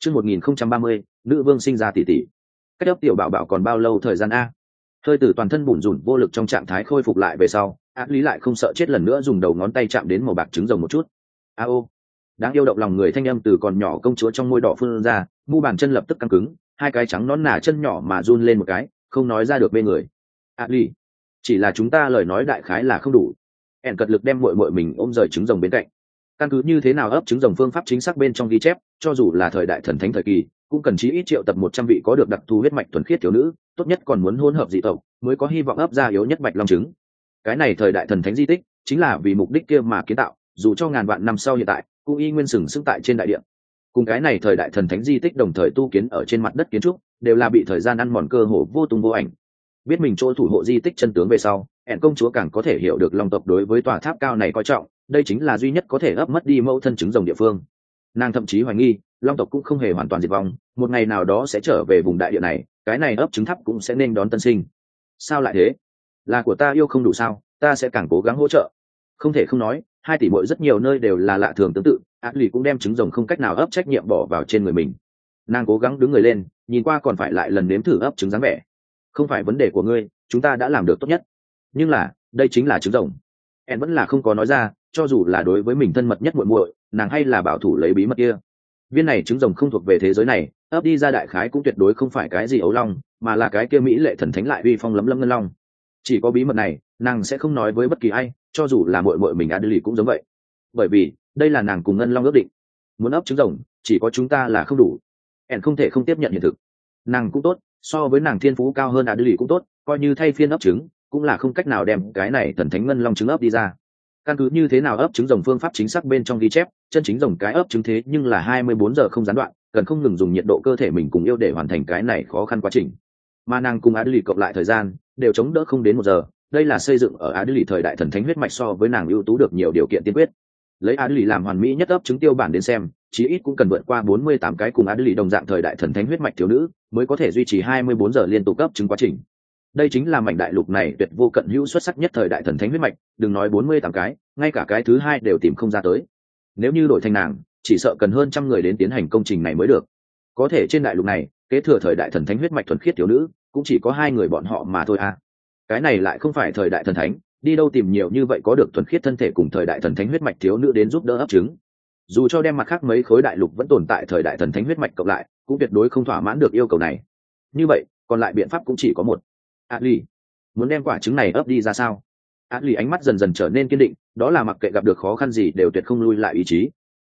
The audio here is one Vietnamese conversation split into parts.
Chương 1030, nữ vương sinh ra tỷ tỷ. Cách ấp tiểu bảo bảo còn bao lâu thời gian a? Hơi từ toàn thân bủn rủn vô lực trong trạng thái khôi phục lại về sau, Ác Lý lại không sợ chết lần nữa dùng đầu ngón tay chạm đến màu bạc trứng rồng một chút. A ô, đáng yêu động lòng người thanh âm từ còn nhỏ công chúa trong môi đỏ phun ra, mu bàn chân lập tức căng cứng, hai cái trắng nõn nà chân nhỏ mà run lên một cái, không nói ra được bên người. Ác Lý, chỉ là chúng ta lời nói đại khái là không đủ. Ẻn cật lực đem muội muội mình ôm rời trứng rồng bên cạnh. Căn cứ như thế nào ấp trứng rồng phương pháp chính xác bên trong ghi chép, cho dù là thời đại thần thánh thời kỳ, cũng cần chí ít triệu tập 100 vị có được đặc thù huyết mạch thuần khiết thiếu nữ, tốt nhất còn muốn hỗn hợp dị tộc, mới có hy vọng ấp ra yếu nhất bạch long trứng. Cái này thời đại thần thánh di tích, chính là vì mục đích kia mà kiến tạo, dù cho ngàn vạn năm sau hiện tại, cũng y nguyên sừng sững tại trên đại địa. Cùng cái này thời đại thần thánh di tích đồng thời tu kiến ở trên mặt đất kiến trúc, đều là bị thời gian ăn mòn cơ hồ vô tung vô ảnh. Biết mình chỗ thủ hộ di tích chân tướng về sau, ẻn công chúa càng có thể hiểu được long tộc đối với tòa tháp cao này coi trọng, đây chính là duy nhất có thể ấp mất đi mẫu thân trứng rồng địa phương. Nàng thậm chí hoài nghi long tộc cũng không hề hoàn toàn diệt vong, một ngày nào đó sẽ trở về vùng đại địa này, cái này ấp trứng tháp cũng sẽ nên đón tân sinh. Sao lại thế? Là của ta yêu không đủ sao? Ta sẽ càng cố gắng hỗ trợ. Không thể không nói, hai tỷ muội rất nhiều nơi đều là lạ thường tương tự. Ác Lì cũng đem trứng rồng không cách nào ấp trách nhiệm bỏ vào trên người mình. Nàng cố gắng đứng người lên, nhìn qua còn phải lại lần nếm thử ấp trứng dáng vẻ. Không phải vấn đề của ngươi, chúng ta đã làm được tốt nhất. Nhưng là, đây chính là trứng rồng. En vẫn là không có nói ra, cho dù là đối với mình thân mật nhất muội muội, nàng hay là bảo thủ lấy bí mật kia. Viên này trứng rồng không thuộc về thế giới này, ấp đi ra đại khái cũng tuyệt đối không phải cái gì ấu long, mà là cái kia mỹ lệ thần thánh lại uy phong lấm lấm ngân long. Chỉ có bí mật này, nàng sẽ không nói với bất kỳ ai, cho dù là muội muội mình Adeli cũng giống vậy. Bởi vì, đây là nàng cùng ngân long ước định. Muốn ấp trứng rồng, chỉ có chúng ta là không đủ. En không thể không tiếp nhận hiện thực. Nàng cũng tốt, so với nàng thiên phú cao hơn Adeli cũng tốt, coi như thay phiên ấp trứng, cũng là không cách nào đem cái này thần thánh ngân long trứng ấp đi ra. Căn cứ như thế nào ấp trứng rồng phương pháp chính xác bên trong ghi chép, chân chính rồng cái ấp trứng thế nhưng là 24 giờ không gián đoạn, cần không ngừng dùng nhiệt độ cơ thể mình cùng yêu để hoàn thành cái này khó khăn quá trình. Mà nàng cùng Adeli cộng lại thời gian đều chống đỡ không đến 1 giờ, đây là xây dựng ở Adeli thời đại thần thánh huyết mạch so với nàng ưu tú được nhiều điều kiện tiên quyết. Lấy Adeli làm hoàn mỹ nhất ấp trứng tiêu bản đến xem, chí ít cũng cần vượt qua 48 cái cùng Adeli đồng dạng thời đại thần thánh huyết mạch thiếu nữ, mới có thể duy trì 24 giờ liên tục ấp trứng quá trình. Đây chính là mảnh đại lục này tuyệt vô cận hữu xuất sắc nhất thời đại thần thánh huyết mạch, đừng nói 48 cái, ngay cả cái thứ hai đều tìm không ra tới. Nếu như đổi thành nàng, chỉ sợ cần hơn 100 người đến tiến hành công trình này mới được. Có thể trên đại lục này, kế thừa thời đại thần thánh huyết mạch thuần khiết thiếu nữ, cũng chỉ có 2 người bọn họ mà thôi à. Cái này lại không phải thời đại thần thánh, đi đâu tìm nhiều như vậy có được thuần khiết thân thể cùng thời đại thần thánh huyết mạch thiếu nữ đến giúp đỡ ấp trứng. Dù cho đem mặt khác mấy khối đại lục vẫn tồn tại thời đại thần thánh huyết mạch cộng lại, cũng tuyệt đối không thỏa mãn được yêu cầu này. Như vậy, còn lại biện pháp cũng chỉ có một. Adli, muốn đem quả trứng này ấp đi ra sao? Adli ánh mắt dần dần trở nên kiên định, đó là mặc kệ gặp được khó khăn gì đều tuyệt không lui lại ý chí.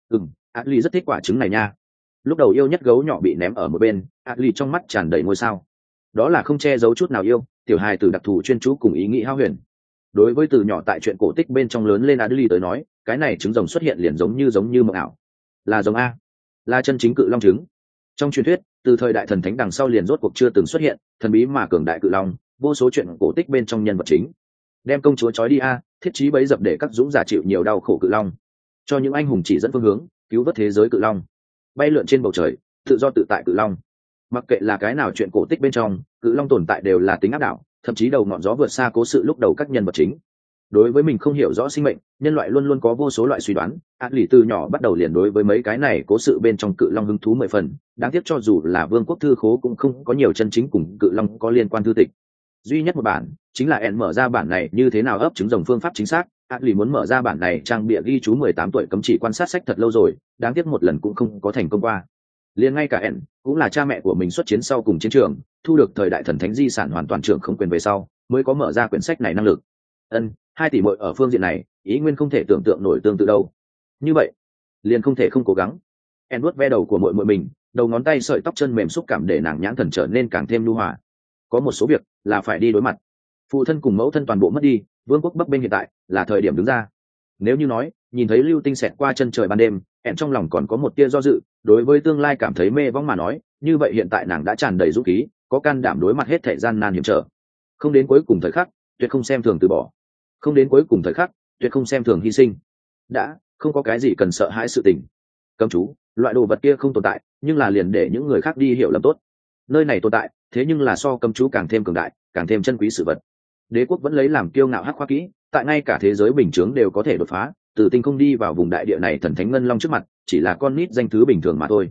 Adli rất thích quả trứng này nha. Lúc đầu yêu nhất gấu nhỏ bị ném ở một bên, Adli trong mắt tràn đầy ngôi sao. Đó là không che giấu chút nào yêu, tiểu hài từ đặc thù chuyên chú cùng ý nghĩ hao huyền. Đối với từ nhỏ tại chuyện cổ tích bên trong lớn lên Adli tới nói, cái này trứng rồng xuất hiện liền giống như mộng ảo. Là rồng a, là chân chính cự long trứng. Trong truyền thuyết, từ thời đại thần thánh đằng sau liền rốt cuộc chưa từng xuất hiện thần bí mà cường đại cự long, vô số chuyện cổ tích bên trong nhân vật chính. Đem công chúa trói đi a, thiết trí bấy dập để các dũng giả chịu nhiều đau khổ cự long, cho những anh hùng chỉ dẫn phương hướng, cứu vớt thế giới cự long, bay lượn trên bầu trời, tự do tự tại cự long. Mặc kệ là cái nào chuyện cổ tích bên trong, cự long tồn tại đều là tính áp đảo, thậm chí đầu ngọn gió vượt xa cố sự lúc đầu các nhân vật chính. Đối với mình không hiểu rõ sinh mệnh, nhân loại luôn luôn có vô số loại suy đoán. Adli từ nhỏ bắt đầu liền đối với mấy cái này cố sự bên trong cự long hứng thú 10 phần. Đáng tiếc cho dù là vương quốc thư khố cũng không có nhiều chân chính cùng cự long có liên quan thư tịch. Duy nhất một bản chính là En mở ra bản này như thế nào ấp trứng rồng phương pháp chính xác. Adli muốn mở ra bản này trang bìa ghi chú 18 tuổi cấm chỉ quan sát sách thật lâu rồi, đáng tiếc một lần cũng không có thành công qua. Liền ngay cả En cũng là cha mẹ của mình xuất chiến sau cùng chiến trường, thu được thời đại thần thánh di sản hoàn toàn trưởng không quyền về sau, mới có mở ra quyển sách này năng lực. Hai tỷ muội ở phương diện này ý nguyên không thể tưởng tượng nổi tương tự đâu. Như vậy liền không thể không cố gắng. En vuốt ve đầu của muội muội mình, đầu ngón tay sợi tóc chân mềm xúc cảm để nàng nhãn thần trở nên càng thêm nhu hòa. Có một số việc là phải đi đối mặt. Phụ thân cùng mẫu thân toàn bộ mất đi, vương quốc bấp bênh hiện tại là thời điểm đứng ra. Nếu như nói nhìn thấy lưu tinh xẹt qua chân trời ban đêm, En trong lòng còn có một tia do dự, đối với tương lai cảm thấy mê vong mà nói, như vậy hiện tại nàng đã tràn đầy dũng khí, có can đảm đối mặt hết thảy gian nan hiểm trở. Không đến cuối cùng thời khắc, tuyệt không xem thường từ bỏ. Không đến cuối cùng thời khắc, tuyệt không xem thường hy sinh. Đã không có cái gì cần sợ hãi sự tình. Cấm chú, loại đồ vật kia không tồn tại, nhưng là liền để những người khác đi hiểu lầm tốt. Nơi này tồn tại, thế nhưng là so cấm chú càng thêm cường đại, càng thêm chân quý sự vật. Đế quốc vẫn lấy làm kiêu ngạo hắc khoa kỹ, tại ngay cả thế giới bình thường đều có thể đột phá, từ tinh không đi vào vùng đại địa này thần thánh ngân long trước mặt, chỉ là con nít danh thứ bình thường mà thôi.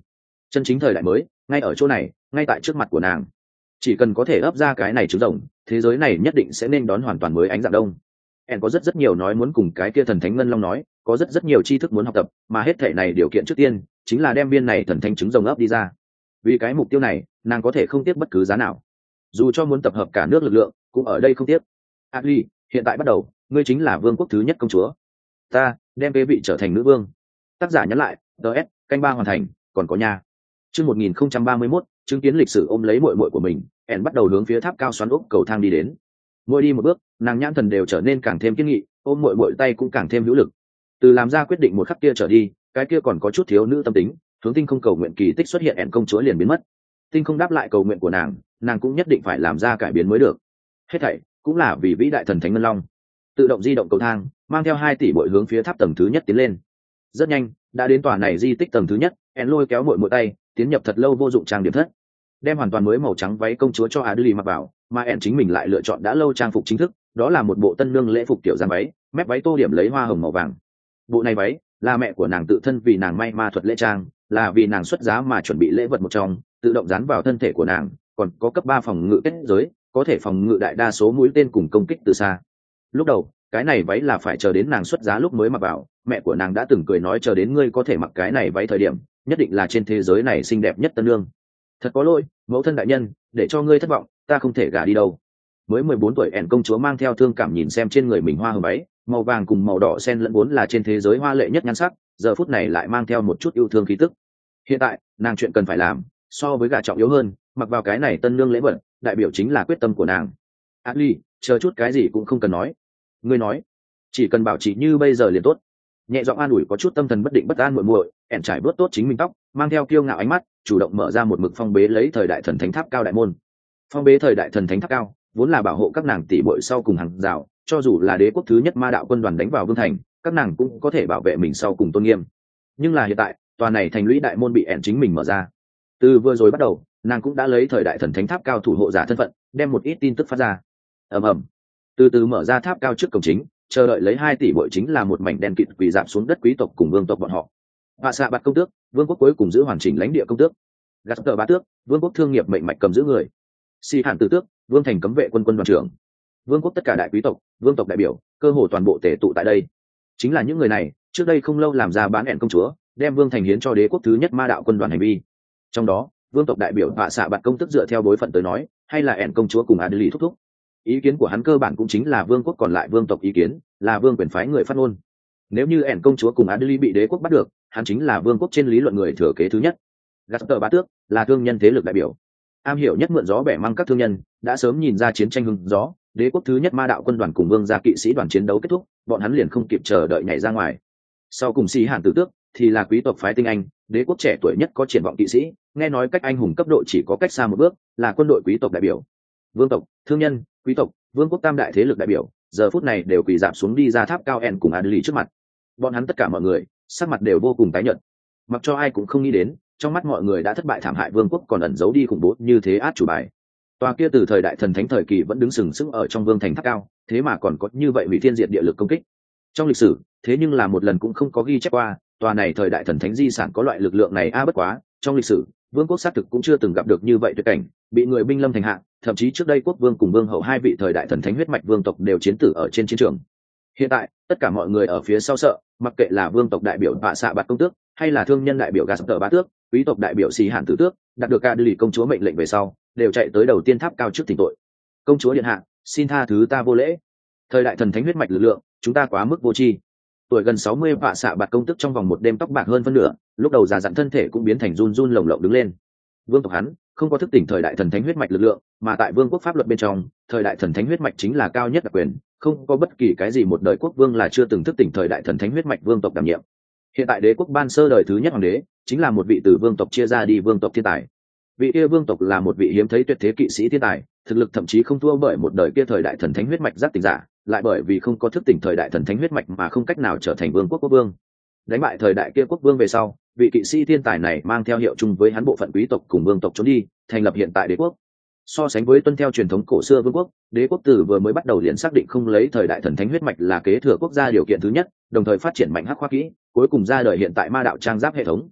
Chân chính thời đại mới ngay ở chỗ này, ngay tại trước mặt của nàng. Chỉ cần có thể ấp ra cái này trứng rồng, thế giới này nhất định sẽ nên đón hoàn toàn mới ánh dạng đông. En có rất nhiều nói muốn cùng cái kia thần thánh ngân long nói, có rất nhiều tri thức muốn học tập, mà hết thể này điều kiện trước tiên chính là đem viên này thần thánh trứng rồng ấp đi ra. Vì cái mục tiêu này, nàng có thể không tiếc bất cứ giá nào, dù cho muốn tập hợp cả nước lực lượng cũng ở đây không tiếc. Adly, hiện tại bắt đầu, ngươi chính là vương quốc thứ nhất công chúa, ta đem kế vị trở thành nữ vương. Tác giả nhắn lại, ts canh ba hoàn thành, còn có nhà. Chương 1031, chứng kiến lịch sử ôm lấy muội muội của mình, En bắt đầu hướng phía tháp cao xoắn ốc cầu thang đi đến. Mỗi đi một bước, nàng nhãn thần đều trở nên càng thêm kiên nghị, ôm muội tay cũng càng thêm hữu lực. Từ làm ra quyết định một khắc kia trở đi, cái kia còn có chút thiếu nữ tâm tính, hướng tinh không cầu nguyện kỳ tích xuất hiện, En công chúa liền biến mất. Tinh không đáp lại cầu nguyện của nàng cũng nhất định phải làm ra cải biến mới được. Hết thảy cũng là vì vĩ đại thần thánh ngân long. Tự động di động cầu thang, mang theo 2 tỷ bội hướng phía tháp tầng thứ nhất tiến lên. Rất nhanh, đã đến tòa này di tích tầng thứ nhất, En lôi kéo muội tay, tiến nhập thật lâu vô dụng trang điểm thất, đem hoàn toàn mới màu trắng váy công chúa cho Adly mặc vào, mà En chính mình lại lựa chọn đã lâu trang phục chính thức, đó là một bộ tân nương lễ phục tiểu giang váy, mép váy tô điểm lấy hoa hồng màu vàng. Bộ này váy là mẹ của nàng tự thân vì nàng may ma thuật lễ trang, là vì nàng xuất giá mà chuẩn bị lễ vật một trong, tự động dán vào thân thể của nàng, còn có cấp 3 phòng ngự kết giới, có thể phòng ngự đại đa số mũi tên cùng công kích từ xa. Lúc đầu, cái này váy là phải chờ đến nàng xuất giá lúc mới mặc vào, mẹ của nàng đã từng cười nói chờ đến ngươi có thể mặc cái này váy thời điểm, nhất định là trên thế giới này xinh đẹp nhất tân nương. Thật có lỗi, mẫu thân đại nhân, để cho ngươi thất vọng, ta không thể gả đi đâu. Mới 14 tuổi, En công chúa mang theo thương cảm nhìn xem trên người mình hoa hồng váy, màu vàng cùng màu đỏ xen lẫn vốn là trên thế giới hoa lệ nhất nhan sắc, giờ phút này lại mang theo một chút yêu thương khí tức. Hiện tại, nàng chuyện cần phải làm, so với gả trọng yếu hơn, mặc vào cái này tân nương lễ vật, đại biểu chính là quyết tâm của nàng. Adly, chờ chút cái gì cũng không cần nói. Ngươi nói, chỉ cần bảo trì như bây giờ liền tốt. Nhẹ giọng an ủi có chút tâm thần bất định bất an muội, En trải bớt tốt chính mình tóc, mang theo kiêu ngạo ánh mắt, chủ động mở ra một mực phong bế lấy thời đại thần thánh tháp cao đại môn. Phong bế thời đại thần thánh tháp cao vốn là bảo hộ các nàng tỷ muội sau cùng hàng rào, cho dù là đế quốc thứ nhất ma đạo quân đoàn đánh vào vương thành, các nàng cũng có thể bảo vệ mình sau cùng tôn nghiêm. Nhưng là hiện tại, tòa này thành lũy đại môn bị En chính mình mở ra. Từ vừa rồi bắt đầu, nàng cũng đã lấy thời đại thần thánh tháp cao thủ hộ giả thân phận, đem một ít tin tức phát ra. Ầm ầm. Từ từ mở ra tháp cao trước cổng chính, chờ đợi lấy 2 tỷ bội chính là một mảnh đen kịt quỳ dạp xuống đất quý tộc cùng vương tộc bọn họ. Vạ xạ bạt công tước, vương quốc cuối cùng giữ hoàn chỉnh lãnh địa công tước. Gạt tờ bá tước, vương quốc thương nghiệp mệnh mạch cầm giữ người. Xi hạn tử tước, vương thành cấm vệ quân đoàn trưởng. Vương quốc tất cả đại quý tộc, vương tộc đại biểu, cơ hồ toàn bộ tề tụ tại đây. Chính là những người này, trước đây không lâu làm ra bán En công chúa, đem vương thành hiến cho đế quốc thứ nhất ma đạo quân đoàn hành vi. Trong đó, vương tộc đại biểu Vạ xạ bạt công tước dựa theo bối phận tới nói, hay là En công chúa cùng Adly thúc thúc. Ý kiến của hắn cơ bản cũng chính là vương quốc còn lại vương tộc ý kiến, là vương quyền phái người phát ngôn. Nếu như En công chúa cùng Adly bị đế quốc bắt được, hắn chính là vương quốc trên lý luận người thừa kế thứ nhất. Gaster bá tước là thương nhân thế lực đại biểu, am hiểu nhất mượn gió bẻ măng các thương nhân, đã sớm nhìn ra chiến tranh hưng gió, đế quốc thứ nhất ma đạo quân đoàn cùng vương gia kỵ sĩ đoàn chiến đấu kết thúc, bọn hắn liền không kịp chờ đợi nhảy ra ngoài. Sau cùng Xi Hàn tử tước thì là quý tộc phái tinh anh, đế quốc trẻ tuổi nhất có triển vọng kỵ sĩ, nghe nói cách anh hùng cấp độ chỉ có cách xa một bước, là quân đội quý tộc đại biểu. Vương tộc, thương nhân, quý tộc, vương quốc tam đại thế lực đại biểu, giờ phút này đều quỳ dạp xuống đi ra tháp cao En cùng Adly trước mặt. Bọn hắn tất cả mọi người sắc mặt đều vô cùng tái nhợt, mặc cho ai cũng không nghĩ đến, trong mắt mọi người đã thất bại thảm hại vương quốc còn ẩn giấu đi khủng bố như thế át chủ bài. Tòa kia từ thời đại thần thánh thời kỳ vẫn đứng sừng sững ở trong vương thành tháp cao, thế mà còn có như vậy hủy thiên diệt địa lực công kích. Trong lịch sử, thế nhưng là một lần cũng không có ghi chép qua, tòa này thời đại thần thánh di sản có loại lực lượng này bất quá, trong lịch sử, vương quốc xác thực cũng chưa từng gặp được như vậy tuyệt cảnh, bị người binh lâm thành hạ, thậm chí trước đây quốc vương cùng vương hậu 2 vị thời đại thần thánh huyết mạch vương tộc đều chiến tử ở trên chiến trường. Hiện tại, tất cả mọi người ở phía sau sợ, mặc kệ là vương tộc đại biểu Vạ xạ bạt công tước, hay là thương nhân đại biểu Gaster bá tước, quý tộc đại biểu Xi Hàn tử tước, đạt được Adly công chúa mệnh lệnh về sau, đều chạy tới đầu tiên tháp cao trước thỉnh tội. Công chúa điện hạ, xin tha thứ ta vô lễ. Thời đại thần thánh huyết mạch lực lượng, chúng ta quá mức vô tri. Tuổi gần 60 Vạ xạ bạt công tước trong vòng một đêm tóc bạc hơn phân nửa, lúc đầu già dặn thân thể cũng biến thành run run lồng lộng đứng lên. Vương tộc hắn không có thức tỉnh thời đại thần thánh huyết mạch lực lượng, mà tại vương quốc pháp luật bên trong, thời đại thần thánh huyết mạch chính là cao nhất đặc quyền, không có bất kỳ cái gì một đời quốc vương là chưa từng thức tỉnh thời đại thần thánh huyết mạch vương tộc đảm nhiệm. Hiện tại đế quốc ban sơ đời thứ nhất hoàng đế chính là một vị từ vương tộc chia ra đi vương tộc thiên tài. Vị kia vương tộc là một vị hiếm thấy tuyệt thế kỵ sĩ thiên tài, thực lực thậm chí không thua bởi một đời kia thời đại thần thánh huyết mạch giác tỉnh giả, lại bởi vì không có thức tỉnh thời đại thần thánh huyết mạch mà không cách nào trở thành vương quốc quốc vương. Đánh bại thời đại kia quốc vương về sau, vị kỵ sĩ thiên tài này mang theo hiệu chung với hắn bộ phận quý tộc cùng vương tộc trốn đi, thành lập hiện tại đế quốc. So sánh với tuân theo truyền thống cổ xưa vương quốc, đế quốc từ vừa mới bắt đầu liền xác định không lấy thời đại thần thánh huyết mạch là kế thừa quốc gia điều kiện thứ nhất, đồng thời phát triển mạnh hắc khoa kỹ, cuối cùng ra đời hiện tại ma đạo trang giáp hệ thống.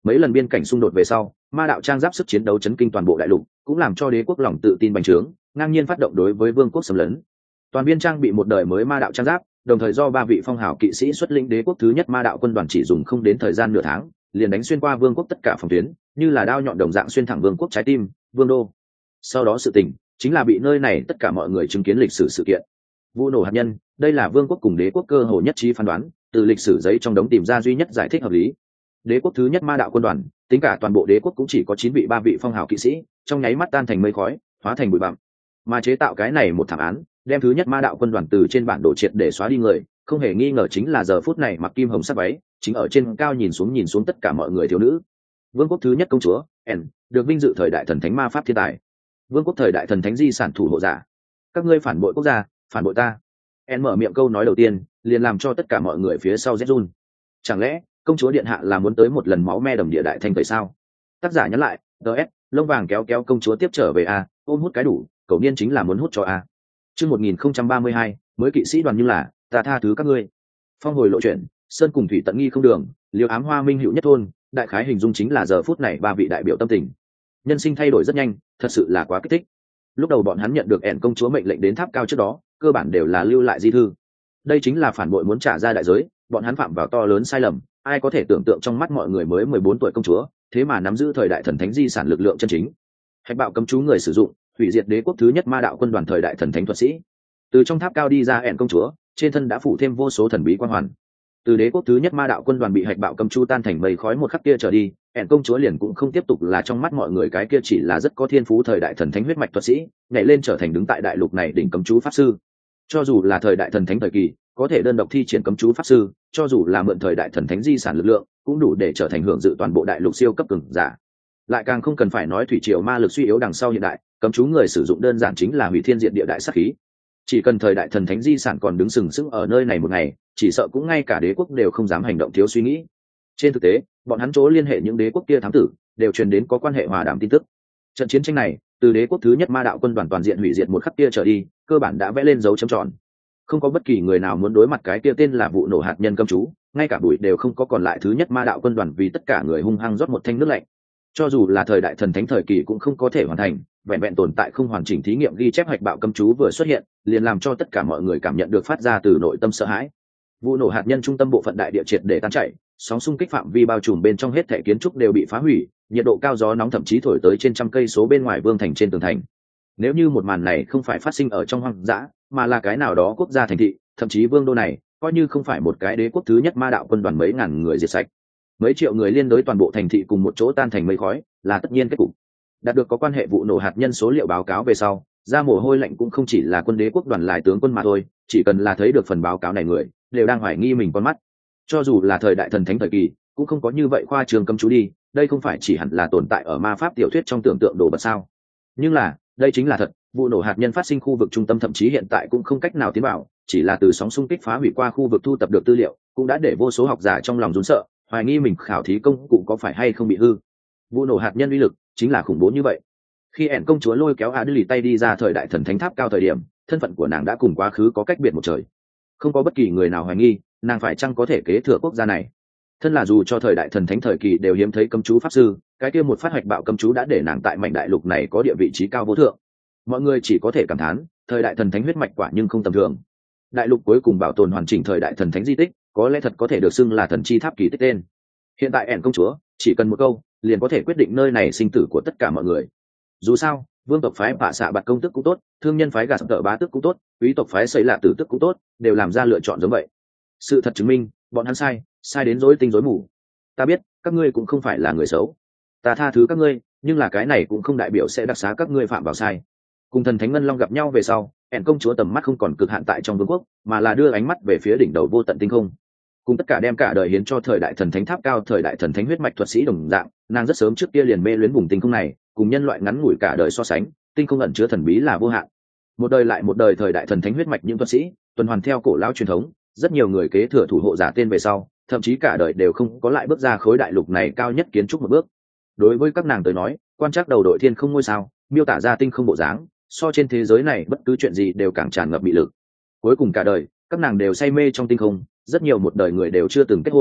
Mấy lần biên cảnh xung đột về sau, ma đạo trang giáp sức chiến đấu chấn kinh toàn bộ đại lục, cũng làm cho đế quốc lòng tự tin bành trướng, ngang nhiên phát động đối với vương quốc xâm lấn. Toàn biên trang bị một đời mới ma đạo trang giáp, đồng thời do 3 vị phong hào kỵ sĩ xuất lĩnh đế quốc thứ nhất ma đạo quân đoàn chỉ dùng không đến thời gian nửa tháng, liền đánh xuyên qua vương quốc tất cả phòng tuyến, như là đao nhọn đồng dạng xuyên thẳng vương quốc trái tim, vương đô. Sau đó sự tình chính là bị nơi này tất cả mọi người chứng kiến lịch sử sự kiện. Vụ nổ hạt nhân, đây là vương quốc cùng đế quốc cơ hồ nhất trí phán đoán, từ lịch sử giấy trong đống tìm ra duy nhất giải thích hợp lý. Đế quốc thứ nhất ma đạo quân đoàn, tính cả toàn bộ đế quốc cũng chỉ có 9 vị 3 vị phong hào kỵ sĩ, trong nháy mắt tan thành mây khói, hóa thành bụi bặm. Mà chế tạo cái này một thảm án, đem thứ nhất ma đạo quân đoàn từ trên bản đồ triệt để xóa đi người, không hề nghi ngờ chính là giờ phút này mặc kim hồng sắc váy, chính ở trên cao nhìn xuống tất cả mọi người thiếu nữ. Vương quốc thứ nhất công chúa, En, được vinh dự thời đại thần thánh ma pháp thiên tài. Vương quốc thời đại thần thánh di sản thủ hộ giả. Các ngươi phản bội quốc gia, phản bội ta. En mở miệng câu nói đầu tiên, liền làm cho tất cả mọi người phía sau rét run. Chẳng lẽ công chúa điện hạ là muốn tới một lần máu me đầm địa đại thanh tẩy sao? Tác giả nhắn lại, DS, lông vàng kéo kéo công chúa tiếp trở về a, ôm hút cái đủ, cậu niên chính là muốn hút cho a. Chương 1032, mới kỵ sĩ đoàn nhưng là, ta tha thứ các ngươi. Phong hồi lộ chuyện, sơn cùng thủy tận nghi không đường, liều ám hoa minh hữu nhất thôn, đại khái hình dung chính là giờ phút này 3 vị đại biểu tâm tình. Nhân sinh thay đổi rất nhanh, thật sự là quá kích thích. Lúc đầu bọn hắn nhận được ẻn công chúa mệnh lệnh đến tháp cao trước đó, cơ bản đều là lưu lại di thư. Đây chính là phản bội muốn trả ra đại giới, bọn hắn phạm vào to lớn sai lầm, ai có thể tưởng tượng trong mắt mọi người mới 14 tuổi công chúa, thế mà nắm giữ thời đại thần thánh di sản lực lượng chân chính. Hạch bạo cấm chú người sử dụng, hủy diệt đế quốc thứ nhất ma đạo quân đoàn thời đại thần thánh thuật sĩ. Từ trong tháp cao đi ra ẻn công chúa, trên thân đã phủ thêm vô số thần bí quan hoàn. Từ đế quốc thứ nhất ma đạo quân đoàn bị hạch bạo cấm chú tan thành mây khói một khắc kia trở đi, ẻn công chúa liền cũng không tiếp tục là trong mắt mọi người cái kia chỉ là rất có thiên phú thời đại thần thánh huyết mạch thuật sĩ, nhảy lên trở thành đứng tại đại lục này đỉnh cấm chú pháp sư. Cho dù là thời đại thần thánh thời kỳ, có thể đơn độc thi triển cấm chú pháp sư, cho dù là mượn thời đại thần thánh di sản lực lượng, cũng đủ để trở thành hưởng dự toàn bộ đại lục siêu cấp cường giả. Lại càng không cần phải nói thủy triều ma lực suy yếu đằng sau hiện đại, cấm chú người sử dụng đơn giản chính là hủy thiên diệt địa đại sát khí. Chỉ cần thời đại thần thánh di sản còn đứng sừng sững ở nơi này một ngày, chỉ sợ cũng ngay cả đế quốc đều không dám hành động thiếu suy nghĩ. Trên thực tế, bọn hắn chỗ liên hệ những đế quốc kia thám tử, đều truyền đến có quan hệ hòa đàm tin tức. Trận chiến tranh này, từ đế quốc thứ nhất ma đạo quân đoàn toàn diện hủy diệt một khắc kia trở đi, cơ bản đã vẽ lên dấu chấm tròn. Không có bất kỳ người nào muốn đối mặt cái kia tên là vụ nổ hạt nhân cấm chú, ngay cả bụi đều không có còn lại thứ nhất ma đạo quân đoàn vì tất cả người hung hăng rót một thanh nước lạnh. Cho dù là thời đại thần thánh thời kỳ cũng không có thể hoàn thành, vẹn vẹn tồn tại không hoàn chỉnh thí nghiệm ghi chép hạch bạo cấm chú vừa xuất hiện, liền làm cho tất cả mọi người cảm nhận được phát ra từ nội tâm sợ hãi. Vụ nổ hạt nhân trung tâm bộ phận đại địa triệt để tan chảy, sóng xung kích phạm vi bao trùm bên trong hết thể kiến trúc đều bị phá hủy, nhiệt độ cao gió nóng thậm chí thổi tới trên trăm cây số bên ngoài vương thành trên tường thành. Nếu như một màn này không phải phát sinh ở trong hoang dã, mà là cái nào đó quốc gia thành thị, thậm chí vương đô này, coi như không phải một cái đế quốc thứ nhất ma đạo quân đoàn mấy ngàn người diệt sạch, mấy triệu người liên đối toàn bộ thành thị cùng một chỗ tan thành mây khói, là tất nhiên kết cục. Đạt được có quan hệ vụ nổ hạt nhân số liệu báo cáo về sau, ra mồ hôi lạnh cũng không chỉ là quân đế quốc đoàn lại tướng quân mà thôi, chỉ cần là thấy được phần báo cáo này người, đều đang hoài nghi mình con mắt. Cho dù là thời đại thần thánh thời kỳ, cũng không có như vậy khoa trương cấm chú đi, đây không phải chỉ hẳn là tồn tại ở ma pháp tiểu thuyết trong tưởng tượng đồ vật sao? Nhưng là, đây chính là thật, vụ nổ hạt nhân phát sinh khu vực trung tâm thậm chí hiện tại cũng không cách nào tiến vào, chỉ là từ sóng xung kích phá hủy qua khu vực thu tập được tư liệu, cũng đã để vô số học giả trong lòng run sợ, hoài nghi mình khảo thí công cụ có phải hay không bị hư. Vụ nổ hạt nhân uy lực chính là khủng bố như vậy. Khi ẻn công chúa lôi kéo Adeli tay đi ra thời đại thần thánh tháp cao thời điểm, thân phận của nàng đã cùng quá khứ có cách biệt một trời. Không có bất kỳ người nào hoài nghi nàng phải chăng có thể kế thừa quốc gia này. Thân là dù cho thời đại thần thánh thời kỳ đều hiếm thấy cấm chú pháp sư, cái kia một phát hoạch bạo cấm chú đã để nàng tại mảnh đại lục này có địa vị trí cao vô thượng. Mọi người chỉ có thể cảm thán, thời đại thần thánh huyết mạch quả nhưng không tầm thường. Đại lục cuối cùng bảo tồn hoàn chỉnh thời đại thần thánh di tích, có lẽ thật có thể được xưng là thần chi tháp kỳ tích tên. Hiện tại ẻn công chúa chỉ cần một câu liền có thể quyết định nơi này sinh tử của tất cả mọi người. Dù sao, vương tộc phái bạ xạ bạt công tức cũng tốt, thương nhân phái gà sập tợ bá tức cũng tốt, quý tộc phái xây lạ tử tức cũng tốt, đều làm ra lựa chọn giống vậy. Sự thật chứng minh, bọn hắn sai đến rối tinh rối mù. Ta biết các ngươi cũng không phải là người xấu, ta tha thứ các ngươi, nhưng là cái này cũng không đại biểu sẽ đặc xá các ngươi phạm vào sai. Cùng thần thánh ngân long gặp nhau về sau, ẻn công chúa tầm mắt không còn cực hạn tại trong vương quốc, mà là đưa ánh mắt về phía đỉnh đầu vô tận tinh không. Cùng tất cả đem cả đời hiến cho thời đại thần thánh tháp cao thời đại thần thánh huyết mạch thuật sĩ đồng dạng, nàng rất sớm trước kia liền mê luyến vùng tinh không này, cùng nhân loại ngắn ngủi cả đời so sánh, tinh không ẩn chứa thần bí là vô hạn. Một đời lại một đời thời đại thần thánh huyết mạch những thuật sĩ, tuần hoàn theo cổ lão truyền thống, rất nhiều người kế thừa thủ hộ giả tên về sau, thậm chí cả đời đều không có lại bước ra khối đại lục này cao nhất kiến trúc một bước. Đối với các nàng tới nói, quan trắc đầu đội thiên không ngôi sao, miêu tả ra tinh không bộ dáng, so trên thế giới này bất cứ chuyện gì đều càng tràn ngập mị lực. Cuối cùng cả đời, các nàng đều say mê trong tinh không, rất nhiều một đời người đều chưa từng kết hôn,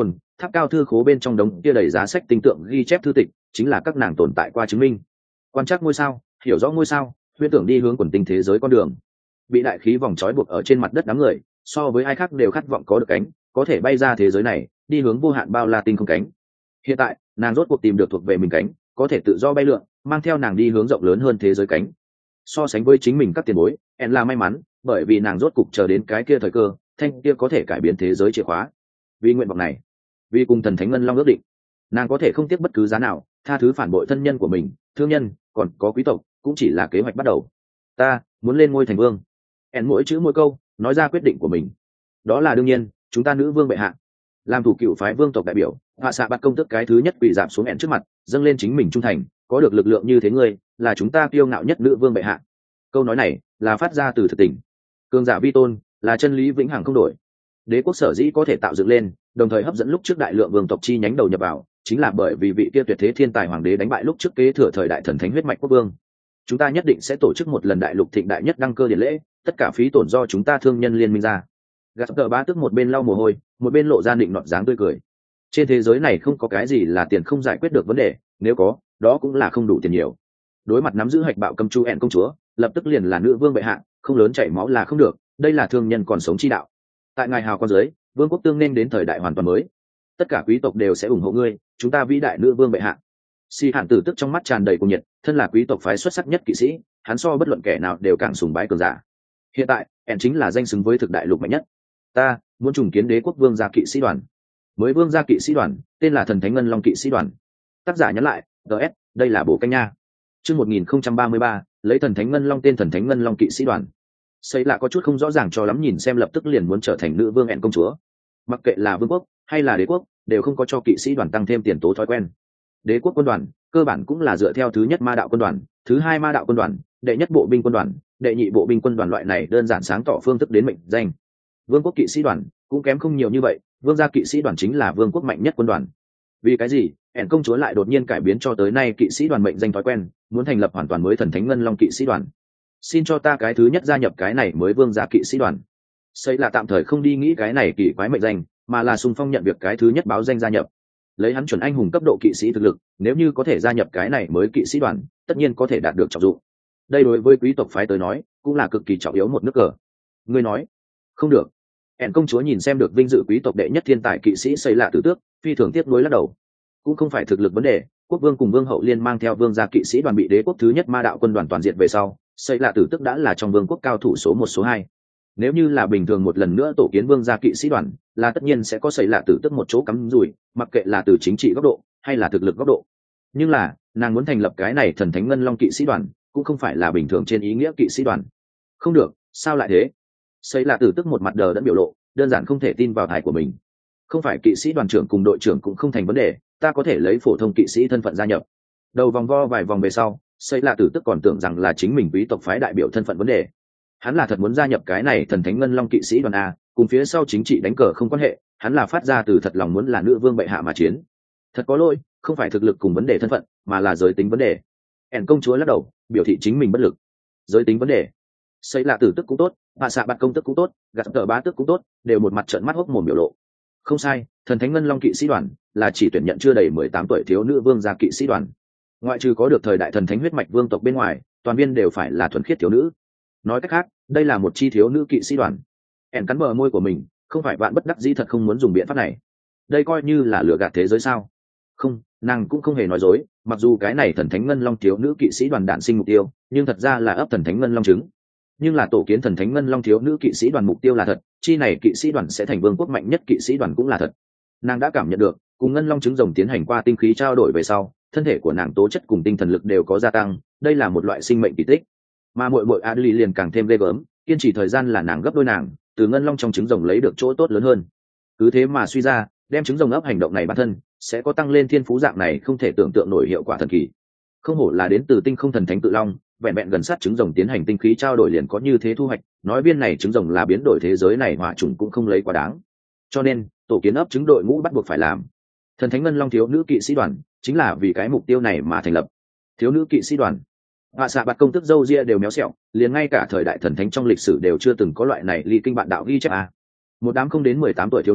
tháp cao thư khố bên trong đống kia đầy giá sách tinh tượng ghi chép thư tịch chính là các nàng tồn tại qua chứng minh. Quan trắc ngôi sao, hiểu rõ ngôi sao, huyễn tưởng đi hướng quần tinh thế giới con đường. Bị đại khí vòng trói buộc ở trên mặt đất đám người, so với ai khác đều khát vọng có được cánh, có thể bay ra thế giới này, đi hướng vô hạn bao la tinh không cánh. Hiện tại, nàng rốt cuộc tìm được thuộc về mình cánh, có thể tự do bay lượn, mang theo nàng đi hướng rộng lớn hơn thế giới cánh. So sánh với chính mình các tiền bối, En là may mắn, bởi vì nàng rốt cục chờ đến cái kia thời cơ, thanh kia có thể cải biến thế giới chìa khóa. Vì nguyện vọng này, vì cùng thần thánh ngân long ước định, nàng có thể không tiếc bất cứ giá nào, tha thứ phản bội thân nhân của mình, thương nhân, còn có quý tộc, cũng chỉ là kế hoạch bắt đầu. Ta muốn lên ngôi thành vương. En mỗi chữ mỗi câu nói ra quyết định của mình. Đó là đương nhiên, chúng ta nữ vương bệ hạ, làm thủ cựu phái vương tộc đại biểu, hạ xạ bắt công tức cái thứ nhất quỳ giảm xuống En trước mặt, dâng lên chính mình trung thành, có được lực lượng như thế ngươi, là chúng ta kiêu ngạo nhất nữ vương bệ hạ. Câu nói này là phát ra từ thực tình. Cường giả vi tôn là chân lý vĩnh hằng không đổi. Đế quốc sở dĩ có thể tạo dựng lên, đồng thời hấp dẫn lúc trước đại lượng vương tộc chi nhánh đầu nhập vào, chính là bởi vì vị kia tuyệt thế thiên tài hoàng đế đánh bại lúc trước kế thừa thời đại thần thánh huyết mạch quốc vương. Chúng ta nhất định sẽ tổ chức một lần đại lục thịnh đại nhất đăng cơ điển lễ, tất cả phí tổn do chúng ta thương nhân liên minh ra. Gạt tờ bá tức một bên lau mồ hôi, một bên lộ ra định nọt dáng tươi cười. Trên thế giới này không có cái gì là tiền không giải quyết được vấn đề, nếu có, đó cũng là không đủ tiền nhiều. Đối mặt nắm giữ hạch bạo cầm chu En công chúa, lập tức liền là nữ vương bệ hạ, không lớn chảy máu là không được, đây là thương nhân còn sống chi đạo. Tại ngài hào con dưới, vương quốc tương nên đến thời đại hoàn toàn mới, tất cả quý tộc đều sẽ ủng hộ ngươi, chúng ta vĩ đại nữ vương bệ hạ. Si Hạn Tử tức trong mắt tràn đầy cuồng nhiệt, thân là quý tộc phái xuất sắc nhất kỵ sĩ, hắn so bất luận kẻ nào đều càng sùng bái cường giả. Hiện tại, En chính là danh xứng với thực đại lục mạnh nhất. Ta muốn trùng kiến đế quốc vương gia kỵ sĩ đoàn. Mới vương gia kỵ sĩ đoàn, tên là Thần Thánh Ngân Long kỵ sĩ đoàn. Tác giả nhắn lại, DS, đây là bộ canh nha. Chương 1033, lấy Thần Thánh Ngân Long tên Thần Thánh Ngân Long kỵ sĩ đoàn. Xây lạ có chút không rõ ràng cho lắm, nhìn xem lập tức liền muốn trở thành nữ vương En công chúa. Mặc kệ là vương quốc hay là đế quốc, đều không có cho kỵ sĩ đoàn tăng thêm tiền tố thói quen. Đế quốc quân đoàn cơ bản cũng là dựa theo thứ nhất ma đạo quân đoàn, thứ hai ma đạo quân đoàn, đệ nhất bộ binh quân đoàn, đệ nhị bộ binh quân đoàn loại này đơn giản sáng tỏ phương thức đến mệnh danh. Vương quốc kỵ sĩ đoàn cũng kém không nhiều như vậy, vương gia kỵ sĩ đoàn chính là vương quốc mạnh nhất quân đoàn. Vì cái gì En công chúa lại đột nhiên cải biến cho tới nay kỵ sĩ đoàn mệnh danh thói quen, muốn thành lập hoàn toàn mới Thần Thánh Ngân Long kỵ sĩ đoàn? Xin cho ta cái thứ nhất gia nhập cái này mới vương gia kỵ sĩ đoàn. Xây là tạm thời không đi nghĩ cái này kỳ quái mệnh danh, mà là xung phong nhận việc cái thứ nhất báo danh gia nhập. Lấy hắn chuẩn anh hùng cấp độ kỵ sĩ thực lực, nếu như có thể gia nhập cái này mới kỵ sĩ đoàn, tất nhiên có thể đạt được trọng dụng. Đây đối với quý tộc phái tới nói, cũng là cực kỳ trọng yếu một nước cờ. Ngươi nói không được. En công chúa nhìn xem được vinh dự quý tộc đệ nhất thiên tài kỵ sĩ Xây lạ tử tước, phi thường tiếc nuối lắc đầu. Cũng không phải thực lực vấn đề, quốc vương cùng vương hậu liên mang theo vương gia kỵ sĩ đoàn bị đế quốc thứ nhất ma đạo quân đoàn toàn diệt về sau, Xây lạ tử tước đã là trong vương quốc cao thủ số 1 số 2. Nếu như là bình thường một lần nữa tổ kiến vương gia kỵ sĩ đoàn, là tất nhiên sẽ có Xây lạ tử tước một chỗ cắm rủi, mặc kệ là từ chính trị góc độ hay là thực lực góc độ. Nhưng là nàng muốn thành lập cái này Thần Thánh Ngân Long kỵ sĩ đoàn, cũng không phải là bình thường trên ý nghĩa kỵ sĩ đoàn. Không được, sao lại thế? Xây lạ tử tước một mặt đờ đẫn biểu lộ, đơn giản không thể tin vào thải của mình. Không phải kỵ sĩ đoàn trưởng cùng đội trưởng cũng không thành vấn đề, ta có thể lấy phổ thông kỵ sĩ thân phận gia nhập. Đầu vòng vo vài vòng về sau, Xây lạ tử tức còn tưởng rằng là chính mình quý tộc phái đại biểu thân phận vấn đề. Hắn là thật muốn gia nhập cái này Thần Thánh Ngân Long kỵ sĩ đoàn a, cùng phía sau chính trị đánh cờ không quan hệ, hắn là phát ra từ thật lòng muốn là nữ vương bệ hạ mà chiến. Thật có lỗi, không phải thực lực cùng vấn đề thân phận, mà là giới tính vấn đề. En công chúa lắc đầu, biểu thị chính mình bất lực. Giới tính vấn đề? Xây lạ tử tức cũng tốt, hạ xạ bạt công tức cũng tốt, gạt tờ bá tức cũng tốt, đều một mặt trợn mắt hốc mồm biểu lộ. Không sai, Thần Thánh Ngân Long kỵ sĩ đoàn là chỉ tuyển nhận chưa đầy 18 tuổi thiếu nữ vương gia kỵ sĩ đoàn. Ngoại trừ có được thời đại thần thánh huyết mạch vương tộc bên ngoài, toàn viên đều phải là thuần khiết thiếu nữ. Nói cách khác, đây là một chi thiếu nữ kỵ sĩ đoàn. En cắn bờ môi của mình, không phải vạn bất đắc dĩ thật không muốn dùng biện pháp này. Đây coi như là lừa gạt thế giới sao? Không, nàng cũng không hề nói dối, mặc dù cái này Thần Thánh Ngân Long thiếu nữ kỵ sĩ đoàn đản sinh mục tiêu, nhưng thật ra là ấp Thần Thánh Ngân Long trứng. Nhưng là tổ kiến Thần Thánh Ngân Long thiếu nữ kỵ sĩ đoàn mục tiêu là thật, chi này kỵ sĩ đoàn sẽ thành vương quốc mạnh nhất kỵ sĩ đoàn cũng là thật. Nàng đã cảm nhận được, cùng Ngân Long trứng rồng tiến hành qua tinh khí trao đổi về sau, thân thể của nàng tố chất cùng tinh thần lực đều có gia tăng, đây là một loại sinh mệnh kỳ tích. Mà muội muội Adly liền càng thêm ghê gớm, kiên trì thời gian là nàng gấp đôi nàng, từ Ngân Long trong trứng rồng lấy được chỗ tốt lớn hơn. Cứ thế mà suy ra, đem trứng rồng ấp hành động này bản thân sẽ có tăng lên thiên phú dạng này không thể tưởng tượng nổi hiệu quả thần kỳ. Không hổ là đến từ tinh không thần thánh tự long, vẹn vẹn gần sát trứng rồng tiến hành tinh khí trao đổi liền có như thế thu hoạch, nói viên này trứng rồng là biến đổi thế giới này hỏa trùng cũng không lấy quá đáng. Cho nên tổ kiến ấp trứng đội ngũ bắt buộc phải làm. Thần Thánh Ngân Long thiếu nữ kỵ sĩ đoàn chính là vì cái mục tiêu này mà thành lập. Thiếu nữ kỵ sĩ đoàn, hạ xạ bạt công tức dâu ria đều méo xẹo, liền ngay cả thời đại thần thánh trong lịch sử đều chưa từng có loại này ly kinh bạn đạo ghi chép a. Một đám không đến 18 tuổi thiếu nữ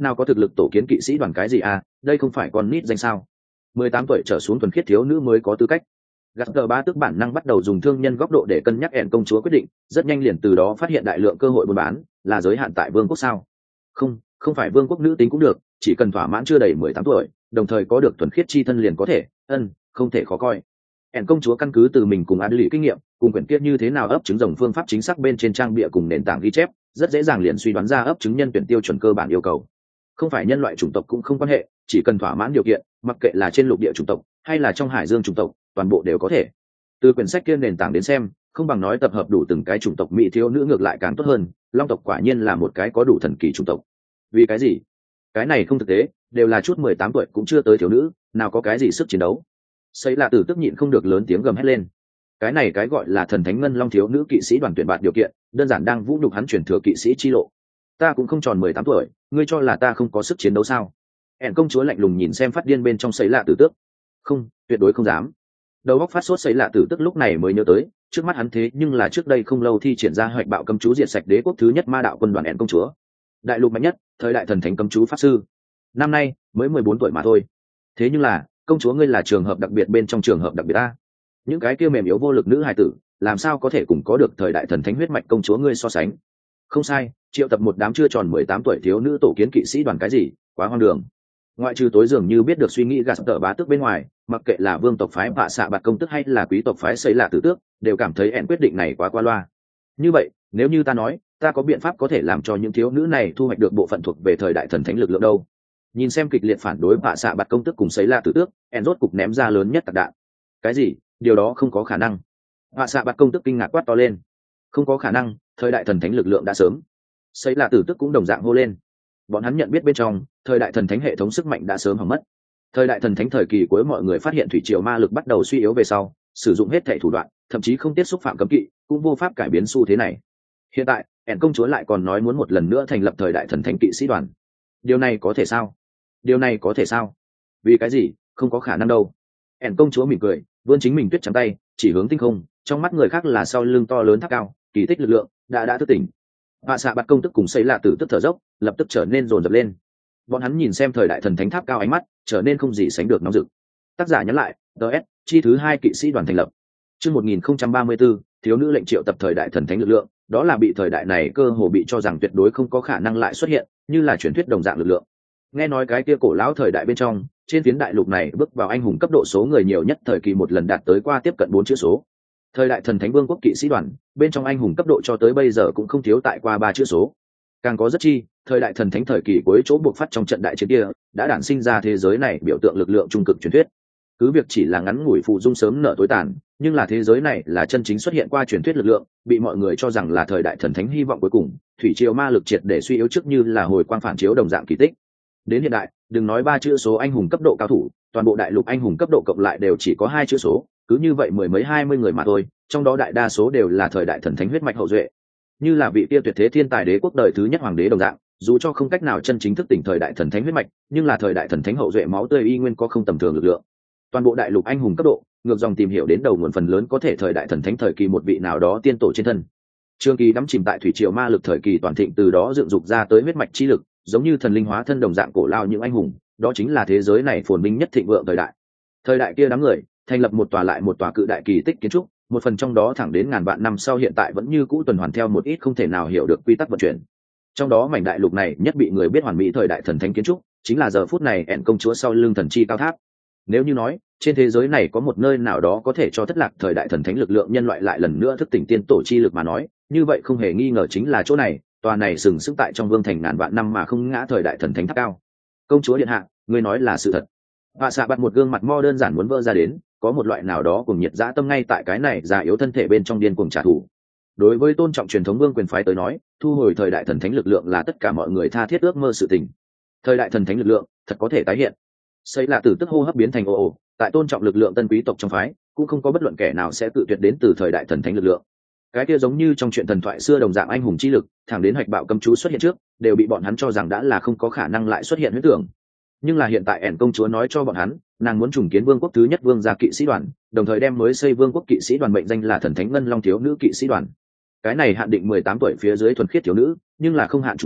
nào có thực lực tổ kiến kỵ sĩ đoàn cái gì à, đây không phải con nít danh sao? 18 tuổi trở xuống thuần khiết thiếu nữ mới có tư cách. Gaster bá tước bản năng bắt đầu dùng thương nhân góc độ để cân nhắc ẻn công chúa quyết định, rất nhanh liền từ đó phát hiện đại lượng cơ hội buôn bán, là giới hạn tại vương quốc sao? Không phải vương quốc nữ tính cũng được, chỉ cần thỏa mãn chưa đầy 18 tuổi, đồng thời có được thuần khiết chi thân liền có thể, không thể khó coi. Ẻn công chúa căn cứ từ mình cùng Adli kinh nghiệm, cùng quyển kia như thế nào ấp trứng rồng phương pháp chính xác bên trên trang bìa cùng nền tảng ghi chép, rất dễ dàng liền suy đoán ra ấp trứng nhân tuyển tiêu chuẩn cơ bản yêu cầu. Không phải nhân loại chủng tộc cũng không quan hệ, chỉ cần thỏa mãn điều kiện, mặc kệ là trên lục địa chủng tộc hay là trong hải dương chủng tộc, toàn bộ đều có thể. Từ quyển sách kia nền tảng đến xem, không bằng nói tập hợp đủ từng cái chủng tộc mỹ thiếu nữ ngược lại càng tốt hơn, long tộc quả nhiên là một cái có đủ thần kỳ chủng tộc. Vì cái gì? Cái này không thực tế, đều là chút 18 tuổi cũng chưa tới thiếu nữ, nào có cái gì sức chiến đấu. Xây là tử tức nhịn không được lớn tiếng gầm hét lên. Cái này cái gọi là thần thánh ngân long thiếu nữ kỵ sĩ đoàn tuyển bạt điều kiện, đơn giản đang vũ nhục hắn chuyển thừa kỵ sĩ chi lộ. Ta cũng không tròn 18 tuổi, ngươi cho là ta không có sức chiến đấu sao? Ẻn công chúa lạnh lùng nhìn xem phát điên bên trong Xây lạ tử tước. Không, tuyệt đối không dám. Đầu óc phát sốt Xây lạ tử tức lúc này mới nhớ tới, trước mắt hắn thế nhưng là trước đây không lâu thi triển ra hoạch bạo cấm chú diệt sạch đế quốc thứ nhất ma đạo quân đoàn Ẻn công chúa, đại lục mạnh nhất, thời đại thần thánh cấm chú pháp sư. Năm nay mới 14 tuổi mà thôi. Thế nhưng là, công chúa ngươi là trường hợp đặc biệt bên trong trường hợp đặc biệt a. Những cái kia mềm yếu vô lực nữ hài tử, làm sao có thể cùng có được thời đại thần thánh huyết mạch công chúa ngươi so sánh? Không sai, triệu tập một đám chưa tròn 18 tuổi thiếu nữ tổ kiến kỵ sĩ đoàn cái gì, quá hoang đường. Ngoại trừ tối dường như biết được suy nghĩ gạt tợ bá tước bên ngoài, mặc kệ là vương tộc phái vạ xạ bạt công tức hay là quý tộc phái Xây lạ tử tước, đều cảm thấy ẻn quyết định này quá qua loa. Như vậy, nếu như ta nói, ta có biện pháp có thể làm cho những thiếu nữ này thu hoạch được bộ phận thuộc về thời đại thần thánh lực lượng đâu? Nhìn xem kịch liệt phản đối vạ xạ bạt công tức cùng Xây lạ tử tước, ẻn rốt cục ném ra lớn nhất tạc đạn. Cái gì? Điều đó không có khả năng. Vạ xạ bạt công tức kinh ngạc quát to lên. Không có khả năng, thời đại thần thánh lực lượng đã sớm. Xây lạ tử tước cũng đồng dạng hô lên. Bọn hắn nhận biết bên trong, thời đại thần thánh hệ thống sức mạnh đã sớm hỏng mất. Thời đại thần thánh thời kỳ cuối mọi người phát hiện thủy triều ma lực bắt đầu suy yếu về sau, sử dụng hết thảy thủ đoạn, thậm chí không tiếp xúc phạm cấm kỵ, cũng vô pháp cải biến xu thế này. Hiện tại, ẻn công chúa lại còn nói muốn một lần nữa thành lập thời đại thần thánh kỵ sĩ đoàn. Điều này có thể sao? Điều này có thể sao? Vì cái gì? Không có khả năng đâu. Ẻn công chúa mỉm cười, vươn chính mình tuyết trắng tay, chỉ hướng tinh không, trong mắt người khác là sau lưng to lớn tháp cao, kỳ tích lực lượng đã thức tỉnh. Vạ xạ bạt công tức cùng Xây lạ tử tức thở dốc, lập tức trở nên rồn rập lên. Bọn hắn nhìn xem thời đại thần thánh tháp cao ánh mắt trở nên không gì sánh được nóng rực. Tác giả nhắn lại, ts chi thứ 2 kỵ sĩ đoàn thành lập. Chương 1034, thiếu nữ lệnh triệu tập thời đại thần thánh lực lượng, đó là bị thời đại này cơ hồ bị cho rằng tuyệt đối không có khả năng lại xuất hiện, như là truyền thuyết đồng dạng lực lượng. Nghe nói cái kia cổ lão thời đại bên trong, trên phiến đại lục này bước vào anh hùng cấp độ số người nhiều nhất thời kỳ một lần đạt tới qua tiếp cận 4 chữ số. Thời đại thần thánh vương quốc kỵ sĩ đoàn, bên trong anh hùng cấp độ cho tới bây giờ cũng không thiếu tại qua 3 chữ số. Càng có rất chi, thời đại thần thánh thời kỳ cuối chỗ buộc phát trong trận đại chiến kia, đã đản sinh ra thế giới này biểu tượng lực lượng trung cực truyền thuyết. Cứ việc chỉ là ngắn ngủi phụ dung sớm nở tối tàn, nhưng là thế giới này là chân chính xuất hiện qua truyền thuyết lực lượng, bị mọi người cho rằng là thời đại thần thánh hy vọng cuối cùng, thủy triều ma lực triệt để suy yếu trước như là hồi quang phản chiếu đồng dạng kỳ tích. Đến hiện đại, đừng nói 3 chữ số anh hùng cấp độ cao thủ, toàn bộ đại lục anh hùng cấp độ cộng lại đều chỉ có 2 chữ số, cứ như vậy mười mấy 20 người mà thôi, trong đó đại đa số đều là thời đại thần thánh huyết mạch hậu duệ. Như là vị kia tuyệt thế thiên tài đế quốc đời thứ nhất hoàng đế đồng dạng, dù cho không cách nào chân chính thức tỉnh thời đại thần thánh huyết mạch, nhưng là thời đại thần thánh hậu duệ máu tươi y nguyên có không tầm thường lực lượng. Toàn bộ đại lục anh hùng cấp độ, ngược dòng tìm hiểu đến đầu nguồn phần lớn có thể thời đại thần thánh thời kỳ một vị nào đó tiên tổ trên thân. Trường kỳ đắm chìm tại thủy triều ma lực thời kỳ toàn thịnh, từ đó dựng dục ra tới huyết mạch chi lực, giống như thần linh hóa thân đồng dạng cổ lao những anh hùng, đó chính là thế giới này phồn vinh nhất thịnh vượng thời đại. Thời đại kia đám người thành lập một tòa lại một tòa cự đại kỳ tích kiến trúc, một phần trong đó thẳng đến ngàn vạn năm sau hiện tại vẫn như cũ tuần hoàn theo một ít không thể nào hiểu được quy tắc vận chuyển. Trong đó mảnh đại lục này nhất bị người biết hoàn mỹ thời đại thần thánh kiến trúc, chính là giờ phút này ẻn công chúa sau lưng thần chi cao tháp. Nếu như nói trên thế giới này có một nơi nào đó có thể cho thất lạc thời đại thần thánh lực lượng nhân loại lại lần nữa thức tỉnh tiên tổ chi lực mà nói, như vậy không hề nghi ngờ chính là chỗ này, tòa này sừng sững tại trong vương thành ngàn vạn năm mà không ngã thời đại thần thánh tháp cao. Công chúa điện hạ, ngươi nói là sự thật. Vạ xạ bạt một gương mặt mo đơn giản muốn vỡ ra đến, có một loại nào đó cùng nhiệt dã tâm ngay tại cái này già yếu thân thể bên trong điên cuồng trả thù. Đối với tôn trọng truyền thống vương quyền phái tới nói, thu hồi thời đại thần thánh lực lượng là tất cả mọi người tha thiết ước mơ sự tình. Thời đại thần thánh lực lượng thật có thể tái hiện. Xây là tử tức hô hấp biến thành ồ, tại tôn trọng lực lượng tân quý tộc trong phái, cũng không có bất luận kẻ nào sẽ tự tuyệt đến từ thời đại thần thánh lực lượng. Cái kia giống như trong chuyện thần thoại xưa đồng dạng anh hùng chi lực, thẳng đến hoạch bạo cấm chú xuất hiện trước, đều bị bọn hắn cho rằng đã là không có khả năng lại xuất hiện huyết tưởng. Nhưng là hiện tại ẻn công chúa nói cho bọn hắn, nàng muốn trùng kiến vương quốc thứ nhất vương gia kỵ sĩ đoàn, đồng thời đem mới xây vương quốc kỵ sĩ đoàn mệnh danh là thần thánh ngân long thiếu nữ kỵ sĩ đoàn. Cái này hạn định 18 tuổi phía dưới thuần khiết thiếu nữ, nhưng là không hạn chủng tộc,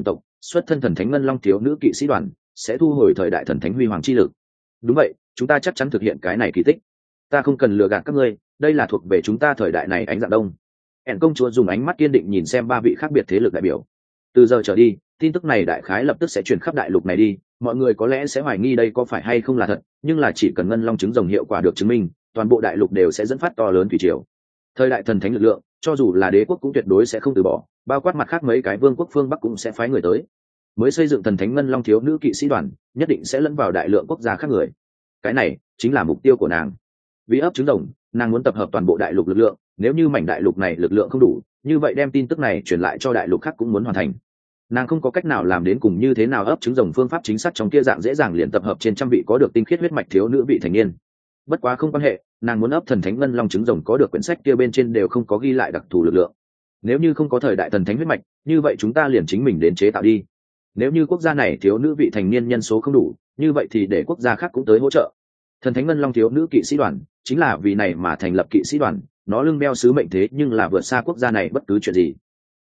xuất thân thần thánh ngân long thiếu nữ kỵ sĩ đoàn sẽ thu hồi thời đại thần thánh huy hoàng chi lực. Đúng vậy, chúng ta chắc chắn thực hiện cái này kỳ tích. Ta không cần lừa gạt các ngươi, đây là thuộc về chúng ta thời đại này ánh dạng đông. Ẻn công chúa dùng ánh mắt kiên định nhìn xem ba vị khác biệt thế lực đại biểu. Từ giờ trở đi, tin tức này đại khái lập tức sẽ truyền khắp đại lục này đi, mọi người có lẽ sẽ hoài nghi đây có phải hay không là thật, nhưng là chỉ cần ngân long trứng rồng hiệu quả được chứng minh, toàn bộ đại lục đều sẽ dẫn phát to lớn thủy triều. Thời đại thần thánh lực lượng, cho dù là đế quốc cũng tuyệt đối sẽ không từ bỏ, bao quát mặt khác mấy cái vương quốc phương Bắc cũng sẽ phái người tới. Mới xây dựng thần thánh ngân long thiếu nữ kỵ sĩ đoàn, nhất định sẽ lẫn vào đại lượng quốc gia khác người. Cái này chính là mục tiêu của nàng. Vì ấp trứng rồng, nàng muốn tập hợp toàn bộ đại lục lực lượng, nếu như mảnh đại lục này lực lượng không đủ, như vậy đem tin tức này truyền lại cho đại lục khác cũng muốn hoàn thành. Nàng không có cách nào làm đến cùng như thế nào ấp trứng rồng phương pháp chính xác trong kia dạng dễ dàng liền tập hợp trên trăm vị có được tinh khiết huyết mạch thiếu nữ vị thành niên. Bất quá không quan hệ, nàng muốn ấp thần thánh ngân long trứng rồng có được quyển sách kia bên trên đều không có ghi lại đặc thù lực lượng. Nếu như không có thời đại thần thánh huyết mạch, như vậy chúng ta liền chính mình đến chế tạo đi. Nếu như quốc gia này thiếu nữ vị thành niên nhân số không đủ, như vậy thì để quốc gia khác cũng tới hỗ trợ. Thần thánh ngân long thiếu nữ kỵ sĩ đoàn chính là vì này mà thành lập kỵ sĩ đoàn, nó lưng đeo sứ mệnh thế nhưng là vượt xa quốc gia này bất cứ chuyện gì.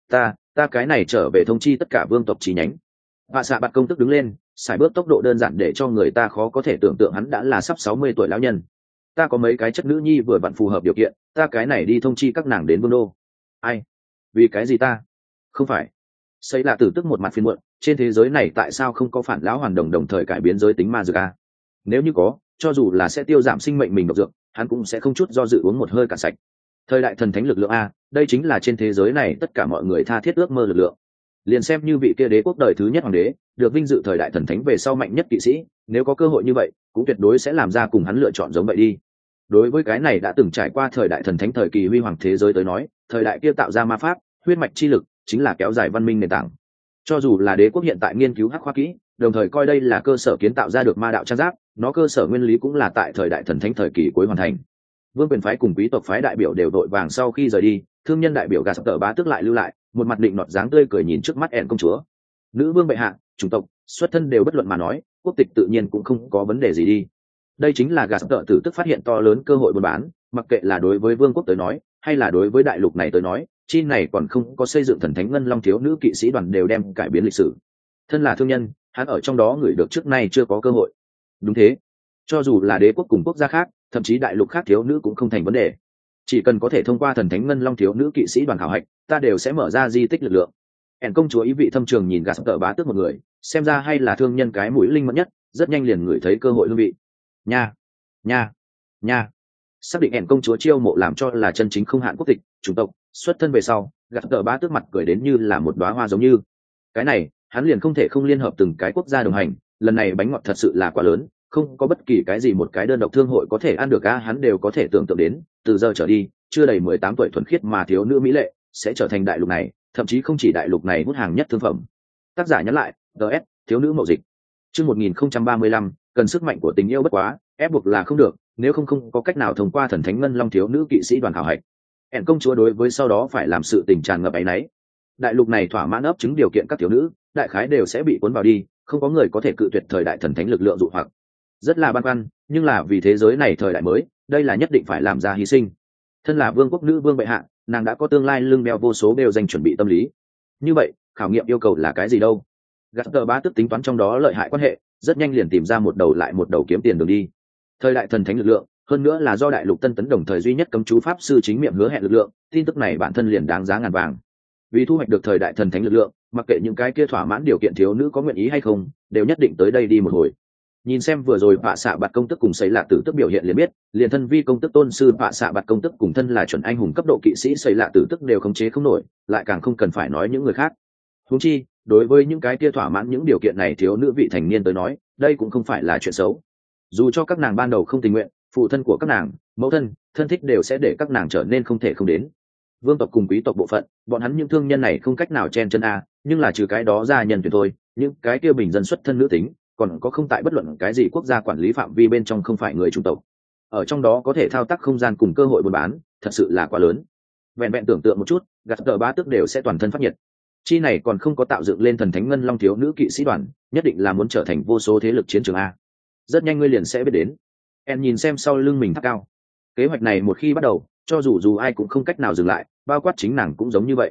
Ta cái này trở về thông chi tất cả vương tộc chi nhánh. Vạ xạ bạt công tức đứng lên, xài bước tốc độ đơn giản để cho người ta khó có thể tưởng tượng hắn đã là sắp 60 tuổi lão nhân. Ta có mấy cái chất nữ nhi vừa vặn phù hợp điều kiện, ta cái này đi thông chi các nàng đến vương đô. Ai? Vì cái gì ta? Không phải. Xây là tử tức một mặt phiền muộn, trên thế giới này tại sao không có phản lão hoàn đồng đồng thời cải biến giới tính ma dược a? Nếu như có, cho dù là sẽ tiêu giảm sinh mệnh mình độc dược, hắn cũng sẽ không chút do dự uống một hơi cạn sạch. Thời đại thần thánh lực lượng a, đây chính là trên thế giới này tất cả mọi người tha thiết ước mơ lực lượng. Liền xem như vị kia đế quốc đời thứ nhất hoàng đế, được vinh dự thời đại thần thánh về sau mạnh nhất kỵ sĩ, nếu có cơ hội như vậy, cũng tuyệt đối sẽ làm ra cùng hắn lựa chọn giống vậy đi. Đối với cái này đã từng trải qua thời đại thần thánh thời kỳ huy hoàng thế giới tới nói, thời đại kia tạo ra ma pháp, huyết mạch chi lực, chính là kéo dài văn minh nền tảng. Cho dù là đế quốc hiện tại nghiên cứu hắc khoa kỹ, đồng thời coi đây là cơ sở kiến tạo ra được ma đạo trang giáp, nó cơ sở nguyên lý cũng là tại thời đại thần thánh thời kỳ cuối hoàn thành. Vương quyền phái cùng quý tộc phái đại biểu đều đội vàng sau khi rời đi, thương nhân đại biểu gà sập tờ bá tước lại lưu lại, một mặt định nọt dáng tươi cười nhìn trước mắt ẻn công chúa. Nữ vương bệ hạ, chủng tộc, xuất thân đều bất luận mà nói, quốc tịch tự nhiên cũng không có vấn đề gì đi. Đây chính là gà sập tờ tử tức phát hiện to lớn cơ hội buôn bán, mặc kệ là đối với vương quốc tới nói, hay là đối với đại lục này tới nói, chi này còn không có xây dựng thần thánh ngân long thiếu nữ kỵ sĩ đoàn đều đem cải biến lịch sử. Thân là thương nhân, hắn ở trong đó người được trước nay chưa có cơ hội. Đúng thế, cho dù là đế quốc cùng quốc gia khác, thậm chí đại lục khác thiếu nữ cũng không thành vấn đề. Chỉ cần có thể thông qua thần thánh ngân long thiếu nữ kỵ sĩ đoàn khảo hạch, ta đều sẽ mở ra di tích lực lượng. Ẻn công chúa ý vị thâm trường nhìn gà sập tờ bá tước một người, xem ra hay là thương nhân cái mũi linh mẫn nhất, rất nhanh liền ngửi thấy cơ hội hương vị. Nha. Xác định ẻn công chúa chiêu mộ làm cho là chân chính không hạn quốc tịch, chủng tộc, xuất thân về sau, gà sập tờ bá tước mặt cười đến như là một đóa hoa giống như. Cái này, hắn liền không thể không liên hợp từng cái quốc gia đồng hành, lần này bánh ngọt thật sự là quá lớn, không có bất kỳ cái gì một cái đơn độc thương hội có thể ăn được hắn đều có thể tưởng tượng đến, từ giờ trở đi, chưa đầy 18 tuổi thuần khiết mà thiếu nữ mỹ lệ sẽ trở thành đại lục này, thậm chí không chỉ đại lục này hút hàng nhất thương phẩm. Tác giả nhắn lại, DS, thiếu nữ mậu dịch. Chương 1035, cần sức mạnh của tình yêu bất quá, ép buộc là không được, nếu không có cách nào thông qua thần thánh ngân long thiếu nữ kỵ sĩ đoàn khảo hạch. Ẻn công chúa đối với sau đó phải làm sự tình tràn ngập áy náy. Đại lục này thỏa mãn ấp chứng điều kiện các thiếu nữ, đại khái đều sẽ bị cuốn vào đi, không có người có thể cự tuyệt thời đại thần thánh lực lượng dụ hoặc. Rất là băn khoăn, nhưng là vì thế giới này thời đại mới, đây là nhất định phải làm ra hy sinh. Thân là vương quốc nữ vương bệ hạ, nàng đã có tương lai lưng đeo vô số đều dành chuẩn bị tâm lý. Như vậy, khảo nghiệm yêu cầu là cái gì đâu? Gạt tờ bá tức tính toán trong đó lợi hại quan hệ, rất nhanh liền tìm ra một đầu lại một đầu kiếm tiền đường đi. Thời đại thần thánh lực lượng, hơn nữa là do đại lục tân tấn đồng thời duy nhất cấm chú pháp sư chính miệng hứa hẹn lực lượng, tin tức này bản thân liền đáng giá ngàn vàng. Vì thu hoạch được thời đại thần thánh lực lượng, mặc kệ những cái kia thỏa mãn điều kiện thiếu nữ có nguyện ý hay không, đều nhất định tới đây đi một hồi. Nhìn xem vừa rồi vạ xạ bạt công tức cùng xây lạ tử tức biểu hiện liền biết, liền thân vi công tức tôn sư vạ xạ bạt công tức cùng thân là chuẩn anh hùng cấp độ kỵ sĩ xây lạ tử tức đều khống chế không nổi, lại càng không cần phải nói những người khác. Huống chi, đối với những cái kia thỏa mãn những điều kiện này thiếu nữ vị thành niên tới nói, đây cũng không phải là chuyện xấu. Dù cho các nàng ban đầu không tình nguyện, phụ thân của các nàng, mẫu thân, thân thích đều sẽ để các nàng trở nên không thể không đến. Vương tộc cùng quý tộc bộ phận, bọn hắn những thương nhân này không cách nào chen chân nhưng là trừ cái đó ra nhân tuyển thôi, những cái kia bình dân xuất thân nữ tính, còn có không tại bất luận cái gì quốc gia quản lý phạm vi bên trong không phải người chủng tộc. Ở trong đó có thể thao tác không gian cùng cơ hội buôn bán, thật sự là quá lớn. Vẹn vẹn tưởng tượng một chút, gạt tờ bá tước đều sẽ toàn thân phát nhiệt. Chi này còn không có tạo dựng lên thần thánh ngân long thiếu nữ kỵ sĩ đoàn, nhất định là muốn trở thành vô số thế lực chiến trường a. Rất nhanh ngươi liền sẽ biết đến. En nhìn xem sau lưng mình tháp cao. Kế hoạch này một khi bắt đầu, cho dù ai cũng không cách nào dừng lại, bao quát chính nàng cũng giống như vậy.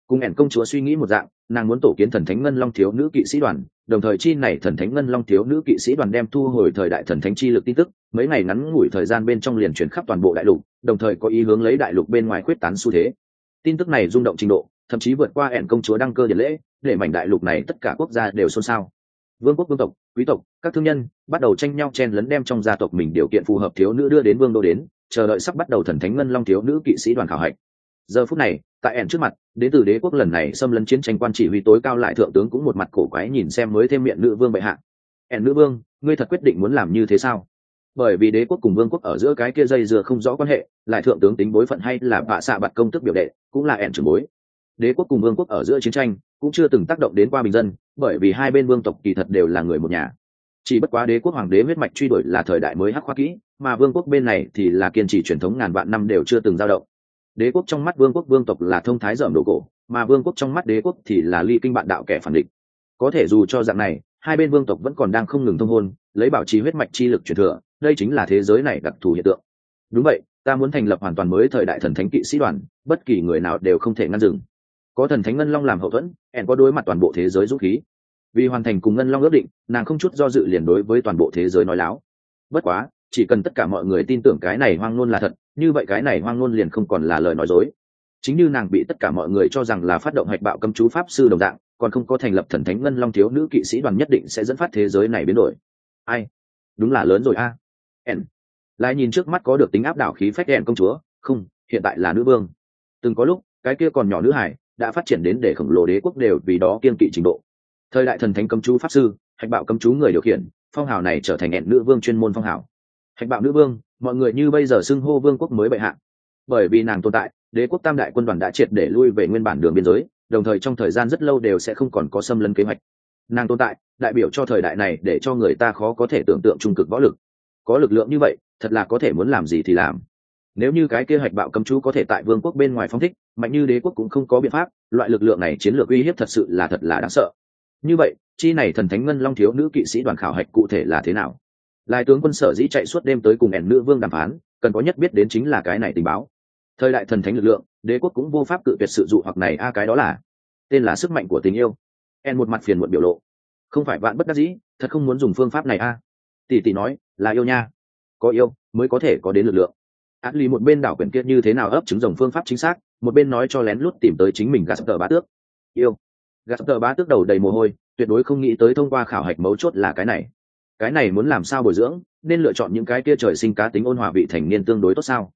Cùng ẻn công chúa suy nghĩ một dạng, nàng muốn tổ kiến thần thánh ngân long thiếu nữ kỵ sĩ đoàn, đồng thời chi này thần thánh ngân long thiếu nữ kỵ sĩ đoàn đem thu hồi thời đại thần thánh chi lực tin tức, mấy ngày ngắn ngủi thời gian bên trong liền chuyển khắp toàn bộ đại lục, đồng thời có ý hướng lấy đại lục bên ngoài khuyết tán xu thế. Tin tức này rung động trình độ, thậm chí vượt qua ẻn công chúa đăng cơ điển lễ, để mảnh đại lục này tất cả quốc gia đều xôn xao. Vương quốc, vương tộc, quý tộc, các thương nhân bắt đầu tranh nhau chen lấn đem trong gia tộc mình điều kiện phù hợp thiếu nữ đưa đến vương đô đến, chờ đợi sắp bắt đầu thần thánh ngân long thiếu nữ kỵ sĩ đoàn khảo hạch. Giờ phút này, tại ẻn trước mặt, đến từ đế quốc lần này xâm lấn chiến tranh quan chỉ huy tối cao lại thượng tướng cũng một mặt cổ quái nhìn xem mới thêm miệng nữ vương bệ hạ. ẻn nữ vương, ngươi thật quyết định muốn làm như thế sao? Bởi vì đế quốc cùng vương quốc ở giữa cái kia dây dưa không rõ quan hệ, lại thượng tướng tính bối phận hay là bạ xạ bạt công tức biểu đệ, cũng là ẻn trưởng bối. Đế quốc cùng vương quốc ở giữa chiến tranh cũng chưa từng tác động đến qua bình dân, bởi vì hai bên vương tộc kỳ thật đều là người một nhà. Chỉ bất quá đế quốc hoàng đế huyết mạch truy đuổi là thời đại mới hắc khoa kỹ, mà vương quốc bên này thì là kiên trì truyền thống ngàn vạn năm đều chưa từng dao động. Đế quốc trong mắt vương quốc vương tộc là thông thái dởm đồ cổ, mà vương quốc trong mắt đế quốc thì là ly kinh bạn đạo kẻ phản địch. Có thể dù cho dạng này, hai bên vương tộc vẫn còn đang không ngừng thông hôn, lấy bảo trì huyết mạch chi lực truyền thừa, đây chính là thế giới này đặc thù hiện tượng. Đúng vậy, ta muốn thành lập hoàn toàn mới thời đại thần thánh kỵ sĩ đoàn, bất kỳ người nào đều không thể ngăn dừng. Có thần thánh ngân long làm hậu thuẫn, ẻn có đối mặt toàn bộ thế giới dũng khí. Vì hoàn thành cùng ngân long ước định, nàng không chút do dự liền đối với toàn bộ thế giới nói láo. Bất quá, chỉ cần tất cả mọi người tin tưởng cái này hoang ngôn là thật, như vậy cái này hoang ngôn liền không còn là lời nói dối. Chính như nàng bị tất cả mọi người cho rằng là phát động hạch bạo cấm chú pháp sư đồng dạng, còn không có thành lập thần thánh ngân long thiếu nữ kỵ sĩ đoàn nhất định sẽ dẫn phát thế giới này biến đổi. Ai? Đúng là lớn rồi a. Ẻn lại nhìn trước mắt có được tính áp đảo khí phách ẻn công chúa, không, hiện tại là nữ vương. Từng có lúc, cái kia còn nhỏ nữ hải đã phát triển đến để khổng lồ đế quốc đều vì đó kiên kỵ trình độ. Thời đại thần thánh cấm chú pháp sư, hạch bạo cấm chú người điều khiển, phong hào này trở thành ẻn nữ vương chuyên môn phong hào. Hạch bạo nữ vương, mọi người như bây giờ xưng hô vương quốc mới bệ hạ. Bởi vì nàng tồn tại, đế quốc tam đại quân đoàn đã triệt để lui về nguyên bản đường biên giới, đồng thời trong thời gian rất lâu đều sẽ không còn có xâm lấn kế hoạch. Nàng tồn tại, đại biểu cho thời đại này để cho người ta khó có thể tưởng tượng trung cực võ lực. Có lực lượng như vậy, thật là có thể muốn làm gì thì làm. Nếu như cái kia hạch bạo cấm chú có thể tại vương quốc bên ngoài phóng thích, mạnh như đế quốc cũng không có biện pháp, loại lực lượng này chiến lược uy hiếp thật sự là đáng sợ. Như vậy, chi này thần thánh ngân long thiếu nữ kỵ sĩ đoàn khảo hạch cụ thể là thế nào? Lai tướng quân sở dĩ chạy suốt đêm tới cùng ẻn nữ vương đàm phán, cần có nhất biết đến chính là cái này tình báo. Thời đại thần thánh lực lượng, đế quốc cũng vô pháp cự tuyệt sự dụ hoặc này cái đó là tên là sức mạnh của tình yêu. En một mặt phiền muộn biểu lộ, không phải vạn bất đắc dĩ, thật không muốn dùng phương pháp này tỷ tỷ nói là yêu nha, có yêu mới có thể có đến lực lượng. Ashley một bên đảo quyển kia như thế nào ấp trứng rồng phương pháp chính xác, một bên nói cho lén lút tìm tới chính mình Gaspar bá tước. Yêu. Gaspar bá tước đầu đầy mồ hôi, tuyệt đối không nghĩ tới thông qua khảo hạch mấu chốt là cái này. Cái này muốn làm sao bồi dưỡng, nên lựa chọn những cái kia trời sinh cá tính ôn hòa vị thành niên tương đối tốt sao?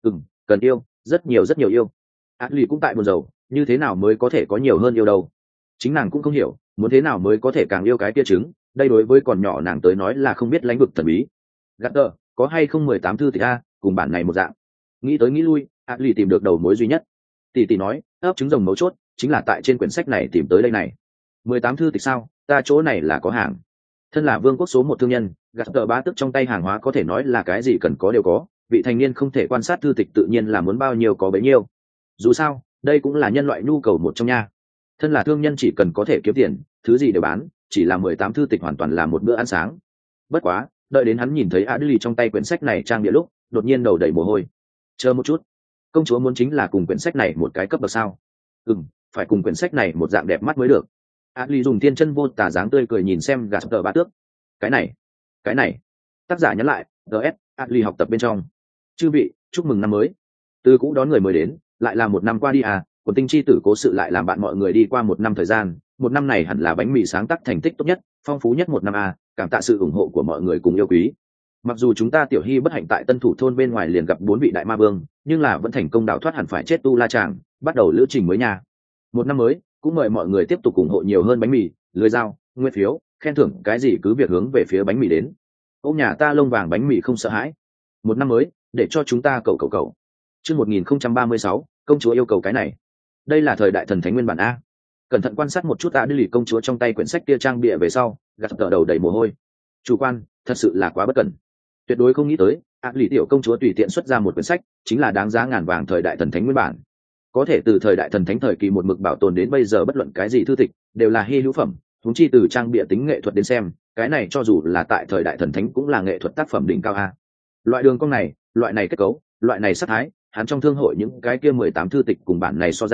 Cần yêu, rất nhiều yêu. Ashley cũng tại buồn rầu, như thế nào mới có thể có nhiều hơn yêu đâu? Chính nàng cũng không hiểu, muốn thế nào mới có thể càng yêu cái kia trứng, đây đối với còn nhỏ nàng tới nói là không biết lãnh vực thần bí. Gaspar, có hay không 18 thư tịch cùng bản này một dạng. Nghĩ tới nghĩ lui, Ashley tìm được đầu mối duy nhất. Tỷ nói, ấp trứng rồng mấu chốt chính là tại trên quyển sách này tìm tới đây này. 18 thư tịch sao? Ta chỗ này là có hàng. Thân là vương quốc số 1 thương nhân, Gaspar bá tước trong tay hàng hóa có thể nói là cái gì cần có đều có, vị thành niên không thể quan sát thư tịch tự nhiên là muốn bao nhiêu có bấy nhiêu. Dù sao, đây cũng là nhân loại nhu cầu một trong nha. Thân là thương nhân chỉ cần có thể kiếm tiền, thứ gì đều bán, chỉ là 18 thư tịch hoàn toàn là một bữa ăn sáng. Bất quá, đợi đến hắn nhìn thấy Adley trong tay quyển sách này trang bìa lúc, đột nhiên đầu đầy mồ hôi. Chờ một chút, công chúa muốn chính là cùng quyển sách này một cái cấp bậc sao? Phải cùng quyển sách này một dạng đẹp mắt mới được. Adley dùng tiên chân vô tà dáng tươi cười nhìn xem Gaspar bá tước. Cái này. Tác giả nhắn lại, DS, Adley học tập bên trong. Chư vị, chúc mừng năm mới. Từ cũ đón người mới đến, lại là một năm qua đi quần tinh chi tử cố sự lại làm bạn mọi người đi qua một năm thời gian. Một năm này hẳn là bánh mì sáng tác thành tích tốt nhất, phong phú nhất một năm cảm tạ sự ủng hộ của mọi người cùng yêu quý. Mặc dù chúng ta tiểu hy bất hạnh tại Tân Thủ thôn bên ngoài liền gặp 4 vị đại ma vương, nhưng là vẫn thành công đào thoát hẳn phải chết tu la chàng, bắt đầu lữ trình mới nha. Một năm mới, cũng mời mọi người tiếp tục ủng hộ nhiều hơn bánh mì, lưới dao, nguyên phiếu, khen thưởng cái gì cứ việc hướng về phía bánh mì đến. Ôm nhà ta lông vàng bánh mì không sợ hãi. Một năm mới, để cho chúng ta cầu. Chương 1036, công chúa yêu cầu cái này. Đây là thời đại thần thánh nguyên bản a. Cẩn thận quan sát một chút Adley công chúa trong tay quyển sách kia trang bìa về sau, gạt tờ đầu đầy mồ hôi. Chủ quan, thật sự là quá bất cẩn. Tuyệt đối không nghĩ tới, Adley tiểu công chúa tùy tiện xuất ra một quyển sách, chính là đáng giá ngàn vàng thời đại thần thánh nguyên bản. Có thể từ thời đại thần thánh thời kỳ một mực bảo tồn đến bây giờ bất luận cái gì thư tịch, đều là hi hữu phẩm, huống chi từ trang bìa tính nghệ thuật đến xem, cái này cho dù là tại thời đại thần thánh cũng là nghệ thuật tác phẩm đỉnh cao a. Loại đường cong này, loại này kết cấu, loại này sắc thái, hắn trong thương hội những cái kia 18 thư tịch cùng bản này so ra,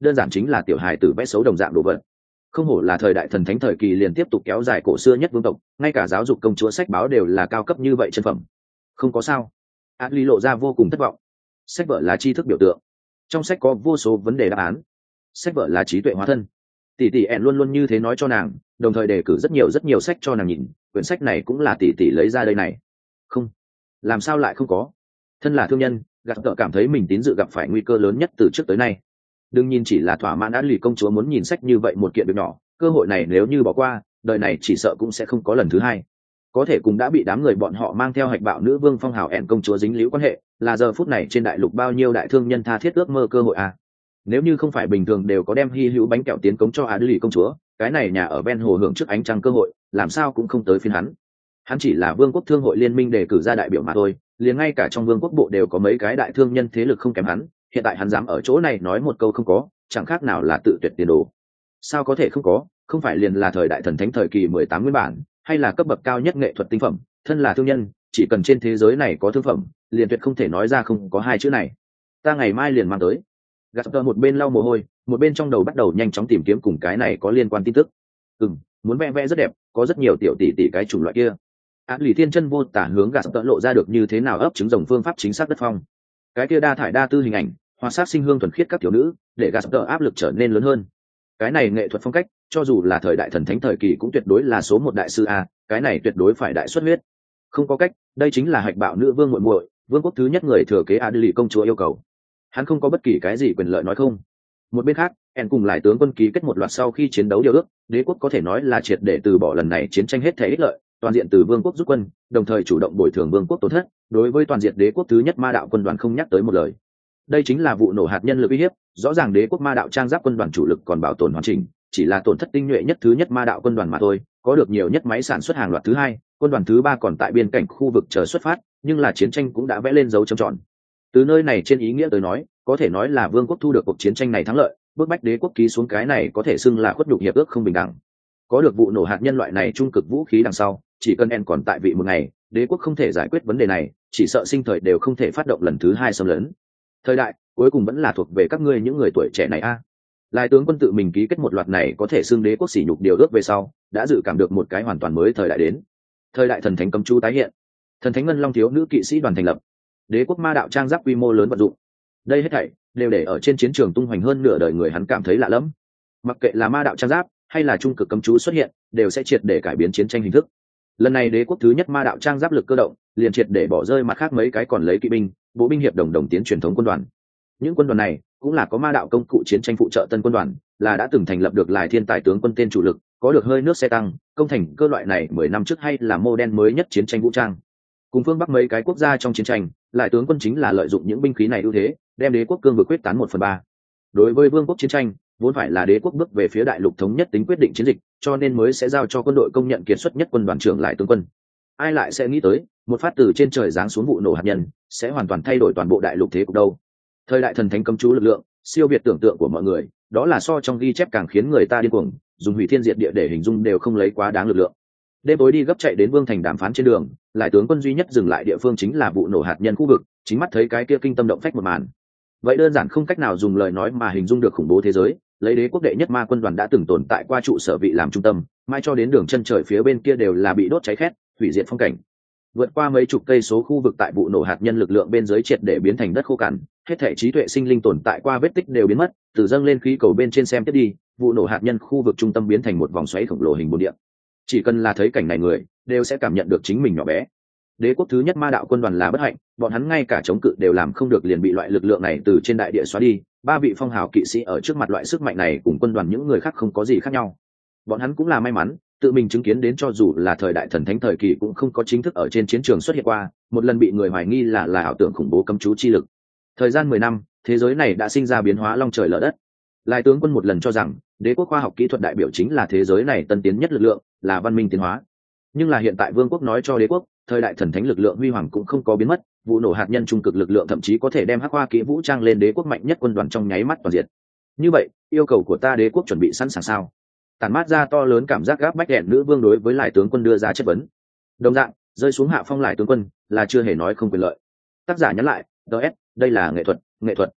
đơn giản chính là tiểu hài tử vẽ xấu đồng dạng đồ vật. Không hổ là thời đại thần thánh thời kỳ liền tiếp tục kéo dài cổ xưa nhất vương tộc, ngay cả giáo dục công chúa sách báo đều là cao cấp như vậy chân phẩm. Không có sao. Ashley lộ ra vô cùng thất vọng. Sách vở là tri thức biểu tượng, trong sách có vô số vấn đề đáp án. Sách vở là trí tuệ hóa thân. Tỷ tỷ ẹn luôn luôn như thế nói cho nàng, đồng thời đề cử rất nhiều sách cho nàng nhìn. Quyển sách này cũng là tỷ tỷ lấy ra đây này. Không, làm sao lại không có? Thân là thương nhân, gạt tợ cảm thấy mình tín dự gặp phải nguy cơ lớn nhất từ trước tới nay. Đừng nhìn chỉ là thỏa mãn Ashley công chúa muốn nhìn sách như vậy một kiện việc nhỏ, cơ hội này nếu như bỏ qua, đời này chỉ sợ cũng sẽ không có lần thứ hai. Có thể cũng đã bị đám người bọn họ mang theo hạch bạo nữ vương phong hào ẹn công chúa dính líu quan hệ, là giờ phút này trên đại lục bao nhiêu đại thương nhân tha thiết ước mơ cơ hội à. Nếu như không phải bình thường đều có đem hy hữu bánh kẹo tiến cống cho Ashley công chúa, cái này nhà ở ven hồ hưởng trước ánh trăng cơ hội, làm sao cũng không tới phiên hắn. Hắn chỉ là vương quốc thương hội liên minh đề cử ra đại biểu mà thôi, liền ngay cả trong vương quốc bộ đều có mấy cái đại thương nhân thế lực không kém hắn, hiện tại hắn dám ở chỗ này nói một câu không có, chẳng khác nào là tự tuyệt tiền đồ. Sao có thể không có, không phải liền là thời đại thần thánh thời kỳ 18 nguyên bản, hay là cấp bậc cao nhất nghệ thuật tinh phẩm, thân là thương nhân, chỉ cần trên thế giới này có thương phẩm, liền tuyệt không thể nói ra không có hai chữ này. Ta ngày mai liền mang tới. Gaspar một bên lau mồ hôi, một bên trong đầu bắt đầu nhanh chóng tìm kiếm cùng cái này có liên quan tin tức. Muốn vẽ rất đẹp, có rất nhiều tiểu tỷ cái chủng loại kia. Ashley thiên chân vô tả hướng Gaspar lộ ra được như thế nào ấp trứng rồng phương pháp chính xác đất phong. Cái kia đa thải đa tư hình ảnh, hoa sát sinh hương thuần khiết các tiểu nữ, để Gaspar áp lực trở nên lớn hơn. Cái này nghệ thuật phong cách, cho dù là thời đại thần thánh thời kỳ cũng tuyệt đối là số một đại sư a, cái này tuyệt đối phải đại xuất huyết. Không có cách, đây chính là hạch bạo nữ vương muội muội, vương quốc thứ nhất người thừa kế Ashley công chúa yêu cầu. Hắn không có bất kỳ cái gì quyền lợi nói không. Một bên khác, En cùng lại tướng quân ký kết một loạt sau khi chiến đấu điều ước, đế quốc có thể nói là triệt để từ bỏ lần này chiến tranh hết thể ích lợi, toàn diện từ vương quốc rút quân, đồng thời chủ động bồi thường vương quốc tổn thất. Đối với toàn diện đế quốc thứ nhất ma đạo quân đoàn không nhắc tới một lời. Đây chính là vụ nổ hạt nhân lực uy hiếp, rõ ràng đế quốc ma đạo trang giáp quân đoàn chủ lực còn bảo tồn hoàn chỉnh, chỉ là tổn thất tinh nhuệ nhất thứ nhất ma đạo quân đoàn mà thôi, có được nhiều nhất máy sản xuất hàng loạt thứ hai, quân đoàn thứ ba còn tại biên cảnh khu vực chờ xuất phát, nhưng là chiến tranh cũng đã vẽ lên dấu chấm tròn. Từ nơi này trên ý nghĩa tới nói, có thể nói là vương quốc thu được cuộc chiến tranh này thắng lợi, bước bách đế quốc ký xuống cái này có thể xưng là khuất nhục hiệp ước không bình đẳng. Có được vụ nổ hạt nhân loại này trung cực vũ khí đằng sau, chỉ cần En còn tại vị một ngày, đế quốc không thể giải quyết vấn đề này, chỉ sợ sinh thời đều không thể phát động lần thứ hai xâm lấn. Thời đại cuối cùng vẫn là thuộc về các ngươi những người tuổi trẻ này a. Lai tướng quân tự mình ký kết một loạt này có thể xưng đế quốc sỉ nhục điều ước về sau, đã dự cảm được một cái hoàn toàn mới thời đại đến. Thời đại thần thánh cấm chú tái hiện, thần thánh ngân long thiếu nữ kỵ sĩ đoàn thành lập, đế quốc ma đạo trang giáp quy mô lớn vận dụng. Đây hết thảy đều để ở trên chiến trường tung hoành hơn nửa đời người hắn cảm thấy lạ lẫm. Mặc kệ là ma đạo trang giáp hay là trung cực cấm chú xuất hiện, đều sẽ triệt để cải biến chiến tranh hình thức. Lần này đế quốc thứ nhất ma đạo trang giáp lực cơ động, liền triệt để bỏ rơi mặt khác mấy cái còn lấy kỵ binh, bộ binh hiệp đồng tiến truyền thống quân đoàn. Những quân đoàn này cũng là có ma đạo công cụ chiến tranh phụ trợ tân quân đoàn, là đã từng thành lập được lại thiên tài tướng quân tên chủ lực, có được hơi nước xe tăng, công thành cơ loại này 10 năm trước hay là mô đen mới nhất chiến tranh vũ trang. Cùng phương bắc mấy cái quốc gia trong chiến tranh, lại tướng quân chính là lợi dụng những binh khí này ưu thế, đem đế quốc cương vực quyết tán 1/3. Đối với vương quốc chiến tranh, vốn phải là đế quốc bước về phía đại lục thống nhất tính quyết định chiến dịch, cho nên mới sẽ giao cho quân đội công nhận kiệt xuất nhất quân đoàn trưởng lại tướng quân. Ai lại sẽ nghĩ tới, một phát từ trên trời giáng xuống vụ nổ hạt nhân, sẽ hoàn toàn thay đổi toàn bộ đại lục thế cục đâu. Thời đại thần thánh cấm chú lực lượng, siêu việt tưởng tượng của mọi người, đó là so trong ghi chép càng khiến người ta điên cuồng, dùng hủy thiên diệt địa để hình dung đều không lấy quá đáng lực lượng. Đêm tối đi gấp chạy đến vương thành đàm phán trên đường, lại tướng quân duy nhất dừng lại địa phương chính là vụ nổ hạt nhân khu vực, chính mắt thấy cái kia kinh tâm động phách một màn. Vậy đơn giản không cách nào dùng lời nói mà hình dung được khủng bố thế giới, lấy đế quốc đệ nhất ma quân đoàn đã từng tồn tại qua trụ sở vị làm trung tâm, mai cho đến đường chân trời phía bên kia đều là bị đốt cháy khét, hủy diệt phong cảnh. Vượt qua mấy chục cây số khu vực tại vụ nổ hạt nhân lực lượng bên dưới triệt để biến thành đất khô cằn, hết thảy trí tuệ sinh linh tồn tại qua vết tích đều biến mất, từ dâng lên khí cầu bên trên xem tiếp đi, vụ nổ hạt nhân khu vực trung tâm biến thành một vòng xoáy khổng lồ hình bồn địa. Chỉ cần là thấy cảnh này người, đều sẽ cảm nhận được chính mình nhỏ bé. Đế quốc thứ nhất ma đạo quân đoàn là bất hạnh, bọn hắn ngay cả chống cự đều làm không được liền bị loại lực lượng này từ trên đại địa xóa đi. Ba vị phong hào kỵ sĩ ở trước mặt loại sức mạnh này cùng quân đoàn những người khác không có gì khác nhau. Bọn hắn cũng là may mắn, tự mình chứng kiến đến cho dù là thời đại thần thánh thời kỳ cũng không có chính thức ở trên chiến trường xuất hiện qua, một lần bị người hoài nghi là ảo tưởng khủng bố cấm chú chi lực. Thời gian 10 năm, thế giới này đã sinh ra biến hóa long trời lở đất. Lai tướng quân một lần cho rằng, đế quốc khoa học kỹ thuật đại biểu chính là thế giới này tân tiến nhất lực lượng, là văn minh tiến hóa. Nhưng là hiện tại vương quốc nói cho đế quốc, thời đại thần thánh lực lượng huy hoàng cũng không có biến mất, vụ nổ hạt nhân trung cực lực lượng thậm chí có thể đem hắc hoa kỹ vũ trang lên đế quốc mạnh nhất quân đoàn trong nháy mắt toàn diện. Như vậy, yêu cầu của ta đế quốc chuẩn bị sẵn sàng sao? Tản mát ra to lớn cảm giác gáp bách đèn nữ vương đối với lại tướng quân đưa ra chất vấn. Đồng dạng, rơi xuống hạ phong lại tướng quân là chưa hề nói không quyền lợi. Tác giả nhắn lại, DS, đây là nghệ thuật, nghệ thuật.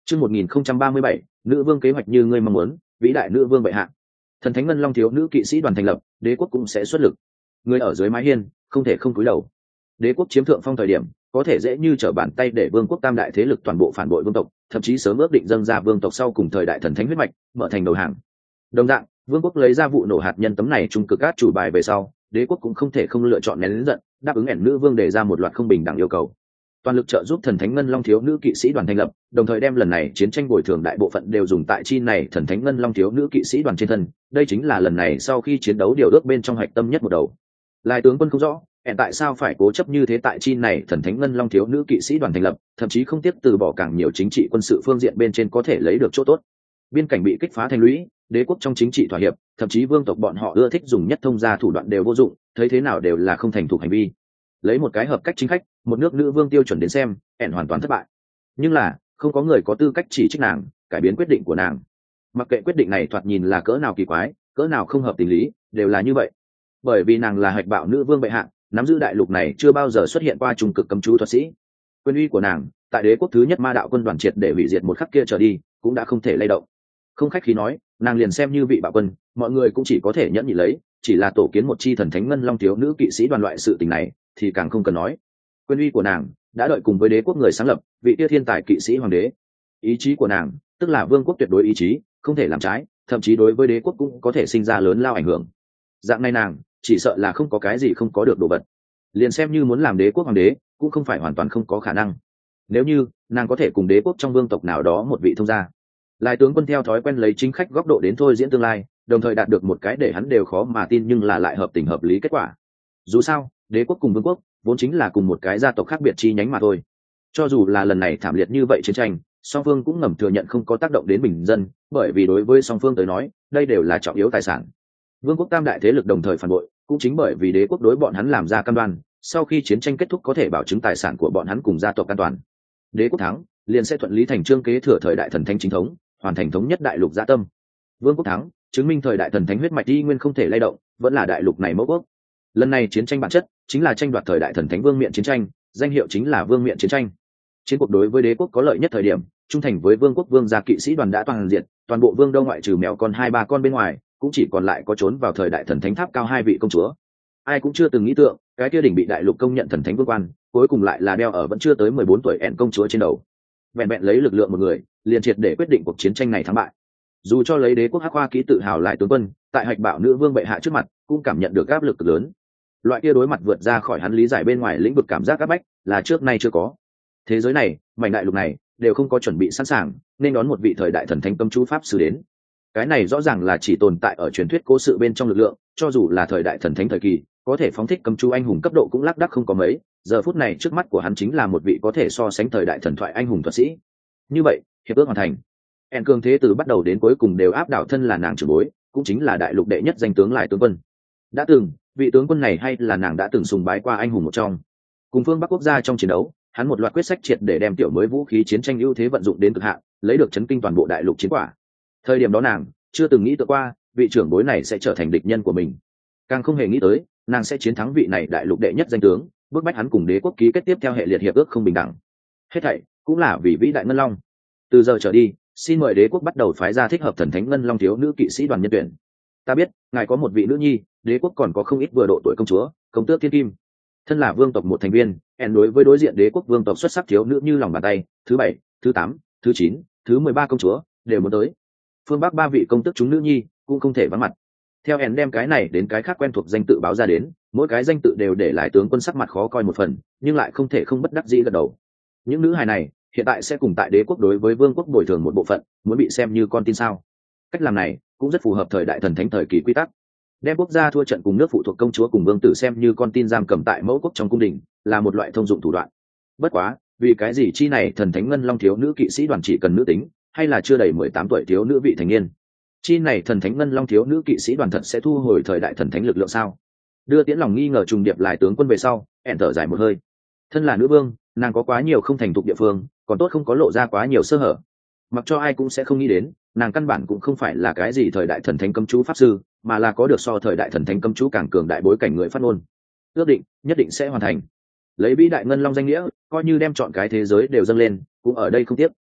Chương 1037, nữ vương kế hoạch như ngươi mong muốn, vĩ đại nữ vương bệ hạ. Thần thánh ngân long thiếu nữ kỵ sĩ đoàn thành lập, đế quốc cũng sẽ xuất lực. Người ở dưới mái hiên, không thể không cúi đầu. Đế quốc chiếm thượng phong thời điểm, có thể dễ như trở bàn tay để vương quốc tam đại thế lực toàn bộ phản bội vương tộc, thậm chí sớm ước định dâng ra vương tộc sau cùng thời đại thần thánh huyết mạch, mở thành đầu hàng. Đồng dạng, vương quốc lấy ra vụ nổ hạt nhân tấm này trung cực át chủ bài về sau, đế quốc cũng không thể không lựa chọn nén giận, đáp ứng ẻn nữ vương đề ra một loạt không bình đẳng yêu cầu. Toàn lực trợ giúp thần thánh ngân long thiếu nữ kỵ sĩ đoàn thành lập, đồng thời đem lần này chiến tranh bồi thường đại bộ phận đều dùng tại chi này thần thánh ngân long thiếu nữ kỵ sĩ đoàn trên thân. Đây chính là lần này sau khi chiến đấu điều ước bên trong hạch tâm nhất một đầu. Lai tướng quân không rõ tại sao phải cố chấp như thế tại chi này thần thánh ngân long thiếu nữ kỵ sĩ đoàn thành lập, thậm chí không tiếc từ bỏ càng nhiều chính trị quân sự phương diện bên trên có thể lấy được chỗ tốt. Biên cảnh bị kích phá thành lũy, đế quốc trong chính trị thỏa hiệp, thậm chí vương tộc bọn họ ưa thích dùng nhất thông gia thủ đoạn đều vô dụng, thấy thế nào đều là không thành thục hành vi. Lấy một cái hợp cách chính khách, một nước nữ vương tiêu chuẩn đến xem, hoàn toàn thất bại. Nhưng là không có người có tư cách chỉ trích nàng, cải biến quyết định của nàng. Mặc kệ quyết định này thoạt nhìn là cỡ nào kỳ quái, cỡ nào không hợp tình lý, đều là như vậy. Bởi vì nàng là hạch bạo nữ vương bệ hạ, nắm giữ đại lục này chưa bao giờ xuất hiện qua trung cực cấm chú thuật sĩ. Quyền uy của nàng, tại đế quốc thứ nhất ma đạo quân đoàn triệt để hủy diệt một khắc kia trở đi, cũng đã không thể lay động. Không khách khí nói, nàng liền xem như vị bạo quân, mọi người cũng chỉ có thể nhẫn nhị lấy, chỉ là tổ kiến một chi thần thánh ngân long thiếu nữ kỵ sĩ đoàn loại sự tình này thì càng không cần nói. Quyền uy của nàng đã đợi cùng với đế quốc người sáng lập, vị tia thiên tài kỵ sĩ hoàng đế. Ý chí của nàng tức là vương quốc tuyệt đối ý chí, không thể làm trái, thậm chí đối với đế quốc cũng có thể sinh ra lớn lao ảnh hưởng. Dạng này nàng chỉ sợ là không có cái gì không có được đồ vật, liền xem như muốn làm đế quốc hoàng đế cũng không phải hoàn toàn không có khả năng. Nếu như nàng có thể cùng đế quốc trong vương tộc nào đó một vị thông gia. Lai tướng quân theo thói quen lấy chính khách góc độ đến thôi diễn tương lai, đồng thời đạt được một cái để hắn đều khó mà tin nhưng là lại hợp tình hợp lý kết quả. Dù sao đế quốc cùng vương quốc vốn chính là cùng một cái gia tộc khác biệt chi nhánh mà thôi. Cho dù là lần này thảm liệt như vậy chiến tranh, song phương cũng ngầm thừa nhận không có tác động đến bình dân, bởi vì đối với song phương tới nói đây đều là trọng yếu tài sản. Vương quốc tam đại thế lực đồng thời phản bội, cũng chính bởi vì đế quốc đối bọn hắn làm ra cam đoan, sau khi chiến tranh kết thúc có thể bảo chứng tài sản của bọn hắn cùng gia tộc an toàn. Đế quốc thắng liền sẽ thuận lý thành chương kế thừa thời đại thần thánh chính thống, hoàn thành thống nhất đại lục dã tâm. Vương quốc thắng chứng minh thời đại thần thánh huyết mạch y nguyên không thể lay động, vẫn là đại lục này mẫu quốc. Lần này chiến tranh bản chất chính là tranh đoạt thời đại thần thánh vương miện chiến tranh, danh hiệu chính là vương miện chiến tranh. Chiến cuộc đối với đế quốc có lợi nhất thời điểm, trung thành với vương quốc vương gia kỵ sĩ đoàn đã toàn diện, toàn bộ vương đô ngoại trừ mèo con 2-3 con bên ngoài, cũng chỉ còn lại có trốn vào thời đại thần thánh tháp cao 2 vị công chúa. Ai cũng chưa từng nghĩ tượng cái kia đỉnh bị đại lục công nhận thần thánh vương quan, cuối cùng lại là đeo ở vẫn chưa tới 14 tuổi công chúa trên đầu. Vẹn vẹn lấy lực lượng một người liền triệt để quyết định cuộc chiến tranh này thắng bại. Dù cho lấy đế quốc hắc hoa ký tự hào lại tướng quân, tại hạch bạo nữ vương bệ hạ trước mặt cũng cảm nhận được áp lực cực lớn. Loại kia đối mặt vượt ra khỏi hắn lý giải bên ngoài lĩnh vực cảm giác áp bách là trước nay chưa có. Thế giới này, mảnh đại lục này đều không có chuẩn bị sẵn sàng nên đón một vị thời đại thần thánh cấm chú pháp sư đến. Cái này rõ ràng là chỉ tồn tại ở truyền thuyết cố sự bên trong lực lượng, cho dù là thời đại thần thánh thời kỳ có thể phóng thích cấm chú anh hùng cấp độ cũng lác đác không có mấy, giờ phút này trước mắt của hắn chính là một vị có thể so sánh thời đại thần thoại anh hùng thuật sĩ. Như vậy hiệp ước hoàn thành, cường thế từ bắt đầu đến cuối cùng đều áp đảo thân là nàng trưởng bối, cũng chính là đại lục đệ nhất danh tướng Lại tướng quân. Đã từng vị tướng quân này hay là nàng đã từng sùng bái qua anh hùng một trong. Cùng phương Bắc quốc gia trong chiến đấu, hắn một loạt quyết sách triệt để đem tiểu mới vũ khí chiến tranh ưu thế vận dụng đến cực hạn, lấy được chấn kinh toàn bộ đại lục chiến quả. Thời điểm đó nàng chưa từng nghĩ tới qua vị trưởng bối này sẽ trở thành địch nhân của mình, càng không hề nghĩ tới nàng sẽ chiến thắng vị này đại lục đệ nhất danh tướng, bức bách hắn cùng đế quốc ký kết tiếp theo hệ liệt hiệp ước không bình đẳng. Hết thảy cũng là vì vĩ đại ngân long. Từ giờ trở đi, xin mời đế quốc bắt đầu phái ra thích hợp thần thánh ngân long thiếu nữ kỵ sĩ đoàn nhân tuyển. Ta biết ngài có một vị nữ nhi, đế quốc còn có không ít vừa độ tuổi công chúa, công tước thiên kim. Thân là vương tộc một thành viên, đối với đối diện đế quốc vương tộc xuất sắc thiếu nữ như lòng bàn tay, thứ 7, thứ 8, thứ 9, thứ 13 công chúa đều muốn tới. Phương Bắc 3 vị công tước chúng nữ nhi cũng không thể vắng mặt. Theo đem cái này đến cái khác quen thuộc danh tự báo ra đến, mỗi cái danh tự đều để lại tướng quân sắc mặt khó coi một phần, nhưng lại không thể không bất đắc dĩ gật đầu. Những nữ hài này hiện tại sẽ cùng tại đế quốc đối với vương quốc bồi thường một bộ phận, muốn bị xem như con tin sao? Cách làm này cũng rất phù hợp thời đại thần thánh thời kỳ quy tắc. Đem quốc gia thua trận cùng nước phụ thuộc công chúa cùng vương tử xem như con tin giam cầm tại mẫu quốc trong cung đình, là một loại thông dụng thủ đoạn. Bất quá, vì cái gì chi này thần thánh ngân long thiếu nữ kỵ sĩ đoàn chỉ cần nữ tính, hay là chưa đầy 18 tuổi thiếu nữ vị thành niên? Chi này thần thánh ngân long thiếu nữ kỵ sĩ đoàn thật sẽ thu hồi thời đại thần thánh lực lượng sao? Đưa tiễn lòng nghi ngờ trùng điệp lại tướng quân về sau, thở dài một hơi. Thân là nữ vương, nàng có quá nhiều không thành thục địa phương, còn tốt không có lộ ra quá nhiều sơ hở. Mặc cho ai cũng sẽ không nghĩ đến, nàng căn bản cũng không phải là cái gì thời đại thần thánh cấm chú pháp sư, mà là có được so thời đại thần thánh cấm chú càng cường đại bối cảnh người phát ngôn. Ước định nhất định sẽ hoàn thành. Lấy vĩ đại ngân long danh nghĩa, coi như đem chọn cái thế giới đều dâng lên, cũng ở đây không tiếc.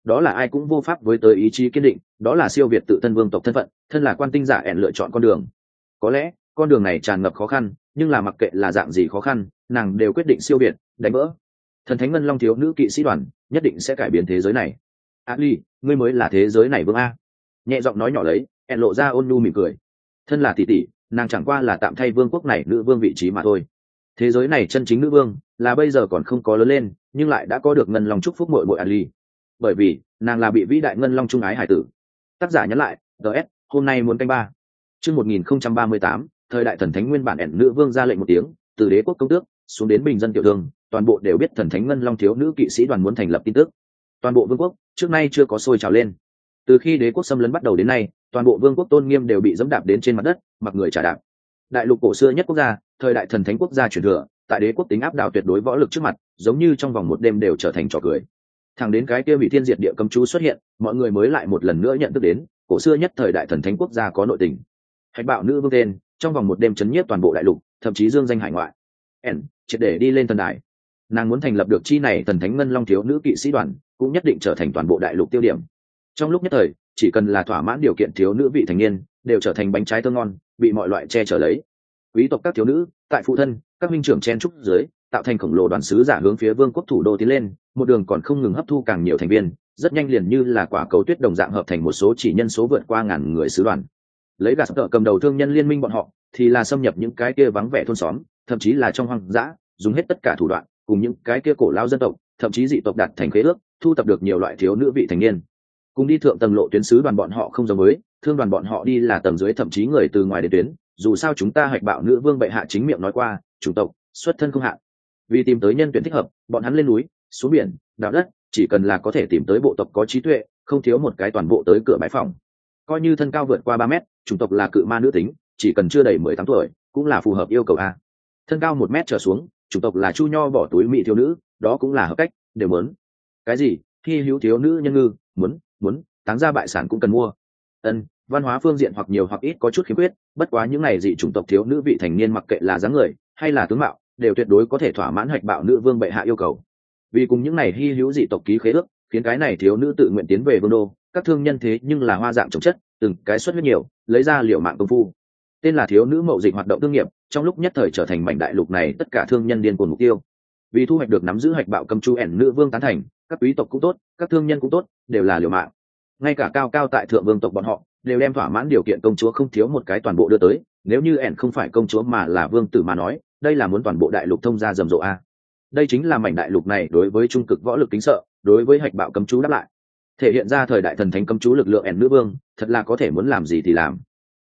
đó là ai cũng vô pháp với tới ý chí kiên định, đó là siêu việt tự thân vương tộc thân phận, thân là quan tinh giả ẻn lựa chọn con đường. Có lẽ con đường này tràn ngập khó khăn, nhưng là mặc kệ là dạng gì khó khăn, nàng đều quyết định siêu việt, đánh vỡ. Thần thánh ngân long thiếu nữ kỵ sĩ đoàn nhất định sẽ cải biến thế giới này. Ali, ngươi mới là thế giới này vương a. Nhẹ giọng nói nhỏ lấy, ẻn lộ ra ôn nhu mỉm cười. Thân là tỷ tỷ, nàng chẳng qua là tạm thay vương quốc này nữ vương vị trí mà thôi. Thế giới này chân chính nữ vương là bây giờ còn không có lớn lên, nhưng lại đã có được ngân long chúc phúc muội muội Ali. Bởi vì nàng là bị vĩ đại ngân long trung ái hải tử. Tác giả nhắn lại, DS, hôm nay muốn canh ba. Chương 1038, thời đại thần thánh nguyên bản ẻn nữ vương ra lệnh một tiếng, từ đế quốc công tước xuống đến bình dân tiểu thương, toàn bộ đều biết thần thánh ngân long thiếu nữ kỵ sĩ đoàn muốn thành lập tin tức. Toàn bộ vương quốc trước nay chưa có sôi trào lên. Từ khi đế quốc xâm lấn bắt đầu đến nay, toàn bộ vương quốc tôn nghiêm đều bị dẫm đạp đến trên mặt đất, mặc người trả đạp. Đại lục cổ xưa nhất quốc gia, thời đại thần thánh quốc gia truyền thừa, tại đế quốc tính áp đảo tuyệt đối võ lực trước mặt, giống như trong vòng một đêm đều trở thành trò cười. Thẳng đến cái kia bị thiên diệt địa cấm chú xuất hiện, mọi người mới lại một lần nữa nhận thức đến cổ xưa nhất thời đại thần thánh quốc gia có nội tình. Hạch bạo nữ vương tên trong vòng một đêm chấn nhiếp toàn bộ đại lục, thậm chí dương danh hải ngoại. Triệt để đi lên thần đài. Nàng muốn thành lập được chi này thần thánh ngân long thiếu nữ kỵ sĩ đoàn, cũng nhất định trở thành toàn bộ đại lục tiêu điểm. Trong lúc nhất thời, chỉ cần là thỏa mãn điều kiện thiếu nữ vị thành niên, đều trở thành bánh trái thơm ngon, bị mọi loại che chở lấy. Quý tộc các thiếu nữ, tại phụ thân, các minh trưởng chen trúc dưới, tạo thành khổng lồ đoàn sứ giả hướng phía vương quốc thủ đô tiến lên, một đường còn không ngừng hấp thu càng nhiều thành viên, rất nhanh liền như là quả cầu tuyết đồng dạng hợp thành một số chỉ nhân số vượt qua ngàn người sứ đoàn. Lấy gạt tợ cầm đầu thương nhân liên minh bọn họ, thì là xâm nhập những cái kia vắng vẻ thôn xóm, thậm chí là trong hoang dã, dùng hết tất cả thủ đoạn, cùng những cái kia cổ lao dân tộc, thậm chí dị tộc đạt thành khế ước, thu tập được nhiều loại thiếu nữ vị thành niên. Cùng đi thượng tầng lộ tuyến sứ đoàn bọn họ không giống với, thương đoàn bọn họ đi là tầng dưới thậm chí người từ ngoài đến tuyến, dù sao chúng ta hoạch bạo nữ vương bệ hạ chính miệng nói qua, chủng tộc, xuất thân không hạn. Vì tìm tới nhân tuyển thích hợp, bọn hắn lên núi, xuống biển, đào đất, chỉ cần là có thể tìm tới bộ tộc có trí tuệ, không thiếu một cái toàn bộ tới cửa bãi phòng. Coi như thân cao vượt qua 3 mét, chủng tộc là cự ma nữ tính, chỉ cần chưa đầy 18 tuổi, cũng là phù hợp yêu cầu a. Thân cao 1 mét trở xuống, chủng tộc là chu nho bỏ túi mỹ thiếu nữ, đó cũng là hợp cách, đều muốn. Cái gì? Khi hữu thiếu nữ nhân ngư, muốn, táng ra bại sản cũng cần mua. Văn hóa phương diện hoặc nhiều hoặc ít có chút khiếm khuyết, bất quá những này dị chủng tộc thiếu nữ vị thành niên mặc kệ là dáng người hay là tướng mạo, đều tuyệt đối có thể thỏa mãn hoạch bạo nữ vương bệ hạ yêu cầu. Vì cùng những này hy hữu dị tộc ký khế ước, khiến cái này thiếu nữ tự nguyện tiến về vương đô, các thương nhân thế nhưng là hoa dạng trồng chất, từng cái xuất huyết nhiều, lấy ra liệu mạng công phu. Tên là thiếu nữ mậu dịch hoạt động thương nghiệp, trong lúc nhất thời trở thành mảnh đại lục này tất cả thương nhân điên cuồng mục tiêu. Vì thu hoạch được nắm giữ hoạch bạo cầm chu ẻn nữ vương tán thành, các quý tộc cũng tốt, các thương nhân cũng tốt, đều là liều mạng. Ngay cả cao cao tại thượng vương tộc bọn họ đều đem thỏa mãn điều kiện công chúa không thiếu một cái toàn bộ đưa tới. Nếu như ẻn không phải công chúa mà là vương tử mà nói, đây là muốn toàn bộ đại lục thông ra rầm rộ a. Đây chính là mảnh đại lục này đối với trung cực võ lực kính sợ, đối với hạch bạo cấm chú đáp lại, thể hiện ra thời đại thần thánh cấm chú lực lượng ẻn nữ vương thật là có thể muốn làm gì thì làm.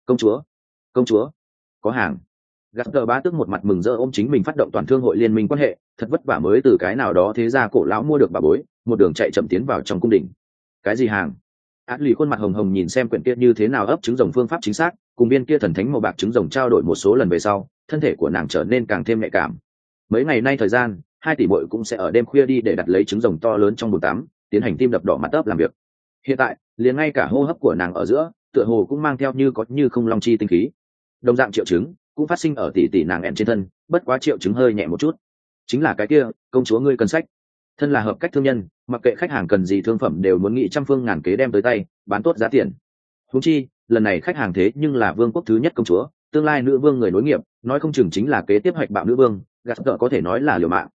Công chúa, có hàng. Gắt tờ bá tức một mặt mừng rỡ ôm chính mình phát động toàn thương hội liên minh quan hệ, thật vất vả mới từ cái nào đó thế gia cổ lão mua được bà bối, một đường chạy chậm tiến vào trong cung đình. Cái gì hàng? Át lì khuôn mặt hồng hồng nhìn xem quyển kia như thế nào ấp trứng rồng phương pháp chính xác, cùng viên kia thần thánh màu bạc trứng rồng trao đổi một số lần về sau, thân thể của nàng trở nên càng thêm nhạy cảm. Mấy ngày nay thời gian, 2 tỷ muội cũng sẽ ở đêm khuya đi để đặt lấy trứng rồng to lớn trong bồn tắm, tiến hành tim đập đỏ mặt ấp làm việc. Hiện tại, liền ngay cả hô hấp của nàng ở giữa, tựa hồ cũng mang theo như có như không long chi tinh khí. Đồng dạng triệu chứng cũng phát sinh ở tỷ nàng ẹn trên thân, bất quá triệu chứng hơi nhẹ một chút. Chính là cái kia, công chúa ngươi cần sách. Thân là hợp cách thương nhân, mặc kệ khách hàng cần gì thương phẩm đều muốn nghĩ trăm phương ngàn kế đem tới tay, bán tốt giá tiền. Huống chi, lần này khách hàng thế nhưng là vương quốc thứ nhất công chúa, tương lai nữ vương người nối nghiệp, nói không chừng chính là kế tiếp hoạch bạo nữ vương, gạt tợ có thể nói là liều mạng.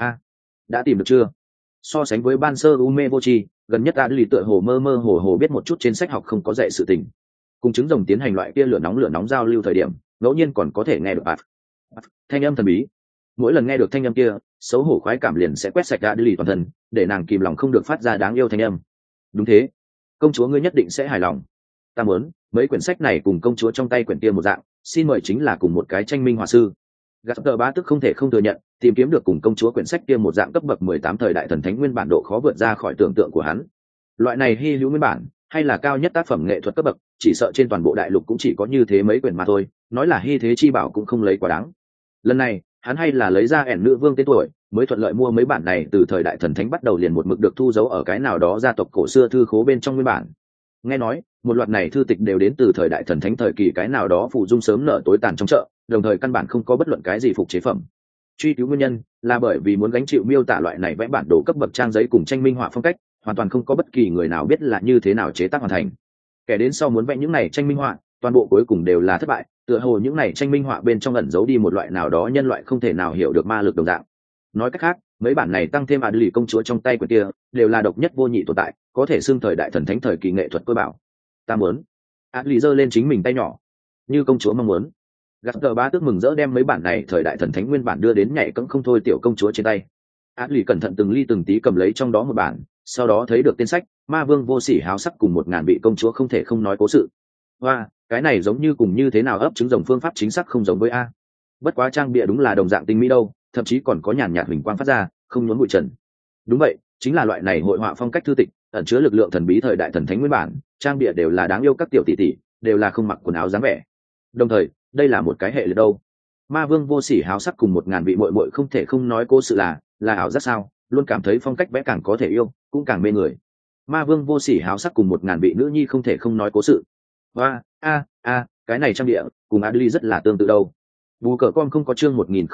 Đã tìm được chưa? So sánh với ban sơ ume vô tri, gần nhất Adli tựa hồ mơ mơ hồ hồ biết một chút trên sách học không có dạy sự tình. Cùng trứng rồng tiến hành loại kia lửa nóng giao lưu thời điểm, ngẫu nhiên còn có thể nghe được thanh âm thần bí. Mỗi lần nghe được thanh âm kia, xấu hổ khoái cảm liền sẽ quét sạch Adli toàn thân, để nàng kìm lòng không được phát ra đáng yêu thanh âm. Đúng thế, công chúa ngươi nhất định sẽ hài lòng. Ta muốn mấy quyển sách này cùng công chúa trong tay quyển kia một dạng, xin mời chính là cùng một cái tranh minh họa sư. Gạt tờ bá tức không thể không thừa nhận, tìm kiếm được cùng công chúa quyển sách kia một dạng cấp bậc 18 thời đại thần thánh nguyên bản độ khó vượt ra khỏi tưởng tượng của hắn. Loại này hy hữu nguyên bản, hay là cao nhất tác phẩm nghệ thuật cấp bậc, chỉ sợ trên toàn bộ đại lục cũng chỉ có như thế mấy quyển mà thôi, nói là hy thế chi bảo cũng không lấy quá đáng. Lần này, hắn hay là lấy ra ẻn nữ vương tên tuổi, mới thuận lợi mua mấy bản này từ thời đại thần thánh bắt đầu liền một mực được thu giấu ở cái nào đó gia tộc cổ xưa thư khố bên trong nguyên bản. Nghe nói, một loạt này thư tịch đều đến từ thời đại thần thánh thời kỳ cái nào đó phụ dung sớm nở tối tàn trong chợ, đồng thời căn bản không có bất luận cái gì phục chế phẩm. Truy cứu nguyên nhân là bởi vì muốn gánh chịu miêu tả loại này vẽ bản đồ cấp bậc trang giấy cùng tranh minh họa phong cách, hoàn toàn không có bất kỳ người nào biết là như thế nào chế tác hoàn thành. Kẻ đến sau muốn vẽ những này tranh minh họa, toàn bộ cuối cùng đều là thất bại, tựa hồ những này tranh minh họa bên trong ẩn giấu đi một loại nào đó nhân loại không thể nào hiểu được ma lực đồng dạng. Nói cách khác, mấy bản này tăng thêm Adli công chúa trong tay của kia, đều là độc nhất vô nhị tồn tại, có thể xưng thời đại thần thánh thời kỳ nghệ thuật tôi bảo. Ta muốn. Adli giơ lên chính mình tay nhỏ, như công chúa mong muốn. Gaster bá tước mừng rỡ đem mấy bản này thời đại thần thánh nguyên bản đưa đến nhảy cẫng không thôi tiểu công chúa trên tay. Adli cẩn thận từng ly từng tí cầm lấy trong đó một bản, sau đó thấy được tên sách Ma Vương vô sỉ háo sắc cùng 1000 vị công chúa không thể không nói cố sự. Hoa, cái này giống như cùng như thế nào ấp trứng rồng phương pháp chính xác không giống với a. Bất quá trang bìa đúng là đồng dạng tinh mỹ đâu, thậm chí còn có nhàn nhạt huỳnh quang phát ra, không nhốn bụi trần. Đúng vậy, chính là loại này hội họa phong cách thư tịch, ẩn chứa lực lượng thần bí thời đại thần thánh nguyên bản, trang bìa đều là đáng yêu các tiểu tỷ tỷ, đều là không mặc quần áo dáng vẻ. Đồng thời, đây là một cái hệ liệt đâu. Ma Vương vô sỉ háo sắc cùng 1000 vị muội muội không thể không nói cố sự là ảo giác sao, luôn cảm thấy phong cách vẽ càng có thể yêu, cũng càng mê người. Ma Vương vô sỉ háo sắc cùng 1000 vị nữ nhi không thể không nói cố sự. Hoa, cái này trang địa, cùng Adli rất là tương tự đâu. Bù cờ con không có chương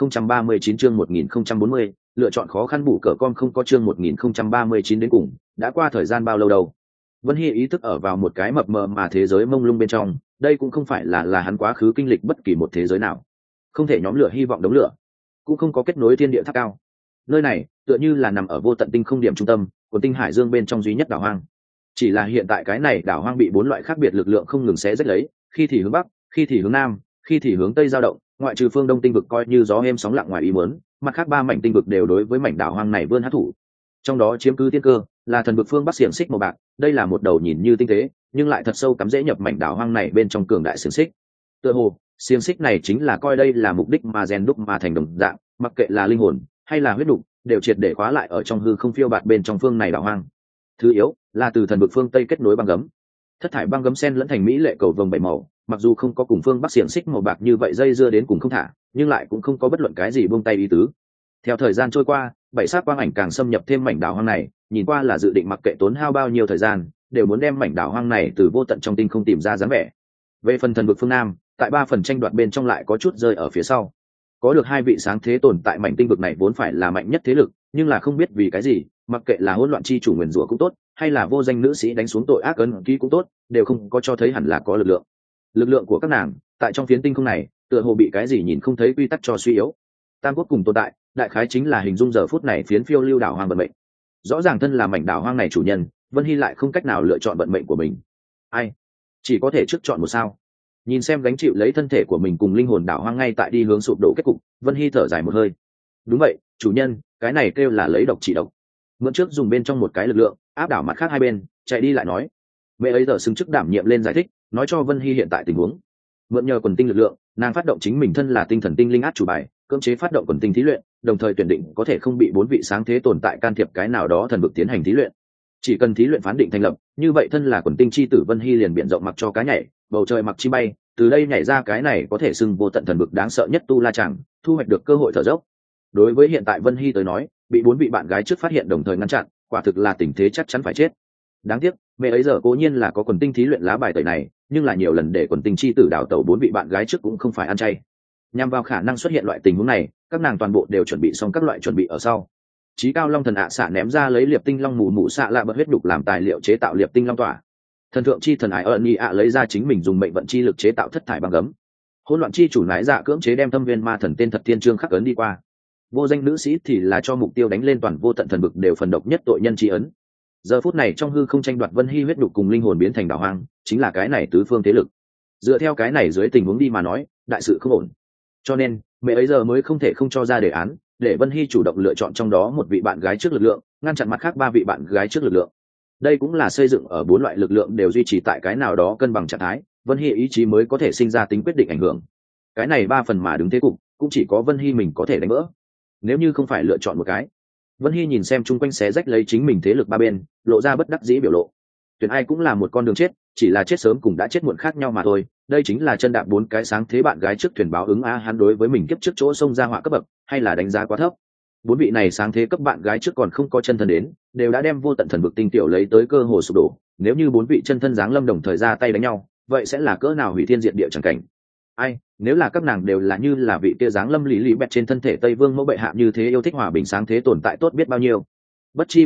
1039 chương 1040, lựa chọn khó khăn bù cờ con không có chương 1039 đến cùng, đã qua thời gian bao lâu đâu. Vân Hy ý thức ở vào một cái mập mờ mà thế giới mông lung bên trong, đây cũng không phải là hắn quá khứ kinh lịch bất kỳ một thế giới nào. Không thể nhóm lửa hy vọng đống lửa, cũng không có kết nối thiên địa tháp cao. Nơi này, tựa như là nằm ở vô tận tinh không điểm trung tâm, của tinh hải dương bên trong duy nhất đảo hoang. Chỉ là hiện tại cái này đảo hoang bị 4 loại khác biệt lực lượng không ngừng xé rách lấy, khi thì hướng bắc, khi thì hướng nam, khi thì hướng tây dao động, ngoại trừ phương đông tinh vực coi như gió êm sóng lặng ngoài ý muốn, mặt khác 3 mảnh tinh vực đều đối với mảnh đảo hoang này vươn hất thủ. Trong đó chiếm cứ tiên cơ là thần vực phương bắc xiềng xích màu bạc, đây là một đầu nhìn như tinh tế, nhưng lại thật sâu cắm rễ nhập mảnh đảo hoang này bên trong cường đại xiềng xích. Tựa hồ, xiềng xích này chính là coi đây là mục đích mà rèn đúc mà thành đồng dạng, mặc kệ là linh hồn hay là huyết đục, đều triệt để khóa lại ở trong hư không phiêu bạt bên trong phương này đảo hoang. Thứ yếu là từ thần vực phương tây kết nối băng gấm, thất thải băng gấm sen lẫn thành mỹ lệ cầu vồng 7 màu, mặc dù không có cùng phương bắc xiềng xích màu bạc như vậy dây dưa đến cùng không thả, nhưng lại cũng không có bất luận cái gì buông tay ý tứ. Theo thời gian trôi qua, 7 sắc quang ảnh càng xâm nhập thêm mảnh đảo hoang này, nhìn qua là dự định mặc kệ tốn hao bao nhiêu thời gian, đều muốn đem mảnh đảo hoang này từ vô tận trong tinh không tìm ra dáng vẻ. Về phần thần vực phương nam, tại 3 phần tranh đoạt bên trong lại có chút rơi ở phía sau. Có được 2 vị sáng thế tồn tại mảnh tinh vực này vốn phải là mạnh nhất thế lực, nhưng là không biết vì cái gì, mặc kệ là hỗn loạn chi chủ nguyền rủa cũng tốt, hay là vô danh nữ sĩ đánh xuống tội ác ấn ký cũng tốt, đều không có cho thấy hẳn là có lực lượng. Lực lượng của các nàng tại trong phiến tinh không này, tựa hồ bị cái gì nhìn không thấy quy tắc cho suy yếu. Tam quốc cùng tồn tại, đại khái chính là hình dung giờ phút này phiến phiêu lưu đảo hoang vận mệnh. Rõ ràng thân là mảnh đảo hoang này chủ nhân, Vân Hy lại không cách nào lựa chọn vận mệnh của mình. Ai? Chỉ có thể trước chọn một sao. Nhìn xem gánh chịu lấy thân thể của mình cùng linh hồn đảo hoang ngay tại đi hướng sụp đổ kết cục, Vân Hy thở dài một hơi. Đúng vậy, chủ nhân, cái này kêu là lấy độc trị độc. Mượn trước dùng bên trong một cái lực lượng áp đảo mặt khác hai bên, chạy đi lại nói. Mẹ ấy giờ xứng chức đảm nhiệm lên giải thích, nói cho Vân Hy hiện tại tình huống. Mượn nhờ quần tinh lực lượng, nàng phát động chính mình thân là tinh thần tinh linh át chủ bài, cưỡng chế phát động quần tinh thí luyện, đồng thời tuyển định có thể không bị 4 vị sáng thế tồn tại can thiệp cái nào đó thần vực tiến hành thí luyện. Chỉ cần thí luyện phán định thành lập, như vậy thân là quần tinh chi tử Vân Hy liền biển rộng mặc cho cá nhảy, bầu trời mặc chi bay, từ đây nhảy ra cái này có thể xưng vô tận thần vực đáng sợ nhất tu la chẳng, thu hoạch được cơ hội thở dốc. Đối với hiện tại Vân Hy tới nói, bị 4 vị bạn gái trước phát hiện đồng thời ngăn chặn, quả thực là tình thế chắc chắn phải chết. Đáng tiếc, mẹ ấy giờ cố nhiên là có quần tinh thí luyện lá bài tẩy này, nhưng là nhiều lần để quần tinh chi tử đào tẩu 4 vị bạn gái trước cũng không phải ăn chay. Nhằm vào khả năng xuất hiện loại tình huống này, các nàng toàn bộ đều chuẩn bị xong các loại chuẩn bị ở sau. Chí cao long thần ạ xạ ném ra lấy liệp tinh long mù mù xạ lạ bật huyết đục làm tài liệu chế tạo liệp tinh long tỏa. Thần thượng chi thần ái ơn nhị ạ lấy ra chính mình dùng mệnh vận chi lực chế tạo thất thải băng gấm. Hỗn loạn chi chủ nái dạ cưỡng chế đem thâm viên ma thần tên thật thiên trương khắc ấn đi qua. Vô danh nữ sĩ thì là cho mục tiêu đánh lên toàn vô tận thần vực đều phần độc nhất tội nhân chi ấn. Giờ phút này trong hư không tranh đoạt Vân Hy huyết đục cùng linh hồn biến thành đảo hoang, chính là cái này tứ phương thế lực. Dựa theo cái này dưới tình huống đi mà nói, đại sự không ổn. Cho nên, mẹ ấy giờ mới không thể không cho ra đề án, để Vân Hy chủ động lựa chọn trong đó một vị bạn gái trước lực lượng, ngăn chặn mặt khác 3 vị bạn gái trước lực lượng. Đây cũng là xây dựng ở 4 loại lực lượng đều duy trì tại cái nào đó cân bằng trạng thái, Vân Hy ý chí mới có thể sinh ra tính quyết định ảnh hưởng. Cái này 3 phần mà đứng thế cục, cũng chỉ có Vân Hy mình có thể đánh vỡ. Nếu như không phải lựa chọn một cái, Vân Hy nhìn xem chung quanh xé rách lấy chính mình thế lực 3 bên, lộ ra bất đắc dĩ biểu lộ. Tuyển ai cũng là một con đường chết, chỉ là chết sớm cùng đã chết muộn khác nhau mà thôi. Đây chính là chân đạp 4 cái sáng thế bạn gái trước thuyền báo ứng a, hắn đối với mình kiếp trước chỗ xông ra họa cấp bậc, hay là đánh giá quá thấp. 4 vị này sáng thế cấp bạn gái trước còn không có chân thân đến, đều đã đem vô tận thần vực tinh tiểu lấy tới cơ hồ sụp đổ. Nếu như 4 vị chân thân giáng lâm đồng thời ra tay đánh nhau, vậy sẽ là cỡ nào hủy thiên diệt địa chẳng cảnh. Ai, nếu là các nàng đều là như là vị kia giáng lâm lý lý bẹt trên thân thể Tây Vương mẫu bệ hạ như thế yêu thích hòa bình sáng thế tồn tại tốt biết bao nhiêu. Bất chi bất giác,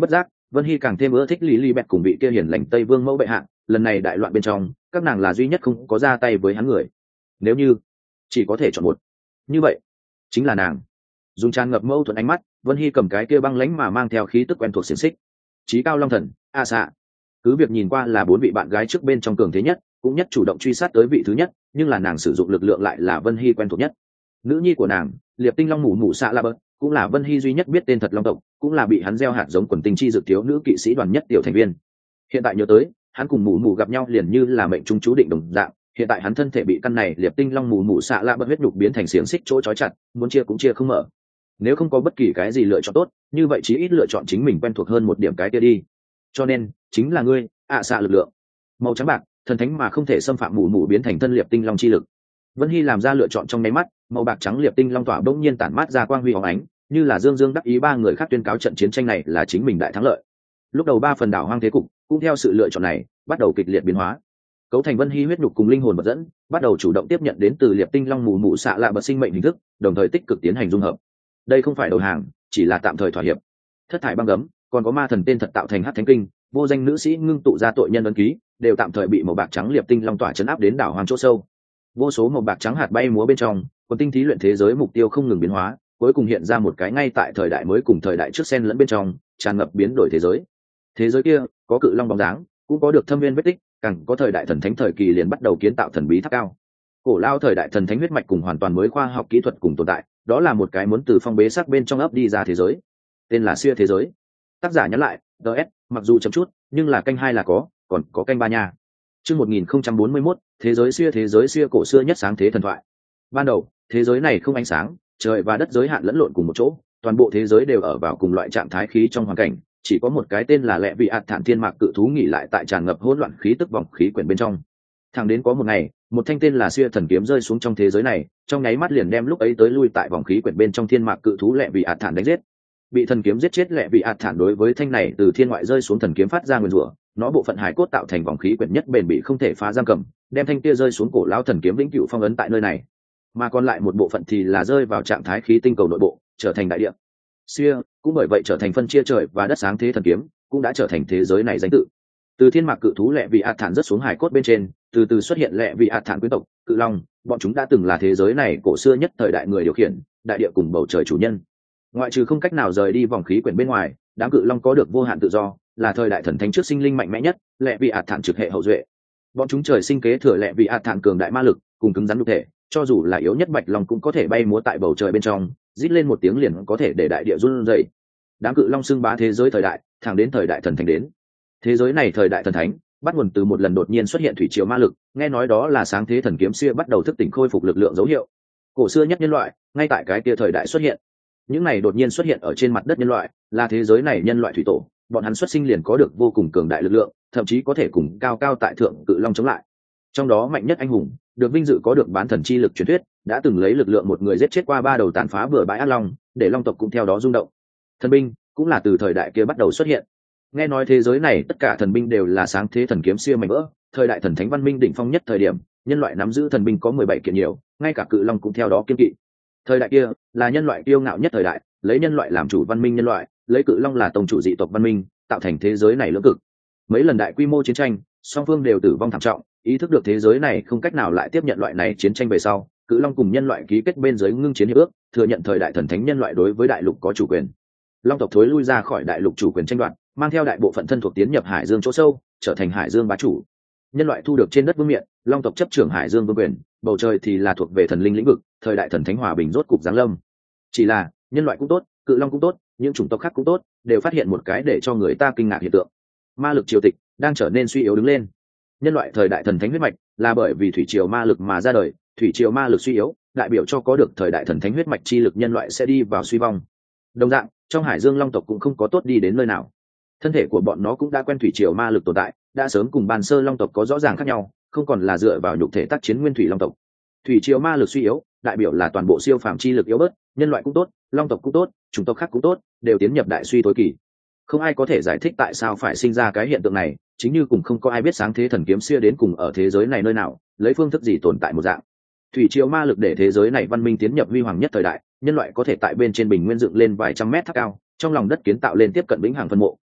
Vân Hy càng thêm ưa thích Lilibet cùng vị kia hiền lành Tây Vương mẫu bệ hạ, lần này đại loạn bên trong, các nàng là duy nhất không có ra tay với hắn người. Nếu như chỉ có thể chọn một, như vậy chính là nàng. Dùng tràn ngập mâu thuẫn ánh mắt, Vân Hy cầm cái kia băng lãnh mà mang theo khí tức quen thuộc xiển xích. Chí cao long thần, a xạ. Cứ việc nhìn qua là 4 vị bạn gái trước bên trong cường thế nhất, cũng nhất chủ động truy sát tới vị thứ nhất, nhưng là nàng sử dụng lực lượng lại là Vân Hy quen thuộc nhất. Nữ nhi của nàng, Liệp Tinh Long mù mù xạ la bớt, cũng là Vân Hy duy nhất biết tên thật long tộc, cũng là bị hắn gieo hạt giống quần tinh chi dược thiếu nữ kỵ sĩ đoàn nhất tiểu thành viên. Hiện tại nhớ tới, hắn cùng mù mù gặp nhau liền như là mệnh trung chú định đồng dạng. Hiện tại hắn thân thể bị căn này Liệp Tinh Long mù mù xạ la bớt huyết nhục biến thành xiềng xích chỗ trói chặt, muốn chia cũng chia không mở. Nếu không có bất kỳ cái gì lựa chọn tốt, như vậy chí ít lựa chọn chính mình quen thuộc hơn một điểm cái kia đi. Cho nên chính là ngươi, xạ lực lượng màu trắng bạc, thần thánh mà không thể xâm phạm mù mù biến thành thân Liệp Tinh Long chi lực. Vân Hy làm ra lựa chọn trong nháy mắt, màu bạc trắng Liệp Tinh Long tỏa bỗng nhiên tản mát ra quang huy óng ánh, như là dương dương đắc ý ba người khác tuyên cáo trận chiến tranh này là chính mình đại thắng lợi. Lúc đầu 3 phần đảo hoang thế cục cũng theo sự lựa chọn này bắt đầu kịch liệt biến hóa. Cấu thành Vân Hy huyết nhục cùng linh hồn vật dẫn bắt đầu chủ động tiếp nhận đến từ Liệp Tinh Long mù mù xạ lạ bật sinh mệnh hình thức, đồng thời tích cực tiến hành dung hợp. Đây không phải đầu hàng, chỉ là tạm thời thỏa hiệp. Thất thải băng gấm, còn có ma thần tên thật tạo thành hắc thánh kinh, vô danh nữ sĩ ngưng tụ ra tội nhân ấn ký, đều tạm thời bị màu bạc trắng Liệp Tinh Long tỏa chấn áp đến đảo hoang chỗ sâu. Vô số màu bạc trắng hạt bay múa bên trong, còn tinh thí luyện thế giới mục tiêu không ngừng biến hóa, cuối cùng hiện ra một cái ngay tại thời đại mới cùng thời đại trước xen lẫn bên trong, tràn ngập biến đổi thế giới. Thế giới kia có cự long bóng dáng, cũng có được thâm viên vết tích, càng có thời đại thần thánh thời kỳ liền bắt đầu kiến tạo thần bí tháp cao. Cổ lao thời đại thần thánh huyết mạch cùng hoàn toàn mới khoa học kỹ thuật cùng tồn tại, đó là một cái muốn từ phong bế sắc bên trong ấp đi ra thế giới, tên là Xưa thế giới. Tác giả nhắn lại, DS, mặc dù chậm chút, nhưng là canh 2 là có, còn có canh 3 nha. Chương 1041, thế giới xưa cổ xưa nhất sáng thế thần thoại. Ban đầu, thế giới này không ánh sáng, trời và đất giới hạn lẫn lộn cùng một chỗ, toàn bộ thế giới đều ở vào cùng loại trạng thái khí trong hoàn cảnh, chỉ có một cái tên là Lệ Vị ạt thản thiên mạc cự thú nghỉ lại tại tràn ngập hỗn loạn khí tức vòng khí quyển bên trong. Thẳng đến có một ngày, một thanh tên là Xưa thần kiếm rơi xuống trong thế giới này, trong nháy mắt liền đem lúc ấy tới lui tại vòng khí quyển bên trong thiên mạc cự thú Lệ Vị ạt thản đánh giết. Bị thần kiếm giết chết Lệ Vị ạt thản đối với thanh này từ thiên ngoại rơi xuống thần kiếm phát ra nguyên rủa, nó bộ phận hải cốt tạo thành vòng khí quyển nhất bền bị không thể phá giam cầm, đem thanh kia rơi xuống cổ lão thần kiếm vĩnh cửu phong ấn tại nơi này. Mà còn lại một bộ phận thì là rơi vào trạng thái khí tinh cầu nội bộ, trở thành đại địa. Xưa cũng bởi vậy trở thành phân chia trời và đất sáng thế thần kiếm, cũng đã trở thành thế giới này danh tự. Từ thiên mạc cự thú Lệ Vị ạt thản rất xuống hải cốt bên trên, từ từ xuất hiện Lệ Vị ạt thản quyến tộc, cự long, bọn chúng đã từng là thế giới này cổ xưa nhất thời đại người điều khiển, đại địa cùng bầu trời chủ nhân. Ngoại trừ không cách nào rời đi vòng khí quyển bên ngoài, đám cự long có được vô hạn tự do, là thời đại thần thánh trước sinh linh mạnh mẽ nhất, Lệ Vị ạt thản trực hệ hậu duệ. Bọn chúng trời sinh kế thừa Lệ Vị ạt thản cường đại ma lực, cùng cứng rắn nhục thể, cho dù là yếu nhất bạch long cũng có thể bay múa tại bầu trời bên trong, rít lên một tiếng liền có thể để đại địa run rẩy. Đám cự long xưng bá thế giới thời đại, thẳng đến thời đại thần thánh đến. Thế giới này thời đại thần thánh bắt nguồn từ một lần đột nhiên xuất hiện thủy triều ma lực, nghe nói đó là sáng thế thần kiếm xưa bắt đầu thức tỉnh khôi phục lực lượng dấu hiệu. Cổ xưa nhất nhân loại, ngay tại cái kia thời đại xuất hiện. Những này đột nhiên xuất hiện ở trên mặt đất nhân loại, là thế giới này nhân loại thủy tổ, bọn hắn xuất sinh liền có được vô cùng cường đại lực lượng, thậm chí có thể cùng cao cao tại thượng cự long chống lại. Trong đó mạnh nhất anh hùng, được vinh dự có được bán thần chi lực truyền thuyết, đã từng lấy lực lượng một người giết chết qua 3 đầu tàn phá bừa bãi ác long, để long tộc cũng theo đó rung động. Thần binh cũng là từ thời đại kia bắt đầu xuất hiện. Nghe nói thế giới này tất cả thần binh đều là sáng thế thần kiếm xưa mảnh vỡ, thời đại thần thánh văn minh đỉnh phong nhất thời điểm, nhân loại nắm giữ thần binh có 17 kiện nhiều, ngay cả cự long cũng theo đó kiên kỵ. Thời đại kia là nhân loại kiêu ngạo nhất thời đại, lấy nhân loại làm chủ văn minh nhân loại, lấy cự long là tông chủ dị tộc văn minh, tạo thành thế giới này lưỡng cực. Mấy lần đại quy mô chiến tranh, song phương đều tử vong thảm trọng, ý thức được thế giới này không cách nào lại tiếp nhận loại này chiến tranh về sau, cự long cùng nhân loại ký kết bên dưới ngưng chiến hiệp ước, thừa nhận thời đại thần thánh nhân loại đối với đại lục có chủ quyền. Long tộc thối lui ra khỏi đại lục chủ quyền tranh đoạt, mang theo đại bộ phận thân thuộc tiến nhập hải dương chỗ sâu, trở thành hải dương bá chủ. Nhân loại thu được trên đất vương miện, long tộc chấp trưởng hải dương vương quyền, bầu trời thì là thuộc về thần linh lĩnh vực, thời đại thần thánh hòa bình rốt cục giáng lâm. Chỉ là nhân loại cũng tốt, cự long cũng tốt, những chủng tộc khác cũng tốt, đều phát hiện một cái để cho người ta kinh ngạc hiện tượng: ma lực triều tịch đang trở nên suy yếu đứng lên. Nhân loại thời đại thần thánh huyết mạch là bởi vì thủy triều ma lực mà ra đời, thủy triều ma lực suy yếu, đại biểu cho có được thời đại thần thánh huyết mạch chi lực nhân loại sẽ đi vào suy vong. Đồng dạng, trong hải dương long tộc cũng không có tốt đi đến nơi nào. Thân thể của bọn nó cũng đã quen thủy triều ma lực tồn tại, đã sớm cùng ban sơ long tộc có rõ ràng khác nhau, không còn là dựa vào nhục thể tác chiến nguyên thủy long tộc. Thủy triều ma lực suy yếu, đại biểu là toàn bộ siêu phàm chi lực yếu bớt, nhân loại cũng tốt, long tộc cũng tốt, chủng tộc khác cũng tốt, đều tiến nhập đại suy tối kỳ. Không ai có thể giải thích tại sao phải sinh ra cái hiện tượng này, chính như cùng không có ai biết sáng thế thần kiếm xưa đến cùng ở thế giới này nơi nào, lấy phương thức gì tồn tại một dạng. Thủy triều ma lực để thế giới này văn minh tiến nhập huy hoàng nhất thời đại, nhân loại có thể tại bên trên bình nguyên dựng lên vài trăm mét tháp cao, trong lòng đất kiến tạo lên tiếp cận vĩnh hằng phân mộ.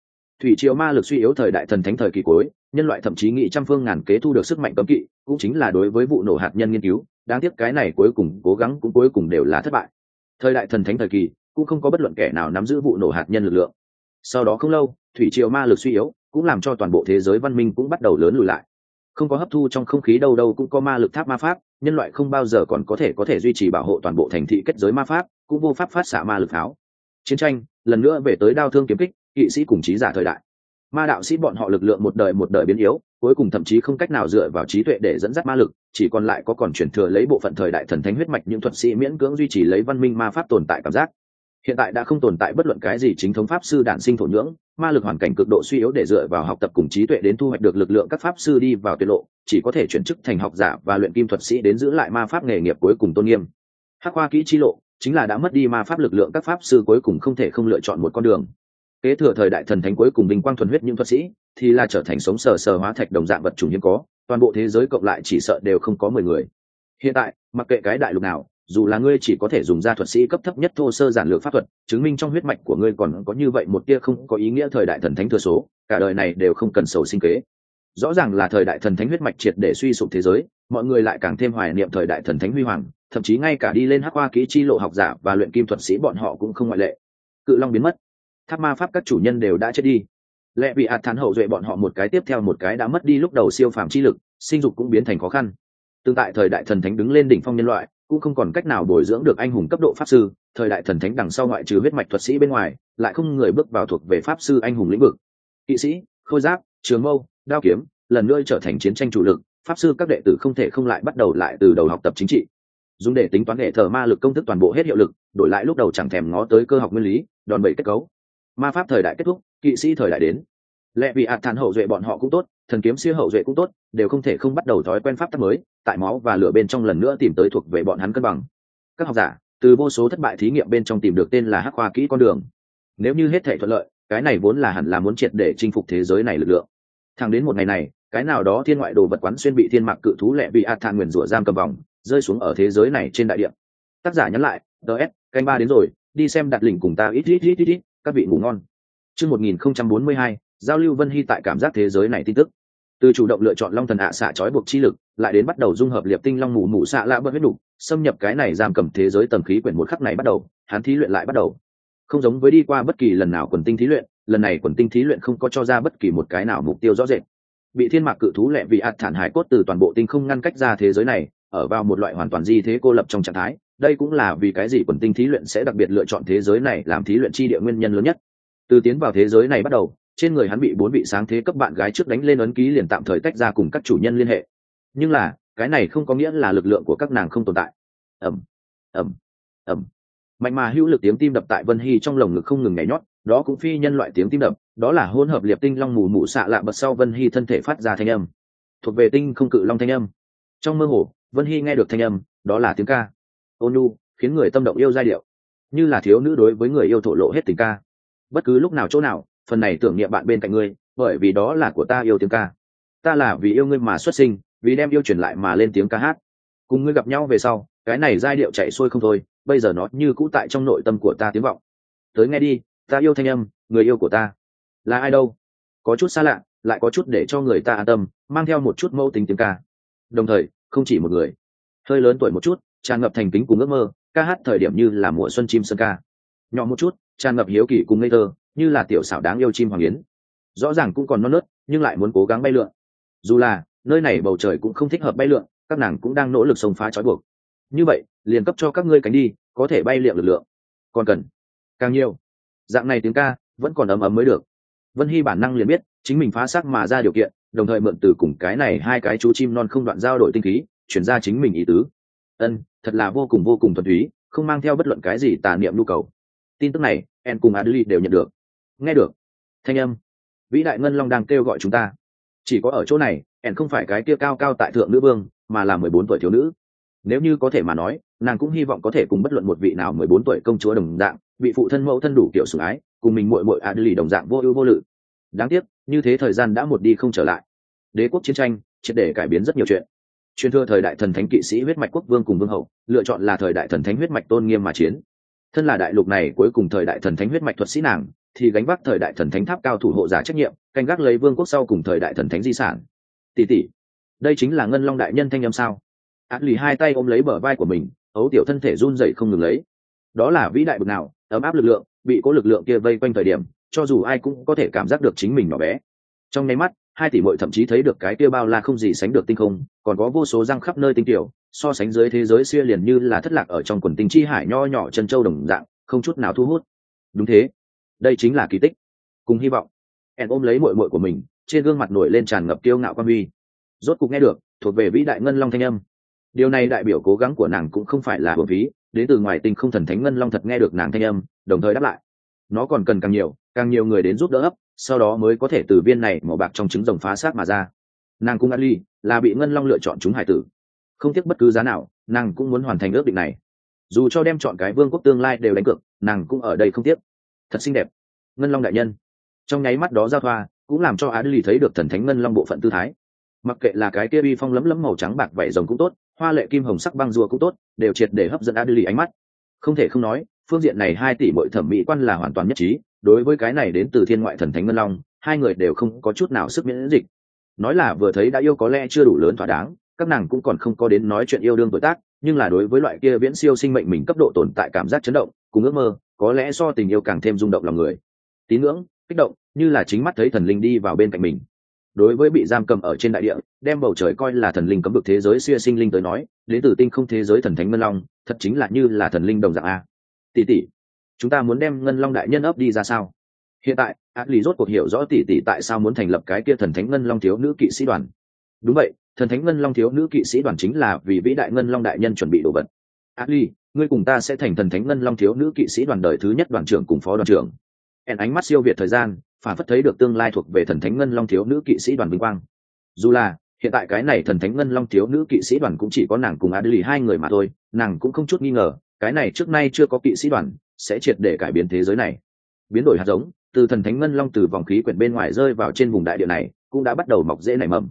Thủy triều ma lực suy yếu thời đại thần thánh thời kỳ cuối, nhân loại thậm chí nghĩ trăm phương ngàn kế thu được sức mạnh cấm kỵ, cũng chính là đối với vụ nổ hạt nhân nghiên cứu, đáng tiếc cái này cuối cùng cố gắng cũng cuối cùng đều là thất bại. Thời đại thần thánh thời kỳ cũng không có bất luận kẻ nào nắm giữ vụ nổ hạt nhân lực lượng. Sau đó không lâu, thủy triều ma lực suy yếu cũng làm cho toàn bộ thế giới văn minh cũng bắt đầu lớn lùi lại. Không có hấp thu trong không khí đâu đâu cũng có ma lực tháp ma pháp, nhân loại không bao giờ còn có thể duy trì bảo hộ toàn bộ thành thị kết giới ma pháp, cũng vô pháp phát xạ ma lực pháo. Chiến tranh lần nữa về tới đao thương kiếm kích, kỵ sĩ cùng trí giả thời đại. Ma đạo sĩ bọn họ lực lượng một đời biến yếu, cuối cùng thậm chí không cách nào dựa vào trí tuệ để dẫn dắt ma lực, chỉ còn lại có còn chuyển thừa lấy bộ phận thời đại thần thánh huyết mạch những thuật sĩ miễn cưỡng duy trì lấy văn minh ma pháp tồn tại cảm giác. Hiện tại đã không tồn tại bất luận cái gì chính thống pháp sư đản sinh thổ nhưỡng, ma lực hoàn cảnh cực độ suy yếu để dựa vào học tập cùng trí tuệ đến thu hoạch được lực lượng các pháp sư đi vào tuyệt lộ, chỉ có thể chuyển chức thành học giả và luyện kim thuật sĩ đến giữ lại ma pháp nghề nghiệp cuối cùng tôn nghiêm. Hắc khoa kỹ chi lộ chính là đã mất đi ma pháp lực lượng các pháp sư cuối cùng không thể không lựa chọn một con đường. Kế thừa thời đại thần thánh cuối cùng bình quang thuần huyết những thuật sĩ thì là trở thành sống sờ hóa thạch đồng dạng vật chủng hiếm có, toàn bộ thế giới cộng lại chỉ sợ đều không có 10 người. Hiện tại mặc kệ cái đại lục nào, dù là ngươi chỉ có thể dùng ra thuật sĩ cấp thấp nhất thô sơ giản lược pháp thuật, chứng minh trong huyết mạch của ngươi còn có như vậy một tia không có ý nghĩa thời đại thần thánh thừa số, cả đời này đều không cần sầu sinh kế. Rõ ràng là thời đại thần thánh huyết mạch triệt để suy sụp thế giới, mọi người lại càng thêm hoài niệm thời đại thần thánh huy hoàng, thậm chí ngay cả đi lên hắc khoa kỹ chi lộ học giả và luyện kim thuật sĩ bọn họ cũng không ngoại lệ. Cự long biến mất, tháp ma pháp các chủ nhân đều đã chết đi, lẽ bị thán hậu duệ bọn họ một cái tiếp theo một cái đã mất đi lúc đầu siêu phàm chi lực, sinh dục cũng biến thành khó khăn. Tương tại thời đại thần thánh đứng lên đỉnh phong nhân loại cũng không còn cách nào bồi dưỡng được anh hùng cấp độ pháp sư, thời đại thần thánh đằng sau ngoại trừ huyết mạch thuật sĩ bên ngoài lại không người bước vào thuộc về pháp sư anh hùng lĩnh vực. Kỵ sĩ, khôi giáp, trường mâu, đao kiếm lần nữa trở thành chiến tranh chủ lực, pháp sư các đệ tử không thể không lại bắt đầu lại từ đầu học tập chính trị, dùng để tính toán hệ thờ ma lực công thức toàn bộ hết hiệu lực, đổi lại lúc đầu chẳng thèm ngó tới cơ học nguyên lý, đòn bẩy kết cấu. Ma pháp thời đại kết thúc, kỵ sĩ thời đại đến. Lẽ vì thản hậu duệ bọn họ cũng tốt, thần kiếm siêu hậu duệ cũng tốt, đều không thể không bắt đầu thói quen pháp tắc mới, tại máu và lửa bên trong lần nữa tìm tới thuộc về bọn hắn cân bằng. Các học giả từ vô số thất bại thí nghiệm bên trong tìm được tên là hắc khoa kỹ con đường. Nếu như hết thể thuận lợi, cái này vốn là hẳn là muốn triệt để chinh phục thế giới này lực lượng. Thẳng đến một ngày này, cái nào đó thiên ngoại đồ vật quán xuyên bị thiên mạc cự thú lẹ vì thản nguyền rủa giam cầm vòng, rơi xuống ở thế giới này trên đại địa. Tác giả nhắn lại, DS, canh 3 đến rồi, đi xem đặt link cùng ta ít, các vị ngủ ngon. Chương 1042, giao lưu Vân Hy tại cảm giác thế giới này tin tức. Từ chủ động lựa chọn long thần xạ trói buộc chi lực, lại đến bắt đầu dung hợp liệp tinh long mù xạ lạ bớt huyết đủ, xâm nhập cái này giam cầm thế giới tầng khí quyển một khắc này bắt đầu, hắn thí luyện lại bắt đầu. Không giống với đi qua bất kỳ lần nào quần tinh thí luyện, lần này quần tinh thí luyện không có cho ra bất kỳ một cái nào mục tiêu rõ rệt. Bị thiên mạc cự thú lẹ vì thản hải cốt từ toàn bộ tinh không ngăn cách ra thế giới này, ở vào một loại hoàn toàn di thế cô lập trong trạng thái. Đây cũng là vì cái gì quần tinh thí luyện sẽ đặc biệt lựa chọn thế giới này làm thí luyện chi địa nguyên nhân lớn nhất. Từ tiến vào thế giới này bắt đầu, trên người hắn bị 4 vị sáng thế cấp bạn gái trước đánh lên ấn ký liền tạm thời tách ra cùng các chủ nhân liên hệ. Nhưng là cái này không có nghĩa là lực lượng của các nàng không tồn tại. ầm mạnh mà hữu lực tiếng tim đập tại Vân Hy trong lồng ngực không ngừng nhảy nhót, đó cũng phi nhân loại tiếng tim đập, đó là hỗn hợp liệp tinh long mù xạ lạ bật sau Vân Hy thân thể phát ra thanh âm, thuộc về tinh không cự long thanh âm. Trong mơ hồ, Vân Hy nghe được thanh âm, đó là tiếng ca ôn nhu, khiến người tâm động yêu giai điệu, như là thiếu nữ đối với người yêu thổ lộ hết tình ca. Bất cứ lúc nào chỗ nào, phần này tưởng niệm bạn bên cạnh ngươi, bởi vì đó là của ta yêu tiếng ca. Ta là vì yêu ngươi mà xuất sinh, vì đem yêu truyền lại mà lên tiếng ca hát. Cùng ngươi gặp nhau về sau, cái này giai điệu chạy xuôi không thôi, bây giờ nó như cũ tại trong nội tâm của ta tiếng vọng. Tới nghe đi, ta yêu thanh âm, người yêu của ta. Là ai đâu? Có chút xa lạ, lại có chút để cho người ta an tâm, mang theo một chút mẫu tính tiếng ca. Đồng thời, không chỉ một người. Hơi lớn tuổi một chút, tràn ngập thành kính cùng ước mơ, ca hát thời điểm như là mùa xuân chim sơn ca. Nhỏ một chút, tràn ngập hiếu kỳ cùng ngây thơ, như là tiểu xảo đáng yêu chim hoàng yến. Rõ ràng cũng còn non nớt, nhưng lại muốn cố gắng bay lượn. Dù là nơi này bầu trời cũng không thích hợp bay lượn, các nàng cũng đang nỗ lực xông phá trói buộc. Như vậy, liền cấp cho các ngươi cánh đi, có thể bay lượn lực lượng. Còn cần càng nhiều. Dạng này tiếng ca vẫn còn ấm ấm mới được. Vân Hy bản năng liền biết, chính mình phá xác mà ra điều kiện, đồng thời mượn từ cùng cái này hai cái chú chim non không đoạn giao đổi tinh khí, chuyển ra chính mình ý tứ. Thật là vô cùng thuần túy, không mang theo bất luận cái gì tà niệm nhu cầu. Tin tức này, En cùng Adli đều nhận được. Nghe được thanh âm, vĩ đại ngân long đang kêu gọi chúng ta. Chỉ có ở chỗ này, En không phải cái kia cao cao tại thượng nữ vương, mà là 14 tuổi thiếu nữ. Nếu như có thể mà nói, nàng cũng hy vọng có thể cùng bất luận một vị nào 14 tuổi công chúa đồng dạng, bị phụ thân mẫu thân đủ kiểu sủng ái, cùng mình muội Adli đồng dạng vô ưu vô lự. Đáng tiếc, như thế thời gian đã một đi không trở lại. Đế quốc chiến tranh triệt để cải biến rất nhiều chuyện. Truyền thừa thời đại thần thánh kỵ sĩ huyết mạch quốc vương cùng vương hậu, lựa chọn là thời đại thần thánh huyết mạch tôn nghiêm mà chiến. Thân là đại lục này cuối cùng thời đại thần thánh huyết mạch thuật sĩ nàng, thì gánh vác thời đại thần thánh tháp cao thủ hộ giả trách nhiệm, canh gác lấy vương quốc sau cùng thời đại thần thánh di sản. Tỷ tỷ, đây chính là Ngân Long đại nhân thanh âm sao? Lì hai tay ôm lấy bờ vai của mình, ấu tiểu thân thể run rẩy không ngừng lấy. Đó là vĩ đại bực nào, ấm áp lực lượng, bị cố lực lượng kia vây quanh thời điểm, cho dù ai cũng có thể cảm giác được chính mình nhỏ bé. Trong nháy mắt, hai tỷ muội thậm chí thấy được cái kia bao la không gì sánh được tinh không, còn có vô số răng khắp nơi tinh tiểu, so sánh dưới thế giới xuyên liền như là thất lạc ở trong quần tinh chi hải nho nhỏ chân châu đồng dạng, không chút nào thu hút. Đúng thế, đây chính là kỳ tích, cùng hy vọng. En ôm lấy muội muội của mình, trên gương mặt nổi lên tràn ngập kiêu ngạo quan uy. Rốt cục nghe được thuộc về vĩ đại Ngân Long thanh âm. Điều này đại biểu cố gắng của nàng cũng không phải là uổng phí, đến từ ngoài tinh không thần thánh Ngân Long thật nghe được nàng thanh âm, đồng thời đáp lại. Nó còn cần càng nhiều người đến giúp đỡ ấp, sau đó mới có thể từ viên này màu bạc trong trứng rồng phá xác mà ra. Nàng cùng Adly là bị Ngân Long lựa chọn chúng hải tử, không tiếc bất cứ giá nào, nàng cũng muốn hoàn thành ước định này. Dù cho đem chọn cái vương quốc tương lai đều đánh cược, nàng cũng ở đây không tiếc. Thật xinh đẹp, Ngân Long đại nhân. Trong nháy mắt đó giao thoa, cũng làm cho Adly thấy được thần thánh Ngân Long bộ phận tư thái. Mặc kệ là cái kia uy phong lấm lấm màu trắng bạc vảy rồng cũng tốt, hoa lệ kim hồng sắc băng rùa cũng tốt, đều triệt để hấp dẫn Adly ánh mắt. Không thể không nói, phương diện này hai tỷ muội thẩm mỹ quan là hoàn toàn nhất trí. Đối với cái này đến từ thiên ngoại thần thánh Ngân Long, hai người đều không có chút nào sức miễn dịch. Nói là vừa thấy đã yêu có lẽ chưa đủ lớn thỏa đáng, các nàng cũng còn không có đến nói chuyện yêu đương tuổi tác, nhưng là đối với loại kia viễn siêu sinh mệnh mình cấp độ tồn tại cảm giác chấn động cùng ước mơ, có lẽ so tình yêu càng thêm rung động lòng người. Tín ngưỡng, kích động, như là chính mắt thấy thần linh đi vào bên cạnh mình. Đối với bị giam cầm ở trên đại địa, đem bầu trời coi là thần linh cấm vực thế giới xưa sinh linh tới nói, đến từ tinh không thế giới thần thánh Ngân Long, thật chính là như là thần linh đồng dạng a. Tỷ tỷ, chúng ta muốn đem Ngân Long đại nhân ấp đi ra sao? Hiện tại Adly rốt cuộc hiểu rõ tỷ tỷ tại sao muốn thành lập cái kia thần thánh Ngân Long thiếu nữ kỵ sĩ đoàn. Đúng vậy, thần thánh Ngân Long thiếu nữ kỵ sĩ đoàn chính là vì vĩ đại Ngân Long đại nhân chuẩn bị đồ vật. Adly, ngươi cùng ta sẽ thành thần thánh Ngân Long thiếu nữ kỵ sĩ đoàn đời thứ nhất đoàn trưởng cùng phó đoàn trưởng. Ánh mắt siêu việt thời gian, phản phất thấy được tương lai thuộc về thần thánh Ngân Long thiếu nữ kỵ sĩ đoàn vinh quang. Dù là hiện tại cái này thần thánh Ngân Long thiếu nữ kỵ sĩ đoàn cũng chỉ có nàng cùng Adly hai người mà thôi, nàng cũng không chút nghi ngờ, cái này trước nay chưa có kỵ sĩ đoàn sẽ triệt để cải biến thế giới này. Biến đổi hạt giống, từ thần thánh Ngân Long từ vòng khí quyển bên ngoài rơi vào trên vùng đại địa này, cũng đã bắt đầu mọc rễ nảy mầm.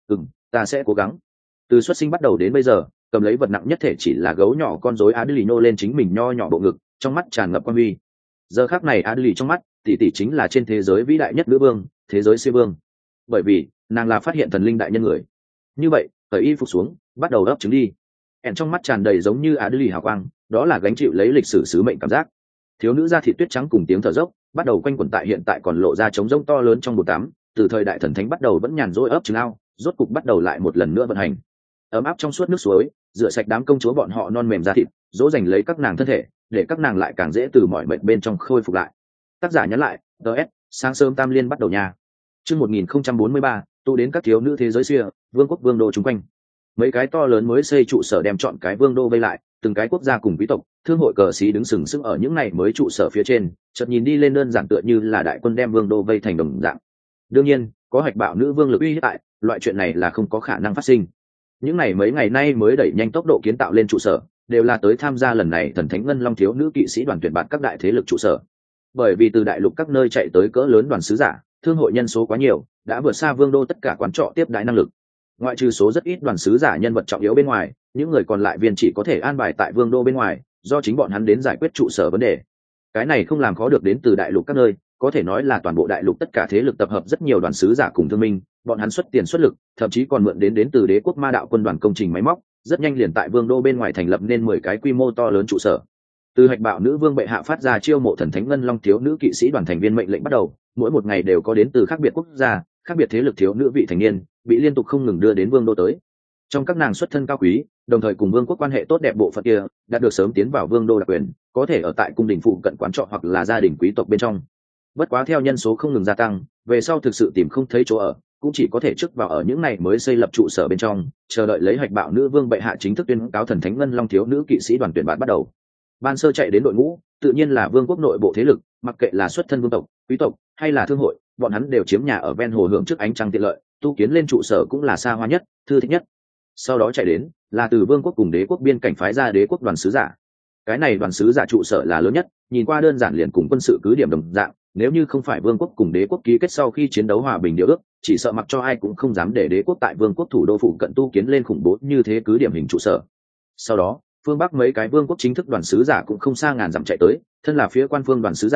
Ta sẽ cố gắng. Từ xuất sinh bắt đầu đến bây giờ, cầm lấy vật nặng nhất thể chỉ là gấu nhỏ con rối Adly nô lên chính mình nho nhỏ bộ ngực, trong mắt tràn ngập quan huy. Giờ khắc này Adly trong mắt, tỷ tỷ chính là trên thế giới vĩ đại nhất nữ vương, thế giới siêu vương. Bởi vì nàng là phát hiện thần linh đại nhân người. Như vậy, cởi y phục xuống, bắt đầu ấp trứng đi. Trong mắt tràn đầy giống như Adly hào quang, đó là gánh chịu lấy lịch sử sứ mệnh cảm giác. Thiếu nữ da thịt tuyết trắng cùng tiếng thở dốc, bắt đầu quanh quẩn tại hiện tại còn lộ ra trống rỗng to lớn trong bồn tắm, từ thời đại thần thánh bắt đầu vẫn nhàn rỗi ấp trứng ao, rốt cục bắt đầu lại một lần nữa vận hành. Ấm áp trong suốt nước suối, rửa sạch đám công chúa bọn họ non mềm da thịt, dỗ dành lấy các nàng thân thể, để các nàng lại càng dễ từ mỏi mệt bên trong khôi phục lại. Tác giả nhắn lại, DS, sáng sớm tam liên bắt đầu nha. Chương 1043, tụ đến các thiếu nữ thế giới xưa, vương quốc vương đô chung quanh. Mấy cái to lớn mới xây trụ sở đem chọn cái vương đô vây lại, từng cái quốc gia cùng quý tộc, thương hội cờ xí đứng sừng sững ở những này mới trụ sở phía trên, chợt nhìn đi lên đơn giản tựa như là đại quân đem vương đô vây thành đồng dạng. Đương nhiên, có hạch bạo nữ vương lực uy hiếp tại, loại chuyện này là không có khả năng phát sinh. Những này mấy ngày nay mới đẩy nhanh tốc độ kiến tạo lên trụ sở, đều là tới tham gia lần này thần thánh Ngân Long thiếu nữ kỵ sĩ đoàn tuyển bạt các đại thế lực trụ sở. Bởi vì từ đại lục các nơi chạy tới cỡ lớn đoàn sứ giả, thương hội nhân số quá nhiều, đã vượt xa vương đô tất cả quán trọ tiếp đãi năng lực. Ngoại trừ số rất ít đoàn sứ giả nhân vật trọng yếu bên ngoài, những người còn lại viên chỉ có thể an bài tại vương đô bên ngoài, do chính bọn hắn đến giải quyết trụ sở vấn đề. Cái này không làm khó được đến từ đại lục các nơi, có thể nói là toàn bộ đại lục tất cả thế lực tập hợp rất nhiều đoàn sứ giả cùng thương minh, bọn hắn xuất tiền xuất lực, thậm chí còn mượn đến từ đế quốc ma đạo quân đoàn công trình máy móc, rất nhanh liền tại vương đô bên ngoài thành lập nên 10 cái quy mô to lớn trụ sở. Từ hạch bạo nữ vương bệ hạ phát ra chiêu mộ thần thánh Ngân Long thiếu nữ kỵ sĩ đoàn thành viên mệnh lệnh bắt đầu, mỗi một ngày đều có đến từ khác biệt quốc gia, khác biệt thế lực thiếu nữ vị thành niên bị liên tục không ngừng đưa đến vương đô tới. Trong các nàng xuất thân cao quý, đồng thời cùng vương quốc quan hệ tốt đẹp bộ phận kia, đã được sớm tiến vào vương đô đặc quyền, có thể ở tại cung đình phụ cận quán trọ hoặc là gia đình quý tộc bên trong. Bất quá theo nhân số không ngừng gia tăng, về sau thực sự tìm không thấy chỗ ở, cũng chỉ có thể trước vào ở những này mới xây lập trụ sở bên trong, chờ đợi lấy hạch bạo nữ vương bệ hạ chính thức tuyên cáo thần thánh Ngân Long thiếu nữ kỵ sĩ đoàn tuyển bạn bắt đầu. Ban sơ chạy đến đội ngũ, tự nhiên là vương quốc nội bộ thế lực, mặc kệ là xuất thân vương tộc, quý tộc hay là thương hội, bọn hắn đều chiếm nhà ở ven hồ hưởng trước ánh trăng tiện lợi, tu kiến lên trụ sở cũng là xa hoa nhất, thư thích nhất. Sau đó chạy đến là từ vương quốc cùng đế quốc biên cảnh phái ra đế quốc đoàn sứ giả. Cái này đoàn sứ giả trụ sở là lớn nhất, nhìn qua đơn giản liền cùng quân sự cứ điểm đồng dạng, nếu như không phải vương quốc cùng đế quốc ký kết sau khi chiến đấu hòa bình điều ước, chỉ sợ mặc cho ai cũng không dám để đế quốc tại vương quốc thủ đô phụ cận tu kiến lên khủng bố như thế cứ điểm hình trụ sở. Sau đó phương bắc mấy cái vương quốc chính thức đoàn sứ giả cũng không xa ngàn dặm chạy tới, thân là phía quan phương đoàn sứ giả,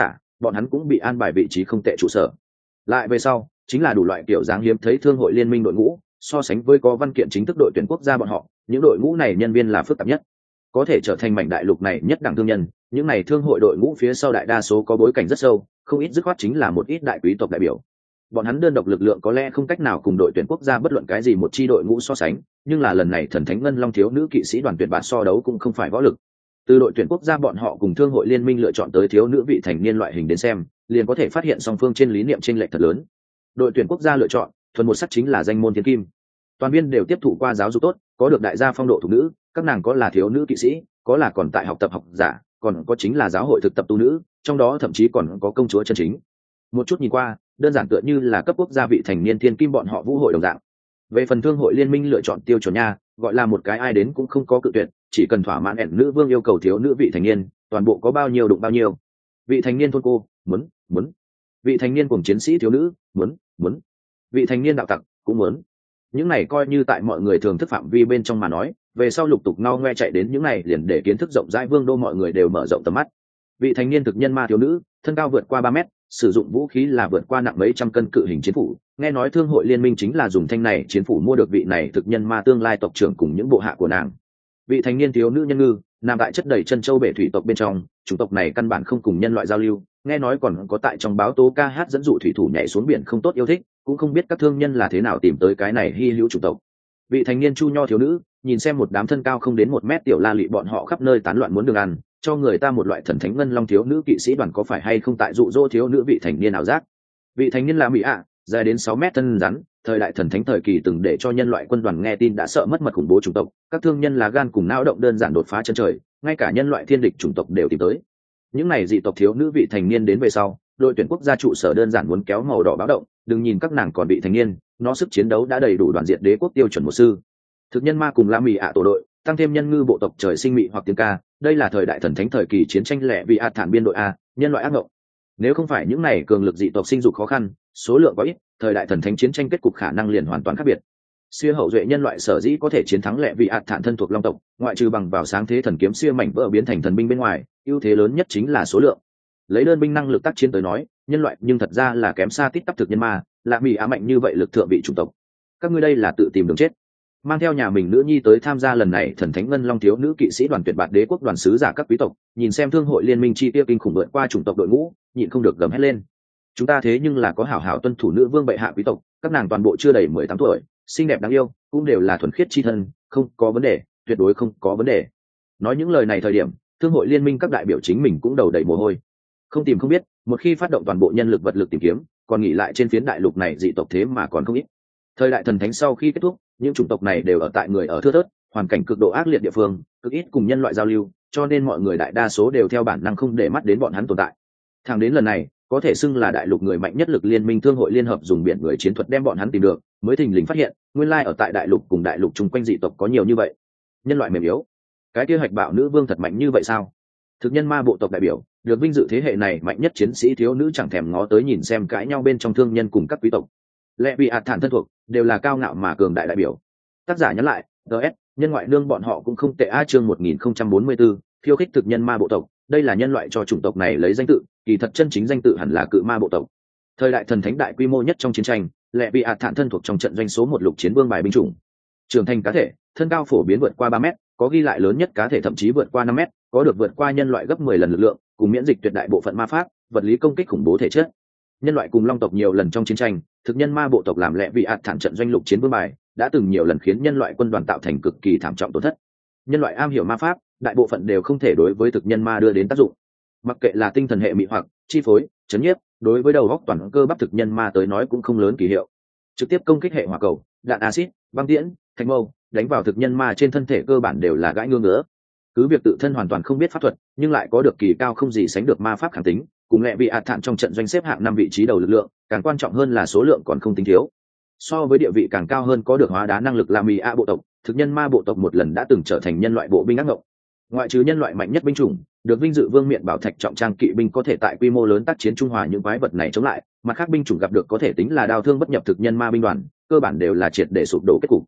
bọn hắn cũng bị an bài vị trí không tệ trụ sở. Lại về sau chính là đủ loại kiểu dáng hiếm thấy thương hội liên minh đội ngũ, so sánh với có văn kiện chính thức đội tuyển quốc gia bọn họ, những đội ngũ này nhân viên là phức tạp nhất, có thể trở thành mảnh đại lục này nhất đẳng thương nhân. Những này thương hội đội ngũ phía sau đại đa số có bối cảnh rất sâu, không ít dứt khoát chính là một ít đại quý tộc đại biểu. Bọn hắn đơn độc lực lượng có lẽ không cách nào cùng đội tuyển quốc gia bất luận cái gì một chi đội ngũ so sánh, nhưng là lần này thần thánh ngân long thiếu nữ kỵ sĩ đoàn tuyển bạt so đấu cũng không phải võ lực. Từ đội tuyển quốc gia bọn họ cùng thương hội liên minh lựa chọn tới thiếu nữ vị thành niên loại hình đến xem, liền có thể phát hiện song phương trên lý niệm chênh lệch thật lớn. Đội tuyển quốc gia lựa chọn thuần một sắc chính là danh môn thiên kim, toàn viên đều tiếp thụ qua giáo dục tốt, có được đại gia phong độ thuộc nữ, các nàng có là thiếu nữ kỵ sĩ, có là còn tại học tập học giả, còn có chính là giáo hội thực tập tu nữ, trong đó thậm chí còn có công chúa chân chính. Một chút nhìn qua đơn giản tựa như là cấp quốc gia vị thành niên thiên kim bọn họ vũ hội đồng dạng. Về phần thương hội liên minh lựa chọn tiêu chuẩn nha, gọi là một cái ai đến cũng không có cự tuyệt, chỉ cần thỏa mãn ẻn nữ vương yêu cầu thiếu nữ vị thành niên, toàn bộ có bao nhiêu đụng bao nhiêu. Vị thành niên thôn cô muốn, vị thành niên cùng chiến sĩ thiếu nữ muốn, vị thành niên đạo tặc cũng muốn. Những này coi như tại mọi người thường thức phạm vi bên trong mà nói, về sau lục tục ngao ngoe chạy đến những này liền để kiến thức rộng rãi vương đô mọi người đều mở rộng tầm mắt. Vị thành niên thực nhân ma thiếu nữ, thân cao vượt qua 3 mét, sử dụng vũ khí là vượt qua nặng mấy trăm cân cự hình chiến phủ. Nghe nói thương hội liên minh chính là dùng thanh này chiến phủ mua được vị này thực nhân ma tương lai tộc trưởng cùng những bộ hạ của nàng. Vị thành niên thiếu nữ nhân ngư, nằm tại chất đầy chân châu bể thủy tộc bên trong, chủng tộc này căn bản không cùng nhân loại giao lưu, nghe nói còn có tại trong báo tố ca hát dẫn dụ thủy thủ nhảy xuống biển không tốt yêu thích, cũng không biết các thương nhân là thế nào tìm tới cái này hy hữu chủng tộc. Vị thành niên chu nho thiếu nữ, nhìn xem một đám thân cao không đến 1 mét tiểu la lị bọn họ khắp nơi tán loạn muốn đường ăn, cho người ta một loại thần thánh ngân long thiếu nữ kỵ sĩ đoàn có phải hay không tại dụ dỗ thiếu nữ vị thành niên ảo giác. Vị thành niên là mỹ ạ, dài đến 6 mét thân rắn, thời đại thần thánh thời kỳ từng để cho nhân loại quân đoàn nghe tin đã sợ mất mật khủng bố chủng tộc, các thương nhân là gan cùng não động đơn giản đột phá chân trời, ngay cả nhân loại thiên địch chủng tộc đều tìm tới. Những này dị tộc thiếu nữ vị thành niên đến về sau, đội tuyển quốc gia trụ sở đơn giản muốn kéo màu đỏ báo động, đừng nhìn các nàng còn vị thành niên, nó sức chiến đấu đã đầy đủ đoàn diện đế quốc tiêu chuẩn một sư. Thực nhân ma cùng la mì ạ tổ đội, tăng thêm nhân ngư bộ tộc trời sinh mị hoặc tiếng ca, đây là thời đại thần thánh thời kỳ chiến tranh lẻ vì thản biên đội a, nhân loại ác ngộng. Nếu không phải những này cường lực dị tộc sinh dục khó khăn, số lượng quá ít, thời đại thần thánh chiến tranh kết cục khả năng liền hoàn toàn khác biệt. Siêu hậu duệ nhân loại sở dĩ có thể chiến thắng lẻ vì thản thân thuộc long tộc, ngoại trừ bằng vào sáng thế thần kiếm siêu mảnh vỡ biến thành thần binh bên ngoài, ưu thế lớn nhất chính là số lượng. Lấy đơn binh năng lực tác chiến tới nói, nhân loại nhưng thật ra là kém xa tít tắp thực nhân ma, lạ mì á mạnh như vậy lực thượng vị chủng tộc. Các ngươi đây là tự tìm đường chết. Mang theo nhà mình nữ nhi tới tham gia lần này thần thánh ngân long thiếu nữ kỵ sĩ đoàn tuyển bạt đế quốc đoàn sứ giả các quý tộc, nhìn xem thương hội liên minh chi tiêu kinh khủng vượt qua chủng tộc đội ngũ, nhịn không được gầm hét lên. Chúng ta thế nhưng là có hảo hảo tuân thủ nữ vương bệ hạ quý tộc, các nàng toàn bộ chưa đầy 18 tuổi, xinh đẹp đáng yêu, cũng đều là thuần khiết chi thân, không có vấn đề, tuyệt đối không có vấn đề. Nói những lời này thời điểm, thương hội liên minh các đại biểu chính mình cũng đầu đầy mồ hôi. Không tìm không biết, một khi phát động toàn bộ nhân lực vật lực tìm kiếm, còn nghỉ lại trên phiến đại lục này dị tộc thế mà còn không ít. Thời đại thần thánh sau khi kết thúc, những chủng tộc này đều ở tại người ở thưa thớt, hoàn cảnh cực độ ác liệt địa phương, cực ít cùng nhân loại giao lưu, cho nên mọi người đại đa số đều theo bản năng không để mắt đến bọn hắn tồn tại. Thẳng đến lần này, có thể xưng là đại lục người mạnh nhất lực liên minh thương hội liên hợp dùng biển người chiến thuật đem bọn hắn tìm được, mới thình lình phát hiện, nguyên lai ở tại đại lục cùng đại lục chung quanh dị tộc có nhiều như vậy. Nhân loại mềm yếu, cái kia hạch bạo nữ vương thật mạnh như vậy sao? Thực nhân ma bộ tộc đại biểu, được vinh dự thế hệ này mạnh nhất chiến sĩ thiếu nữ chẳng thèm ngó tới nhìn xem cãi nhau bên trong thương nhân cùng các quý tộc. Lẽ bị thản thân thuộc, đều là cao ngạo mà cường đại đại biểu. Tác giả nhắn lại, DS, nhân ngoại nương bọn họ cũng không tệ a chương 1044, khiêu khích thực nhân ma bộ tộc, đây là nhân loại cho chủng tộc này lấy danh tự, kỳ thật chân chính danh tự hẳn là cự ma bộ tộc. Thời đại thần thánh đại quy mô nhất trong chiến tranh, Lẽ bị thản thân thuộc trong trận doanh số 1 lục chiến vương bài binh chủng. Trưởng thành cá thể, thân cao phổ biến vượt qua 3 mét, có ghi lại lớn nhất cá thể thậm chí vượt qua 5 mét, có được vượt qua nhân loại gấp 10 lần lực lượng, cùng miễn dịch tuyệt đại bộ phận ma pháp, vật lý công kích khủng bố thể chất. Nhân loại cùng long tộc nhiều lần trong chiến tranh, thực nhân ma bộ tộc làm Lẽ bị thản trận doanh lục chiến vương bài, đã từng nhiều lần khiến nhân loại quân đoàn tạo thành cực kỳ thảm trọng tổn thất. Nhân loại am hiểu ma pháp, đại bộ phận đều không thể đối với thực nhân ma đưa đến tác dụng. Mặc kệ là tinh thần hệ mị hoặc, chi phối, chấn nhiếp, đối với đầu óc toàn cơ bắp thực nhân ma tới nói cũng không lớn kỳ hiệu. Trực tiếp công kích hệ hỏa cầu, đạn axit, băng tiễn, thạch mâu, đánh vào thực nhân ma trên thân thể cơ bản đều là gãi ngứa ngứa. Cứ việc tự thân hoàn toàn không biết pháp thuật, nhưng lại có được kỳ cao không gì sánh được ma pháp kháng tính, cùng Lẽ bị thản trong trận doanh xếp hạng 5 vị trí đầu lực lượng, càng quan trọng hơn là số lượng còn không tính thiếu. So với địa vị càng cao hơn có được hóa đá năng lực La Mì A bộ tộc, thực nhân ma bộ tộc một lần đã từng trở thành nhân loại bộ binh ác ngộng. Ngoại trừ nhân loại mạnh nhất binh chủng, được vinh dự vương miện bảo thạch trọng trang kỵ binh có thể tại quy mô lớn tác chiến trung hòa những quái vật này chống lại, mặt khác binh chủng gặp được có thể tính là đao thương bất nhập thực nhân ma binh đoàn, cơ bản đều là triệt để sụp đổ kết cục.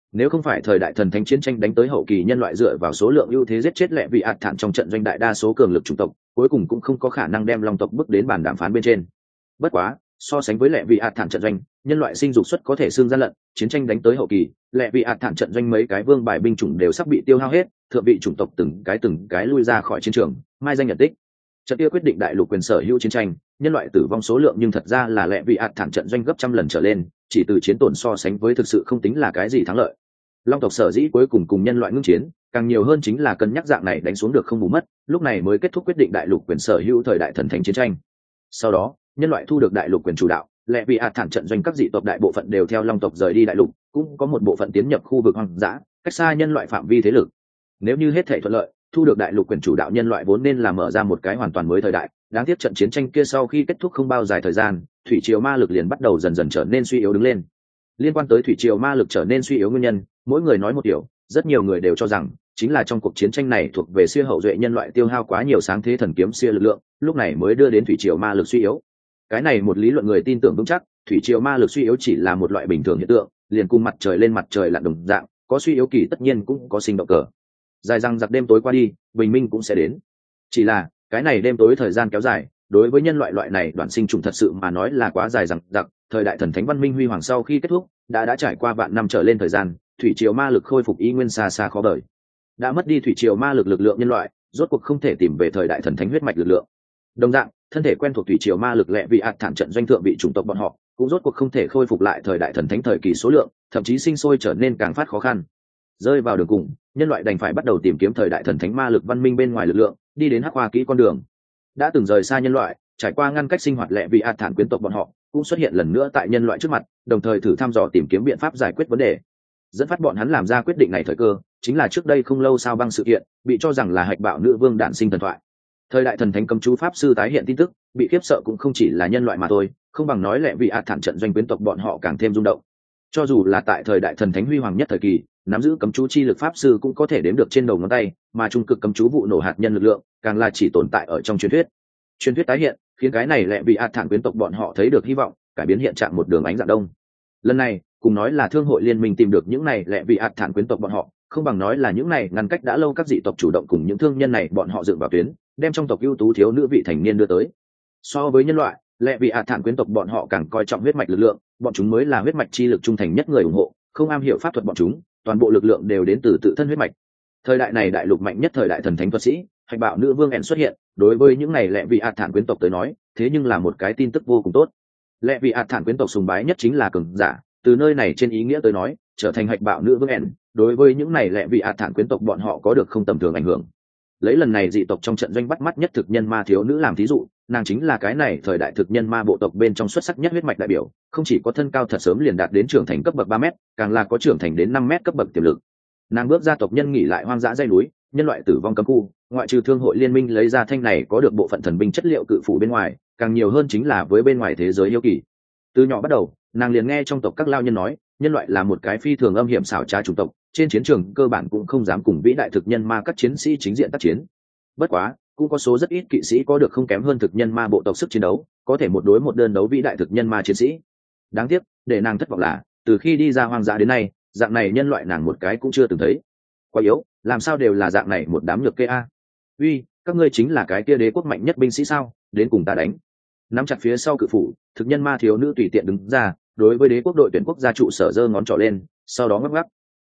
Nếu không phải thời đại thần thánh chiến tranh đánh tới hậu kỳ, nhân loại dựa vào số lượng ưu thế giết chết lẹ vị ạt thản trong trận doanh đại đa số cường lực chủng tộc, cuối cùng cũng không có khả năng đem long tộc bước đến bàn đàm phán bên trên. Bất quá, so sánh với lẹ vị ạt thản trận doanh, nhân loại sinh dục suất có thể xương gian lận, chiến tranh đánh tới hậu kỳ, lẹ vị ạt thản trận doanh mấy cái vương bài binh chủng đều sắp bị tiêu hao hết, thượng vị chủng tộc từng cái lui ra khỏi chiến trường, mai danh nhận tích. Trận kia quyết định đại lục quyền sở hữu chiến tranh, nhân loại tử vong số lượng nhưng thật ra là lẹ vị ạt thản trận doanh gấp trăm lần trở lên, chỉ từ chiến tổn so sánh với thực sự không tính là cái gì thắng lợi. Long tộc sở dĩ cuối cùng nhân loại ngưng chiến, càng nhiều hơn chính là cân nhắc dạng này đánh xuống được không bù mất, lúc này mới kết thúc quyết định đại lục quyền sở hữu thời đại thần thánh chiến tranh. Sau đó, nhân loại thu được đại lục quyền chủ đạo, lẽ vì thản trận doanh các dị tộc đại bộ phận đều theo long tộc rời đi đại lục, cũng có một bộ phận tiến nhập khu vực hoang dã, cách xa nhân loại phạm vi thế lực. Nếu như hết thể thuận lợi, thu được đại lục quyền chủ đạo nhân loại vốn nên là mở ra một cái hoàn toàn mới thời đại. Đáng tiếc trận chiến tranh kia sau khi kết thúc không bao dài thời gian, thủy triều ma lực liền bắt đầu dần dần trở nên suy yếu đứng lên. Liên quan tới thủy triều ma lực trở nên suy yếu nguyên nhân, mỗi người nói một điều, rất nhiều người đều cho rằng chính là trong cuộc chiến tranh này thuộc về siêu hậu duệ nhân loại tiêu hao quá nhiều sáng thế thần kiếm siêu lực lượng, lúc này mới đưa đến thủy triều ma lực suy yếu. Cái này một lý luận người tin tưởng vững chắc, thủy triều ma lực suy yếu chỉ là một loại bình thường hiện tượng, liền cùng mặt trời lên mặt trời lặn đồng dạng, có suy yếu kỳ tất nhiên cũng có sinh động cờ. Dài răng giặc đêm tối qua đi, bình minh cũng sẽ đến. Chỉ là cái này đêm tối thời gian kéo dài, đối với nhân loại loại này đoạn sinh trùng thật sự mà nói là quá dài dằng dặc. Thời đại thần thánh văn minh huy hoàng sau khi kết thúc, đã trải qua vạn năm trở lên thời gian, thủy triều ma lực khôi phục y nguyên xa xa khó đợi. Đã mất đi thủy triều ma lực lực lượng nhân loại, rốt cuộc không thể tìm về thời đại thần thánh huyết mạch lực lượng. Đồng dạng, thân thể quen thuộc thủy triều ma lực lẹ vị thản trận doanh thượng vị chủng tộc bọn họ, cũng rốt cuộc không thể khôi phục lại thời đại thần thánh thời kỳ số lượng, thậm chí sinh sôi trở nên càng phát khó khăn. Rơi vào đường cùng, nhân loại đành phải bắt đầu tìm kiếm thời đại thần thánh ma lực văn minh bên ngoài lực lượng, đi đến hắc hoa kỹ con đường. Đã từng rời xa nhân loại, trải qua ngăn cách sinh hoạt lẹ vị thản quyến tộc bọn họ, cũng xuất hiện lần nữa tại nhân loại trước mặt, đồng thời thử thăm dò tìm kiếm biện pháp giải quyết vấn đề. Dẫn phát bọn hắn làm ra quyết định này thời cơ, chính là trước đây không lâu Sao Băng sự kiện, bị cho rằng là hạch bạo nữ vương đản sinh thần thoại. Thời đại thần thánh cấm chú pháp sư tái hiện tin tức, bị khiếp sợ cũng không chỉ là nhân loại mà thôi, không bằng nói lẹ vị thản trận doanh quyến tộc bọn họ càng thêm rung động. Cho dù là tại thời đại thần thánh huy hoàng nhất thời kỳ, nắm giữ cấm chú chi lực pháp sư cũng có thể đếm được trên đầu ngón tay, mà trung cực cấm chú vụ nổ hạt nhân lực lượng, càng là chỉ tồn tại ở trong truyền thuyết. Truyền thuyết tái hiện, khiến cái này lẹ vị thản quyến tộc bọn họ thấy được hy vọng, cải biến hiện trạng một đường ánh dạng đông. Lần này, cùng nói là thương hội liên minh tìm được những này lẹ vị thản quyến tộc bọn họ, không bằng nói là những này ngăn cách đã lâu các dị tộc chủ động cùng những thương nhân này bọn họ dựng vào tuyến, đem trong tộc ưu tú thiếu nữ vị thành niên đưa tới. So với nhân loại, lẹ vị thản quyến tộc bọn họ càng coi trọng huyết mạch lực lượng, bọn chúng mới là huyết mạch chi lực trung thành nhất người ủng hộ, không am hiểu pháp thuật bọn chúng, toàn bộ lực lượng đều đến từ tự thân huyết mạch. Thời đại này đại lục mạnh nhất thời đại thần thánh thuật sĩ, hạch bạo nữ vương ẻn xuất hiện, đối với những này lẹ vị thản quyến tộc tới nói, thế nhưng là một cái tin tức vô cùng tốt. Lẹ vị thản quyến tộc sùng bái nhất chính là cường giả, từ nơi này trên ý nghĩa tới nói, trở thành hạch bạo nữ vương ẻn, đối với những này lẹ vị thản quyến tộc bọn họ có được không tầm thường ảnh hưởng. Lấy lần này dị tộc trong trận doanh bắt mắt nhất thực nhân ma thiếu nữ làm thí dụ, nàng chính là cái này thời đại thực nhân ma bộ tộc bên trong xuất sắc nhất huyết mạch đại biểu, không chỉ có thân cao thật sớm liền đạt đến trưởng thành cấp bậc 3 mét, càng là có trưởng thành đến 5 mét cấp bậc tiềm lực. Nàng bước ra tộc nhân nghỉ lại hoang dã dãy núi, nhân loại tử vong cấm khu, ngoại trừ thương hội liên minh lấy ra thanh này có được bộ phận thần binh chất liệu cự phủ bên ngoài, càng nhiều hơn chính là với bên ngoài thế giới yêu kỳ. Từ nhỏ bắt đầu, nàng liền nghe trong tộc các lao nhân nói, nhân loại là một cái phi thường âm hiểm xảo trá chủng tộc, trên chiến trường cơ bản cũng không dám cùng vĩ đại thực nhân ma các chiến sĩ chính diện tác chiến. Bất quá, cũng có số rất ít kỵ sĩ có được không kém hơn thực nhân ma bộ tộc sức chiến đấu, có thể một đối một đơn đấu vĩ đại thực nhân ma chiến sĩ. Đáng tiếc, để nàng thất vọng là, từ khi đi ra hoang dã đến nay, dạng này nhân loại nàng một cái cũng chưa từng thấy. Quá yếu, làm sao đều là dạng này một đám nhược kê a. Uy, các ngươi chính là cái kia đế quốc mạnh nhất binh sĩ sao, đến cùng ta đánh. Nắm chặt phía sau cự phủ, thực nhân ma thiếu nữ tùy tiện đứng ra, đối với đế quốc đội tuyển quốc gia trụ sở giơ ngón trỏ lên, sau đó ngắc ngắc.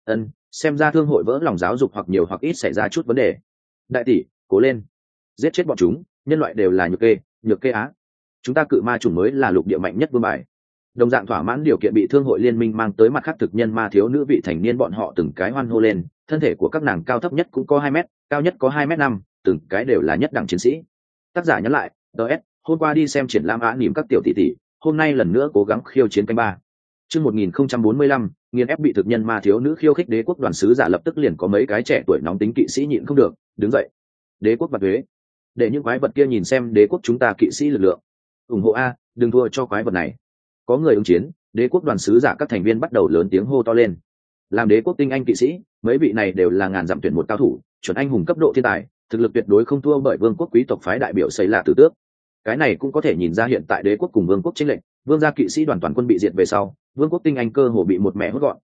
Xem ra thương hội vỡ lòng giáo dục hoặc nhiều hoặc ít xảy ra chút vấn đề. Đại tỷ, cố lên, giết chết bọn chúng, nhân loại đều là nhược kê á. Chúng ta cự ma chủng mới là lục địa mạnh nhất vương bài. Đồng dạng thỏa mãn điều kiện bị thương hội liên minh mang tới mặt khác thực nhân ma thiếu nữ vị thành niên bọn họ từng cái hoan hô lên, thân thể của các nàng cao thấp nhất cũng có 2 mét, cao nhất có 2m5, từng cái đều là nhất đẳng chiến sĩ. Tác giả nhắn lại, DS, hôm qua đi xem triển lãm á nỉm các tiểu tỷ tỷ, hôm nay lần nữa cố gắng khiêu chiến canh ba. Chương 1045, nghiền ép bị thực nhân ma thiếu nữ khiêu khích đế quốc đoàn sứ giả lập tức liền có mấy cái trẻ tuổi nóng tính kỵ sĩ nhịn không được, đứng dậy. Đế quốc và thuế, để những quái vật kia nhìn xem đế quốc chúng ta kỵ sĩ lực lượng. Ủng hộ a, đừng thua cho quái vật này. Có người ứng chiến, đế quốc đoàn sứ giả các thành viên bắt đầu lớn tiếng hô to lên. Làm đế quốc tinh anh kỵ sĩ, mấy vị này đều là ngàn dặm tuyển một cao thủ, chuẩn anh hùng cấp độ thiên tài, thực lực tuyệt đối không thua bởi vương quốc quý tộc phái đại biểu xây lạ tử tước. Cái này cũng có thể nhìn ra hiện tại đế quốc cùng vương quốc chênh lệch, vương gia kỵ sĩ đoàn toàn quân bị diệt về sau, vương quốc tinh anh cơ hồ bị một mẹ hốt gọn,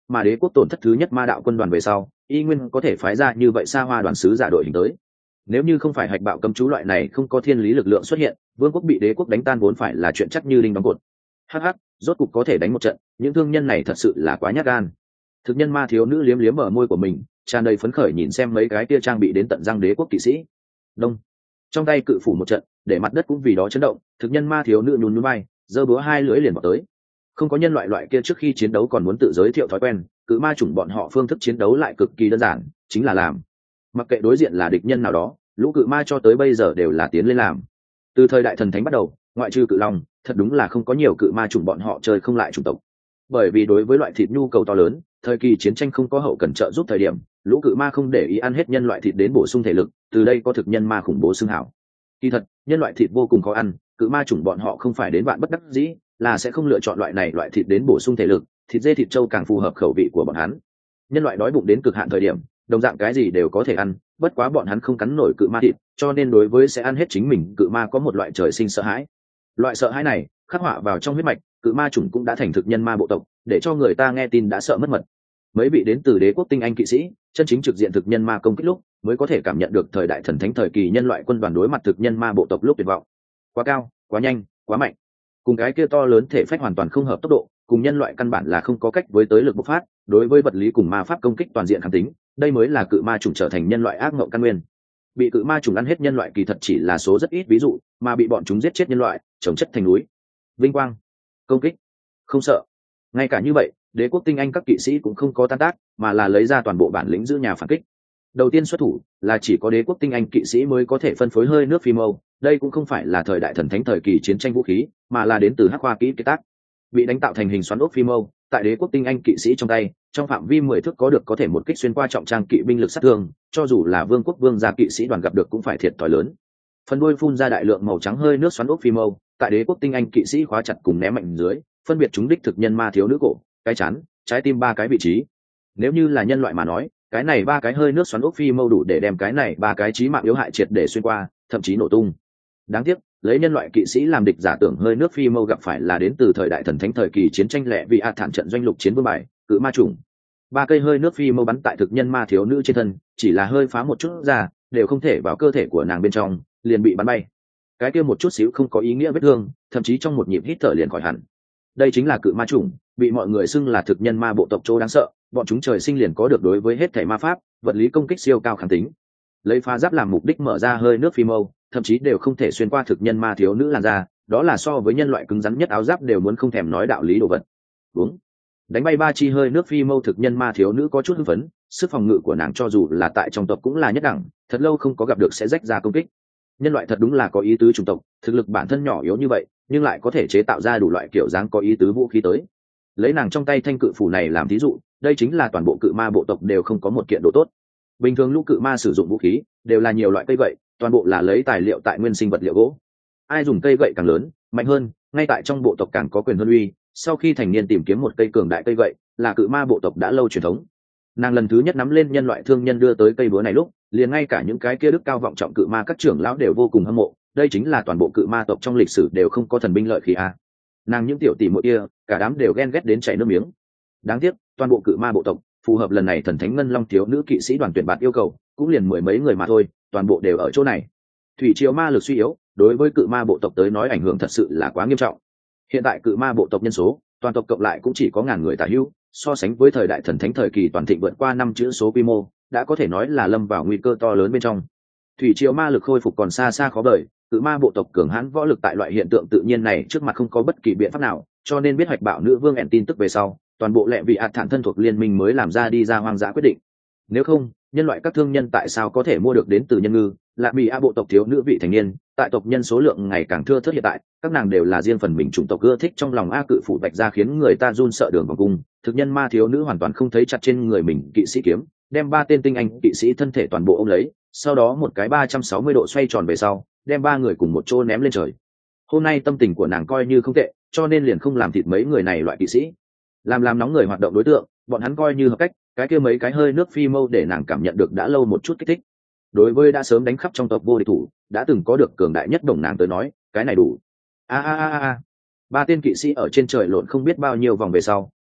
mà đế quốc tổn thất thứ nhất ma đạo quân đoàn về sau y nguyên có thể phái ra như vậy xa hoa đoàn sứ giả đội hình tới. Nếu như không phải hạch bạo cấm chú loại này không có thiên lý lực lượng xuất hiện, vương quốc bị đế quốc đánh tan vốn phải là chuyện chắc như đinh đóng cột. Hắc hắc, rốt cục có thể đánh một trận, những thương nhân này thật sự là quá nhát gan. Thực nhân ma thiếu nữ liếm liếm ở môi của mình, tràn đầy phấn khởi nhìn xem mấy cái kia trang bị đến tận răng đế quốc kỵ sĩ. Đông, trong tay cự phủ một trận, để mặt đất cũng vì đó chấn động. Thực nhân ma thiếu nữ nhún nhún vai, giơ búa hai lưỡi liền vào tới. Không có nhân loại kia trước khi chiến đấu còn muốn tự giới thiệu thói quen, cự ma chủng bọn họ phương thức chiến đấu lại cực kỳ đơn giản, chính là làm. Mặc kệ đối diện là địch nhân nào đó, lũ cự ma cho tới bây giờ đều là tiến lên làm. Từ thời đại thần thánh bắt đầu, ngoại trừ cự long, thật đúng là không có nhiều cự ma chủng bọn họ chơi không lại chủng tộc. Bởi vì đối với loại thịt nhu cầu to lớn, thời kỳ chiến tranh không có hậu cần trợ giúp thời điểm, lũ cự ma không để ý ăn hết nhân loại thịt đến bổ sung thể lực, từ đây có thực nhân ma khủng bố xưng hảo. Kỳ thật, nhân loại thịt vô cùng khó ăn, cự ma chủng bọn họ không phải đến bạn bất đắc dĩ, là sẽ không lựa chọn loại thịt đến bổ sung thể lực, thịt dê thịt trâu càng phù hợp khẩu vị của bọn hắn. Nhân loại đói bụng đến cực hạn thời điểm, đồng dạng cái gì đều có thể ăn, bất quá bọn hắn không cắn nổi cự ma thịt, cho nên đối với sẽ ăn hết chính mình cự ma có một loại trời sinh sợ hãi. Loại sợ hãi này khắc họa vào trong huyết mạch, cự ma chủng cũng đã thành thực nhân ma bộ tộc, để cho người ta nghe tin đã sợ mất mật. Mấy vị đến từ đế quốc tinh anh kỵ sĩ, chân chính trực diện thực nhân ma công kích lúc, mới có thể cảm nhận được thời đại thần thánh thời kỳ nhân loại quân đoàn đối mặt thực nhân ma bộ tộc lúc tuyệt vọng. Quá cao, quá nhanh, quá mạnh. Cùng cái kia to lớn thể phách hoàn toàn không hợp tốc độ, cùng nhân loại căn bản là không có cách với tới lực bộc phát, đối với vật lý cùng ma pháp công kích toàn diện kháng tính, đây mới là cự ma chủng trở thành nhân loại ác ngộng căn nguyên. Bị cự ma chủng ăn hết nhân loại kỳ thật chỉ là số rất ít ví dụ, mà bị bọn chúng giết chết nhân loại, chồng chất thành núi. Vinh quang, công kích, không sợ. Ngay cả như vậy, đế quốc tinh anh các kỵ sĩ cũng không có tan tác, mà là lấy ra toàn bộ bản lĩnh giữ nhà phản kích. Đầu tiên xuất thủ là chỉ có đế quốc tinh anh kỵ sĩ mới có thể phân phối hơi nước phi mâu, đây cũng không phải là thời đại thần thánh thời kỳ chiến tranh vũ khí, mà là đến từ hắc khoa kỹ kế tác. Bị đánh tạo thành hình xoắn ốc phi mâu, tại đế quốc tinh anh kỵ sĩ trong tay, trong phạm vi 10 thước có thể một kích xuyên qua trọng trang kỵ binh lực sát thương, cho dù là vương quốc vương gia kỵ sĩ đoàn gặp được cũng phải thiệt thòi lớn. Phần đuôi phun ra đại lượng màu trắng hơi nước xoắn ốc phi mâu, tại đế quốc tinh anh kỵ sĩ khóa chặt cùng ném mạnh dưới, phân biệt chúng đích thực nhân ma thiếu nữ cổ, cái chán, trái tim ba cái vị trí. Nếu như là nhân loại mà nói, cái này ba cái hơi nước xoắn ốc phi mâu đủ để đem cái này ba cái chí mạng yếu hại triệt để xuyên qua, thậm chí nổ tung. Đáng tiếc, lấy nhân loại kỵ sĩ làm địch giả tưởng hơi nước phi mâu gặp phải là đến từ thời đại thần thánh thời kỳ chiến tranh lẻ vì thản trận doanh lục chiến vương bài, cự ma chủng. Ba cây hơi nước phi mâu bắn tại thực nhân ma thiếu nữ trên thân, chỉ là hơi phá một chút ra, đều không thể vào cơ thể của nàng bên trong, liền bị bắn bay. Cái kia một chút xíu không có ý nghĩa vết thương, thậm chí trong một nhịp hít thở liền khỏi hẳn. Đây chính là cự ma chủng, bị mọi người xưng là thực nhân ma bộ tộc chỗ đáng sợ, bọn chúng trời sinh liền có được đối với hết thảy ma pháp, vật lý công kích siêu cao kháng tính. Lấy phá giáp làm mục đích mở ra hơi nước phi mâu, thậm chí đều không thể xuyên qua thực nhân ma thiếu nữ làn da, đó là so với nhân loại cứng rắn nhất áo giáp đều muốn không thèm nói đạo lý đồ vật. Đúng. Đánh bay ba chi hơi nước phi mâu thực nhân ma thiếu nữ có chút hưng phấn, sức phòng ngự của nàng cho dù là tại trong tộc cũng là nhất đẳng, thật lâu không có gặp được sẽ rách ra công kích. Nhân loại thật đúng là có ý tứ chủng tộc, thực lực bản thân nhỏ yếu như vậy, nhưng lại có thể chế tạo ra đủ loại kiểu dáng có ý tứ vũ khí tới. Lấy nàng trong tay thanh cự phủ này làm thí dụ, đây chính là toàn bộ cự ma bộ tộc đều không có một kiện độ tốt. Bình thường lũ cự ma sử dụng vũ khí đều là nhiều loại cây gậy, toàn bộ là lấy tài liệu tại nguyên sinh vật liệu gỗ. Ai dùng cây gậy càng lớn, mạnh hơn, ngay tại trong bộ tộc càng có quyền hơn uy. Sau khi thành niên tìm kiếm một cây cường đại cây gậy, là cự ma bộ tộc đã lâu truyền thống. Nàng lần thứ nhất nắm lên nhân loại thương nhân đưa tới cây búa này lúc, liền ngay cả những cái kia đức cao vọng trọng cự ma các trưởng lão đều vô cùng hâm mộ. Đây chính là toàn bộ cự ma tộc trong lịch sử đều không có thần binh lợi khí a. Nàng những tiểu tỷ muội kia, cả đám đều ghen ghét đến chảy nước miếng. Đáng tiếc, toàn bộ cự ma bộ tộc phù hợp lần này thần thánh ngân long thiếu nữ kỵ sĩ đoàn tuyển bạt yêu cầu, cũng liền mười mấy người mà thôi, toàn bộ đều ở chỗ này. Thủy triều ma lực suy yếu, đối với cự ma bộ tộc tới nói ảnh hưởng thật sự là quá nghiêm trọng. Hiện tại cự ma bộ tộc nhân số, toàn tộc cộng lại cũng chỉ có ngàn người tả hữu, so sánh với thời đại thần thánh thời kỳ toàn thịnh vượt qua 5 chữ số quy mô, đã có thể nói là lâm vào nguy cơ to lớn bên trong. Thủy triều ma lực khôi phục còn xa xa khó đợi, cự ma bộ tộc cường hãn võ lực tại loại hiện tượng tự nhiên này trước mặt không có bất kỳ biện pháp nào, cho nên biết hoạch bạo nữ vương ẹn tin tức về sau, toàn bộ lệ vị thản thân thuộc liên minh mới làm ra đi ra hoang dã quyết định. Nếu không, nhân loại các thương nhân tại sao có thể mua được đến từ nhân ngư, lạ bị bộ tộc thiếu nữ vị thành niên, tại tộc nhân số lượng ngày càng thưa thớt hiện tại, các nàng đều là riêng phần mình chủng tộc ưa thích trong lòng cự phủ bạch ra khiến người ta run sợ đường vòng cung. Thực nhân ma thiếu nữ hoàn toàn không thấy chặt trên người mình kỵ sĩ kiếm, đem 3 tên tinh anh kỵ sĩ thân thể toàn bộ ôm lấy, sau đó một cái 360 độ xoay tròn về sau, đem 3 người cùng một chỗ ném lên trời. Hôm nay tâm tình của nàng coi như không tệ, cho nên liền không làm thịt mấy người này loại kỵ sĩ, làm nóng người hoạt động đối tượng, bọn hắn coi như hợp cách. Cái kia mấy cái hơi nước phi mâu để nàng cảm nhận được đã lâu một chút kích thích. Đối với đã sớm đánh khắp trong tộc vô địch thủ, đã từng có được cường đại nhất đồng nàng tới nói, cái này đủ. 3 tên kỵ sĩ ở trên trời lộn không biết bao nhiêu vòng về sau,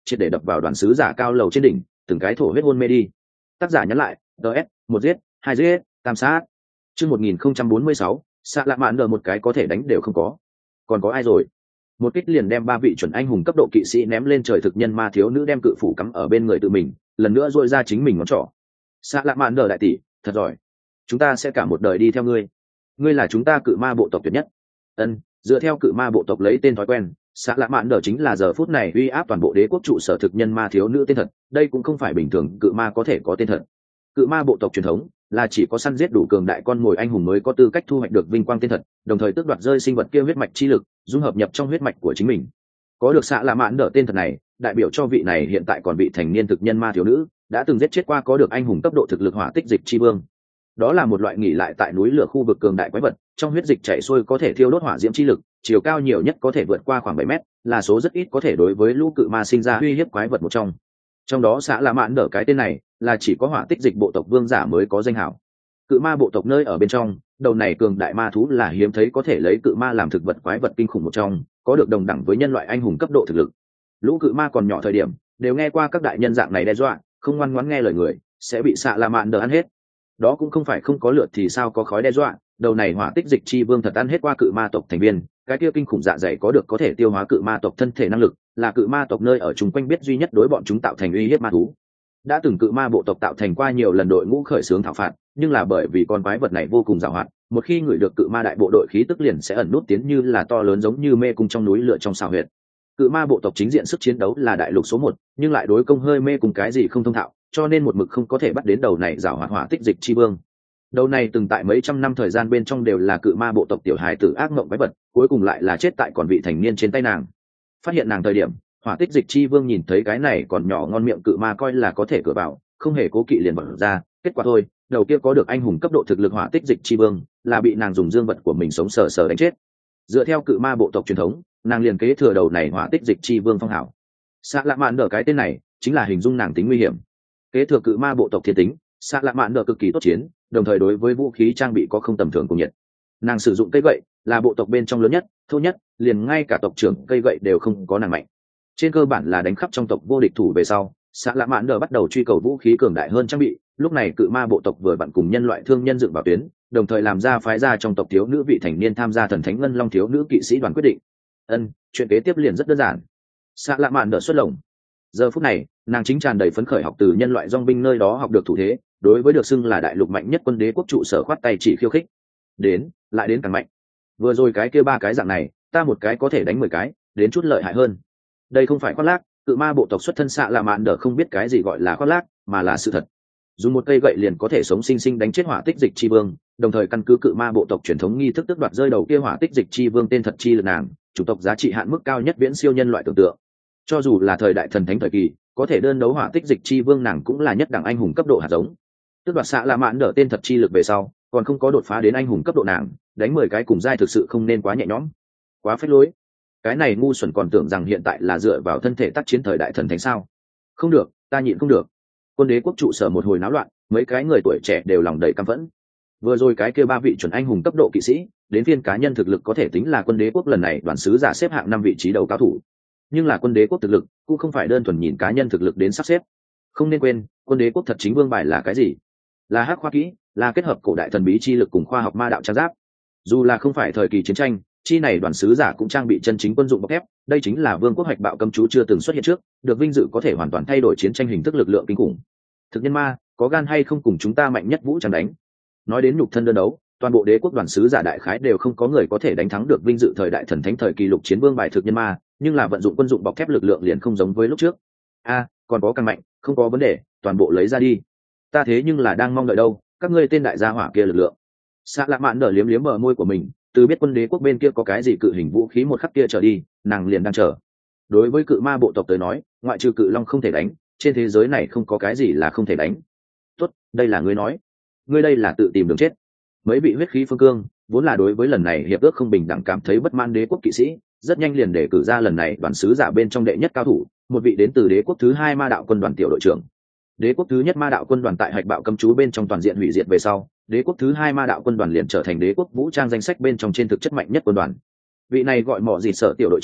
triệt để đập vào đoàn sứ giả cao lầu trên đỉnh, từng cái thổ huyết hôn mê đi. Tác giả nhắn lại, DS, một giết, hai giết, tam sát. Chương 1046, xạ lạ mạn đờ một cái có thể đánh đều không có. Còn có ai rồi? Một kích liền đem 3 vị chuẩn anh hùng cấp độ kỵ sĩ ném lên trời. Thực nhân ma thiếu nữ đem cự phủ cắm ở bên người tự mình, lần nữa duỗi ra chính mình ngón trỏ. Xạ lạ mạn đờ đại tỷ, thật giỏi. Chúng ta sẽ cả một đời đi theo ngươi. Ngươi là chúng ta cự ma bộ tộc tuyệt nhất. Ân, dựa theo cự ma bộ tộc lấy tên thói quen, xạ lạ mạn đờ chính là giờ phút này uy áp toàn bộ đế quốc trụ sở thực nhân ma thiếu nữ tên thật. Đây cũng không phải bình thường cự ma có thể có tên thật. Cự ma bộ tộc truyền thống là chỉ có săn giết đủ cường đại con mồi anh hùng mới có tư cách thu hoạch được vinh quang tên thật, đồng thời tước đoạt rơi sinh vật kia huyết mạch chi lực, dung hợp nhập trong huyết mạch của chính mình. Có được xạ lạ mạn đỡ tên thật này, đại biểu cho vị này hiện tại còn vị thành niên thực nhân ma thiếu nữ, đã từng giết chết qua có được anh hùng cấp độ thực lực hỏa tích dịch chi vương. Đó là một loại nghỉ lại tại núi lửa khu vực cường đại quái vật, trong huyết dịch chảy xuôi có thể thiêu đốt hỏa diễm chi lực, chiều cao nhiều nhất có thể vượt qua khoảng 7 mét, là số rất ít có thể đối với lũ cự ma sinh ra uy hiếp quái vật một trong. Trong đó xạ lạ mạn đỡ cái tên này là chỉ có hỏa tích dịch bộ tộc vương giả mới có danh hảo. Cự ma bộ tộc nơi ở bên trong, đầu này cường đại ma thú là hiếm thấy có thể lấy cự ma làm thực vật quái vật kinh khủng một trong, có được đồng đẳng với nhân loại anh hùng cấp độ thực lực. Lũ cự ma còn nhỏ thời điểm đều nghe qua các đại nhân dạng này đe dọa, không ngoan ngoãn nghe lời người sẽ bị xạ lạ mạn đỡ ăn hết. Đó cũng không phải không có lượt thì sao có khói đe dọa, đầu này hỏa tích dịch chi vương thật ăn hết qua cự ma tộc thành viên, cái kia kinh khủng dạ dày có được có thể tiêu hóa cự ma tộc thân thể năng lực, là cự ma tộc nơi ở chung quanh biết duy nhất đối bọn chúng tạo thành uy hiếp ma thú. Đã từng cự ma bộ tộc tạo thành qua nhiều lần đội ngũ khởi xướng thảo phạt, nhưng là bởi vì con quái vật này vô cùng giàu hạn, một khi ngửi được cự ma đại bộ đội khí tức liền sẽ ẩn nút tiến như là to lớn giống như mê cung trong núi lửa trong xào huyệt. Cự ma bộ tộc chính diện sức chiến đấu là đại lục số 1, nhưng lại đối công hơi mê cùng cái gì không thông thạo, cho nên một mực không có thể bắt đến đầu này giàu hoạt hỏa tích dịch chi vương. Đầu này từng tại mấy trăm năm thời gian bên trong đều là cự ma bộ tộc tiểu hài tử ác mộng quái vật, cuối cùng lại là chết tại còn vị thành niên trên tay nàng. Phát hiện nàng thời điểm, hỏa tích dịch chi vương nhìn thấy cái này còn nhỏ ngon miệng cự ma coi là có thể cửa vào, không hề cố kỵ liền bật ra. Kết quả thôi, đầu kia có được anh hùng cấp độ thực lực hỏa tích dịch chi vương là bị nàng dùng dương vật của mình sống sờ sờ đánh chết. Dựa theo cự ma bộ tộc truyền thống, nàng liền kế thừa đầu này hỏa tích dịch chi vương phong hảo. Xạ lạ mạn đỡ cái tên này chính là hình dung nàng tính nguy hiểm. Kế thừa cự ma bộ tộc thiên tính, xạ lạ mạn đỡ cực kỳ tốt chiến, đồng thời đối với vũ khí trang bị có không tầm thường cùng nhiệt. Nàng sử dụng cây gậy là bộ tộc bên trong lớn nhất, thô nhất, liền ngay cả tộc trưởng cây gậy đều không có nàng mạnh. Trên cơ bản là đánh khắp trong tộc vô địch thủ về sau, xạ lạ mạn đỡ bắt đầu truy cầu vũ khí cường đại hơn trang bị. Lúc này cự ma bộ tộc vừa vặn cùng nhân loại thương nhân dựng vào tuyến, đồng thời làm ra phái ra trong tộc thiếu nữ vị thành niên tham gia thần thánh ngân long thiếu nữ kỵ sĩ đoàn quyết định. Chuyện kế tiếp liền rất đơn giản. Xạ lạ mạn đỡ xuất lồng. Giờ phút này, nàng chính tràn đầy phấn khởi học từ nhân loại dong binh nơi đó học được thủ thế, đối với được xưng là đại lục mạnh nhất quân đế quốc trụ sở khoát tay chỉ khiêu khích. Đến, lại đến càng mạnh. Vừa rồi cái kia 3 cái dạng này, ta một cái có thể đánh 10 cái, đến chút lợi hại hơn. Đây không phải khoác lác, cự ma bộ tộc xuất thân xạ lạ mạn đỡ không biết cái gì gọi là khoác lác, mà là sự thật. Dùng một cây gậy liền có thể sống sinh sinh đánh chết hỏa tích dịch chi vương, đồng thời căn cứ cự ma bộ tộc truyền thống nghi thức tước đoạt rơi đầu kia hỏa tích dịch chi vương tên thật chi lực nàng, chủng tộc giá trị hạn mức cao nhất viễn siêu nhân loại tưởng tượng. Cho dù là thời đại thần thánh thời kỳ, có thể đơn đấu hỏa tích dịch chi vương nàng cũng là nhất đẳng anh hùng cấp độ hạt giống. Tước đoạt xạ lạ mạn đỡ tên thật chi lực về sau, còn không có đột phá đến anh hùng cấp độ nàng, đánh 10 cái cùng giai thực sự không nên quá nhẹ nhõm, quá phết lối. Cái này ngu xuẩn còn tưởng rằng hiện tại là dựa vào thân thể tác chiến thời đại thần thánh sao? Không được, ta nhịn không được. Quân đế quốc trụ sở một hồi náo loạn, mấy cái người tuổi trẻ đều lòng đầy căm phẫn. Vừa rồi cái kia 3 vị chuẩn anh hùng cấp độ kỵ sĩ, đến phiên cá nhân thực lực có thể tính là quân đế quốc lần này đoàn sứ giả xếp hạng 5 vị trí đầu cao thủ. Nhưng là quân đế quốc thực lực cũng không phải đơn thuần nhìn cá nhân thực lực đến sắp xếp. Không nên quên, quân đế quốc thật chính vương bài là cái gì? Là hắc khoa kỹ, là kết hợp cổ đại thần bí chi lực cùng khoa học ma đạo trang giáp. Dù là không phải thời kỳ chiến tranh, chi này đoàn sứ giả cũng trang bị chân chính quân dụng bọc thép, đây chính là vương quốc hoạch bạo cấm chú chưa từng xuất hiện trước, được vinh dự có thể hoàn toàn thay đổi chiến tranh hình thức lực lượng kinh khủng. Thực nhân ma, có gan hay không cùng chúng ta mạnh nhất vũ trang đánh? Nói đến nhục thân đơn đấu, toàn bộ đế quốc đoàn sứ giả đại khái đều không có người có thể đánh thắng được vinh dự thời đại thần thánh thời kỳ lục chiến vương bài thực nhân ma, nhưng là vận dụng quân dụng bọc thép lực lượng liền không giống với lúc trước. Còn có càng mạnh, không có vấn đề, toàn bộ lấy ra đi. Ta thế nhưng là đang mong đợi đâu, các ngươi tên đại gia hỏa kia lực lượng. Xạ lạ mạn nở liếm liếm bờ môi của mình, từ biết quân đế quốc bên kia có cái gì cự hình vũ khí một khắc kia trở đi, nàng liền đang chờ. Đối với cự ma bộ tộc tới nói, ngoại trừ cự long không thể đánh, trên thế giới này không có cái gì là không thể đánh. Tốt, đây là ngươi nói. Ngươi đây là tự tìm đường chết. Mấy vị huyết khí phương cương, vốn là đối với lần này hiệp ước không bình đẳng cảm thấy bất mãn đế quốc kỵ sĩ, rất nhanh liền để cử ra lần này đoàn sứ giả bên trong đệ nhất cao thủ, một vị đến từ đế quốc thứ 2 ma đạo quân đoàn tiểu đội trưởng. Đế quốc thứ nhất ma đạo quân đoàn tại hạch bạo cấm chú bên trong toàn diện hủy diệt về sau, đế quốc thứ 2 ma đạo quân đoàn liền trở thành đế quốc vũ trang danh sách bên trong trên thực chất mạnh nhất quân đoàn. Vị này gọi mọ gì sợ tiểu đội trưởng,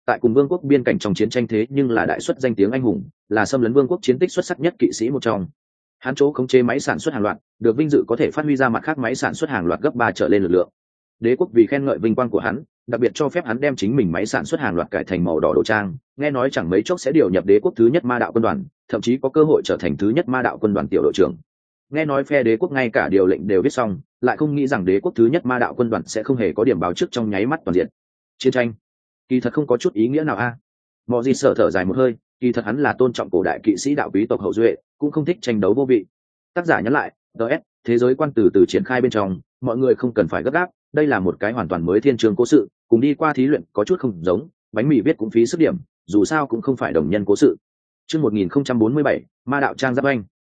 tại cùng vương quốc biên cảnh trong chiến tranh thế nhưng là đại xuất danh tiếng anh hùng, là xâm lấn vương quốc chiến tích xuất sắc nhất kỵ sĩ một trong. Hắn chỗ khống chế máy sản xuất hàng loạt, được vinh dự có thể phát huy ra mặt khác máy sản xuất hàng loạt gấp 3 trở lên lực lượng. Đế quốc vì khen ngợi vinh quang của hắn, đặc biệt cho phép hắn đem chính mình máy sản xuất hàng loạt cải thành màu đỏ đồ trang, nghe nói chẳng mấy chốc sẽ điều nhập đế quốc thứ nhất ma đạo quân đoàn, thậm chí có cơ hội trở thành thứ nhất ma đạo quân đoàn tiểu đội trưởng. Nghe nói phe đế quốc ngay cả điều lệnh đều viết xong, lại không nghĩ rằng đế quốc thứ nhất ma đạo quân đoàn sẽ không hề có điểm báo trước trong nháy mắt toàn diện. Chiến tranh kỳ thật không có chút ý nghĩa nào a. Mọ Gì sợ thở dài một hơi, kỳ thật hắn là tôn trọng cổ đại kỵ sĩ đạo quý tộc hậu duệ, cũng không thích tranh đấu vô vị. Tác giả nhắn lại, DS, thế giới quan từ triển khai bên trong, mọi người không cần phải gấp gáp, đây là một cái hoàn toàn mới thiên trường cố sự, cùng đi qua thí luyện có chút không giống, bánh mì viết cũng phí sức điểm, dù sao cũng không phải đồng nhân cố sự. Chương 1047, ma đạo trang giáp anh.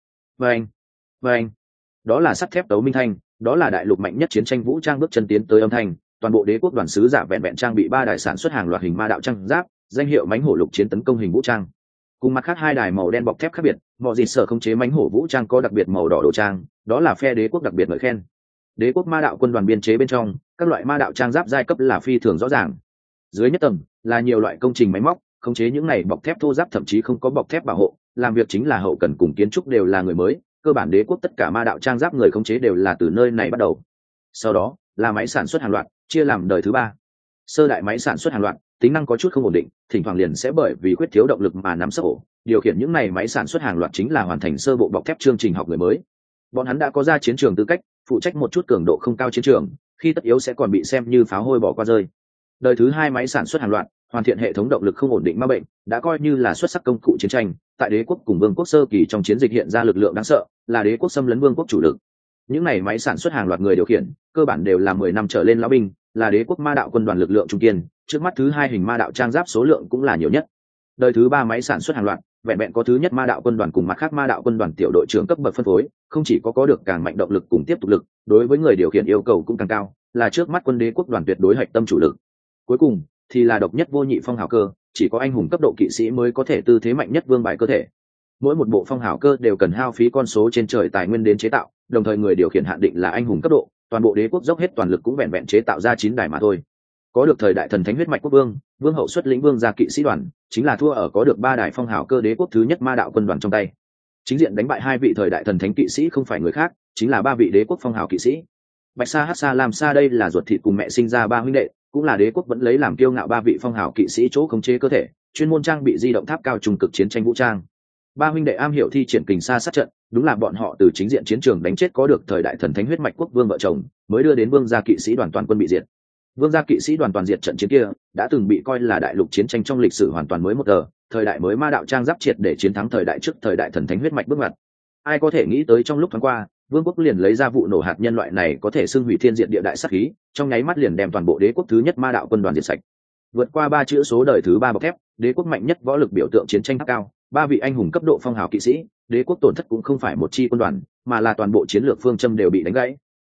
Vâng. Đó là sắt thép tấu minh thanh, đó là đại lục mạnh nhất chiến tranh vũ trang bước chân tiến tới âm thanh, toàn bộ đế quốc đoàn sứ giả vẹn vẹn trang bị 3 đài sản xuất hàng loạt hình ma đạo trang giáp, danh hiệu mãnh hổ lục chiến tấn công hình vũ trang. Cùng mặt khác 2 đài màu đen bọc thép khác biệt, mọi gì sở không chế mãnh hổ vũ trang có đặc biệt màu đỏ đồ trang, đó là phe đế quốc đặc biệt ngợi khen. Đế quốc ma đạo quân đoàn biên chế bên trong, các loại ma đạo trang giáp giai cấp là phi thường rõ ràng. Dưới nhất tầng là nhiều loại công trình máy móc, khống chế những này bọc thép thô giáp thậm chí không có bọc thép bảo hộ, làm việc chính là hậu cần cùng kiến trúc đều là người mới, cơ bản đế quốc tất cả ma đạo trang giáp người khống chế đều là từ nơi này bắt đầu. Sau đó là máy sản xuất hàng loạt, chia làm đời thứ 3. Sơ đại máy sản xuất hàng loạt, tính năng có chút không ổn định, thỉnh thoảng liền sẽ bởi vì khuyết thiếu động lực mà nắm sấp ổ. Điều khiển những này máy sản xuất hàng loạt chính là hoàn thành sơ bộ bọc thép chương trình học người mới. Bọn hắn đã có ra chiến trường tư cách, phụ trách một chút cường độ không cao chiến trường, khi tất yếu sẽ còn bị xem như pháo hôi bỏ qua rơi. Đời thứ 2 máy sản xuất hàng loạt, hoàn thiện hệ thống động lực không ổn định ma bệnh, đã coi như là xuất sắc công cụ chiến tranh, tại đế quốc cùng vương quốc sơ kỳ trong chiến dịch hiện ra lực lượng đáng sợ, là đế quốc xâm lấn vương quốc chủ lực. Những này máy sản xuất hàng loạt người điều khiển, cơ bản đều là 10 năm trở lên lão binh, là đế quốc ma đạo quân đoàn lực lượng trung kiên, trước mắt thứ 2 hình ma đạo trang giáp số lượng cũng là nhiều nhất. Đời thứ 3 máy sản xuất hàng loạt, vẹn vẹn có thứ nhất ma đạo quân đoàn cùng mặt khác ma đạo quân đoàn tiểu đội trưởng cấp bậc phân phối, không chỉ có được càng mạnh động lực cùng tiếp tục lực, đối với người điều khiển yêu cầu cũng càng cao, là trước mắt quân đế quốc đoàn tuyệt đối hạch tâm chủ lực. Cuối cùng thì là độc nhất vô nhị phong hào cơ, chỉ có anh hùng cấp độ kỵ sĩ mới có thể tư thế mạnh nhất vương bài cơ thể. Mỗi một bộ phong hào cơ đều cần hao phí con số trên trời tài nguyên đến chế tạo, đồng thời người điều khiển hạn định là anh hùng cấp độ, toàn bộ đế quốc dốc hết toàn lực cũng vẹn vẹn chế tạo ra 9 đài mà thôi. Có được thời đại thần thánh huyết mạch quốc vương, vương hậu xuất lĩnh vương gia kỵ sĩ đoàn, chính là thua ở có được 3 đài phong hào cơ đế quốc thứ nhất ma đạo quân đoàn trong tay. Chính diện đánh bại 2 vị thời đại thần thánh kỵ sĩ không phải người khác, chính là 3 vị đế quốc phong hào kỵ sĩ. Bạch Sa Hắc Sa Lam Sa đây là ruột thịt cùng mẹ sinh ra 3 huynh đệ, cũng là đế quốc vẫn lấy làm kiêu ngạo 3 vị phong hào kỵ sĩ chỗ khống chế cơ thể, chuyên môn trang bị di động tháp cao trung cực chiến tranh vũ trang. 3 huynh đệ am hiểu thi triển kình xa sát trận, đúng là bọn họ từ chính diện chiến trường đánh chết có được thời đại thần thánh huyết mạch quốc vương vợ chồng, mới đưa đến vương gia kỵ sĩ đoàn toàn quân bị diệt. Vương gia kỵ sĩ đoàn toàn diệt trận chiến kia, đã từng bị coi là đại lục chiến tranh trong lịch sử hoàn toàn mới một tờ, thời đại mới ma đạo trang giáp triệt để chiến thắng thời đại trước thời đại thần thánh huyết mạch bước ngoặt. Ai có thể nghĩ tới trong lúc thoáng qua, vương quốc liền lấy ra vụ nổ hạt nhân loại này có thể xưng hủy thiên diệt địa đại sát khí, trong nháy mắt liền đem toàn bộ đế quốc thứ nhất ma đạo quân đoàn diệt sạch. Vượt qua 3 chữ số đời thứ 3 bọc thép, đế quốc mạnh nhất võ lực biểu tượng chiến tranh cao, 3 vị anh hùng cấp độ phong hào kỵ sĩ, đế quốc tổn thất cũng không phải một chi quân đoàn, mà là toàn bộ chiến lược phương châm đều bị đánh gãy.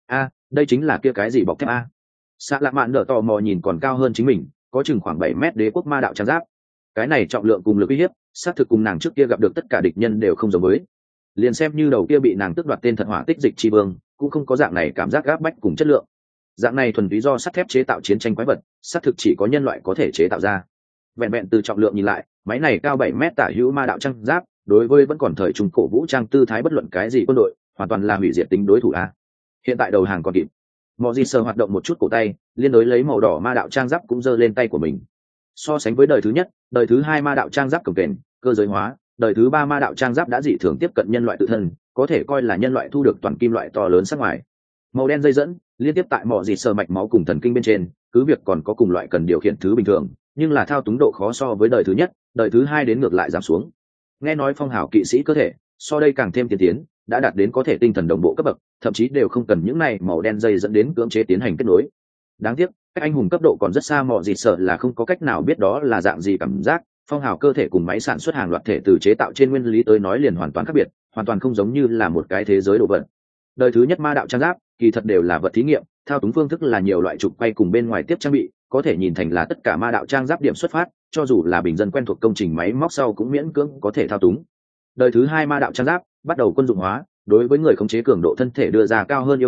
Đây chính là kia cái gì bọc thép a? Sạ Lạc Mạn nở tò mò nhìn còn cao hơn chính mình, có chừng khoảng 7 mét đế quốc ma đạo trang giáp. Cái này trọng lượng cùng lực uy hiếp, xác thực cùng nàng trước kia gặp được tất cả địch nhân đều không giống với. Liền xem như đầu kia bị nàng tước đoạt tên thật hỏa tích dịch chi vương, cũng không có dạng này cảm giác gáp bách cùng chất lượng. Dạng này thuần túy do sắt thép chế tạo chiến tranh quái vật, xác thực chỉ có nhân loại có thể chế tạo ra. Vẹn vẹn từ trọng lượng nhìn lại, máy này cao 7 mét tả hữu ma đạo trang giáp, đối với vẫn còn thời trung cổ vũ trang tư thái bất luận cái gì quân đội, hoàn toàn là hủy diệt tính đối thủ a. Hiện tại đầu hàng còn kịp. Mọ Gì sờ hoạt động một chút cổ tay, liên đối lấy màu đỏ ma đạo trang giáp cũng giơ lên tay của mình. So sánh với đời thứ nhất, đời thứ 2 ma đạo trang giáp cồng kềnh, cơ giới hóa, đời thứ 3 ma đạo trang giáp đã dị thường tiếp cận nhân loại tự thân, có thể coi là nhân loại thu được toàn kim loại to lớn sắc ngoài. Màu đen dây dẫn liên tiếp tại Mọ Gì sờ mạch máu cùng thần kinh bên trên, cứ việc còn có cùng loại cần điều khiển thứ bình thường, nhưng là thao túng độ khó so với đời thứ nhất, đời thứ 2 đến ngược lại giảm xuống. Nghe nói phong hào kỵ sĩ cơ thể so đây càng thêm tiên tiến, đã đạt đến có thể tinh thần đồng bộ cấp bậc, thậm chí đều không cần những này màu đen dây dẫn đến cưỡng chế tiến hành kết nối. Đáng tiếc các anh hùng cấp độ còn rất xa, Mọ Gì sợ là không có cách nào biết đó là dạng gì cảm giác. Phong hào cơ thể cùng máy sản xuất hàng loạt thể từ chế tạo trên nguyên lý tới nói liền hoàn toàn khác biệt, hoàn toàn không giống như là một cái thế giới đồ vật. Đời thứ nhất ma đạo trang giáp kỳ thật đều là vật thí nghiệm, thao túng phương thức là nhiều loại trục quay cùng bên ngoài tiếp trang bị, có thể nhìn thành là tất cả ma đạo trang giáp điểm xuất phát, cho dù là bình dân quen thuộc công trình máy móc sau cũng miễn cưỡng có thể thao túng. Đời thứ 2 ma đạo trang giáp bắt đầu quân dụng hóa, đối với người khống chế cường độ thân thể đưa ra cao hơn yêu cầu,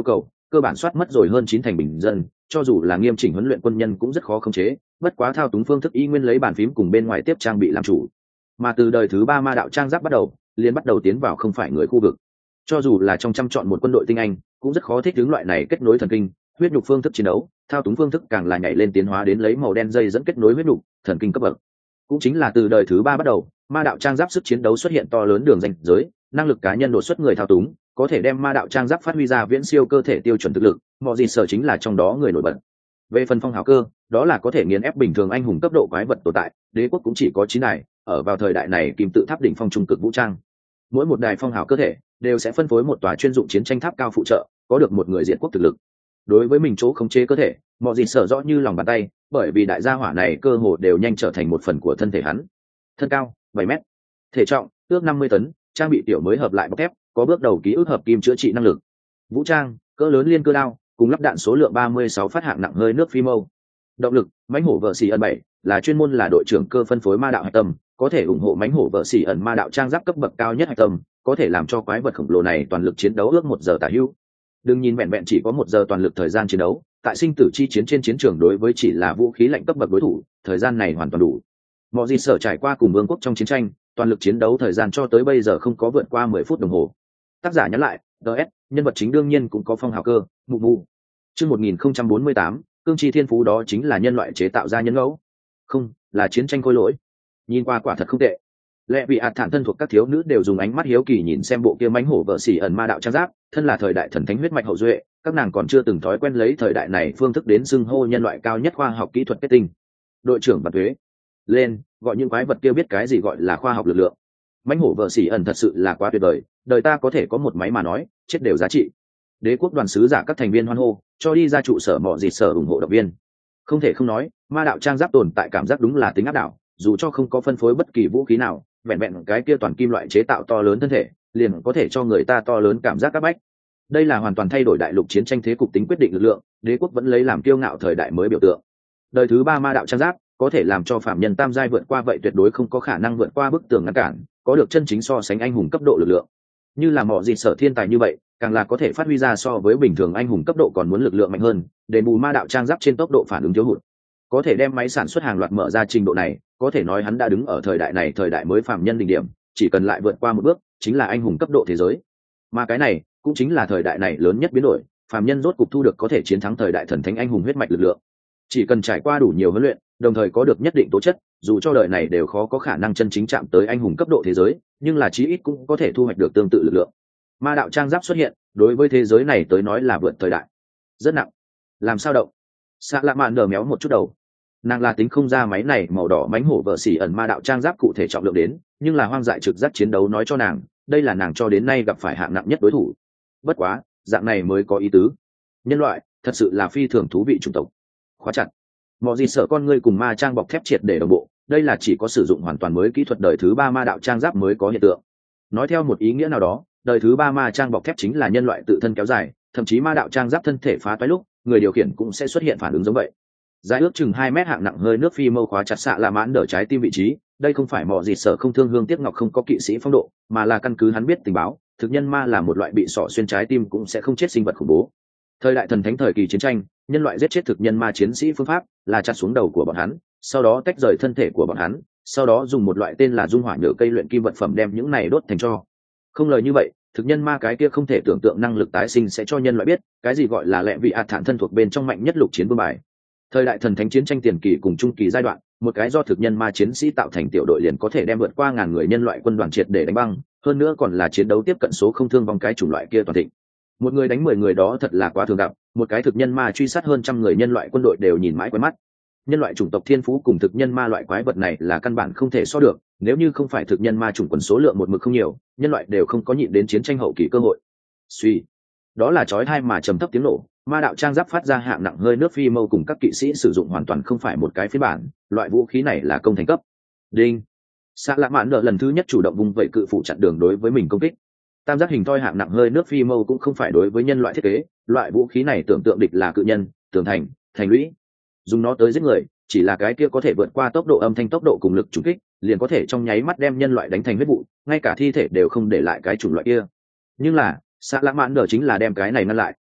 cơ bản soát mất rồi hơn 9 thành bình dân, cho dù là nghiêm chỉnh huấn luyện quân nhân cũng rất khó khống chế, bất quá thao túng phương thức y nguyên lấy bàn phím cùng bên ngoài tiếp trang bị làm chủ. Mà từ đời thứ 3 ma đạo trang giáp bắt đầu, liền bắt đầu tiến vào không phải người khu vực. Cho dù là trong trăm chọn một quân đội tinh anh, cũng rất khó thích ứng loại này kết nối thần kinh, huyết nhục phương thức chiến đấu, thao túng phương thức càng là nhảy lên tiến hóa đến lấy màu đen dây dẫn kết nối huyết nhục, thần kinh cấp bậc. Cũng chính là từ đời thứ 3 bắt đầu, ma đạo trang giáp sức chiến đấu xuất hiện to lớn đường ranh giới, năng lực cá nhân đột xuất người thao túng, có thể đem ma đạo trang giáp phát huy ra viễn siêu cơ thể tiêu chuẩn thực lực, mọi gì sở chính là trong đó người nổi bật. Về phần phong hào cơ, đó là có thể nghiền ép bình thường anh hùng cấp độ quái vật tồn tại, đế quốc cũng chỉ có 9 đài, ở vào thời đại này kim tự tháp đỉnh phong trung cực vũ trang. Mỗi một đài phong hào cơ thể đều sẽ phân phối một tòa chuyên dụng chiến tranh tháp cao phụ trợ, có được một người diện quốc thực lực. Đối với mình chỗ khống chế cơ thể, mọi gì sở rõ như lòng bàn tay, bởi vì đại gia hỏa này cơ hồ đều nhanh trở thành một phần của thân thể hắn. Thân cao 7 mét, thể trọng ước 50 tấn, trang bị tiểu mới hợp lại bọc thép, có bước đầu ký ức hợp kim chữa trị năng lực. Vũ trang cỡ lớn liên cơ đao, cùng lắp đạn số lượng 36 phát hạng nặng hơi nước phi mâu. Động lực mãnh hổ vợ xỉ ẩn 7 là chuyên môn là đội trưởng cơ phân phối ma đạo hạch tâm, có thể ủng hộ mãnh hổ vợ xỉ ẩn ma đạo trang giáp cấp bậc cao nhất hạch tâm, có thể làm cho quái vật khổng lồ này toàn lực chiến đấu ước 1 giờ tả hữu. Đừng nhìn vẹn vẹn chỉ có 1 giờ toàn lực thời gian chiến đấu, tại sinh tử chi chiến trên chiến trường đối với chỉ là vũ khí lạnh cấp bậc đối thủ, thời gian này hoàn toàn đủ. Mọi gì sở trải qua cùng vương quốc trong chiến tranh, toàn lực chiến đấu thời gian cho tới bây giờ không có vượt qua 10 phút đồng hồ. Tác giả nhắn lại, DS, nhân vật chính đương nhiên cũng có phong hào cơ, mụ mụ. Chương 1048, cương chi thiên phú đó chính là nhân loại chế tạo ra nhân ngẫu. Không, là chiến tranh khôi lỗi. Nhìn qua quả thật không tệ. Lẽ vì thản thân thuộc các thiếu nữ đều dùng ánh mắt hiếu kỳ nhìn xem bộ kia mãnh hổ vợ xỉ ẩn ma đạo trang giáp, thân là thời đại thần thánh huyết mạch hậu duệ, các nàng còn chưa từng thói quen lấy thời đại này phương thức đến xưng hô nhân loại cao nhất khoa học kỹ thuật kết tinh. Đội trưởng Bản Tuế, lên, gọi những quái vật kia biết cái gì gọi là khoa học lực lượng. Mãnh hổ vợ xỉ ẩn thật sự là quá tuyệt vời, đời ta có thể có một máy mà nói, chết đều giá trị. Đế quốc đoàn sứ giả các thành viên hoan hô, cho đi ra trụ sở mọi gì sở ủng hộ động viên. Không thể không nói, ma đạo trang giáp tồn tại cảm giác đúng là tính áp đảo, dù cho không có phân phối bất kỳ vũ khí nào, vẹn vẹn cái kia toàn kim loại chế tạo to lớn thân thể, liền có thể cho người ta to lớn cảm giác áp bách. Đây là hoàn toàn thay đổi đại lục chiến tranh thế cục tính quyết định lực lượng, đế quốc vẫn lấy làm kiêu ngạo thời đại mới biểu tượng. Đời thứ 3 ma đạo trang giáp có thể làm cho phạm nhân tam giai vượt qua, vậy tuyệt đối không có khả năng vượt qua bức tường ngăn cản, có được chân chính so sánh anh hùng cấp độ lực lượng. Như là mọi gì sở thiên tài như vậy, càng là có thể phát huy ra so với bình thường anh hùng cấp độ còn muốn lực lượng mạnh hơn, đền bù ma đạo trang giáp trên tốc độ phản ứng thiếu hụt. Có thể đem máy sản xuất hàng loạt mở ra trình độ này, có thể nói hắn đã đứng ở thời đại này, thời đại mới phạm nhân đỉnh điểm, chỉ cần lại vượt qua một bước, chính là anh hùng cấp độ thế giới. Mà cái này cũng chính là thời đại này lớn nhất biến đổi, phạm nhân rốt cục thu được có thể chiến thắng thời đại thần thánh anh hùng huyết mạch lực lượng. Chỉ cần trải qua đủ nhiều huấn luyện, đồng thời có được nhất định tố chất, dù cho đời này đều khó có khả năng chân chính chạm tới anh hùng cấp độ thế giới, nhưng là chí ít cũng có thể thu hoạch được tương tự lực lượng. Ma đạo trang giáp xuất hiện, đối với thế giới này tới nói là vượt thời đại. Rất nặng. Làm sao động? Sạ Lạ Mạn nở méo một chút đầu. Nàng là tính không ra máy này màu đỏ mánh hổ vợ xỉ ẩn ma đạo trang giáp cụ thể trọng lượng đến, nhưng là hoang dại trực giác chiến đấu nói cho nàng, đây là nàng cho đến nay gặp phải hạng nặng nhất đối thủ. Bất quá, dạng này mới có ý tứ. Nhân loại, thật sự là phi thường thú vị chủng tộc. Khóa chặt. Mọi gì sợ con ngươi cùng ma trang bọc thép triệt để đồng bộ, đây là chỉ có sử dụng hoàn toàn mới kỹ thuật đời thứ 3 ma đạo trang giáp mới có hiện tượng. Nói theo một ý nghĩa nào đó, đời thứ 3 ma trang bọc thép chính là nhân loại tự thân kéo dài, thậm chí ma đạo trang giáp thân thể phá toái lúc, người điều khiển cũng sẽ xuất hiện phản ứng giống vậy. Dài ước chừng 2 mét hạng nặng hơi nước phi mâu khóa chặt xạ là mãn đỡ trái tim vị trí, đây không phải mọi gì sợ không thương hương tiếc ngọc không có kỵ sĩ phong độ, mà là căn cứ hắn biết tình báo, thực nhân ma là một loại bị sọ xuyên trái tim cũng sẽ không chết sinh vật khủng bố. Thời đại thần thánh thời kỳ chiến tranh, nhân loại giết chết thực nhân ma chiến sĩ phương pháp là chặt xuống đầu của bọn hắn, sau đó tách rời thân thể của bọn hắn, sau đó dùng một loại tên là dung hỏa nhựa cây luyện kim vật phẩm đem những này đốt thành tro. Không lời như vậy, thực nhân ma cái kia không thể tưởng tượng năng lực tái sinh sẽ cho nhân loại biết cái gì gọi là lẹ vị thản thân thuộc bên trong mạnh nhất lục chiến vương bài. Thời đại thần thánh chiến tranh tiền kỳ cùng trung kỳ giai đoạn, một cái do thực nhân ma chiến sĩ tạo thành tiểu đội liền có thể đem vượt qua ngàn người nhân loại quân đoàn triệt để đánh băng, hơn nữa còn là chiến đấu tiếp cận số không thương vong cái chủng loại kia toàn thịnh. Một người đánh 10 người đó thật là quá thường gặp, một cái thực nhân ma truy sát hơn trăm người nhân loại quân đội đều nhìn mãi quen mắt. Nhân loại chủng tộc thiên phú cùng thực nhân ma loại quái vật này là căn bản không thể so được, nếu như không phải thực nhân ma chủng quần số lượng một mực không nhiều, nhân loại đều không có nhịn đến chiến tranh hậu kỳ cơ hội. Suy, đó là chói tai mà trầm thấp tiếng nổ, ma đạo trang giáp phát ra hạng nặng hơi nước phi mâu cùng các kỵ sĩ sử dụng hoàn toàn không phải một cái phiên bản, loại vũ khí này là công thành cấp. Đinh. Xạ Lạ Mạn nợ lần thứ nhất chủ động vung vẩy cự phủ chặn đường đối với mình công kích. Tam giác hình thoi hạng nặng hơi nước phi mâu cũng không phải đối với nhân loại thiết kế, loại vũ khí này tưởng tượng địch là cự nhân, tường thành, thành lũy. Dùng nó tới giết người, chỉ là cái kia có thể vượt qua tốc độ âm thanh tốc độ cùng lực trùng kích, liền có thể trong nháy mắt đem nhân loại đánh thành huyết vụ, ngay cả thi thể đều không để lại cái chủng loại kia. Nhưng là, Xạ Lạ Mạn nợ chính là đem cái này ngăn lại,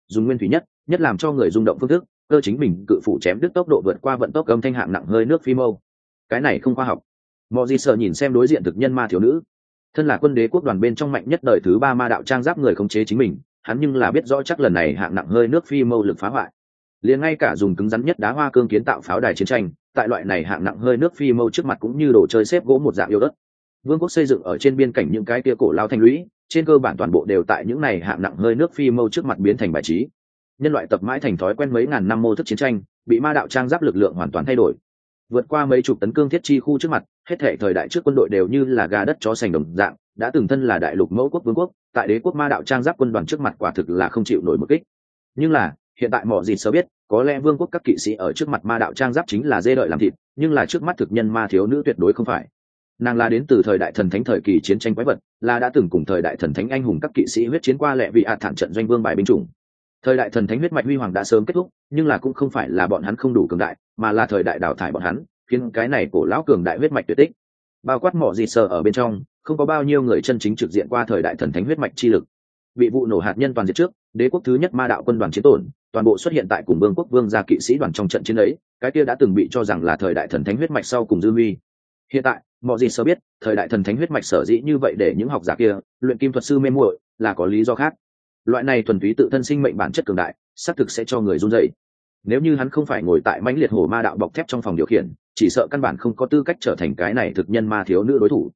dùng nguyên thủy nhất làm cho người rung động phương thức, cơ chính mình cự phủ chém đứt tốc độ vượt qua vận tốc âm thanh hạng nặng hơi nước phi mâu. Cái này không khoa học. Mọi gì sợ nhìn xem đối diện thực nhân ma thiếu nữ, thân là quân đế quốc đoàn bên trong mạnh nhất đời thứ 3 ma đạo trang giáp người khống chế chính mình, hắn nhưng là biết rõ chắc lần này hạng nặng hơi nước phi mâu lực phá hoại liền ngay cả dùng cứng rắn nhất đá hoa cương kiến tạo pháo đài chiến tranh, tại loại này hạng nặng hơi nước phi mâu trước mặt cũng như đồ chơi xếp gỗ một dạng yếu đất. Vương quốc xây dựng ở trên biên cảnh những cái kia cổ lao thành lũy, trên cơ bản toàn bộ đều tại những này hạng nặng hơi nước phi mâu trước mặt biến thành bài trí. Nhân loại tập mãi thành thói quen mấy ngàn năm mô thức chiến tranh, bị ma đạo trang giáp lực lượng hoàn toàn thay đổi. Vượt qua mấy chục tấn cương thiết chi khu trước mặt, hết thảy thời đại trước quân đội đều như là gà đất chó sành đồng dạng, đã từng thân là đại lục mẫu quốc vương quốc, tại đế quốc ma đạo trang giáp quân đoàn trước mặt quả thực là không chịu nổi một kích. Nhưng là, hiện tại mọi gì sớm biết, có lẽ vương quốc các kỵ sĩ ở trước mặt ma đạo trang giáp chính là dê đợi làm thịt, nhưng là trước mắt thực nhân ma thiếu nữ tuyệt đối không phải. Nàng là đến từ thời đại thần thánh thời kỳ chiến tranh quái vật, là đã từng cùng thời đại thần thánh anh hùng các kỵ sĩ huyết chiến qua lẹ vị thản trận doanh vương bài binh chủng. Thời đại thần thánh huyết mạch huy hoàng đã sớm kết thúc, nhưng là cũng không phải là bọn hắn không đủ cường đại, mà là thời đại đào thải bọn hắn, khiến cái này cổ lão cường đại huyết mạch tuyệt tích. Bao quát mỏ gì sờ ở bên trong, không có bao nhiêu người chân chính trực diện qua thời đại thần thánh huyết mạch chi lực. Bị vụ nổ hạt nhân toàn diệt trước, đế quốc thứ nhất ma đạo quân đoàn chiến tổn, toàn bộ xuất hiện tại cùng vương quốc vương gia kỵ sĩ đoàn trong trận chiến ấy, cái kia đã từng bị cho rằng là thời đại thần thánh huyết mạch sau cùng dư huy. Hiện tại, mọi gì sơ biết, thời đại thần thánh huyết mạch sở dĩ như vậy để những học giả kia, luyện kim thuật sư mê muội, là có lý do khác. Loại này thuần túy tự thân sinh mệnh bản chất cường đại, xác thực sẽ cho người run rẩy. Nếu như hắn không phải ngồi tại mãnh liệt hổ ma đạo bọc thép trong phòng điều khiển, chỉ sợ căn bản không có tư cách trở thành cái này thực nhân ma thiếu nữ đối thủ.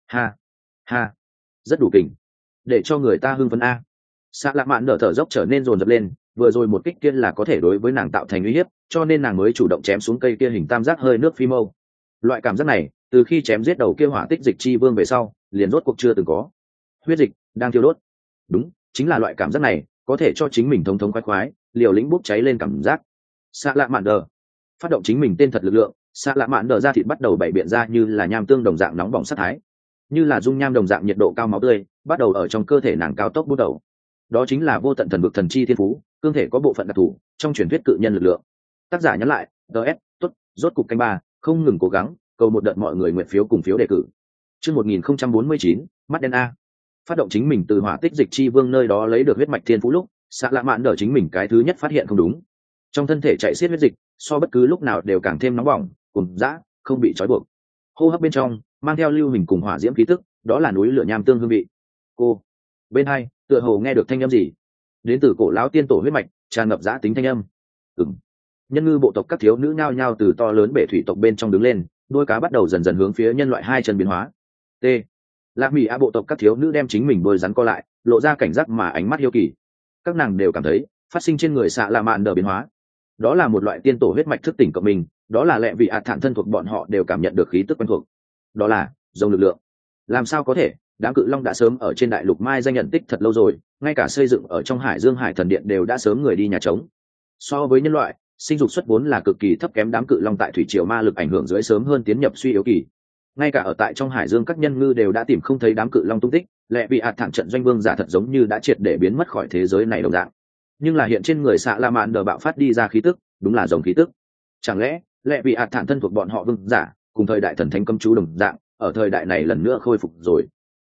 Ha, rất đủ kình, để cho người ta hưng phấn a. Xạ Lạ Mạn nở thở dốc trở nên dồn dập lên, vừa rồi một kích kia là có thể đối với nàng tạo thành uy hiếp, cho nên nàng mới chủ động chém xuống cây kia hình tam giác hơi nước phi mâu. Loại cảm giác này, từ khi chém giết đầu kia hỏa tích dịch chi vương về sau, liền rốt cuộc chưa từng có. Huyết dịch đang thiêu đốt. Đúng, chính là loại cảm giác này, có thể cho chính mình thống thống khoái khoái, liều lĩnh bốc cháy lên cảm giác. Xạ Lạ Mạn nở phát động chính mình tên thật lực lượng, Xạ Lạ Mạn nở ra thịt bắt đầu bảy biện ra như là nham tương đồng dạng nóng bỏng sát thái, như là dung nham đồng dạng nhiệt độ cao máu tươi, bắt đầu ở trong cơ thể nàng cao tốc bút đầu. Đó chính là vô tận thần vực thần chi thiên phú, cương thể có bộ phận đặc thù trong truyền thuyết cự nhân lực lượng. Tác giả nhắn lại, ts tốt, rốt cục canh ba, không ngừng cố gắng, cầu một đợt mọi người nguyện phiếu cùng phiếu đề cử. Chương 1049, mắt đen a. Phát động chính mình từ hỏa tích dịch chi vương nơi đó lấy được huyết mạch thiên phú lúc, Xạ Lạ Mạn nở chính mình cái thứ nhất phát hiện không đúng. Trong thân thể chạy xiết huyết dịch, so bất cứ lúc nào đều càng thêm nóng bỏng, cùng dã, không bị trói buộc. Hô hấp bên trong mang theo lưu hình cùng hỏa diễm khí tức, đó là núi lửa nham tương hương vị. Cô bên hai tựa hồ nghe được thanh âm gì, đến từ cổ lão tiên tổ huyết mạch tràn ngập dã tính thanh âm. Nhân ngư bộ tộc các thiếu nữ nhao nhao từ to lớn bể thủy tộc bên trong đứng lên, đuôi cá bắt đầu dần dần hướng phía nhân loại hai chân biến hóa. T Lạc Mỹ bộ tộc các thiếu nữ đem chính mình đuôi rắn co lại, lộ ra cảnh giác mà ánh mắt hiếu kỳ. Các nàng đều cảm thấy phát sinh trên người Xạ Lạ Mạn nở biến hóa, đó là một loại tiên tổ huyết mạch thức tỉnh cộng mình, đó là lẽ vị thản thân thuộc bọn họ đều cảm nhận được khí tức quen thuộc, đó là dòng lực lượng. Làm sao có thể, đám cự long đã sớm ở trên đại lục mai danh nhận tích thật lâu rồi, ngay cả xây dựng ở trong hải dương hải thần điện đều đã sớm người đi nhà trống. So với nhân loại, sinh dục xuất vốn là cực kỳ thấp kém, đám cự long tại thủy triều ma lực ảnh hưởng dưới sớm hơn tiến nhập suy yếu kỳ. Ngay cả ở tại trong hải dương các nhân ngư đều đã tìm không thấy đám cự long tung tích, lẽ bị thản trận doanh vương giả thật giống như đã triệt để biến mất khỏi thế giới này đồng dạng. Nhưng là hiện trên người Xạ Lạ Mạn nở bạo phát đi ra khí tức, đúng là dòng khí tức. Chẳng lẽ lẽ bị thản thân thuộc bọn họ vương giả cùng thời đại thần thánh cấm chú đồng dạng, ở thời đại này lần nữa khôi phục rồi.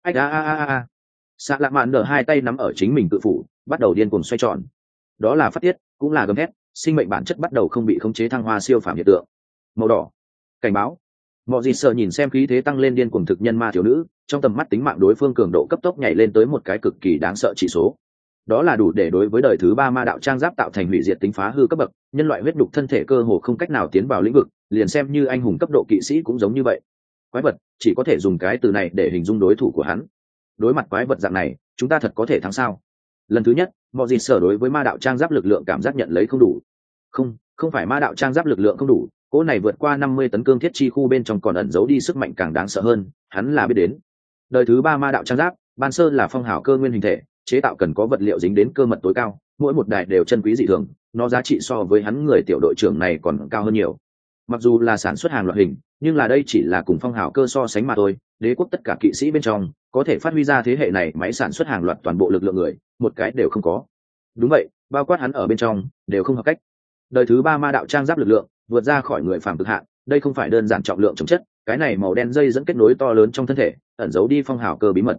Xạ Lạ Mạn nở hai tay nắm ở chính mình tự phủ, bắt đầu điên cuồng xoay tròn. Đó là phát tiết, cũng là gầm thét, sinh mệnh bản chất bắt đầu không bị khống chế thăng hoa siêu phàm hiện tượng. Màu đỏ, cảnh báo. Mọi gì sợ nhìn xem khí thế tăng lên điên cuồng thực nhân ma thiếu nữ, trong tầm mắt tính mạng đối phương cường độ cấp tốc nhảy lên tới một cái cực kỳ đáng sợ chỉ số. Đó là đủ để đối với đời thứ 3 ma đạo trang giáp tạo thành hủy diệt tính phá hư cấp bậc, nhân loại huyết đục thân thể cơ hồ không cách nào tiến vào lĩnh vực, liền xem như anh hùng cấp độ kỵ sĩ cũng giống như vậy. Quái vật, chỉ có thể dùng cái từ này để hình dung đối thủ của hắn. Đối mặt quái vật dạng này, chúng ta thật có thể thắng sao? Lần thứ nhất, mọi gì sở đối với ma đạo trang giáp lực lượng cảm giác nhận lấy không đủ. Không phải ma đạo trang giáp lực lượng không đủ, cỗ này vượt qua 50 tấn cương thiết chi khu bên trong còn ẩn giấu đi sức mạnh càng đáng sợ hơn, hắn là biết đến. Đời thứ 3 ma đạo trang giáp, ban sơ là phong hào cơ nguyên hình thể, chế tạo cần có vật liệu dính đến cơ mật tối cao, mỗi một đài đều chân quý dị thường, nó giá trị so với hắn người tiểu đội trưởng này còn cao hơn nhiều. Mặc dù là sản xuất hàng loạt hình, nhưng là đây chỉ là cùng phong hào cơ so sánh mà thôi. Đế quốc tất cả kỵ sĩ bên trong có thể phát huy ra thế hệ này máy sản xuất hàng loạt toàn bộ lực lượng người, một cái đều không có. Đúng vậy, bao quát hắn ở bên trong đều không hợp cách. Đời thứ 3 ma đạo trang giáp lực lượng vượt ra khỏi người phàm cực hạn, đây không phải đơn giản trọng lượng chống chất, cái này màu đen dây dẫn kết nối to lớn trong thân thể, ẩn giấu đi phong hào cơ bí mật.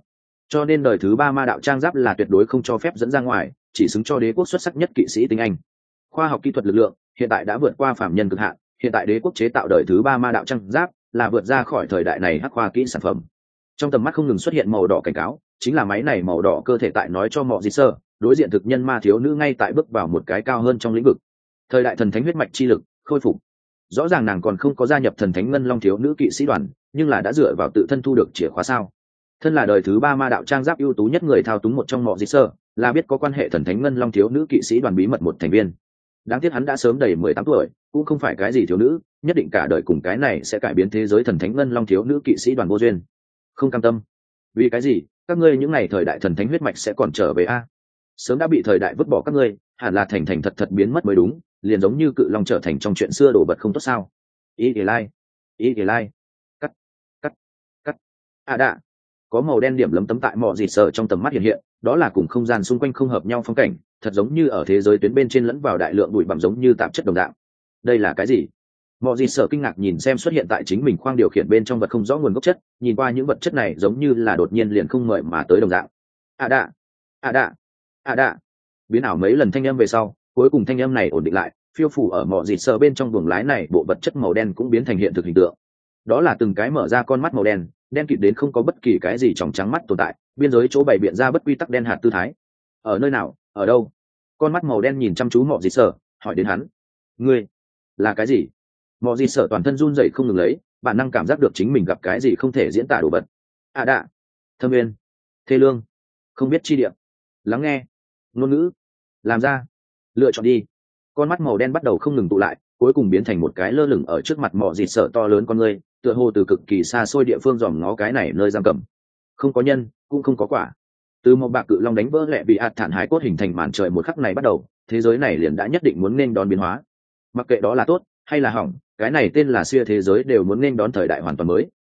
cho nên đời thứ ba ma đạo trang giáp là tuyệt đối không cho phép dẫn ra ngoài, chỉ xứng cho đế quốc xuất sắc nhất kỵ sĩ tinh anh. Khoa học kỹ thuật lực lượng hiện tại đã vượt qua phạm nhân cực hạn, hiện tại đế quốc chế tạo đời thứ ba ma đạo trang giáp là vượt ra khỏi thời đại này hắc khoa kỹ sản phẩm. Trong tầm mắt không ngừng xuất hiện màu đỏ cảnh cáo, chính là máy này màu đỏ cơ thể tại nói cho mọi gì sơ đối diện thực nhân ma thiếu nữ ngay tại bước vào một cái cao hơn trong lĩnh vực. Thời đại thần thánh huyết mạch chi lực khôi phục. Rõ ràng nàng còn không có gia nhập thần thánh ngân long thiếu nữ kỵ sĩ đoàn, nhưng là đã dựa vào tự thân thu được chìa khóa sao. Thân là đời thứ ba ma đạo trang giáp ưu tú nhất người thao túng một trong mọi gì sơ, là biết có quan hệ thần thánh ngân long thiếu nữ kỵ sĩ đoàn bí mật một thành viên. Đáng tiếc hắn đã sớm đầy 18 tuổi, cũng không phải cái gì thiếu nữ, nhất định cả đời cùng cái này sẽ cải biến thế giới thần thánh ngân long thiếu nữ kỵ sĩ đoàn vô duyên. Không cam tâm. Vì cái gì các ngươi những ngày thời đại thần thánh huyết mạch sẽ còn trở về a? Sớm đã bị thời đại vứt bỏ các ngươi, hẳn là thành thành thật thật biến mất mới đúng, liền giống như cự long trở thành trong chuyện xưa đổ vật không tốt sao? Ý kể lai, cắt cắt. Đạ. Có màu đen điểm lấm tấm tại mỏ dịt sờ trong tầm mắt hiện hiện, đó là cùng không gian xung quanh không hợp nhau phong cảnh, thật giống như ở thế giới tuyến bên trên lẫn vào đại lượng bụi bặm giống như tạp chất đồng dạng. Đây là cái gì? Mỏ dịt sờ kinh ngạc nhìn xem xuất hiện tại chính mình khoang điều khiển bên trong vật không rõ nguồn gốc chất, nhìn qua những vật chất này giống như là đột nhiên liền không mời mà tới đồng dạng. Đạ. Biến ảo mấy lần thanh âm về sau, cuối cùng thanh âm này ổn định lại, phiêu phủ ở mỏ dịt sờ bên trong buồng lái này, bộ vật chất màu đen cũng biến thành hiện thực hình tượng. Đó là từng cái mở ra con mắt màu đen, đen kịt đến không có bất kỳ cái gì tròng trắng mắt tồn tại, biên giới chỗ bày biện ra bất quy tắc đen hạt tư thái. Ở nơi nào, ở đâu? Con mắt màu đen nhìn chăm chú mỏ dịt sờ, hỏi đến hắn. Ngươi là cái gì? Mỏ dịt sờ toàn thân run rẩy không ngừng lấy, bản năng cảm giác được chính mình gặp cái gì không thể diễn tả đồ vật. Đạ. Thâm viên. Thê lương. Không biết chi địa. Lắng nghe. Ngôn ngữ. Làm ra. Lựa chọn đi. Con mắt màu đen bắt đầu không ngừng tụ lại, cuối cùng biến thành một cái lơ lửng ở trước mặt mỏ dịt sờ to lớn con ngươi, tựa hồ từ cực kỳ xa xôi địa phương dòm ngó cái này nơi giam cầm. Không có nhân cũng không có quả. Từ một bạc cự long đánh vỡ lẹ bị ạt thản hải cốt hình thành màn trời một khắc này bắt đầu, thế giới này liền đã nhất định muốn nên đón biến hóa. Mặc kệ đó là tốt hay là hỏng, cái này tên là xưa thế giới đều muốn nên đón thời đại hoàn toàn mới.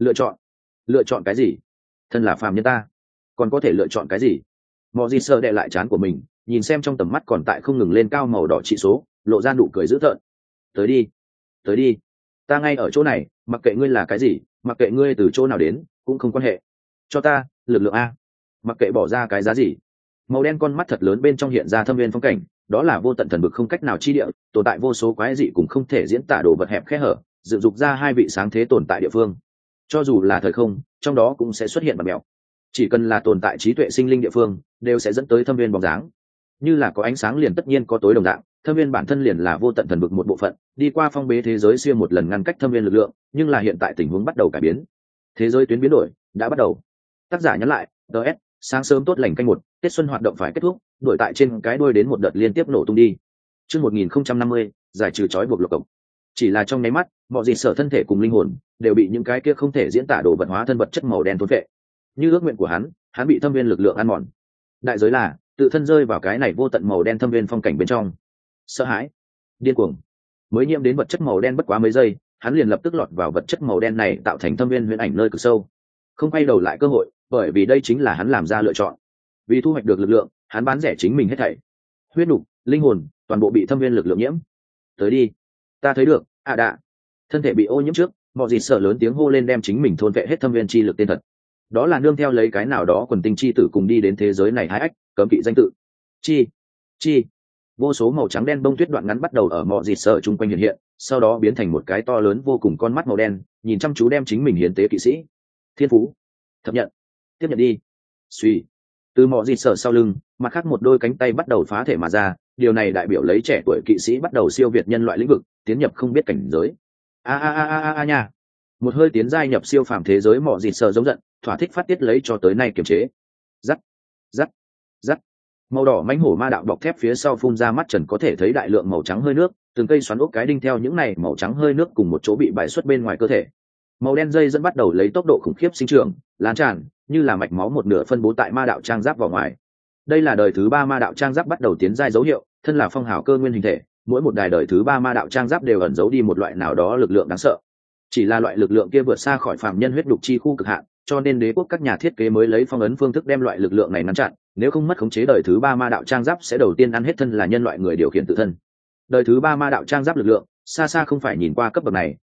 Lựa chọn cái gì? Thân là phàm nhân ta còn có thể lựa chọn cái gì? Mọ Di Sơ đè lại trán của mình, nhìn xem trong tầm mắt còn tại không ngừng lên cao màu đỏ trị số, lộ ra nụ cười dữ tợn. Tới đi, ta ngay ở chỗ này, mặc kệ ngươi là cái gì, mặc kệ ngươi từ chỗ nào đến cũng không quan hệ. Cho ta lực lượng a, mặc kệ bỏ ra cái giá gì. Màu đen con mắt thật lớn bên trong hiện ra thâm viên phong cảnh, đó là vô tận thần vực không cách nào chi địa, tồn tại vô số quái dị cũng không thể diễn tả đồ vật hẹp khe hở, dựng dục ra hai vị sáng thế tồn tại địa phương. Cho dù là thời không, trong đó cũng sẽ xuất hiện bạt mèo. Chỉ cần là tồn tại trí tuệ sinh linh địa phương, đều sẽ dẫn tới thâm viên bóng dáng. Như là có ánh sáng liền tất nhiên có tối đồng dạng, thâm viên bản thân liền là vô tận thần vực một bộ phận, đi qua phong bế thế giới xuyên một lần ngăn cách thâm viên lực lượng, nhưng là hiện tại tình huống bắt đầu cải biến. Thế giới tuyến biến đổi đã bắt đầu. Tác giả nhắn lại, DS, sáng sớm tốt lành canh một, Tết xuân hoạt động phải kết thúc, đổi tại trên cái đuôi đến một đợt liên tiếp nổ tung đi. Chương 1050, giải trừ trói buộc lục cộc. Chỉ là trong nháy mắt, mọi gì sở thân thể cùng linh hồn đều bị những cái kia không thể diễn tả đồ vật hóa thân vật chất màu đen thôn phệ. Như ước nguyện của hắn bị thâm viên lực lượng ăn mòn. Đại giới là tự thân rơi vào cái này vô tận màu đen thâm viên phong cảnh bên trong. Sợ hãi, điên cuồng. Mới nhiễm đến vật chất màu đen bất quá mấy giây, hắn liền lập tức lọt vào vật chất màu đen này tạo thành thâm viên huyễn ảnh nơi cực sâu. Không quay đầu lại cơ hội, bởi vì đây chính là hắn làm ra lựa chọn. Vì thu hoạch được lực lượng, hắn bán rẻ chính mình hết thảy. Huyết nục, linh hồn, toàn bộ bị thâm viên lực lượng nhiễm. Tới đi, ta thấy được. Đạ. Thân thể bị ô nhiễm trước, mọi gì sợ lớn tiếng hô lên đem chính mình thôn vệ hết thâm viên chi lực tên thật. Đó là nương theo lấy cái nào đó quần tinh chi tử cùng đi đến thế giới này hai ách, cấm kỵ danh tự. Chi. Vô số màu trắng đen bông tuyết đoạn ngắn bắt đầu ở mọi gì sợ chung quanh hiện hiện, sau đó biến thành một cái to lớn vô cùng con mắt màu đen, nhìn chăm chú đem chính mình hiến tế kỵ sĩ. Thiên phú. Thập nhận. Tiếp nhận đi. Suy. Từ mọi gì sợ sau lưng, mặt khác một đôi cánh tay bắt đầu phá thể mà ra, điều này đại biểu lấy trẻ tuổi kỵ sĩ bắt đầu siêu việt nhân loại lĩnh vực, tiến nhập không biết cảnh giới. Nha. Một hơi tiến giai nhập siêu phàm thế giới mọi gì sợ giống giận, thỏa thích phát tiết lấy cho tới nay kiềm chế. Rắc. Màu đỏ mãnh hổ ma đạo bọc thép phía sau phun ra mắt trần có thể thấy đại lượng màu trắng hơi nước, từng cây xoắn ốc cái đinh theo những này màu trắng hơi nước cùng một chỗ bị bài xuất bên ngoài cơ thể. Màu đen dây dẫn bắt đầu lấy tốc độ khủng khiếp sinh trưởng, lan tràn, như là mạch máu một nửa phân bố tại ma đạo trang giáp vào ngoài. Đây là đời thứ 3 ma đạo trang giáp bắt đầu tiến giai dấu hiệu, thân là phong hào cơ nguyên hình thể, mỗi một đài đời thứ 3 ma đạo trang giáp đều ẩn giấu đi một loại nào đó lực lượng đáng sợ. Chỉ là loại lực lượng kia vượt xa khỏi phàm nhân huyết đục chi khu cực hạn, cho nên đế quốc các nhà thiết kế mới lấy phong ấn phương thức đem loại lực lượng này ngăn chặn, nếu không mất khống chế đời thứ 3 ma đạo trang giáp sẽ đầu tiên ăn hết thân là nhân loại người điều khiển tự thân. Đời thứ 3 ma đạo trang giáp lực lượng xa xa không phải nhìn qua cấp bậc này,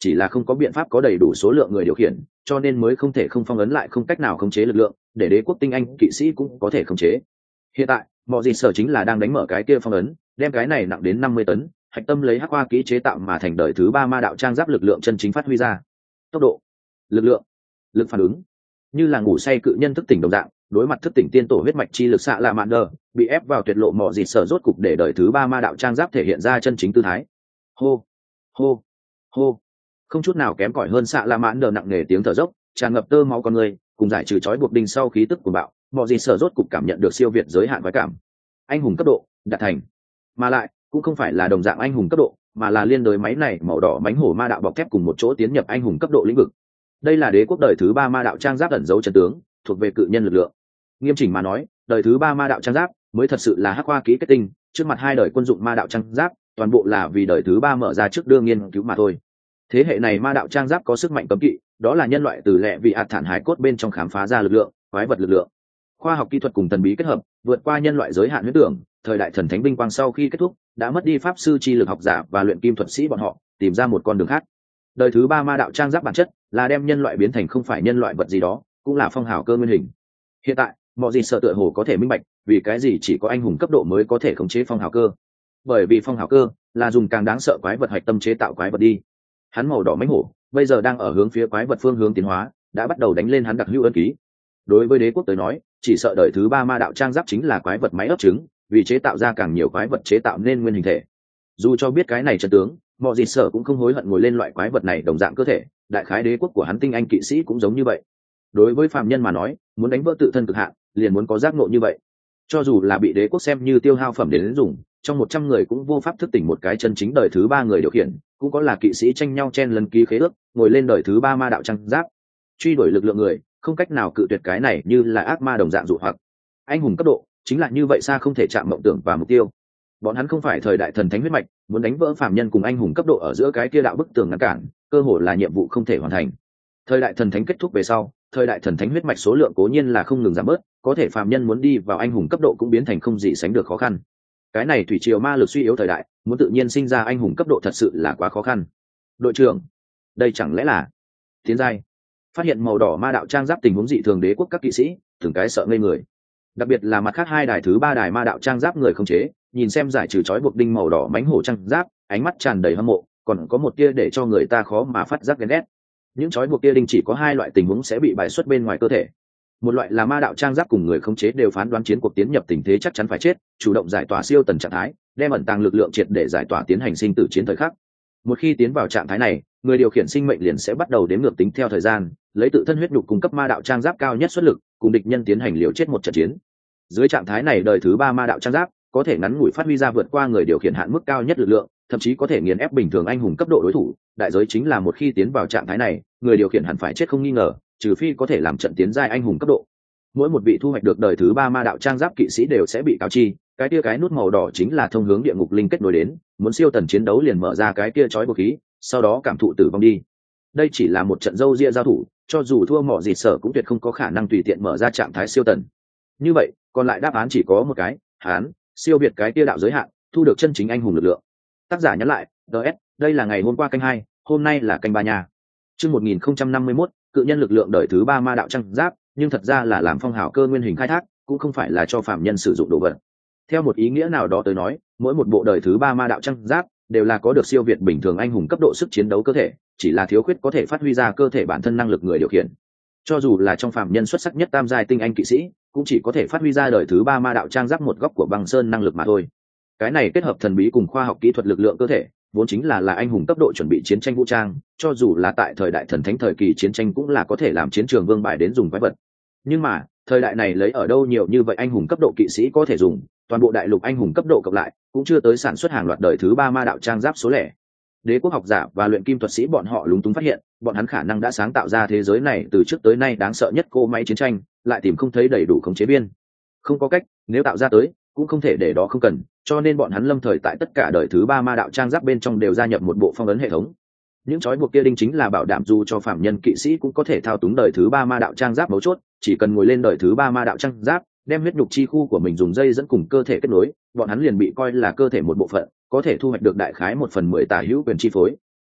chỉ là không có biện pháp có đầy đủ số lượng người điều khiển, cho nên mới không thể không phong ấn lại không cách nào khống chế lực lượng, để đế quốc tinh anh kỵ sĩ cũng có thể khống chế. Hiện tại, mọi gì sở chính là đang đánh mở cái kia phong ấn, đem cái này nặng đến 50 tấn, hạch tâm lấy hắc hoa kỹ chế tạo mà thành đời thứ 3 ma đạo trang giáp lực lượng chân chính phát huy ra. Tốc độ, lực lượng, lực phản ứng, như là ngủ say cự nhân thức tỉnh đồng dạng, đối mặt thức tỉnh tiên tổ huyết mạch chi lực xạ lạ mạn đờ, bị ép vào tuyệt lộ mọi gì sở rốt cục để đời thứ 3 ma đạo trang giáp thể hiện ra chân chính tư thái. Hô, hô, hô, không chút nào kém cỏi hơn xạ lạ mạn đờ nặng nề tiếng thở dốc, tràn ngập tơ máu con người, cùng giải trừ trói buộc đinh sau khí tức của bạo, mọi gì sở rốt cục cảm nhận được siêu việt giới hạn quái cảm. Anh hùng cấp độ đạt thành, mà lại cũng không phải là đồng dạng anh hùng cấp độ, mà là liên đối máy này màu đỏ mánh hổ ma đạo bọc thép cùng một chỗ tiến nhập anh hùng cấp độ lĩnh vực. Đây là đế quốc đời thứ 3 ma đạo trang giáp ẩn dấu chân tướng, thuộc về cự nhân lực lượng. Nghiêm chỉnh mà nói, đời thứ 3 ma đạo trang giáp mới thật sự là hắc hoa kỹ kết tinh, trước mặt hai đời quân dụng ma đạo trang giáp, toàn bộ là vì đời thứ 3 mở ra trước đương nghiên cứu mà thôi. Thế hệ này ma đạo trang giáp có sức mạnh cấm kỵ, đó là nhân loại từ lệ vị hạt thản hải cốt bên trong khám phá ra lực lượng, quái vật lực lượng. Khoa học kỹ thuật cùng thần bí kết hợp, vượt qua nhân loại giới hạn huyễn tưởng, thời đại thần thánh binh quang sau khi kết thúc, đã mất đi pháp sư chi lực học giả và luyện kim thuật sĩ bọn họ, tìm ra một con đường khác. Đời thứ 3 ma đạo trang giáp bản chất là đem nhân loại biến thành không phải nhân loại vật gì đó, cũng là phong hào cơ nguyên hình. Hiện tại, mọi gì sợ tựa hồ có thể minh bạch, vì cái gì chỉ có anh hùng cấp độ mới có thể khống chế phong hào cơ. Bởi vì phong hào cơ là dùng càng đáng sợ quái vật hạch tâm chế tạo quái vật đi. Hắn màu đỏ mãnh hổ, bây giờ đang ở hướng phía quái vật phương hướng tiến hóa, đã bắt đầu đánh lên hắn đặc hữu ấn ký. Đối với đế quốc tới nói, chỉ sợ đời thứ 3 ma đạo trang giáp chính là quái vật máy ấp trứng, vì chế tạo ra càng nhiều quái vật chế tạo nên nguyên hình thể. Dù cho biết cái này chân tướng, mọi gì sợ cũng không hối hận ngồi lên loại quái vật này đồng dạng cơ thể, đại khái đế quốc của hắn tinh anh kỵ sĩ cũng giống như vậy. Đối với phàm nhân mà nói, muốn đánh vỡ tự thân cực hạn, liền muốn có giác ngộ như vậy. Cho dù là bị đế quốc xem như tiêu hao phẩm đến dùng, trong 100 người cũng vô pháp thức tỉnh một cái chân chính đời thứ 3 người điều khiển, cũng có là kỵ sĩ tranh nhau chen lấn ký khế ước, ngồi lên đời thứ 3 ma đạo trang giáp. Truy đuổi lực lượng người, không cách nào cự tuyệt cái này như là ác ma đồng dạng dụ hoặc. Anh hùng cấp độ chính là như vậy, xa không thể chạm mộng tưởng và mục tiêu. Bọn hắn không phải thời đại thần thánh huyết mạch, muốn đánh vỡ phàm nhân cùng anh hùng cấp độ ở giữa cái kia đạo bức tường ngăn cản, cơ hội là nhiệm vụ không thể hoàn thành. Thời đại thần thánh kết thúc về sau, thời đại thần thánh huyết mạch số lượng cố nhiên là không ngừng giảm bớt, có thể phàm nhân muốn đi vào anh hùng cấp độ cũng biến thành không gì sánh được khó khăn. Cái này thủy triều ma lực suy yếu thời đại, muốn tự nhiên sinh ra anh hùng cấp độ thật sự là quá khó khăn. Đội trưởng, đây chẳng lẽ là tiến giai? Phát hiện màu đỏ ma đạo trang giáp tình huống dị thường, đế quốc các kỵ sĩ từng cái sợ ngây người, đặc biệt là mặt khác hai đài thứ 3 đài ma đạo trang giáp người không chế, nhìn xem giải trừ trói buộc đinh màu đỏ mánh hổ trang giáp, ánh mắt tràn đầy hâm mộ, còn có một tia để cho người ta khó mà phát giác ghen ghét. Những trói buộc kia đinh chỉ có hai loại tình huống sẽ bị bài xuất bên ngoài cơ thể. Một loại là ma đạo trang giáp cùng người không chế đều phán đoán chiến cuộc tiến nhập tình thế chắc chắn phải chết, chủ động giải tỏa siêu tần trạng thái, đem ẩn tàng lực lượng triệt để giải tỏa tiến hành sinh tử chiến thời khắc. Một khi tiến vào trạng thái này, người điều khiển sinh mệnh liền sẽ bắt đầu đếm ngược tính theo thời gian, lấy tự thân huyết nhục cung cấp ma đạo trang giáp cao nhất xuất lực, cùng địch nhân tiến hành liều chết một trận chiến. Dưới trạng thái này, đời thứ 3 ma đạo trang giáp có thể ngắn ngủi phát huy ra vượt qua người điều khiển hạn mức cao nhất lực lượng, thậm chí có thể nghiền ép bình thường anh hùng cấp độ đối thủ. Đại giới chính là một khi tiến vào trạng thái này, người điều khiển hẳn phải chết không nghi ngờ, trừ phi có thể làm trận tiến giai anh hùng cấp độ. Mỗi một vị thu hoạch được đời thứ 3 ma đạo trang giáp kỵ sĩ đều sẽ bị cáo chi, cái kia cái nút màu đỏ chính là thông hướng địa ngục linh kết nối đến, muốn siêu tần chiến đấu liền mở ra cái kia chói buộc khí, sau đó cảm thụ tử vong đi. Đây chỉ là một trận dâu ria giao thủ, cho dù thua mỏ gì sở cũng tuyệt không có khả năng tùy tiện mở ra trạng thái siêu tần. Như vậy, còn lại đáp án chỉ có một cái, hán siêu việt cái kia đạo giới hạn, thu được chân chính anh hùng lực lượng. Tác giả nhắn lại, DS, đây là ngày hôm qua canh 2, hôm nay là canh 3 nhà. Chương 1051, cự nhân lực lượng đời thứ 3 ma đạo trang giáp, nhưng thật ra là làm phong hào cơ nguyên hình khai thác, cũng không phải là cho phạm nhân sử dụng đồ vật. Theo một ý nghĩa nào đó tới nói, mỗi một bộ đời thứ 3 ma đạo trang giáp đều là có được siêu việt bình thường anh hùng cấp độ sức chiến đấu cơ thể, chỉ là thiếu khuyết có thể phát huy ra cơ thể bản thân năng lực người điều khiển. Cho dù là trong phạm nhân xuất sắc nhất tam giai tinh anh kỵ sĩ, cũng chỉ có thể phát huy ra đời thứ 3 ma đạo trang giáp một góc của băng sơn năng lực mà thôi. Cái này kết hợp thần bí cùng khoa học kỹ thuật lực lượng cơ thể, vốn chính là anh hùng cấp độ chuẩn bị chiến tranh vũ trang, cho dù là tại thời đại thần thánh thời kỳ chiến tranh cũng là có thể làm chiến trường vương bại đến dùng quái vật. Nhưng mà, thời đại này lấy ở đâu nhiều như vậy anh hùng cấp độ kỵ sĩ có thể dùng, toàn bộ đại lục anh hùng cấp độ cộng lại, cũng chưa tới sản xuất hàng loạt đời thứ 3 ma đạo trang giáp số lẻ. Đế quốc học giả và luyện kim thuật sĩ bọn họ lúng túng phát hiện, bọn hắn khả năng đã sáng tạo ra thế giới này từ trước tới nay đáng sợ nhất cỗ máy chiến tranh, lại tìm không thấy đầy đủ khống chế viên. Không có cách, nếu tạo ra tới, cũng không thể để đó không cần, cho nên bọn hắn lâm thời tại tất cả đời thứ 3 ma đạo trang giáp bên trong đều gia nhập một bộ phong ấn hệ thống. Những trói buộc kia đinh chính là bảo đảm dù cho phạm nhân kỵ sĩ cũng có thể thao túng đời thứ 3 ma đạo trang giáp mấu chốt, chỉ cần ngồi lên đời thứ 3 ma đạo trang giáp, đem huyết nhục chi khu của mình dùng dây dẫn cùng cơ thể kết nối, bọn hắn liền bị coi là cơ thể một bộ phận, có thể thu hoạch được đại khái 1/10 tả hữu quyền chi phối.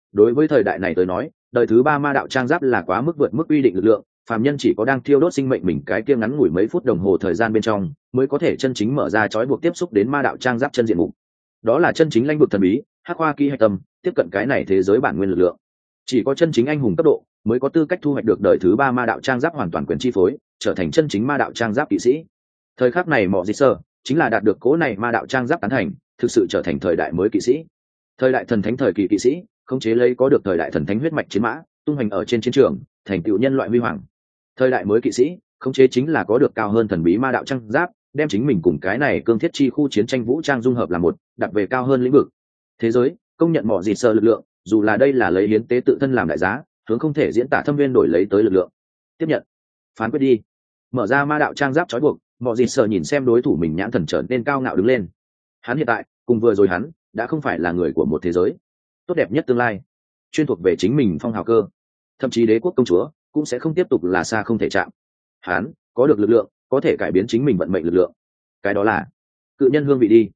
Đối với thời đại này tới nói, đời thứ ba ma đạo trang giáp là quá mức vượt mức quy định lực lượng, phàm nhân chỉ có đang thiêu đốt sinh mệnh mình cái kia ngắn ngủi mấy phút đồng hồ thời gian bên trong mới có thể chân chính mở ra trói buộc tiếp xúc đến ma đạo trang giáp chân diện mục. Đó là chân chính lãnh vực thần bí, hắc hoa kỹ hạch tâm, tiếp cận cái này thế giới bản nguyên lực lượng. Chỉ có chân chính anh hùng cấp độ mới có tư cách thu hoạch được đời thứ ba ma đạo trang giáp hoàn toàn quyền chi phối, trở thành chân chính ma đạo trang giáp kỵ sĩ. Thời khắc này Mọ Dị Sơ chính là đạt được cố này ma đạo trang giáp tán thành, thực sự trở thành thời đại mới kỵ sĩ. Thời đại thần thánh thời kỳ kỵ sĩ, khống chế lấy có được thời đại thần thánh huyết mạch chiến mã, tung hoành ở trên chiến trường, thành tựu nhân loại huy hoàng. Thời đại mới kỵ sĩ, khống chế chính là có được cao hơn thần bí ma đạo trang giáp, đem chính mình cùng cái này cương thiết chi khu chiến tranh vũ trang dung hợp làm một, đặt về cao hơn lĩnh vực. Thế giới công nhận Mọ Dị Sơ lực lượng, dù là đây là lấy hiến tế tự thân làm đại giá, hướng không thể diễn tả thâm viên đổi lấy tới lực lượng. Tiếp nhận, phán quyết đi. Mở ra ma đạo trang giáp trói buộc, Mọ Dị Sơ nhìn xem đối thủ mình nhãn thần trở nên cao ngạo đứng lên. Hắn hiện tại, cùng vừa rồi hắn, đã không phải là người của một thế giới tốt đẹp nhất tương lai, chuyên thuộc về chính mình phong hào cơ, thậm chí đế quốc công chúa cũng sẽ không tiếp tục là xa không thể chạm. Hắn có được lực lượng, có thể cải biến chính mình vận mệnh lực lượng. Cái đó là cự nhân hương vị đi.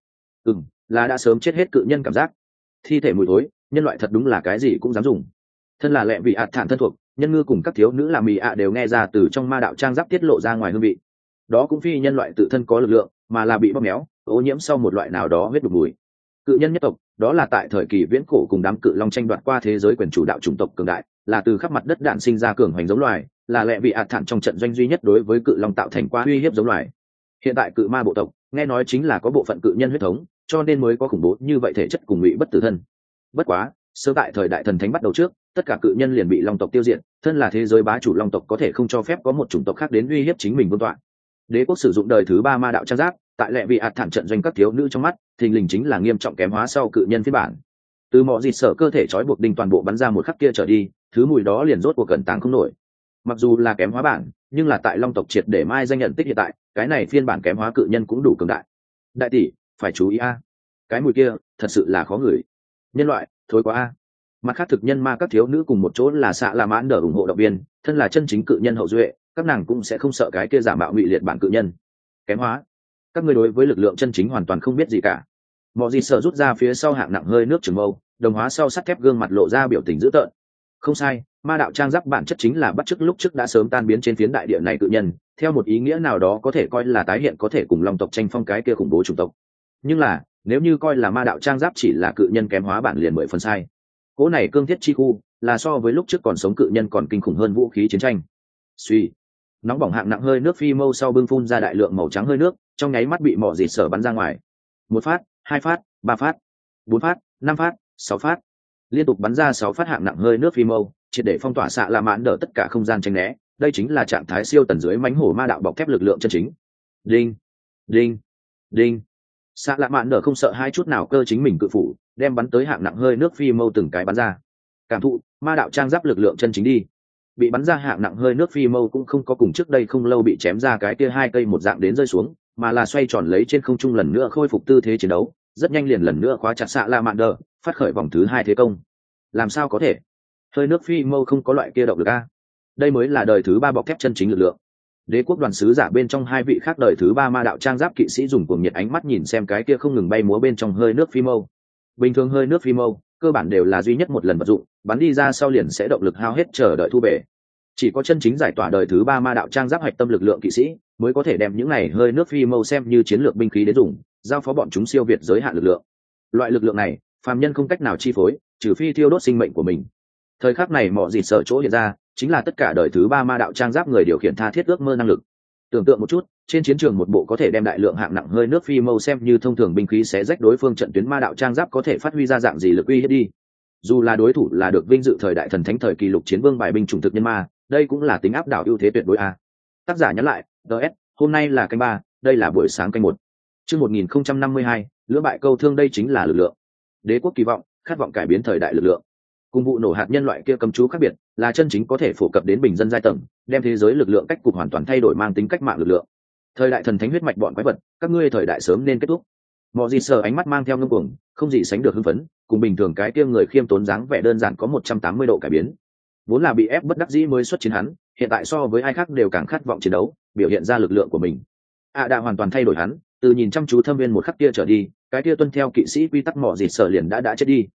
Là đã sớm chết hết cự nhân cảm giác. Thi thể mùi thối, nhân loại thật đúng là cái gì cũng dám dùng. Thân là lẹ vị ạt thản thân thuộc, nhân ngư cùng các thiếu nữ làm mì ạ đều nghe ra từ trong ma đạo trang giáp tiết lộ ra ngoài hương vị. Đó cũng phi nhân loại tự thân có lực lượng, mà là bị bóp méo, ô nhiễm sau một loại nào đó huyết đục mùi. Cự nhân nhất tộc, đó là tại thời kỳ viễn cổ cùng đám cự long tranh đoạt qua thế giới quyền chủ đạo chủng tộc cường đại, là từ khắp mặt đất đạn sinh ra cường hoành giống loài, là lẹ vị ạt thản trong trận doanh duy nhất đối với cự long tạo thành quá uy hiếp giống loài. Hiện tại cự ma bộ tộc, nghe nói chính là có bộ phận cự nhân huyết thống, cho nên mới có khủng bố như vậy thể chất cùng ngụy bất tử thân. Bất quá, sớm tại thời đại thần thánh bắt đầu trước, tất cả cự nhân liền bị long tộc tiêu diệt, thân là thế giới bá chủ long tộc có thể không cho phép có một chủng tộc khác đến uy hiếp chính mình vương tọa. Đế quốc sử dụng đời thứ ba ma đạo trang giáp, tại lẹ vị ạt thản trận doanh các thiếu nữ trong mắt, thình lình chính là nghiêm trọng kém hóa sau cự nhân phiên bản. Từ Mọ Dị Sơ cơ thể trói buộc đinh toàn bộ bắn ra một khắc kia trở đi, thứ mùi đó liền rốt cuộc cẩn tàng không nổi. Mặc dù là kém hóa bản, nhưng là tại long tộc triệt để mai danh nhận tích hiện tại, cái này phiên bản kém hóa cự nhân cũng đủ cường đại. Đại tỷ, phải chú ý a, cái mùi kia thật sự là khó ngửi. Nhân loại, thối quá a. Mặt khác thực nhân ma các thiếu nữ cùng một chỗ là xạ la mãn đỡ ủng hộ động viên, thân là chân chính cự nhân hậu duệ, các nàng cũng sẽ không sợ cái kia giả mạo ngụy liệt bản cự nhân. Kém hóa, các ngươi đối với lực lượng chân chính hoàn toàn không biết gì cả. Mọ Dị Sơ rút ra phía sau hạng nặng hơi nước trường mâu, đồng hóa sau sắt thép gương mặt lộ ra biểu tình dữ tợn. Không sai, ma đạo trang giáp bản chất chính là bắt chước lúc trước đã sớm tan biến trên phiến đại địa này cự nhân, theo một ý nghĩa nào đó có thể coi là tái hiện có thể cùng long tộc tranh phong cái kia khủng bố chủng tộc. Nhưng là, nếu như coi là ma đạo trang giáp chỉ là cự nhân kém hóa bản liền 10 phần sai. Cỗ này cương thiết chi khu, là so với lúc trước còn sống cự nhân còn kinh khủng hơn vũ khí chiến tranh. Suy, nóng bỏng hạng nặng hơi nước phi mâu sau bưng phun ra đại lượng màu trắng hơi nước, trong nháy mắt bị Mọ Dị Sơ bắn ra ngoài. 1 phát, 2 phát, 3 phát, 4 phát, 5 phát, 6 phát, liên tục bắn ra 6 phát hạng nặng hơi nước phi mâu, triệt để phong tỏa xạ la mãn đỡ tất cả không gian tranh né. Đây chính là trạng thái siêu tần dưới mãnh hổ ma đạo bọc thép lực lượng chân chính. Đinh, đinh, đinh. Xạ la mãn đỡ không sợ hai chút nào cơ chính mình cự phủ, đem bắn tới hạng nặng hơi nước phi mâu từng cái bắn ra. Cảm thụ ma đạo trang giáp lực lượng chân chính đi. Bị bắn ra hạng nặng hơi nước phi mâu cũng không có cùng trước đây không lâu bị chém ra cái kia 2 cây một dạng đến rơi xuống, mà là xoay tròn lấy trên không trung lần nữa khôi phục tư thế chiến đấu, rất nhanh liền lần nữa khóa chặt xạ la mạn đờ, phát khởi vòng thứ 2 thế công. Làm sao có thể? Hơi nước phi mâu không có loại kia động lực a. Đây mới là đời thứ 3 bọc thép chân chính lực lượng. Đế quốc đoàn sứ giả bên trong 2 vị khác đời thứ 3 ma đạo trang giáp kỵ sĩ dùng cuồng nhiệt ánh mắt nhìn xem cái kia không ngừng bay múa bên trong hơi nước phi mâu. Bình thường hơi nước phi mâu, cơ bản đều là duy nhất một lần vật dụng, bắn đi ra sau liền sẽ động lực hao hết chờ đợi thu về. Chỉ có chân chính giải tỏa đời thứ 3 ma đạo trang giáp hạch tâm lực lượng kỵ sĩ mới có thể đem những này hơi nước phi mâu xem như chiến lược binh khí đến dùng, giao phó bọn chúng siêu việt giới hạn lực lượng. Loại lực lượng này, phàm nhân không cách nào chi phối, trừ phi thiêu đốt sinh mệnh của mình. Thời khắc này Mọ Dị Sơ chỗ hiện ra, chính là tất cả đời thứ 3 ma đạo trang giáp người điều khiển tha thiết ước mơ năng lực. Tưởng tượng một chút, trên chiến trường một bộ có thể đem đại lượng hạng nặng hơi nước phi mâu xem như thông thường binh khí xé rách đối phương trận tuyến ma đạo trang giáp có thể phát huy ra dạng gì lực uy hiếp đi. Dù là đối thủ là được vinh dự thời đại thần thánh thời kỳ lục chiến vương bài binh chủng thực nhân ma, đây cũng là tính áp đảo ưu thế tuyệt đối a. Tác giả nhắn lại, DS, hôm nay là canh 3, đây là buổi sáng canh 1. Chương 1052, lưỡng bại câu thương, đây chính là lực lượng. Đế quốc kỳ vọng, khát vọng cải biến thời đại lực lượng. Cùng vụ nổ hạt nhân loại kia cấm chú khác biệt, là chân chính có thể phổ cập đến bình dân giai tầng, đem thế giới lực lượng cách cục hoàn toàn thay đổi, mang tính cách mạng lực lượng. Thời đại thần thánh huyết mạch bọn quái vật, các ngươi thời đại sớm nên kết thúc. Mọ Dị Sơ ánh mắt mang theo ngưng cuồng, không gì sánh được hưng phấn, cùng bình thường cái kia người khiêm tốn dáng vẻ đơn giản có 180 độ cải biến. Vốn là bị ép bất đắc dĩ mới xuất chiến hắn, hiện tại so với ai khác đều càng khát vọng chiến đấu, biểu hiện ra lực lượng của mình. Đã hoàn toàn thay đổi hắn, từ nhìn chăm chú thâm viên một khắc kia trở đi, cái kia tuân theo kỵ sĩ quy tắc Mọ Dị Sơ liền đã chết đi.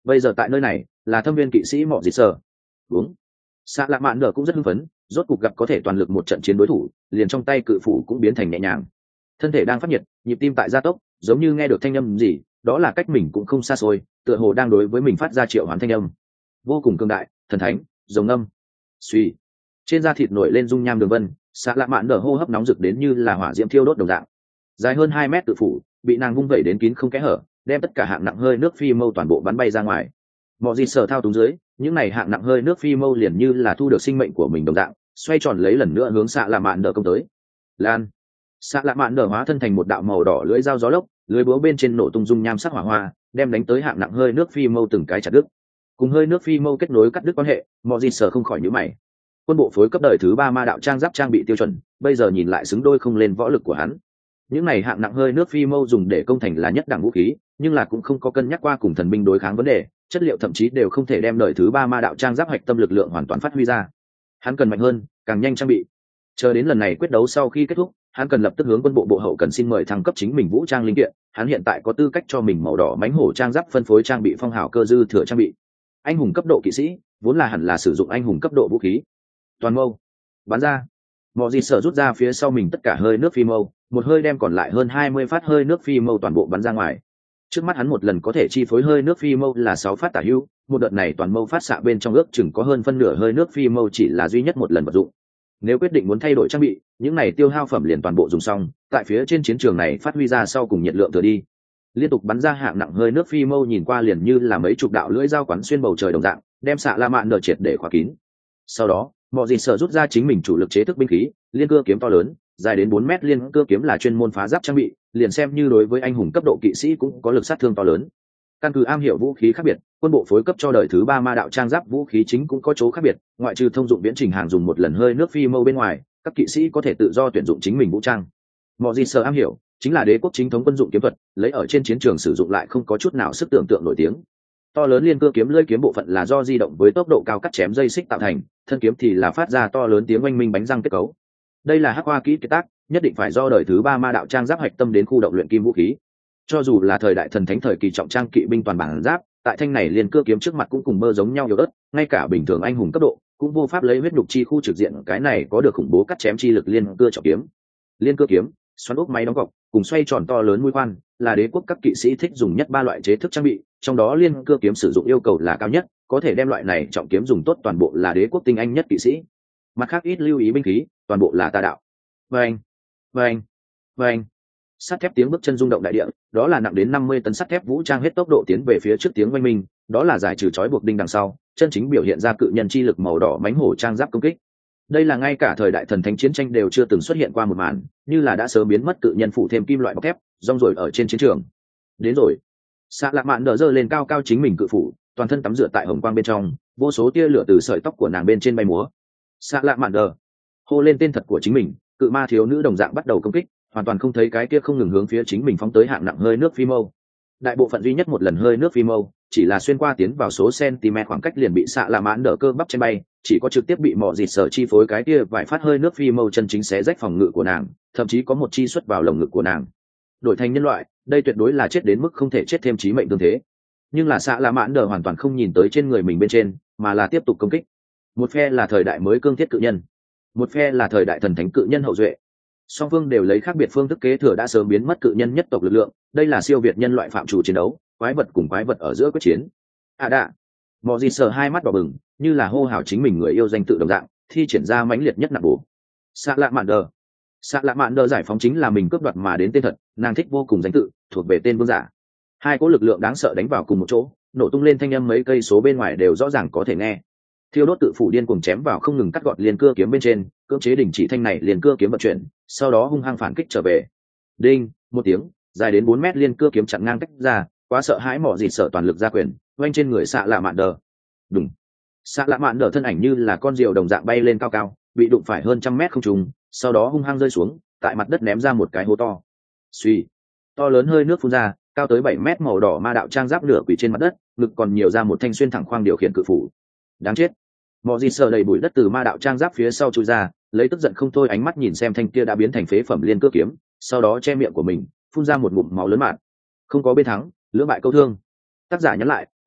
bây giờ tại nơi này là thâm viên kỵ sĩ mọ dịt sở. Đúng. Xạ lạ mạn nở cũng rất hưng phấn, rốt cuộc gặp có thể toàn lực một trận chiến đối thủ, liền trong tay cự phủ cũng biến thành nhẹ nhàng. Thân thể đang phát nhiệt, nhịp tim tại gia tốc, giống như nghe được thanh âm gì, đó là cách mình cũng không xa xôi, tựa hồ đang đối với mình phát ra triệu hoán thanh âm. Vô cùng cường đại, thần thánh, giống âm. Suy. Trên da thịt nổi lên dung nham đường vân, xạ lạ mạn nở hô hấp nóng rực đến như là hỏa diễm thiêu đốt đồng dạng. Dài hơn 2 mét cự phủ, bị nàng vung vẩy đến kín không kẽ hở, đem tất cả hạng nặng hơi nước phi mâu toàn bộ bắn bay ra ngoài. Mọi gì sở thao túng dưới, những này hạng nặng hơi nước phi mâu liền như là thu được sinh mệnh của mình đồng dạng, xoay tròn lấy lần nữa hướng xạ lạ mạn nở công tới. Lan. Xạ lạ mạn nở hóa thân thành một đạo màu đỏ lưỡi dao gió lốc, lưỡi búa bên trên nổ tung dung nham sắc hỏa hoa, đem đánh tới hạng nặng hơi nước phi mâu từng cái chặt đứt. Cùng hơi nước phi mâu kết nối cắt đứt quan hệ, mọi gì sở không khỏi nhíu mày. Quân bộ phối cấp đời thứ 3 ma đạo trang giáp trang bị tiêu chuẩn, bây giờ nhìn lại xứng đôi không lên võ lực của hắn. Những này hạng nặng hơi nước phi mâu dùng để công thành là nhất đẳng vũ khí, nhưng là cũng không có cân nhắc qua cùng thần binh đối kháng vấn đề, chất liệu thậm chí đều không thể đem đời thứ 3 ma đạo trang giáp hạch tâm lực lượng hoàn toàn phát huy ra. Hắn cần mạnh hơn, càng nhanh trang bị. Chờ đến lần này quyết đấu sau khi kết thúc, hắn cần lập tức hướng quân bộ bộ hậu cần xin mời thăng cấp chính mình vũ trang linh kiện. Hắn hiện tại có tư cách cho mình màu đỏ mãnh hổ trang giáp phân phối trang bị phong hào cơ dư thừa trang bị. Anh hùng cấp độ kỵ sĩ vốn là hẳn là sử dụng anh hùng cấp độ vũ khí. Toàn mâu bắn ra. Mọi gì sở rút ra phía sau mình tất cả hơi nước phi mâu, một hơi đem còn lại hơn 20 phát hơi nước phi mâu toàn bộ bắn ra ngoài. Trước mắt hắn một lần có thể chi phối hơi nước phi mâu là 6 phát tả hữu, một đợt này toàn mâu phát xạ bên trong ước chừng có hơn phân nửa hơi nước phi mâu chỉ là duy nhất một lần vật dụng. Nếu quyết định muốn thay đổi trang bị, những này tiêu hao phẩm liền toàn bộ dùng xong, tại phía trên chiến trường này phát huy ra sau cùng nhiệt lượng thừa đi. Liên tục bắn ra hạng nặng hơi nước phi mâu nhìn qua liền như là mấy chục đạo lưỡi dao quắn xuyên bầu trời đồng dạng, đem xạ la mạn nở triệt để khóa kín. Sau đó, mọi gì sở rút ra chính mình chủ lực chế thức binh khí, liên cưa kiếm to lớn, dài đến 4 mét liên cưa kiếm là chuyên môn phá giáp trang bị, liền xem như đối với anh hùng cấp độ kỵ sĩ cũng có lực sát thương to lớn. Căn cứ am hiểu vũ khí khác biệt, quân bộ phối cấp cho đời thứ 3 ma đạo trang giáp vũ khí chính cũng có chỗ khác biệt, ngoại trừ thông dụng viễn trình hàng dùng một lần hơi nước phi mâu bên ngoài, các kỵ sĩ có thể tự do tuyển dụng chính mình vũ trang. Mọi gì sở am hiểu chính là đế quốc chính thống quân dụng kiếm thuật, lấy ở trên chiến trường sử dụng lại không có chút nào sức tưởng tượng nổi tiếng. To lớn liên cưa kiếm lưỡi kiếm bộ phận là do di động với tốc độ cao cắt chém dây xích tạo thành, thân kiếm thì là phát ra to lớn tiếng oanh minh bánh răng kết cấu. Đây là hắc hoa kỹ kế tác, nhất định phải do đời thứ 3 ma đạo trang giáp hạch tâm đến khu động luyện kim vũ khí. Cho dù là thời đại thần thánh thời kỳ trọng trang kỵ binh toàn bản giáp, tại thanh này liên cưa kiếm trước mặt cũng cùng mơ giống nhau yếu ớt, ngay cả bình thường anh hùng cấp độ cũng vô pháp lấy huyết nhục chi khu trực diện cái này có được khủng bố cắt chém chi lực liên cưa trọng kiếm. Liên cưa kiếm, xoắn ốc máy đóng gọc, cùng xoay tròn to lớn mũi khoan, là đế quốc các kỵ sĩ thích dùng nhất 3 loại chế thức trang bị, trong đó liên cưa kiếm sử dụng yêu cầu là cao nhất, có thể đem loại này trọng kiếm dùng tốt toàn bộ là đế quốc tinh anh nhất kỵ sĩ. Mặt khác ít lưu ý binh khí, toàn bộ là tà đạo. Vâng, vâng, vâng. Sắt thép tiếng bước chân rung động đại địa, đó là nặng đến 50 tấn sắt thép vũ trang hết tốc độ tiến về phía trước tiếng oanh minh, đó là giải trừ trói buộc đinh đằng sau, chân chính biểu hiện ra cự nhân chi lực màu đỏ mãnh hổ trang giáp công kích. Đây là ngay cả thời đại thần thánh chiến tranh đều chưa từng xuất hiện qua một màn, như là đã sớm biến mất cự nhân phủ thêm kim loại bọc thép, rong rồi ở trên chiến trường. Đến rồi. Xạ Lạ Mạn đỡ giơ lên cao cao chính mình cự phủ, toàn thân tắm rửa tại hồng quang bên trong, vô số tia lửa từ sợi tóc của nàng bên trên bay múa. Xạ Lạ Mạn đỡ hô lên tên thật của chính mình, cự ma thiếu nữ đồng dạng bắt đầu công kích, hoàn toàn không thấy cái kia không ngừng hướng phía chính mình phóng tới hạng nặng hơi nước phi mâu. Đại bộ phận duy nhất một lần hơi nước phi mâu, chỉ là xuyên qua tiến vào số cm khoảng cách liền bị Xạ Lạ Mạn đỡ cơ bắp trên bay, chỉ có trực tiếp bị mỏ dịt sở chi phối cái kia vài phát hơi nước phi mâu chân chính xé rách phòng ngự của nàng, thậm chí có một chi xuất vào lồng ngực của nàng. Đổi thành nhân loại, đây tuyệt đối là chết đến mức không thể chết thêm chí mệnh tương thế. Nhưng là Xạ Lạ Mạn đỡ hoàn toàn không nhìn tới trên người mình bên trên, mà là tiếp tục công kích. Một phe là thời đại mới cương thiết cự nhân, một phe là thời đại thần thánh cự nhân hậu duệ. Song phương đều lấy khác biệt phương thức kế thừa đã sớm biến mất cự nhân nhất tộc lực lượng, đây là siêu việt nhân loại phạm chủ chiến đấu, quái vật cùng quái vật ở giữa quyết chiến. Đạ. Mọ gì sờ hai mắt đỏ bừng, như là hô hào chính mình người yêu danh tự đồng dạng, thi triển ra mãnh liệt nhất nặng bổ. Xạ Lạ Mạn Đờ giải phóng chính là mình cướp đoạt mà đến tên thật, nàng thích vô cùng danh tự, thuộc về tên vương giả. Hai cỗ lực lượng đáng sợ đánh vào cùng một chỗ, nổ tung lên thanh âm mấy cây số bên ngoài đều rõ ràng có thể nghe. Thiêu đốt tự phủ điên cuồng chém vào không ngừng cắt gọt liên cưa kiếm bên trên, cưỡng chế đình chỉ thanh này liên cưa kiếm vận chuyển, sau đó hung hăng phản kích trở về. Đinh, một tiếng, dài đến 4 mét liên cưa kiếm chặn ngang tách ra, quá sợ hãi mỏ dịt sợ toàn lực ra quyền, oanh trên người Xạ Lạ Mạn Đờ. Đùng. Xạ Lạ Mạn Đờ thân ảnh như là con diều đồng dạng bay lên cao cao, bị đụng phải hơn 100 mét không trung, sau đó hung hăng rơi xuống, tại mặt đất ném ra một cái hố to. Suy, to lớn hơi nước phun ra, cao tới 7 mét màu đỏ ma đạo trang giáp nửa quỷ trên mặt đất, ngực còn nhiều ra một thanh xuyên thẳng khoang điều khiển cự phủ. Đáng chết. Mọ dịt sợ đầy bụi đất từ ma đạo trang giáp phía sau chui ra, lấy tức giận không thôi ánh mắt nhìn xem thanh kia đã biến thành phế phẩm liên cưa kiếm, sau đó che miệng của mình, phun ra một ngụm máu lớn mạn. Không có bên thắng, lưỡng bại câu thương. Tác giả nhắn lại, DS,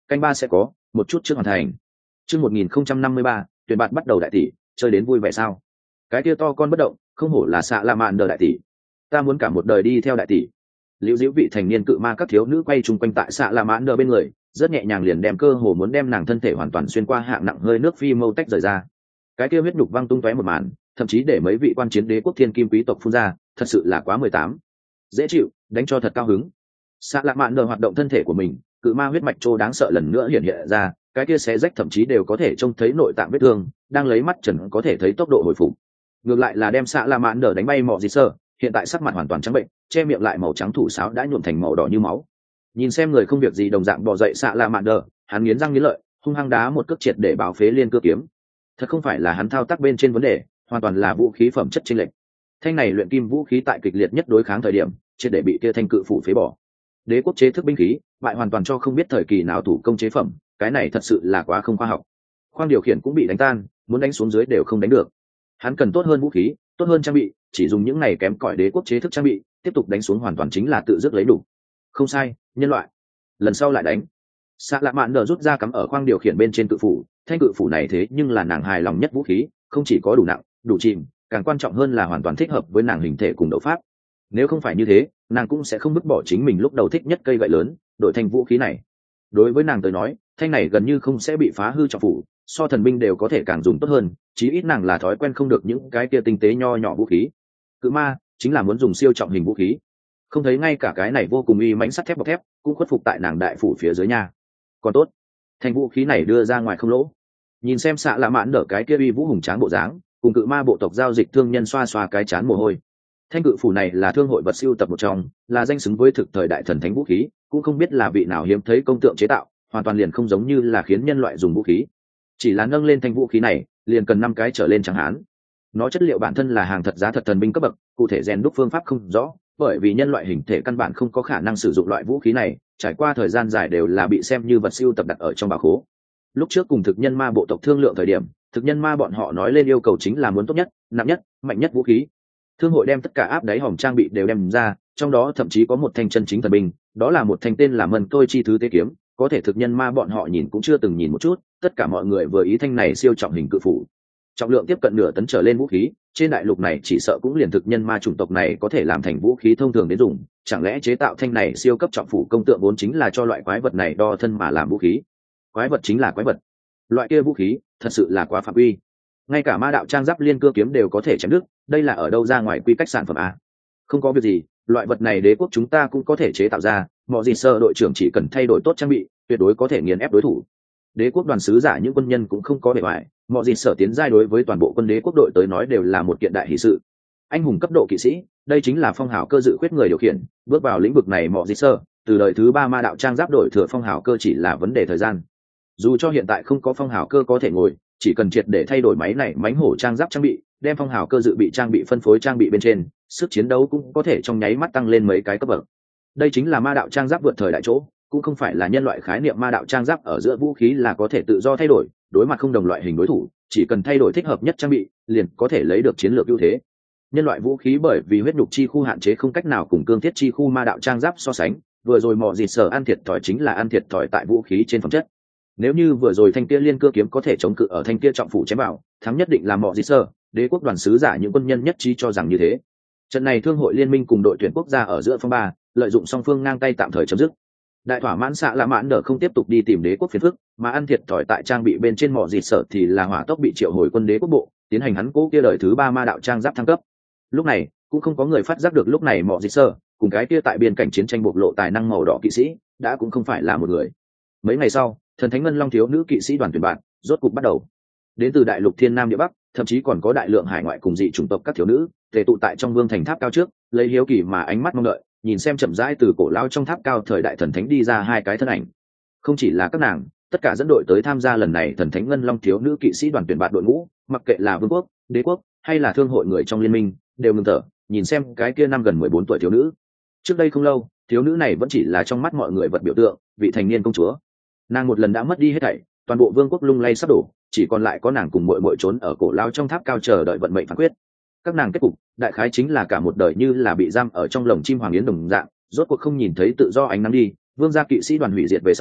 canh ba sẽ có một chút trước hoàn thành. Chương 1053, tuyển bạn bắt đầu đại tỷ, chơi đến vui vẻ sao? Cái kia to con bất động, không hổ là xạ la mạn đờ đại tỷ. Ta muốn cả một đời đi theo đại tỷ. Liễu Diễu vị thành niên cự ma các thiếu nữ quay chung quanh tại xạ la mạn đờ bên người, rất nhẹ nhàng liền đem cơ hồ muốn đem nàng thân thể hoàn toàn xuyên qua hạng nặng hơi nước phi mâu tách rời ra. Cái kia huyết nhục văng tung tóe một màn, thậm chí để mấy vị quan chiến đế quốc thiên kim quý tộc phun ra, thật sự là quá 18. Dễ chịu, đánh cho thật cao hứng. Xạ la mạn đờ hoạt động thân thể của mình, cự ma huyết mạch trô đáng sợ lần nữa hiện hiện ra, cái kia xé rách thậm chí đều có thể trông thấy nội tạng vết thương, đang lấy mắt trần có thể thấy tốc độ hồi phục. Ngược lại là đem xạ la mạn đờ đánh bay mọ gì sơ, hiện tại sắc mặt hoàn toàn trắng bệnh, che miệng lại màu trắng thủ sáo đã nhuộm thành màu đỏ như máu. Nhìn xem người không việc gì đồng dạng bò dậy xạ la mạn đờ, hắn nghiến răng nghiến lợi, hung hăng đá một cước triệt để báo phế liên cưa kiếm. Thật không phải là hắn thao tác bên trên vấn đề, hoàn toàn là vũ khí phẩm chất chênh lệch. Thanh này luyện kim vũ khí tại kịch liệt nhất đối kháng thời điểm, triệt để bị kia thanh cự phủ phế bỏ. Đế quốc chế thức binh khí, bại hoàn toàn cho không biết thời kỳ nào thủ công chế phẩm, cái này thật sự là quá không khoa học. Khoang điều khiển cũng bị đánh tan, muốn đánh xuống dưới đều không đánh được. Hắn cần tốt hơn vũ khí, tốt hơn trang bị, chỉ dùng những này kém cỏi đế quốc chế thức trang bị, tiếp tục đánh xuống hoàn toàn chính là tự dứt lấy đủ. Không sai, nhân loại. Lần sau lại đánh. Xạ lạ mạn đờ rút ra cắm ở khoang điều khiển bên trên cự phủ, thanh cự phủ này thế nhưng là nàng hài lòng nhất vũ khí, không chỉ có đủ nặng, đủ chìm, càng quan trọng hơn là hoàn toàn thích hợp với nàng hình thể cùng đấu pháp. Nếu không phải như thế, nàng cũng sẽ không vứt bỏ chính mình lúc đầu thích nhất cây gậy lớn, đổi thành vũ khí này. Đối với nàng tới nói, thanh này gần như không sẽ bị phá hư trọng phủ, so thần binh đều có thể càng dùng tốt hơn, chí ít nàng là thói quen không được những cái kia tinh tế nho nhỏ vũ khí. Cự ma chính là muốn dùng siêu trọng hình vũ khí, không thấy ngay cả cái này vô cùng uy mãnh sắt thép bọc thép cũng khuất phục tại nàng đại phủ phía dưới nha. Còn tốt, thanh vũ khí này đưa ra ngoài không lỗ. Nhìn xem xạ lạ mãn đỡ cái kia uy vũ hùng tráng bộ dáng, cùng cự ma bộ tộc giao dịch thương nhân xoa xoa cái chán mồ hôi. Thanh cự phủ này là thương hội vật siêu tập một trong, là danh xứng với thực thời đại thần thánh vũ khí, cũng không biết là vị nào hiếm thấy công tượng chế tạo, hoàn toàn liền không giống như là khiến nhân loại dùng vũ khí. Chỉ là nâng lên thanh vũ khí này, liền cần 5 cái trở lên chẳng hạn. Nó chất liệu bản thân là hàng thật giá thật thần binh cấp bậc, cụ thể rèn đúc phương pháp không rõ, bởi vì nhân loại hình thể căn bản không có khả năng sử dụng loại vũ khí này, trải qua thời gian dài đều là bị xem như vật siêu tập đặt ở trong bảo khố. Lúc trước cùng thực nhân ma bộ tộc thương lượng thời điểm, thực nhân ma bọn họ nói lên yêu cầu chính là muốn tốt nhất, nặng nhất, mạnh nhất vũ khí. Thương hội đem tất cả áp đáy hòm trang bị đều đem ra, trong đó thậm chí có một thanh chân chính thần binh, đó là một thanh tên là Mân Tôi Chi Thứ Tế Kiếm, có thể thực nhân ma bọn họ nhìn cũng chưa từng nhìn một chút, tất cả mọi người vừa ý thanh này siêu trọng hình cự phủ. Trọng lượng tiếp cận nửa tấn trở lên vũ khí, trên đại lục này chỉ sợ cũng liền thực nhân ma chủng tộc này có thể làm thành vũ khí thông thường đến dùng, chẳng lẽ chế tạo thanh này siêu cấp trọng phủ công tượng vốn chính là cho loại quái vật này đo thân mà làm vũ khí? Quái vật chính là quái vật. Loại kia vũ khí, thật sự là quá phạm quy. Ngay cả ma đạo trang giáp liên cưa kiếm đều có thể chém đứt, đây là ở đâu ra ngoài quy cách sản phẩm a? Không có việc gì, loại vật này đế quốc chúng ta cũng có thể chế tạo ra, mọi gì sơ đội trưởng chỉ cần thay đổi tốt trang bị, tuyệt đối có thể nghiền ép đối thủ. Đế quốc đoàn sứ giả những quân nhân cũng không có bề ngoài, mọi gì sở tiến giai đối với toàn bộ quân đế quốc đội tới nói đều là một kiện đại hỷ sự. Anh hùng cấp độ kỵ sĩ, đây chính là phong hào cơ dự khuyết người điều khiển, bước vào lĩnh vực này mọi gì sơ, từ đời thứ 3 ma đạo trang giáp đổi thừa phong hào cơ chỉ là vấn đề thời gian. Dù cho hiện tại không có phong hào cơ có thể ngồi, chỉ cần triệt để thay đổi máy này mánh hổ trang giáp trang bị, đem phong hào cơ dự bị trang bị phân phối trang bị bên trên, sức chiến đấu cũng có thể trong nháy mắt tăng lên mấy cái cấp bậc. Đây chính là ma đạo trang giáp vượt thời đại chỗ, cũng không phải là nhân loại khái niệm ma đạo trang giáp ở giữa vũ khí là có thể tự do thay đổi, đối mặt không đồng loại hình đối thủ, chỉ cần thay đổi thích hợp nhất trang bị, liền có thể lấy được chiến lược ưu thế. Nhân loại vũ khí bởi vì huyết nhục chi khu hạn chế không cách nào cùng cương thiết chi khu ma đạo trang giáp so sánh, vừa rồi mọ gì sở ăn thiệt thòi chính là ăn thiệt thòi tại vũ khí trên phẩm chất. Nếu như vừa rồi thanh kia liên cưa kiếm có thể chống cự ở thanh kia trọng phủ chém vào, thắng nhất định là mọ gì sở, đế quốc đoàn sứ giả những quân nhân nhất trí cho rằng như thế. Trận này thương hội liên minh cùng đội tuyển quốc gia ở giữa phong ba, lợi dụng song phương ngang tay tạm thời chấm dứt. Đại thỏa mãn xạ lạ mãn đỡ không tiếp tục đi tìm đế quốc phiền phức, mà ăn thiệt thòi tại trang bị bên trên mọ gì sở thì là hỏa tốc bị triệu hồi quân đế quốc bộ, tiến hành hắn cố kia đời thứ 3 ma đạo trang giáp thăng cấp. Lúc này cũng không có người phát giác được lúc này mọ gì sở cùng cái kia tại biên cảnh chiến tranh bộc lộ tài năng màu đỏ kỵ sĩ đã cũng không phải là một người. Mấy ngày sau, thần thánh ngân long thiếu nữ kỵ sĩ đoàn tuyển bạn rốt cục bắt đầu. Đến từ đại lục thiên nam địa bắc, thậm chí còn có đại lượng hải ngoại cùng dị chủng tộc các thiếu nữ tề tụ tại trong vương thành tháp cao trước, lấy hiếu kỳ mà ánh mắt mong đợi nhìn xem chậm rãi từ cổ lao trong tháp cao thời đại thần thánh đi ra 2 cái thân ảnh. Không chỉ là các nàng, tất cả dẫn đội tới tham gia lần này thần thánh ngân long thiếu nữ kỵ sĩ đoàn tuyển bạn đội ngũ, mặc kệ là vương quốc, đế quốc hay là thương hội người trong liên minh, đều ngừng thở nhìn xem cái kia năm gần 14 tuổi thiếu nữ. Trước đây không lâu, thiếu nữ này vẫn chỉ là trong mắt mọi người vật biểu tượng, vị thành niên công chúa. Nàng một lần đã mất đi hết thảy, toàn bộ vương quốc lung lay sắp đổ, chỉ còn lại có nàng cùng muội muội trốn ở cổ lao trong tháp cao chờ đợi vận mệnh phán quyết. Các nàng kết cục đại khái chính là cả một đời như là bị giam ở trong lồng chim hoàng yến đồng dạng, rốt cuộc không nhìn thấy tự do ánh nắng đi. Vương gia kỵ sĩ đoàn hủy diệt về sau,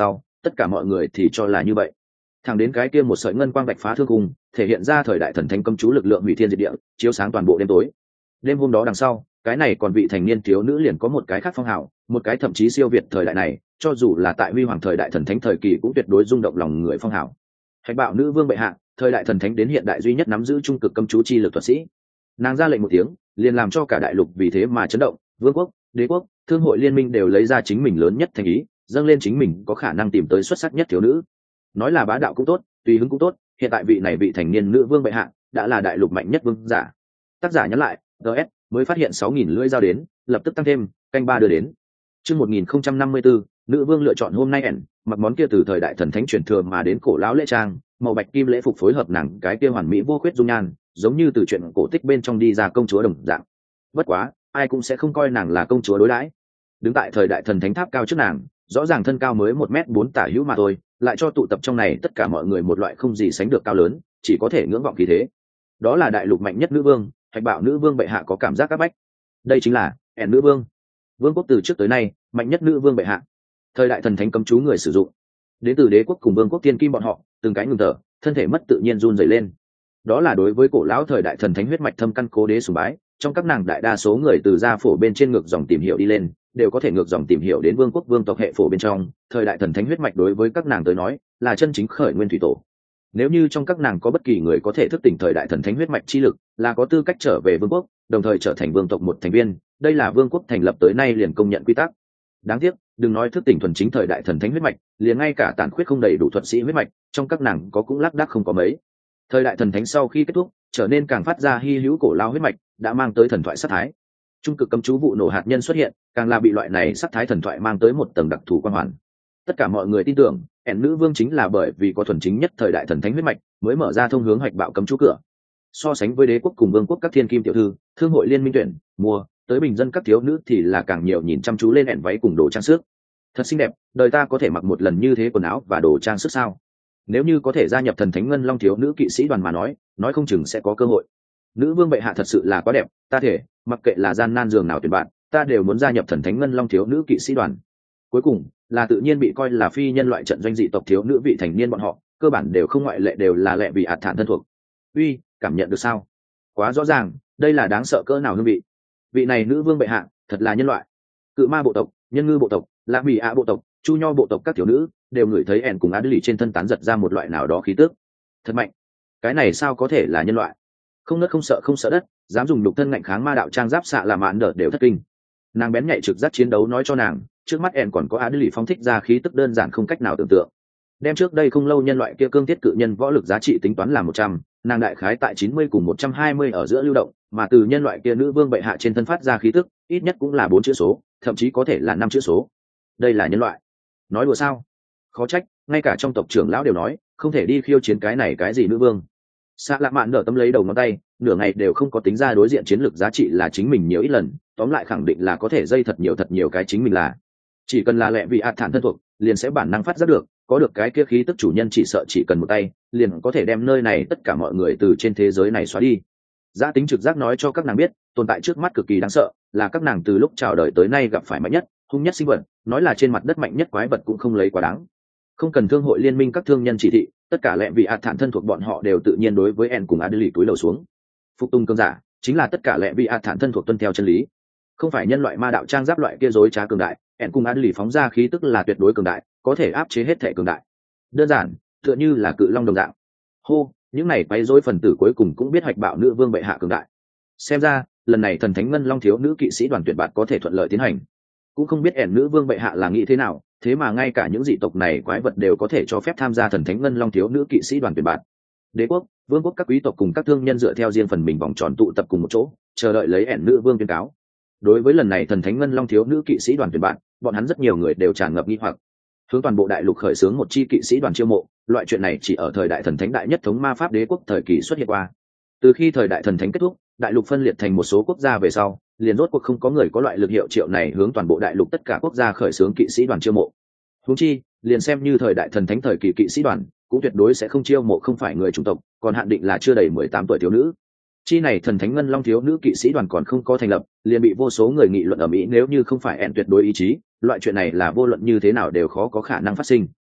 tất cả mọi người thì cho là như vậy. Thẳng đến cái kia một sợi ngân quang bạch phá thương cùng thể hiện ra thời đại thần thánh cấm chú lực lượng hủy thiên diệt địa, chiếu sáng toàn bộ đêm tối. Đêm hôm đó đằng sau, cái này còn vị thành niên thiếu nữ liền có một cái khác phong hào, một cái thậm chí siêu việt thời đại này, cho dù là tại huy hoàng thời đại thần thánh thời kỳ cũng tuyệt đối rung động lòng người phong hào. Hạch bạo nữ vương bệ hạ, thời đại thần thánh đến hiện đại duy nhất nắm giữ trung cực cấm chú chi lực thuật sĩ. Nàng ra lệnh một tiếng, liền làm cho cả đại lục vì thế mà chấn động, vương quốc, đế quốc, thương hội liên minh đều lấy ra chính mình lớn nhất thành ý, dâng lên chính mình có khả năng tìm tới xuất sắc nhất thiếu nữ. Nói là bá đạo cũng tốt, tùy hứng cũng tốt, hiện tại vị này vị thành niên nữ vương bệ hạ đã là đại lục mạnh nhất vương giả. Tác giả nhắn lại, ds mới phát hiện 6.000 lưỡi dao đến, lập tức tăng thêm, canh ba đưa đến. Chương 1054, nữ vương lựa chọn hôm nay ẻn, mặc món kia từ thời đại thần thánh truyền thừa mà đến cổ lão lễ trang, màu bạch kim lễ phục phối hợp nàng cái kia hoàn mỹ vô khuyết dung nhan, giống như từ chuyện cổ tích bên trong đi ra công chúa đồng dạng. Bất quá, ai cũng sẽ không coi nàng là công chúa đối đãi. Đứng tại thời đại thần thánh tháp cao trước nàng, rõ ràng thân cao mới 1m4 tả hữu mà thôi, lại cho tụ tập trong này tất cả mọi người một loại không gì sánh được cao lớn, chỉ có thể ngưỡng vọng khí thế. Đó là đại lục mạnh nhất nữ vương, Hạch bạo nữ vương bệ hạ có cảm giác áp bách. Đây chính là ẻn nữ vương, vương quốc từ trước tới nay mạnh nhất nữ vương bệ hạ. Thời đại thần thánh cấm chú người sử dụng, đến từ đế quốc cùng vương quốc thiên kim bọn họ, từng cái ngừng thở, thân thể mất tự nhiên run rẩy lên. Đó là đối với cổ lão thời đại thần thánh huyết mạch thâm căn cố đế sùng bái, trong các nàng đại đa số người từ gia phổ bên trên ngược dòng tìm hiểu đi lên, đều có thể ngược dòng tìm hiểu đến vương quốc vương tộc hệ phổ bên trong. Thời đại thần thánh huyết mạch đối với các nàng tới nói là chân chính khởi nguyên thủy tổ. Nếu như trong các nàng có bất kỳ người có thể thức tỉnh thời đại thần thánh huyết mạch chi lực, là có tư cách trở về vương quốc, đồng thời trở thành vương tộc một thành viên. Đây là vương quốc thành lập tới nay liền công nhận quy tắc. Đáng tiếc, đừng nói thức tỉnh thuần chính thời đại thần thánh huyết mạch, liền ngay cả tàn khuyết không đầy đủ thuật sĩ huyết mạch, trong các nàng có cũng lác đác không có mấy. Thời đại thần thánh sau khi kết thúc, trở nên càng phát ra hy hữu cổ lao huyết mạch, đã mang tới thần thoại sát thái. Trung cực cấm chú vụ nổ hạt nhân xuất hiện, càng là bị loại này sát thái thần thoại mang tới một tầng đặc thù quan hoàn. Tất cả mọi người tin tưởng, ẻn nữ vương chính là bởi vì có thuần chính nhất thời đại thần thánh huyết mạch, mới mở ra thông hướng Hạch bạo cấm chú cửa. So sánh với đế quốc cùng vương quốc các thiên kim tiểu thư, thương hội liên minh tuyển mua tới bình dân các thiếu nữ thì là càng nhiều nhìn chăm chú lên ẻn váy cùng đồ trang sức. Thật xinh đẹp, đời ta có thể mặc một lần như thế quần áo và đồ trang sức sao? Nếu như có thể gia nhập thần thánh ngân long thiếu nữ kỵ sĩ đoàn mà nói không chừng sẽ có cơ hội. Nữ vương bệ hạ thật sự là quá đẹp, ta thể mặc kệ là gian nan giường nào tuyển bạn, ta đều muốn gia nhập thần thánh ngân long thiếu nữ kỵ sĩ đoàn. Cuối cùng là tự nhiên bị coi là phi nhân loại trận doanh dị tộc thiếu nữ vị thành niên bọn họ, cơ bản đều không ngoại lệ đều là lệ vị ạt thản thân thuộc. Uy, cảm nhận được sao? Quá rõ ràng, đây là đáng sợ cỡ nào hương vị. Vị này nữ vương bệ hạ thật là nhân loại. Cự ma bộ tộc, nhân ngư bộ tộc, lạc mỹ ạ bộ tộc, chu nho bộ tộc các thiếu nữ đều ngửi thấy ẻn cùng á lì trên thân tán giật ra một loại nào đó khí tước thật mạnh. Cái này sao có thể là nhân loại? Không nớt không sợ đất, dám dùng đục thân ngạnh kháng ma đạo trang giáp xạ làm mạn đỡ đều thất kinh. Nàng bén nhạy trực giác chiến đấu nói cho nàng, trước mắt ẻn còn có á lì phóng thích ra khí tức đơn giản không cách nào tưởng tượng. Đem trước đây không lâu nhân loại kia cương thiết cự nhân võ lực giá trị tính toán là 100, nàng đại khái tại 90 cùng 120 ở giữa lưu động, mà từ nhân loại kia nữ vương bệ hạ trên thân phát ra khí tức, ít nhất cũng là 4 chữ số, thậm chí có thể là 5 chữ số. Đây là nhân loại? Nói đùa sao? Khó trách, ngay cả trong tộc trưởng lão đều nói, không thể đi khiêu chiến cái này cái gì nữ vương. Xạ Lạ Mạn nở tấm lấy đầu ngón tay, nửa ngày đều không có tính ra đối diện chiến lược giá trị là chính mình nhiều ít lần, tóm lại khẳng định là có thể dây thật nhiều cái chính mình là. Chỉ cần là lẹ vị ạt thản thân thuộc, liền sẽ bản năng phát giác được, có được cái kia khí tức chủ nhân chỉ sợ chỉ cần một tay, liền có thể đem nơi này tất cả mọi người từ trên thế giới này xóa đi. Giá tính trực giác nói cho các nàng biết, tồn tại trước mắt cực kỳ đáng sợ, là các nàng từ lúc chào đời tới nay gặp phải mạnh nhất, hung nhất sinh vật, nói là trên mặt đất mạnh nhất quái vật cũng không lấy quá đáng. Không cần thương hội liên minh các thương nhân chỉ thị, tất cả lẹ vị ạt thản thân thuộc bọn họ đều tự nhiên đối với En cùng Adeli túi đầu xuống. Phục tùng cương giả chính là tất cả lẹ vị ạt thản thân thuộc tuân theo chân lý, không phải nhân loại ma đạo trang giáp loại kia dối trá cường đại. En cùng Adeli phóng ra khí tức là tuyệt đối cường đại, có thể áp chế hết thể cường đại. Đơn giản, tựa như là cự long đồng dạng. Hô, những này quấy rối phần tử cuối cùng cũng biết Hạch bạo nữ vương bệ hạ cường đại. Xem ra lần này thần thánh ngân long thiếu nữ kỵ sĩ đoàn tuyển bạt có thể thuận lợi tiến hành. Cũng không biết ẻn nữ vương bệ hạ là nghĩ thế nào, thế mà ngay cả những dị tộc này quái vật đều có thể cho phép tham gia thần thánh ngân long thiếu nữ kỵ sĩ đoàn tuyển bạt. Đế quốc, vương quốc các quý tộc cùng các thương nhân dựa theo riêng phần mình vòng tròn tụ tập cùng một chỗ, chờ đợi lấy ẻn nữ vương tuyên cáo. Đối với lần này thần thánh ngân long thiếu nữ kỵ sĩ đoàn tuyển bạt, bọn hắn rất nhiều người đều tràn ngập nghi hoặc. Hướng toàn bộ đại lục khởi xướng một chi kỵ sĩ đoàn chiêu mộ, loại chuyện này chỉ ở thời đại thần thánh đại nhất thống ma pháp đế quốc thời kỳ xuất hiện qua. Từ khi thời đại thần thánh kết thúc, đại lục phân liệt thành một số quốc gia về sau, liền rốt cuộc không có người có loại lực hiệu triệu này hướng toàn bộ đại lục tất cả quốc gia khởi xướng kỵ sĩ đoàn chiêu mộ. Huống chi, liền xem như thời đại thần thánh thời kỳ kỵ sĩ đoàn, cũng tuyệt đối sẽ không chiêu mộ không phải người chủng tộc, còn hạn định là chưa đầy 18 tuổi thiếu nữ. Chi này thần thánh ngân long thiếu nữ kỵ sĩ đoàn còn không có thành lập, liền bị vô số người nghị luận ở Mỹ, nếu như không phải ẹn tuyệt đối ý chí, loại chuyện này là vô luận như thế nào đều khó có khả năng phát sinh.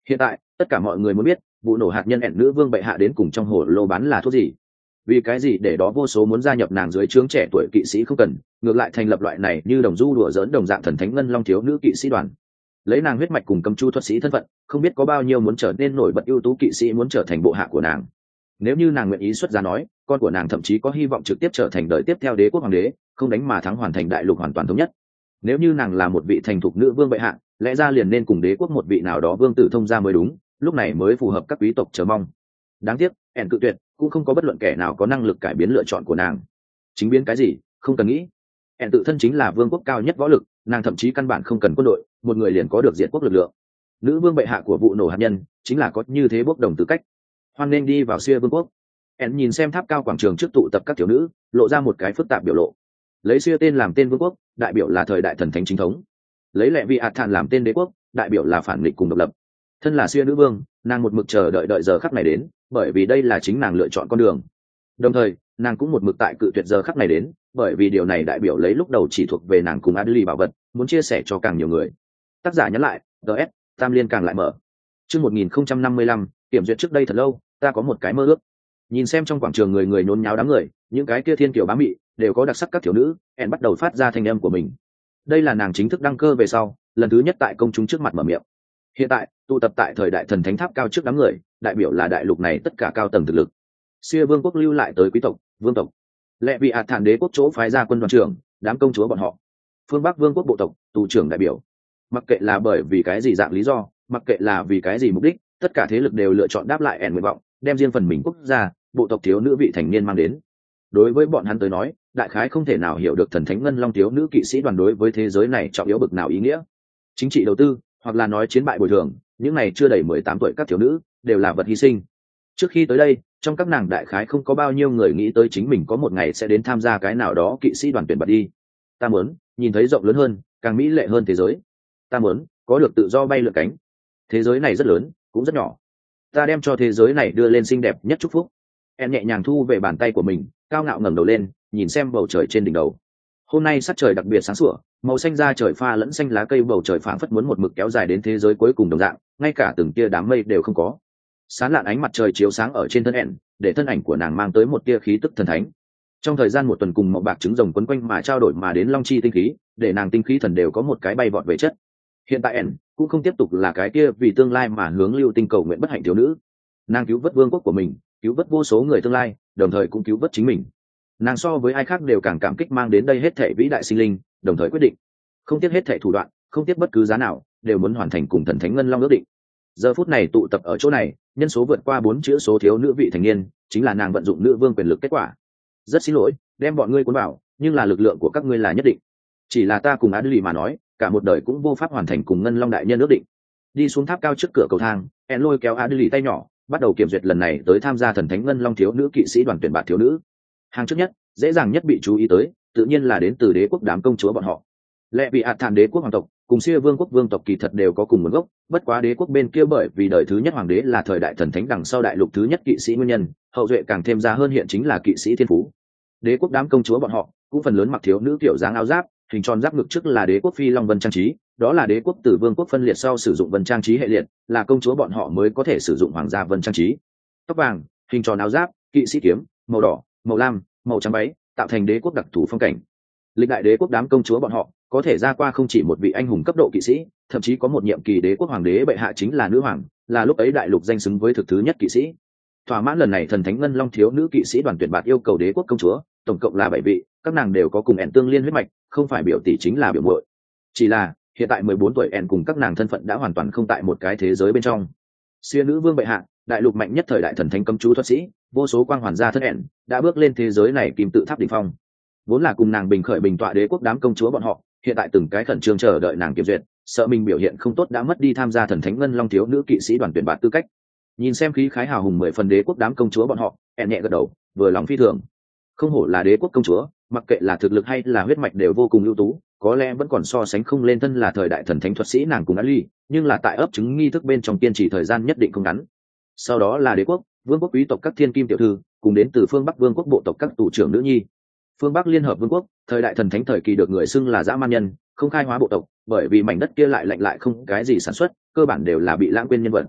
Hiện tại tất cả mọi người muốn biết vụ nổ hạt nhân ẻn nữ vương bệ hạ đến cùng trong hồ lô bán là thuốc gì, vì cái gì để đó vô số muốn gia nhập nàng dưới trướng trẻ tuổi kỵ sĩ không cần, ngược lại thành lập loại này như đồng du đùa dỡn đồng dạng thần thánh ngân long thiếu nữ kỵ sĩ đoàn. Lấy nàng huyết mạch cùng cầm chu thuật sĩ thân phận, không biết có bao nhiêu muốn trở nên nổi bật ưu tú kỵ sĩ muốn trở thành bộ hạ của nàng. Nếu như nàng nguyện ý xuất ra nói, con của nàng thậm chí có hy vọng trực tiếp trở thành đời tiếp theo đế quốc hoàng đế, không đánh mà thắng, hoàn thành đại lục hoàn toàn thống nhất. Nếu như nàng là một vị thành thục nữ vương bệ hạ, lẽ ra liền nên cùng đế quốc một vị nào đó vương tử thông gia mới đúng, lúc này mới phù hợp các quý tộc chờ mong. Đáng tiếc ẻn cự tuyệt, cũng không có bất luận kẻ nào có năng lực cải biến lựa chọn của nàng. Chính biến cái gì không cần nghĩ, ẻn tự thân chính là vương quốc cao nhất võ lực, nàng thậm chí căn bản không cần quân đội, một người liền có được diệt quốc lực lượng. Nữ vương bệ hạ của vụ nổ hạt nhân chính là có như thế bốc đồng tư cách. Hoan nên đi vào Xia vương quốc. ẻn nhìn xem tháp cao quảng trường trước tụ tập các thiếu nữ, lộ ra một cái phức tạp biểu lộ. Lấy Xia tên làm tên vương quốc, đại biểu là thời đại thần thánh chính thống. Lấy Lệ Vị ạt thản làm tên đế quốc, đại biểu là phản nghịch cùng độc lập. Thân là Xia nữ vương, nàng một mực chờ đợi giờ khắc này đến, bởi vì đây là chính nàng lựa chọn con đường. Đồng thời nàng cũng một mực tại cự tuyệt giờ khắc này đến, bởi vì điều này đại biểu lấy lúc đầu chỉ thuộc về nàng cùng Adli bảo vật, muốn chia sẻ cho càng nhiều người. Tác giả nhắn lại, DS, Tam Liên càng lại mở. Chương 1055, kiểm duyệt trước đây thật lâu, ta có một cái mơ ước. Nhìn xem trong quảng trường người người nhốn nháo đám người, những cái kia thiên kiều bá mị, đều có đặc sắc các thiếu nữ, En bắt đầu phát ra thanh âm của mình. Đây là nàng chính thức đăng cơ về sau, lần thứ nhất tại công chúng trước mặt mở miệng. Hiện tại, tụ tập tại thời đại thần thánh tháp cao trước đám người, đại biểu là đại lục này tất cả cao tầng thực lực. Xia vương quốc lưu lại tới quý tộc, vương tộc. Lệ Vị ạt thản đế quốc chỗ phái ra quân đoàn trưởng, đám công chúa bọn họ. Phương Bắc vương quốc bộ tộc, tù trưởng đại biểu. Mặc kệ là bởi vì cái gì dạng lý do, mặc kệ là vì cái gì mục đích, tất cả thế lực đều lựa chọn đáp lại ẻn nguyện vọng, đem riêng phần mình quốc gia, bộ tộc thiếu nữ vị thành niên mang đến. Đối với bọn hắn tới nói, đại khái không thể nào hiểu được thần thánh ngân long thiếu nữ kỵ sĩ đoàn đối với thế giới này trọng yếu bực nào ý nghĩa. Chính trị đầu tư, hoặc là nói chiến bại bồi thường, những này chưa đầy 18 tuổi các thiếu nữ đều là vật hy sinh. Trước khi tới đây, trong các nàng đại khái không có bao nhiêu người nghĩ tới chính mình có một ngày sẽ đến tham gia cái nào đó kỵ sĩ đoàn tuyển bạt đi. Ta muốn nhìn thấy rộng lớn hơn, càng mỹ lệ hơn thế giới. Ta muốn có được tự do bay lượn cánh. Thế giới này rất lớn, cũng rất nhỏ. Ta đem cho thế giới này đưa lên xinh đẹp nhất chúc phúc. Em nhẹ nhàng thu về bàn tay của mình, cao ngạo ngẩng đầu lên, nhìn xem bầu trời trên đỉnh đầu. Hôm nay sắc trời đặc biệt sáng sủa, màu xanh da trời pha lẫn xanh lá cây, bầu trời phảng phất muốn một mực kéo dài đến thế giới cuối cùng đồng dạng, ngay cả từng tia đám mây đều không có. Sáng lạn ánh mặt trời chiếu sáng ở trên thân ẻn, để thân ảnh của nàng mang tới một tia khí tức thần thánh. Trong thời gian một tuần cùng màu bạc trứng rồng quấn quanh mà trao đổi mà đến long chi tinh khí, để nàng tinh khí thần đều có một cái bay vọt về chất. Hiện tại ẻn cũng không tiếp tục là cái kia vì tương lai mà hướng lưu tinh cầu nguyện bất hạnh thiếu nữ. Nàng cứu vớt vương quốc của mình, cứu vớt vô số người tương lai, đồng thời cũng cứu vớt chính mình. Nàng so với ai khác đều càng cảm kích mang đến đây hết thảy vĩ đại sinh linh, đồng thời quyết định không tiếc hết thảy thủ đoạn, không tiếc bất cứ giá nào, đều muốn hoàn thành cùng thần thánh ngân long ước định. Giờ phút này tụ tập ở chỗ này, nhân số vượt qua 4 chữ số thiếu nữ vị thành niên, chính là nàng vận dụng nữ vương quyền lực kết quả. Rất xin lỗi, đem bọn ngươi cuốn vào, nhưng là lực lượng của các ngươi là nhất định. Chỉ là ta cùng Adli mà nói, cả một đời cũng vô pháp hoàn thành cùng ngân long đại nhân ước định. Đi xuống tháp cao trước cửa cầu thang, En lôi kéo Adli tay nhỏ, bắt đầu kiểm duyệt lần này tới tham gia thần thánh ngân long thiếu nữ kỵ sĩ đoàn tuyển bạt thiếu nữ. Hàng trước nhất, dễ dàng nhất bị chú ý tới, tự nhiên là đến từ đế quốc đám công chúa bọn họ. Lệ Vị ạt thản đế quốc hoàng tộc cùng Xia vương quốc vương tộc kỳ thật đều có cùng nguồn gốc, bất quá đế quốc bên kia bởi vì đời thứ nhất hoàng đế là thời đại thần thánh đằng sau đại lục thứ nhất kỵ sĩ nguyên nhân, hậu duệ càng thêm ra hơn hiện chính là kỵ sĩ thiên phú. Đế quốc đám công chúa bọn họ cũng phần lớn mặc thiếu nữ kiểu dáng áo giáp, hình tròn giáp ngực trước là đế quốc phi long vân trang trí, đó là đế quốc từ vương quốc phân liệt sau sử dụng vân trang trí hệ liệt, là công chúa bọn họ mới có thể sử dụng hoàng gia vân trang trí. Tóc vàng, hình tròn áo giáp, kỵ sĩ kiếm, màu đỏ, màu lam, màu trắng váy, tạo thành đế quốc đặc thù phong cảnh. Lịch đại đế quốc đám công chúa bọn họ có thể ra qua không chỉ một vị anh hùng cấp độ kỵ sĩ, thậm chí có một nhiệm kỳ đế quốc hoàng đế bệ hạ chính là nữ hoàng, là lúc ấy đại lục danh xứng với thực thứ nhất kỵ sĩ. Thỏa mãn lần này thần thánh ngân long thiếu nữ kỵ sĩ đoàn tuyển bạt yêu cầu đế quốc công chúa, tổng cộng là 7 vị, các nàng đều có cùng ẻn tương liên huyết mạch, không phải biểu tỷ chính là biểu muội. Chỉ là hiện tại 14 tuổi ẻn cùng các nàng thân phận đã hoàn toàn không tại một cái thế giới bên trong. Xia nữ vương bệ hạ, đại lục mạnh nhất thời đại thần thánh cấm chú thuật sĩ, vô số quang hoàn gia thân ẻn đã bước lên thế giới này kim tự tháp đỉnh phong. Vốn là cùng nàng bình khởi bình tọa đế quốc đám công chúa bọn họ, hiện tại từng cái khẩn trương chờ đợi nàng kiểm duyệt, sợ mình biểu hiện không tốt đã mất đi tham gia thần thánh ngân long thiếu nữ kỵ sĩ đoàn tuyển bạt tư cách. Nhìn xem khí khái hào hùng 10 phần đế quốc đám công chúa bọn họ, ẻn nhẹ gật đầu, vừa lòng phi thường. Không hổ là đế quốc công chúa, mặc kệ là thực lực hay là huyết mạch đều vô cùng ưu tú, có lẽ vẫn còn so sánh không lên thân là thời đại thần thánh thuật sĩ nàng cùng Ali, nhưng là tại ấp trứng nghi thức bên trong kiên trì thời gian nhất định không ngắn. Sau đó là đế quốc, vương quốc quý tộc các thiên kim tiểu thư, cùng đến từ phương Bắc vương quốc bộ tộc các tù trưởng nữ nhi. Phương Bắc liên hợp vương quốc, thời đại thần thánh thời kỳ được người xưng là dã man nhân, không khai hóa bộ tộc, bởi vì mảnh đất kia lại lạnh lại không cái gì sản xuất, cơ bản đều là bị lãng quên nhân vật,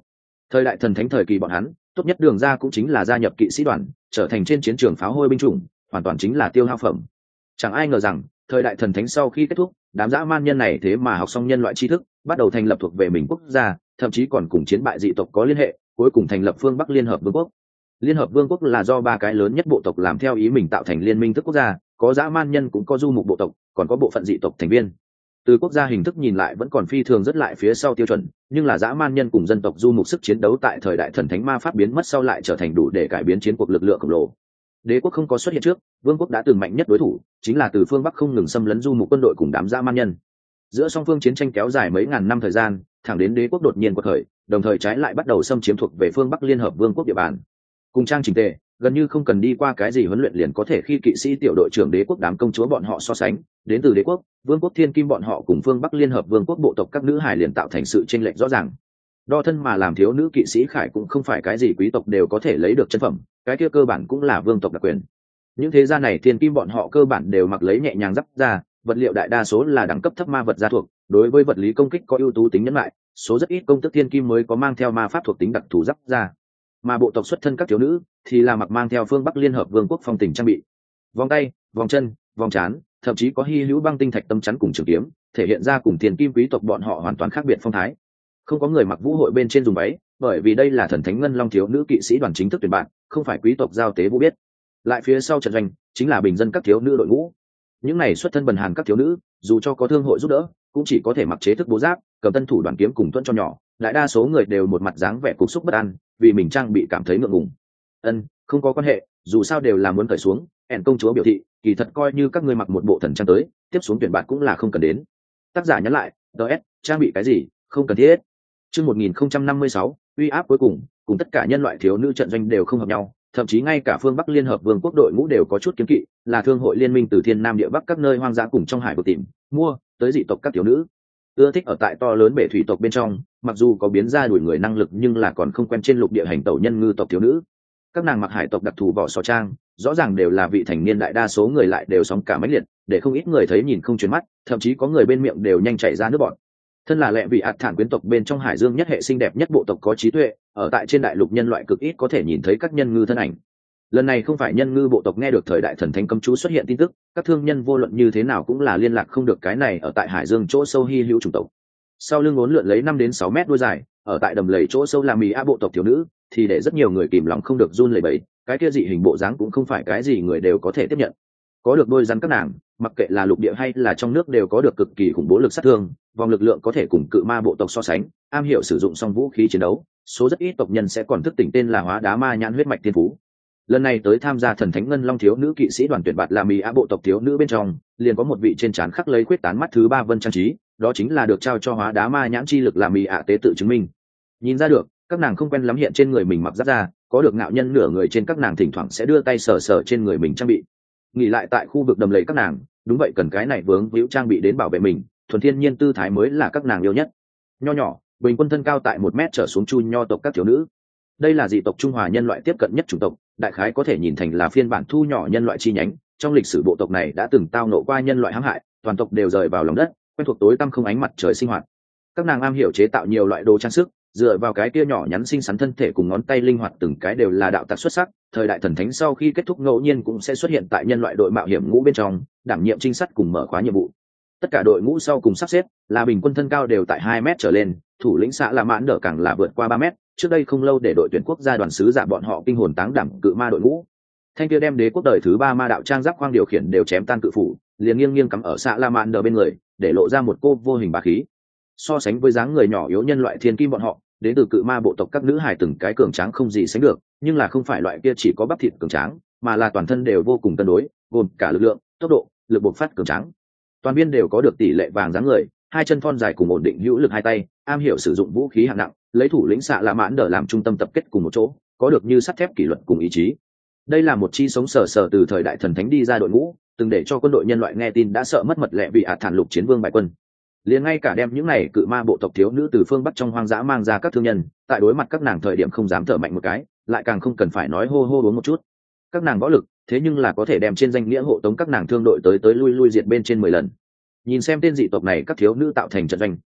Thời đại thần thánh thời kỳ bọn hắn tốt nhất đường ra cũng chính là gia nhập kỵ sĩ đoàn, trở thành trên chiến trường pháo hôi binh chủng, hoàn toàn chính là tiêu hao phẩm. Chẳng ai ngờ rằng thời đại thần thánh sau khi kết thúc, đám dã man nhân này thế mà học xong nhân loại tri thức, bắt đầu thành lập thuộc về mình quốc gia, thậm chí còn cùng chiến bại dị tộc có liên hệ, cuối cùng thành lập phương Bắc Liên Hợp Vương quốc. Liên Hợp Vương quốc là do ba cái lớn nhất bộ tộc làm theo ý mình tạo thành liên minh thức quốc gia, có dã man nhân cũng có du mục bộ tộc, còn có bộ phận dị tộc thành viên. Từ quốc gia hình thức nhìn lại vẫn còn phi thường rất lại phía sau tiêu chuẩn, nhưng là dã man nhân cùng dân tộc du mục sức chiến đấu tại thời đại thần thánh ma pháp biến mất sau lại trở thành đủ để cải biến chiến cuộc lực lượng khổng lồ. Đế quốc không có xuất hiện trước, vương quốc đã từng mạnh nhất đối thủ chính là từ phương Bắc không ngừng xâm lấn du mục quân đội cùng đám dã man nhân. Giữa song phương chiến tranh kéo dài mấy ngàn năm thời gian, thẳng đến đế quốc đột nhiên quật khởi, đồng thời trái lại bắt đầu xâm chiếm thuộc về phương Bắc Liên Hợp Vương quốc địa bàn. Cùng trang chỉnh tề, gần như không cần đi qua cái gì huấn luyện liền có thể khi kỵ sĩ tiểu đội trưởng đế quốc đám công chúa bọn họ so sánh, đến từ đế quốc, vương quốc thiên kim bọn họ cùng phương Bắc Liên Hợp Vương quốc bộ tộc các nữ hài liền tạo thành sự chênh lệch rõ ràng. Đo thân mà làm thiếu nữ kỵ sĩ khải cũng không phải cái gì quý tộc đều có thể lấy được chân phẩm, cái kia cơ bản cũng là vương tộc đặc quyền. Những thế gia này thiên kim bọn họ cơ bản đều mặc lấy nhẹ nhàng giáp ra, vật liệu đại đa số là đẳng cấp thấp ma vật gia thuộc, đối với vật lý công kích có ưu tú tính nhẫn lại, số rất ít công tước thiên kim mới có mang theo ma pháp thuộc tính đặc thù giáp ra. Mà bộ tộc xuất thân các thiếu nữ thì là mặc mang theo phương Bắc Liên Hợp Vương quốc phong tình trang bị, vòng tay, vòng chân, vòng trán, thậm chí có hy hữu băng tinh thạch tâm chắn cùng trường kiếm, thể hiện ra cùng thiên kim quý tộc bọn họ hoàn toàn khác biệt phong thái. Không có người mặc vũ hội bên trên dùng váy, bởi vì đây là thần thánh ngân long thiếu nữ kỵ sĩ đoàn chính thức tuyển bạn, không phải quý tộc giao tế vũ biết. Lại phía sau trận doanh chính là bình dân các thiếu nữ đội ngũ. Những này xuất thân bần hàn các thiếu nữ, dù cho có thương hội giúp đỡ, cũng chỉ có thể mặc chế thức bố giáp, cầm tân thủ đoàn kiếm cùng tuẫn cho nhỏ. Đại đa số người đều một mặt dáng vẻ cục xúc bất an, vì mình trang bị cảm thấy ngượng ngùng. Không có quan hệ, dù sao đều là muốn cởi xuống. Ẻn công chúa biểu thị, kỳ thật coi như các ngươi mặc một bộ thần trang tới, tiếp xuống tuyển bạn cũng là không cần đến. Tác giả nhắn lại, ds trang bị cái gì, không cần thiết. Chương 1056, uy áp cuối cùng tất cả nhân loại thiếu nữ trận doanh đều không hợp nhau, thậm chí ngay cả phương Bắc Liên Hợp Vương quốc đội ngũ đều có chút kiêng kỵ, là thương hội liên minh từ thiên nam địa bắc các nơi hoang dã cùng trong hải vực tìm mua tới dị tộc các thiếu nữ, ưa thích ở tại to lớn bể thủy tộc bên trong, mặc dù có biến ra đuổi người năng lực nhưng là còn không quen trên lục địa hành tẩu nhân ngư tộc thiếu nữ. Các nàng mặc hải tộc đặc thù vỏ sò trang, rõ ràng đều là vị thành niên, đại đa số người lại đều sóng cả mãnh liệt, để không ít người thấy nhìn không chuyển mắt, thậm chí có người bên miệng đều nhanh chảy ra nước bọt. Thân là lệ vị ạt thản quyến tộc bên trong hải dương nhất hệ xinh đẹp nhất bộ tộc có trí tuệ, ở tại trên đại lục nhân loại cực ít có thể nhìn thấy các nhân ngư thân ảnh. Lần này không phải nhân ngư bộ tộc nghe được thời đại thần thánh cấm chú xuất hiện tin tức, các thương nhân vô luận như thế nào cũng là liên lạc không được cái này ở tại hải dương chỗ sâu hy hữu chủng tộc. Sau lưng uốn lượn lấy 5 đến 6 mét đuôi dài, ở tại đầm lầy chỗ sâu là mì a bộ tộc thiếu nữ, thì để rất nhiều người kìm lòng không được run lẩy bẩy, cái kia dị hình bộ dáng cũng không phải cái gì người đều có thể tiếp nhận. Có được đôi rắn các nàng, mặc kệ là lục địa hay là trong nước đều có được cực kỳ khủng bố lực sát thương, vòng lực lượng có thể cùng cự ma bộ tộc so sánh, am hiểu sử dụng song vũ khí chiến đấu, số rất ít tộc nhân sẽ còn thức tỉnh tên là hóa đá ma nhãn huyết mạch thiên phú. Lần này tới tham gia thần thánh ngân long thiếu nữ kỵ sĩ đoàn tuyển bạt là mì á bộ tộc thiếu nữ bên trong, liền có một vị trên trán khắc lấy quyết tán mắt thứ 3 vân trang trí, đó chính là được trao cho hóa đá ma nhãn chi lực là mì ạ tế tự chứng minh. Nhìn ra được, các nàng không quen lắm hiện trên người mình mặc giáp ra, có được ngạo nhân nửa người trên các nàng thỉnh thoảng sẽ đưa tay sờ sờ trên người mình trang bị. Nghỉ lại tại khu vực đầm lầy các nàng, đúng vậy cần cái này vướng víu trang bị đến bảo vệ mình, thuần thiên nhiên tư thái mới là các nàng yêu nhất. Nho nhỏ, bình quân thân cao tại 1 mét trở xuống chu nho tộc các thiếu nữ. Đây là dị tộc Trung Hòa nhân loại tiếp cận nhất chủng tộc, đại khái có thể nhìn thành là phiên bản thu nhỏ nhân loại chi nhánh. Trong lịch sử bộ tộc này đã từng tao nộ qua nhân loại hãm hại, toàn tộc đều rời vào lòng đất, quen thuộc tối tăm không ánh mặt trời sinh hoạt. Các nàng am hiểu chế tạo nhiều loại đồ trang sức, dựa vào cái kia nhỏ nhắn xinh xắn thân thể cùng ngón tay linh hoạt từng cái đều là đạo tặc xuất sắc. Thời đại thần thánh sau khi kết thúc ngẫu nhiên cũng sẽ xuất hiện tại nhân loại đội mạo hiểm ngũ bên trong, đảm nhiệm trinh sát cùng mở khóa nhiệm vụ. Tất cả đội ngũ sau cùng sắp xếp là bình quân thân cao đều tại 2 mét trở lên, thủ lĩnh xã là mãn đỡ càng là vượt qua 3 mét. Trước đây không lâu để đội tuyển quốc gia đoàn sứ giả bọn họ kinh hồn táng đảm cự ma đội ngũ. Thanh kia đem đế quốc đời thứ 3 ma đạo trang giáp khoang điều khiển đều chém tan cự phủ, liền nghiêng nghiêng cắm ở xã la mãn đỡ bên người, để lộ ra một cô vô hình bá khí. So sánh với dáng người nhỏ yếu nhân loại thiên kim bọn họ, đến từ cự ma bộ tộc các nữ hài từng cái cường tráng không gì sánh được, nhưng là không phải loại kia chỉ có bắp thịt cường tráng, mà là toàn thân đều vô cùng cân đối, gồm cả lực lượng, tốc độ, lực bộc phát cường tráng. Toàn viên đều có được tỷ lệ vàng dáng người, 2 chân thon dài cùng ổn định hữu lực 2 tay, am hiểu sử dụng vũ khí hạng nặng, lấy thủ lĩnh xạ lạ mãn đỡ làm trung tâm tập kết cùng một chỗ, có được như sắt thép kỷ luật cùng ý chí. Đây là một chi sống sờ sờ từ thời đại thần thánh đi ra đội ngũ, từng để cho quân đội nhân loại nghe tin đã sợ mất mật lệ vì thản lục chiến vương bại quân. Liền ngay cả đem những này cự ma bộ tộc thiếu nữ từ phương Bắc trong hoang dã mang ra các thương nhân, tại đối mặt các nàng thời điểm không dám thở mạnh một cái, lại càng không cần phải nói hô hô uống một chút. Các nàng võ lực, thế nhưng là có thể đem trên danh nghĩa hộ tống các nàng thương đội tới lui diệt bên trên 10 lần. Nhìn xem tên dị tộc này các thiếu nữ tạo thành trận doanh,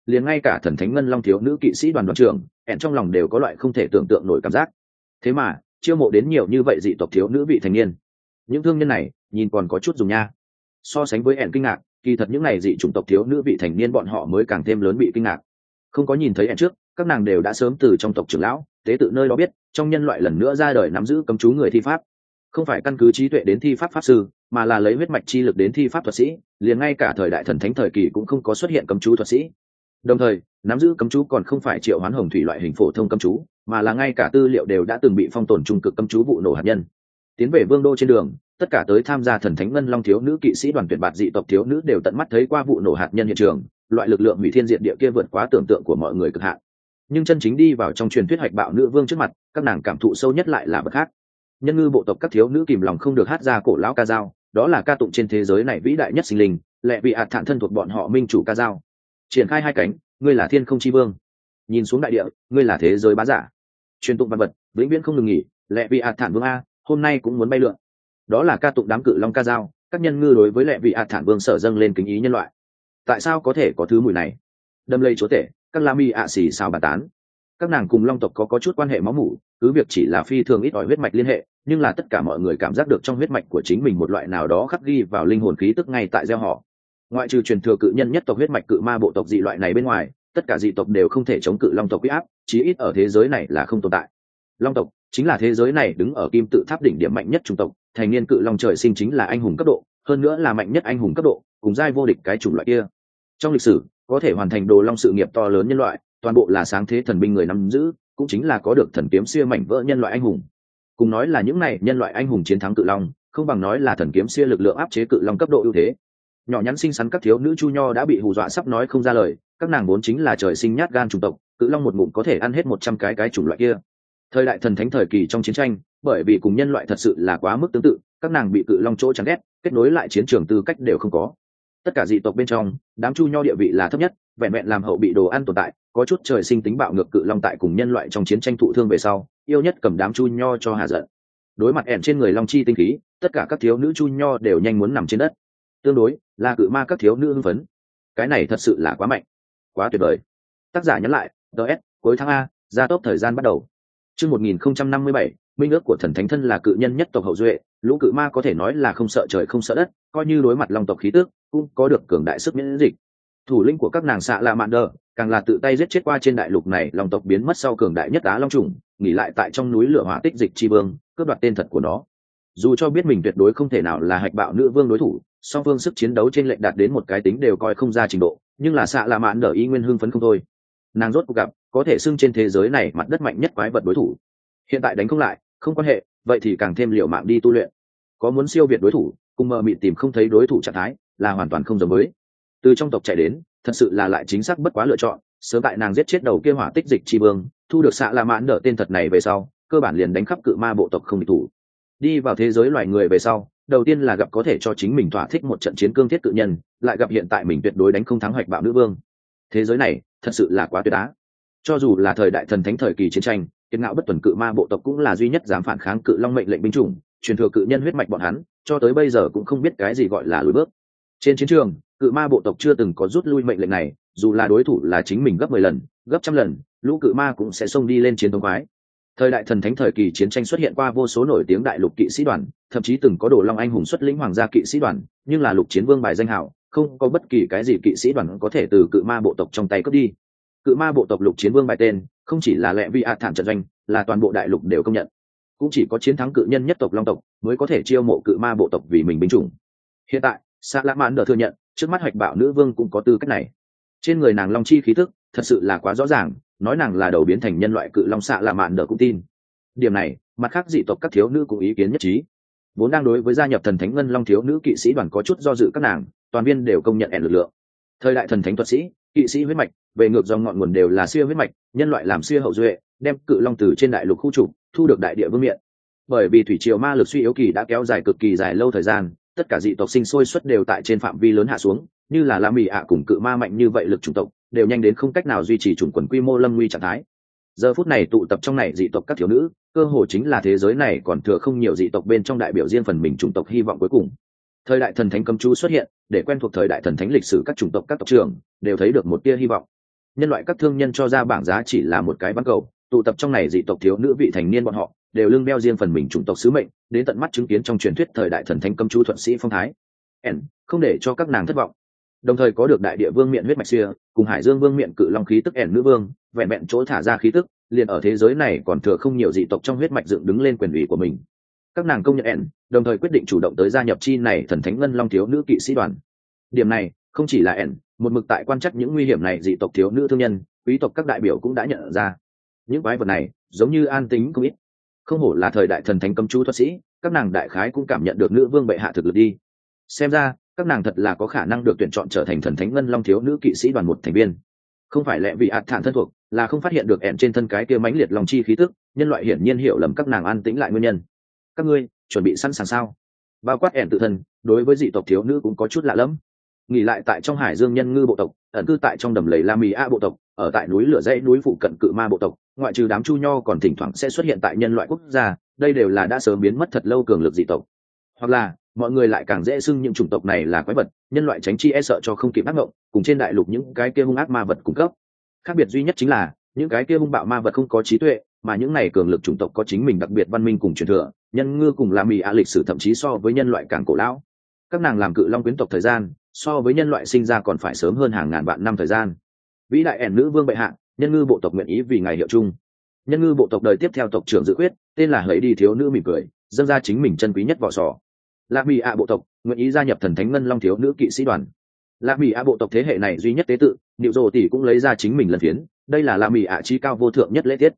liền ngay cả thần thánh ngân long thiếu nữ kỵ sĩ đoàn đoàn trưởng ẹn trong lòng đều có loại không thể tưởng tượng nổi cảm giác. Thế mà chiêu mộ đến nhiều như vậy dị tộc thiếu nữ vị thành niên, những thương nhân này nhìn còn có chút dùng nha. So sánh với ẹn kinh ngạc, kỳ thật những này dị chủng tộc thiếu nữ vị thành niên bọn họ mới càng thêm lớn bị kinh ngạc. Không có nhìn thấy ẹn trước, các nàng đều đã sớm từ trong tộc trưởng lão tế tự nơi đó biết trong nhân loại lần nữa ra đời nắm giữ cấm chú người thi pháp, không phải căn cứ trí tuệ đến thi pháp pháp sư, mà là lấy huyết mạch chi lực đến thi pháp thuật sĩ. Liền ngay cả thời đại thần thánh thời kỳ cũng không có xuất hiện cấm chú thuật sĩ. Đồng thời nắm giữ cấm chú còn không phải triệu hoán hồng thủy loại hình phổ thông cấm chú, mà là ngay cả tư liệu đều đã từng bị phong tồn trung cực cấm chú vụ nổ hạt nhân. Tiến về vương đô trên đường, tất cả tới tham gia thần thánh ngân long thiếu nữ kỵ sĩ đoàn tuyển bạt dị tộc thiếu nữ đều tận mắt thấy qua vụ nổ hạt nhân hiện trường, loại lực lượng hủy thiên diệt địa kia vượt quá tưởng tượng của mọi người cực hạn. Nhưng chân chính đi vào trong truyền thuyết hoạch bạo nữ vương trước mặt, các nàng cảm thụ sâu nhất lại là bậc khác. Nhân ngư bộ tộc các thiếu nữ kìm lòng không được hát ra cổ lão ca dao, đó là ca tụng trên thế giới này vĩ đại nhất sinh linh, lệ vị ạt thản thân thuộc bọn họ minh chủ ca dao. Triển khai hai cánh, ngươi là thiên không chi vương. Nhìn xuống đại địa, ngươi là thế giới bá giả. Truyền tụng văn vật, vĩnh viễn không ngừng nghỉ, lệ vị ạt thản vương a, hôm nay cũng muốn bay lượn. Đó là ca tụng đám cự long ca dao, các nhân ngư đối với lệ vị ạt thản vương sở dâng lên kính ý nhân loại. Tại sao có thể có thứ mùi này? Đâm lây chúa tể, các la mi ạ xì sao bàn tán. Các nàng cùng long tộc có chút quan hệ máu mủ, cứ việc chỉ là phi thường ít ỏi huyết mạch liên hệ, nhưng là tất cả mọi người cảm giác được trong huyết mạch của chính mình một loại nào đó khắc ghi vào linh hồn khí tức ngay tại gieo họ. Ngoại trừ truyền thừa cự nhân nhất tộc huyết mạch cự ma bộ tộc dị loại này bên ngoài, tất cả dị tộc đều không thể chống cự long tộc uy áp, chí ít ở thế giới này là không tồn tại. Long tộc chính là thế giới này đứng ở kim tự tháp đỉnh điểm mạnh nhất chủng tộc, thành niên cự long trời sinh chính là anh hùng cấp độ, hơn nữa là mạnh nhất anh hùng cấp độ, cùng giai vô địch cái chủng loại kia. Trong lịch sử, có thể hoàn thành đồ long sự nghiệp to lớn nhân loại, toàn bộ là sáng thế thần binh người nắm giữ, cũng chính là có được thần kiếm xia mảnh vỡ nhân loại anh hùng. Cùng nói là những này nhân loại anh hùng chiến thắng cự long, không bằng nói là thần kiếm xia lực lượng áp chế cự long cấp độ ưu thế. Nhỏ nhắn xinh xắn các thiếu nữ chu nho đã bị hù dọa sắp nói không ra lời, các nàng vốn chính là trời sinh nhát gan chủng tộc, cự long một ngụm có thể ăn hết 100 cái chủng loại kia. Thời đại thần thánh thời kỳ trong chiến tranh, bởi vì cùng nhân loại thật sự là quá mức tương tự, các nàng bị cự long chỗ chán ghét, kết nối lại chiến trường tư cách đều không có. Tất cả dị tộc bên trong, đám chu nho địa vị là thấp nhất, vẹn vẹn làm hậu bị đồ ăn tồn tại, có chút trời sinh tính bạo ngược cự long tại cùng nhân loại trong chiến tranh thụ thương về sau, yêu nhất cầm đám chu nho cho hạ giận. Đối mặt ẻn trên người long chi tinh khí, tất cả các thiếu nữ chu nho đều nhanh muốn nằm trên đất. Tương đối là cự ma các thiếu nữ hưng phấn, cái này thật sự là quá mạnh, quá tuyệt vời. Tác giả nhắn lại, ds cuối tháng a, gia tốc thời gian bắt đầu. Chương 1057, minh ước của thần thánh thân là cự nhân nhất tộc hậu duệ, lũ cự ma có thể nói là không sợ trời không sợ đất, coi như đối mặt long tộc khí tước, cũng có được cường đại sức miễn dịch. Thủ lĩnh của các nàng xạ là mạn đờ, càng là tự tay giết chết qua trên đại lục này long tộc biến mất sau cường đại nhất á long trùng, nghỉ lại tại trong núi lửa hỏa tích dịch chi vương, cướp đoạt tên thật của nó. Dù cho biết mình tuyệt đối không thể nào là hạch bạo nữ vương đối thủ, song phương sức chiến đấu trên lệnh đạt đến một cái tính đều coi không ra trình độ, nhưng là xạ là mạn đờ y nguyên hưng phấn không thôi. Nàng rốt cuộc gặp có thể xưng trên thế giới này mặt đất mạnh nhất quái vật đối thủ. Hiện tại đánh không lại, không quan hệ, vậy thì càng thêm liều mạng đi tu luyện. Có muốn siêu việt đối thủ, cùng mờ mịt tìm không thấy đối thủ trạng thái, là hoàn toàn không giống với. Từ trong tộc chạy đến, thật sự là lại chính xác bất quá lựa chọn. Sớm tại nàng giết chết đầu kia hỏa tích dịch chi vương, thu được xạ là mãn đỡ tên thật này về sau, cơ bản liền đánh khắp cự ma bộ tộc không địch thủ. Đi vào thế giới loài người về sau, đầu tiên là gặp có thể cho chính mình thỏa thích một trận chiến cương thiết cự nhân, lại gặp hiện tại mình tuyệt đối đánh không thắng hoạch bạo nữ vương. Thế giới này thật sự là quá tuyệt á. Cho dù là thời đại thần thánh thời kỳ chiến tranh, kiệt ngạo bất tuần cự ma bộ tộc cũng là duy nhất dám phản kháng cự long mệnh lệnh binh chủng, truyền thừa cự nhân huyết mạch bọn hắn, cho tới bây giờ cũng không biết cái gì gọi là lùi bước. Trên chiến trường, cự ma bộ tộc chưa từng có rút lui mệnh lệnh này, dù là đối thủ là chính mình gấp 10 lần, gấp trăm lần, lũ cự ma cũng sẽ xông đi lên chiến thống khoái. Thời đại thần thánh thời kỳ chiến tranh xuất hiện qua vô số nổi tiếng đại lục kỵ sĩ đoàn, thậm chí từng có đồ long anh hùng xuất lĩnh hoàng gia kỵ sĩ đoàn, nhưng là lục chiến vương bài danh hào, không có bất kỳ cái gì kỵ sĩ đoàn có thể từ cự ma bộ tộc trong tay cướp đi. Cự ma bộ tộc lục chiến vương bài tên, không chỉ là lệ vi a thản trận doanh, là toàn bộ đại lục đều công nhận. Cũng chỉ có chiến thắng cự nhân nhất tộc long tộc mới có thể chiêu mộ cự ma bộ tộc vì mình binh chủng. Hiện tại, Sa Lã Mãn Đờ thừa nhận, trước mắt hoạch bạo nữ vương cũng có tư cách này. Trên người nàng long chi khí thức, thật sự là quá rõ ràng, nói nàng là đầu biến thành nhân loại cự long Sa Lã Mãn Đờ cũng tin. Điểm này, mặt khác dị tộc các thiếu nữ cũng ý kiến nhất trí. Vốn đang đối với gia nhập thần thánh ngân long thiếu nữ kỵ sĩ đoàn có chút do dự các nàng, toàn viên đều công nhận ẻn lực lượng. Thời đại thần thánh thuật sĩ, kỵ sĩ huyết mạch, về ngược dòng ngọn nguồn đều là siêu huyết mạch, nhân loại làm siêu hậu duệ, đem cự long từ trên đại lục khu trục, thu được đại địa vương miện. Bởi vì thủy triều ma lực suy yếu kỳ đã kéo dài cực kỳ dài lâu thời gian, tất cả dị tộc sinh sôi suất đều tại trên phạm vi lớn hạ xuống, như là la mì ạ cùng cự ma mạnh như vậy lực chủng tộc đều nhanh đến không cách nào duy trì chủng quần quy mô lâm nguy trạng thái. Giờ phút này tụ tập trong này dị tộc các thiếu nữ, cơ hồ chính là thế giới này còn thừa không nhiều dị tộc bên trong đại biểu riêng phần mình chủng tộc hy vọng cuối cùng. Thời đại thần thánh cấm chú xuất hiện, để quen thuộc thời đại thần thánh lịch sử các chủng tộc các tộc trưởng đều thấy được một tia hy vọng. nhân loại các thương nhân cho ra bảng giá chỉ là một cái bán cầu, tụ tập trong này dị tộc thiếu nữ vị thành niên bọn họ đều lưng đeo riêng phần mình chủng tộc sứ mệnh, đến tận mắt chứng kiến trong truyền thuyết thời đại thần thánh cấm chú thuận sĩ phong thái. Không để cho các nàng thất vọng. Đồng thời có được đại địa vương miện huyết mạch xưa, cùng hải dương vương miện cự long khí tức nữ vương, vẹn vẹn chỗ thả ra khí tức, liền ở thế giới này còn thừa không nhiều dị tộc trong huyết mạch dựng đứng lên quyền ủy của mình. Các nàng công nhận đồng thời quyết định chủ động tới gia nhập chi này thần thánh ngân long thiếu nữ kỵ sĩ đoàn. Điểm này không chỉ là một mực tại quan trắc những nguy hiểm này dị tộc thiếu nữ thương nhân, quý tộc các đại biểu cũng đã nhận ra. Những quái vật này giống như an tính không ít, không hổ là thời đại thần thánh cấm chú thuật sĩ, các nàng đại khái cũng cảm nhận được nữ vương bệ hạ thực lực đi. Xem ra các nàng thật là có khả năng được tuyển chọn trở thành thần thánh ngân long thiếu nữ kỵ sĩ đoàn một thành viên. Không phải lẽ vì thản thân thuộc, là không phát hiện được trên thân cái kia mãnh liệt long chi khí tức, nhân loại hiển nhiên hiểu lầm các nàng an tĩnh lại nguyên nhân. Các ngươi chuẩn bị sẵn sàng sao? Bao quát tự thân, đối với dị tộc thiếu nữ cũng có chút lạ lẫm. Nghỉ lại tại trong hải dương nhân ngư bộ tộc, ẩn cư tại trong đầm lầy la mì a bộ tộc, ở tại núi lửa dãy núi phụ cận cự ma bộ tộc, ngoại trừ đám chu nho còn thỉnh thoảng sẽ xuất hiện tại nhân loại quốc gia, đây đều là đã sớm biến mất thật lâu cường lực dị tộc. Hoặc là mọi người lại càng dễ xưng những chủng tộc này là quái vật, nhân loại tránh chi e sợ cho không kịp ác mộng, cùng trên đại lục những cái kia hung ác ma vật cung cấp. Khác biệt duy nhất chính là những cái kia hung bạo ma vật không có trí tuệ, mà những này cường lực chủng tộc có chính mình đặc biệt văn minh cùng truyền thừa. Nhân ngư cùng la mì a lịch sử thậm chí so với nhân loại càng cổ lão. Các nàng làm cự long quyến tộc thời gian so với nhân loại sinh ra còn phải sớm hơn hàng ngàn vạn năm thời gian. Vĩ đại nữ vương bệ hạ, nhân ngư bộ tộc nguyện ý vì ngài hiệu chung. Nhân ngư bộ tộc đời tiếp theo tộc trưởng dự quyết, tên là hỡi đi thiếu nữ mỉm cười, dâng ra chính mình chân quý nhất vỏ sò. La mì a bộ tộc nguyện ý gia nhập thần thánh ngân long thiếu nữ kỵ sĩ đoàn. La mì a bộ tộc thế hệ này duy nhất tế tự, Niệu Dồ tỷ cũng lấy ra chính mình lần phiến, đây là La mì a chi cao vô thượng nhất lễ tiết.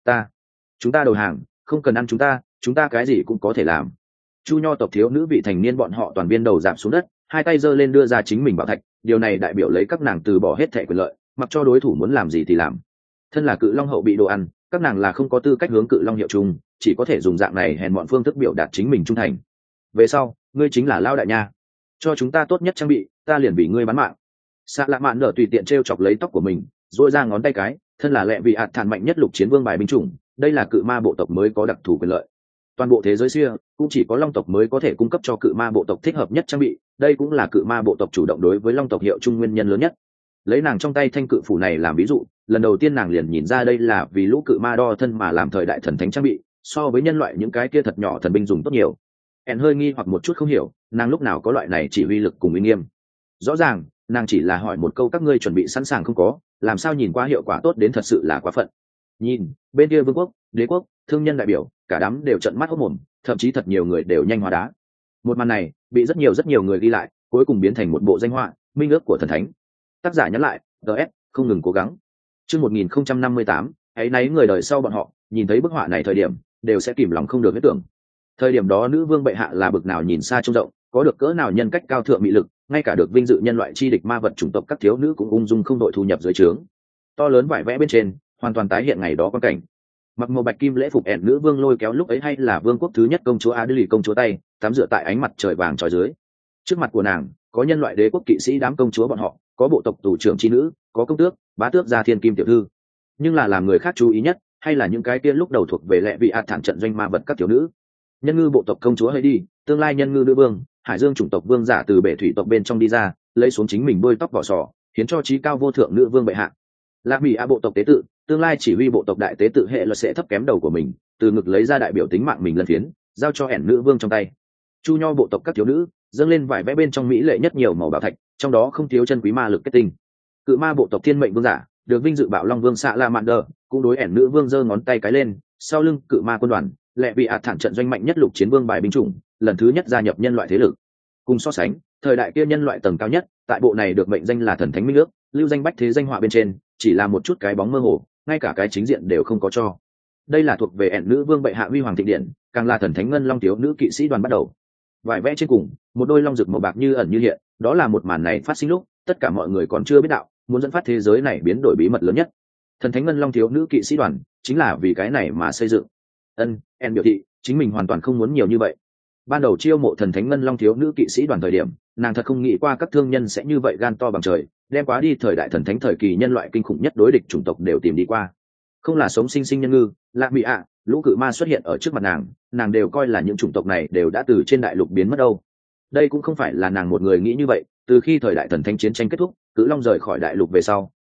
Chúng ta đầu hàng, không cần ăn chúng ta cái gì cũng có thể làm. Chu nho tộc thiếu nữ vị thành niên bọn họ toàn viên đầu giảm xuống đất, hai tay giơ lên đưa ra chính mình bảo thạch, điều này đại biểu lấy các nàng từ bỏ hết thảy quyền lợi, mặc cho đối thủ muốn làm gì thì làm. Thân là cự long hậu bị đồ ăn, các nàng là không có tư cách hướng cự long hiệu chung, chỉ có thể dùng dạng này hèn mọn phương thức biểu đạt chính mình trung thành. Về sau ngươi chính là lao đại nha, cho chúng ta tốt nhất trang bị, ta liền vì ngươi bán mạng. Xạ Lạ Mạn nở tùy tiện treo chọc lấy tóc của mình, duỗi ra ngón tay cái, thân là lẹ vị thản mạnh nhất lục chiến vương bài binh chủng, đây là cự ma bộ tộc mới có đặc thù quyền lợi. Toàn bộ thế giới xưa cũng chỉ có long tộc mới có thể cung cấp cho cự ma bộ tộc thích hợp nhất trang bị, đây cũng là cự ma bộ tộc chủ động đối với long tộc hiệu chung nguyên nhân lớn nhất. Lấy nàng trong tay thanh cự phủ này làm ví dụ, lần đầu tiên nàng liền nhìn ra đây là vì lũ cự ma đo thân mà làm thời đại thần thánh trang bị, so với nhân loại những cái kia thật nhỏ thần binh dùng tốt nhiều. Hơi nghi hoặc một chút không hiểu, nàng lúc nào có loại này chỉ huy lực cùng uy nghiêm. Rõ ràng nàng chỉ là hỏi một câu các ngươi chuẩn bị sẵn sàng không có, làm sao nhìn qua hiệu quả tốt đến thật sự là quá phận. Nhìn bên kia vương quốc, đế quốc, thương nhân đại biểu, cả đám đều trợn mắt hốt mồm, thậm chí thật nhiều người đều nhanh hóa đá. Một màn này bị rất nhiều người ghi lại, cuối cùng biến thành một bộ danh họa, minh ước của thần thánh. Tác giả nhắn lại, DS, không ngừng cố gắng. Chương 1058, ấy nấy người đời sau bọn họ, nhìn thấy bức họa này thời điểm, đều sẽ kìm lòng không được huyết tưởng. Thời điểm đó nữ vương bệ hạ là bực nào nhìn xa trông rộng, có được cỡ nào nhân cách cao thượng mị lực, ngay cả được vinh dự nhân loại chi địch ma vật chủng tộc các thiếu nữ cũng ung dung không đội thu nhập dưới trướng. To lớn vải vẽ bên trên, hoàn toàn tái hiện ngày đó quan cảnh. Mặc màu bạch kim lễ phục nữ vương lôi kéo lúc ấy hay là vương quốc thứ nhất công chúa Adeli công chúa tay, tắm rửa tại ánh mặt trời vàng trói dưới. Trước mặt của nàng có nhân loại đế quốc kỵ sĩ đám công chúa bọn họ, có bộ tộc tù trưởng chi nữ, có công tước, bá tước gia thiên kim tiểu thư. Nhưng là làm người khác chú ý nhất, hay là những cái kia lúc đầu thuộc về lệ vị thản trận doanh ma vật các thiếu nữ. Nhân ngư bộ tộc công chúa Heidi, tương lai nhân ngư nữ vương, hải dương chủng tộc vương giả từ bể thủy tộc bên trong đi ra, lấy xuống chính mình đuôi tóc vỏ sò, khiến cho trí cao vô thượng nữ vương bệ hạ. Lạc Mỹ A bộ tộc tế tự, tương lai chỉ huy bộ tộc đại tế tự hệ luật sẽ thấp kém đầu của mình, từ ngực lấy ra đại biểu tính mạng mình lần phiến, giao cho nữ vương trong tay. Chu nho bộ tộc các thiếu nữ dâng lên vải vẽ bên trong mỹ lệ nhất nhiều màu bảo thạch, trong đó không thiếu chân quý ma lực kết tinh. Cự ma bộ tộc thiên mệnh vương giả được vinh dự bạo long vương xạ la mạn đờ, cũng đối nữ vương giơ ngón tay cái lên, sau lưng cự ma quân đoàn lệ bị thản trận doanh mạnh nhất lục chiến vương bài binh chủng, lần thứ nhất gia nhập nhân loại thế lực. Cùng so sánh, thời đại kia nhân loại tầng cao nhất, tại bộ này được mệnh danh là thần thánh minh ước, lưu danh bách thế danh họa bên trên, chỉ là một chút cái bóng mơ hồ, ngay cả cái chính diện đều không có cho. Đây là thuộc về nữ vương bệ hạ huy hoàng thịnh điện, càng là thần thánh ngân long thiếu nữ kỵ sĩ đoàn bắt đầu. Vải vẽ trên cùng, một đôi long rực màu bạc như ẩn như hiện, đó là một màn này phát sinh lúc tất cả mọi người còn chưa biết đạo, muốn dẫn phát thế giới này biến đổi bí mật lớn nhất. Thần thánh ngân long thiếu nữ kỵ sĩ đoàn chính là vì cái này mà xây dựng. Biểu thị chính mình hoàn toàn không muốn nhiều như vậy. Ban đầu chiêu mộ thần thánh ngân long thiếu nữ kỵ sĩ đoàn thời điểm, nàng thật không nghĩ qua các thương nhân sẽ như vậy gan to bằng trời, đem quá đi thời đại thần thánh thời kỳ nhân loại kinh khủng nhất đối địch chủng tộc đều tìm đi qua. Không là sống sinh sinh nhân ngư, Lạc Mỹ ạ, lũ cự ma xuất hiện ở trước mặt nàng đều coi là những chủng tộc này đều đã từ trên đại lục biến mất đâu. Đây cũng không phải là nàng một người nghĩ như vậy, từ khi thời đại thần thánh chiến tranh kết thúc, cự long rời khỏi đại lục về sau,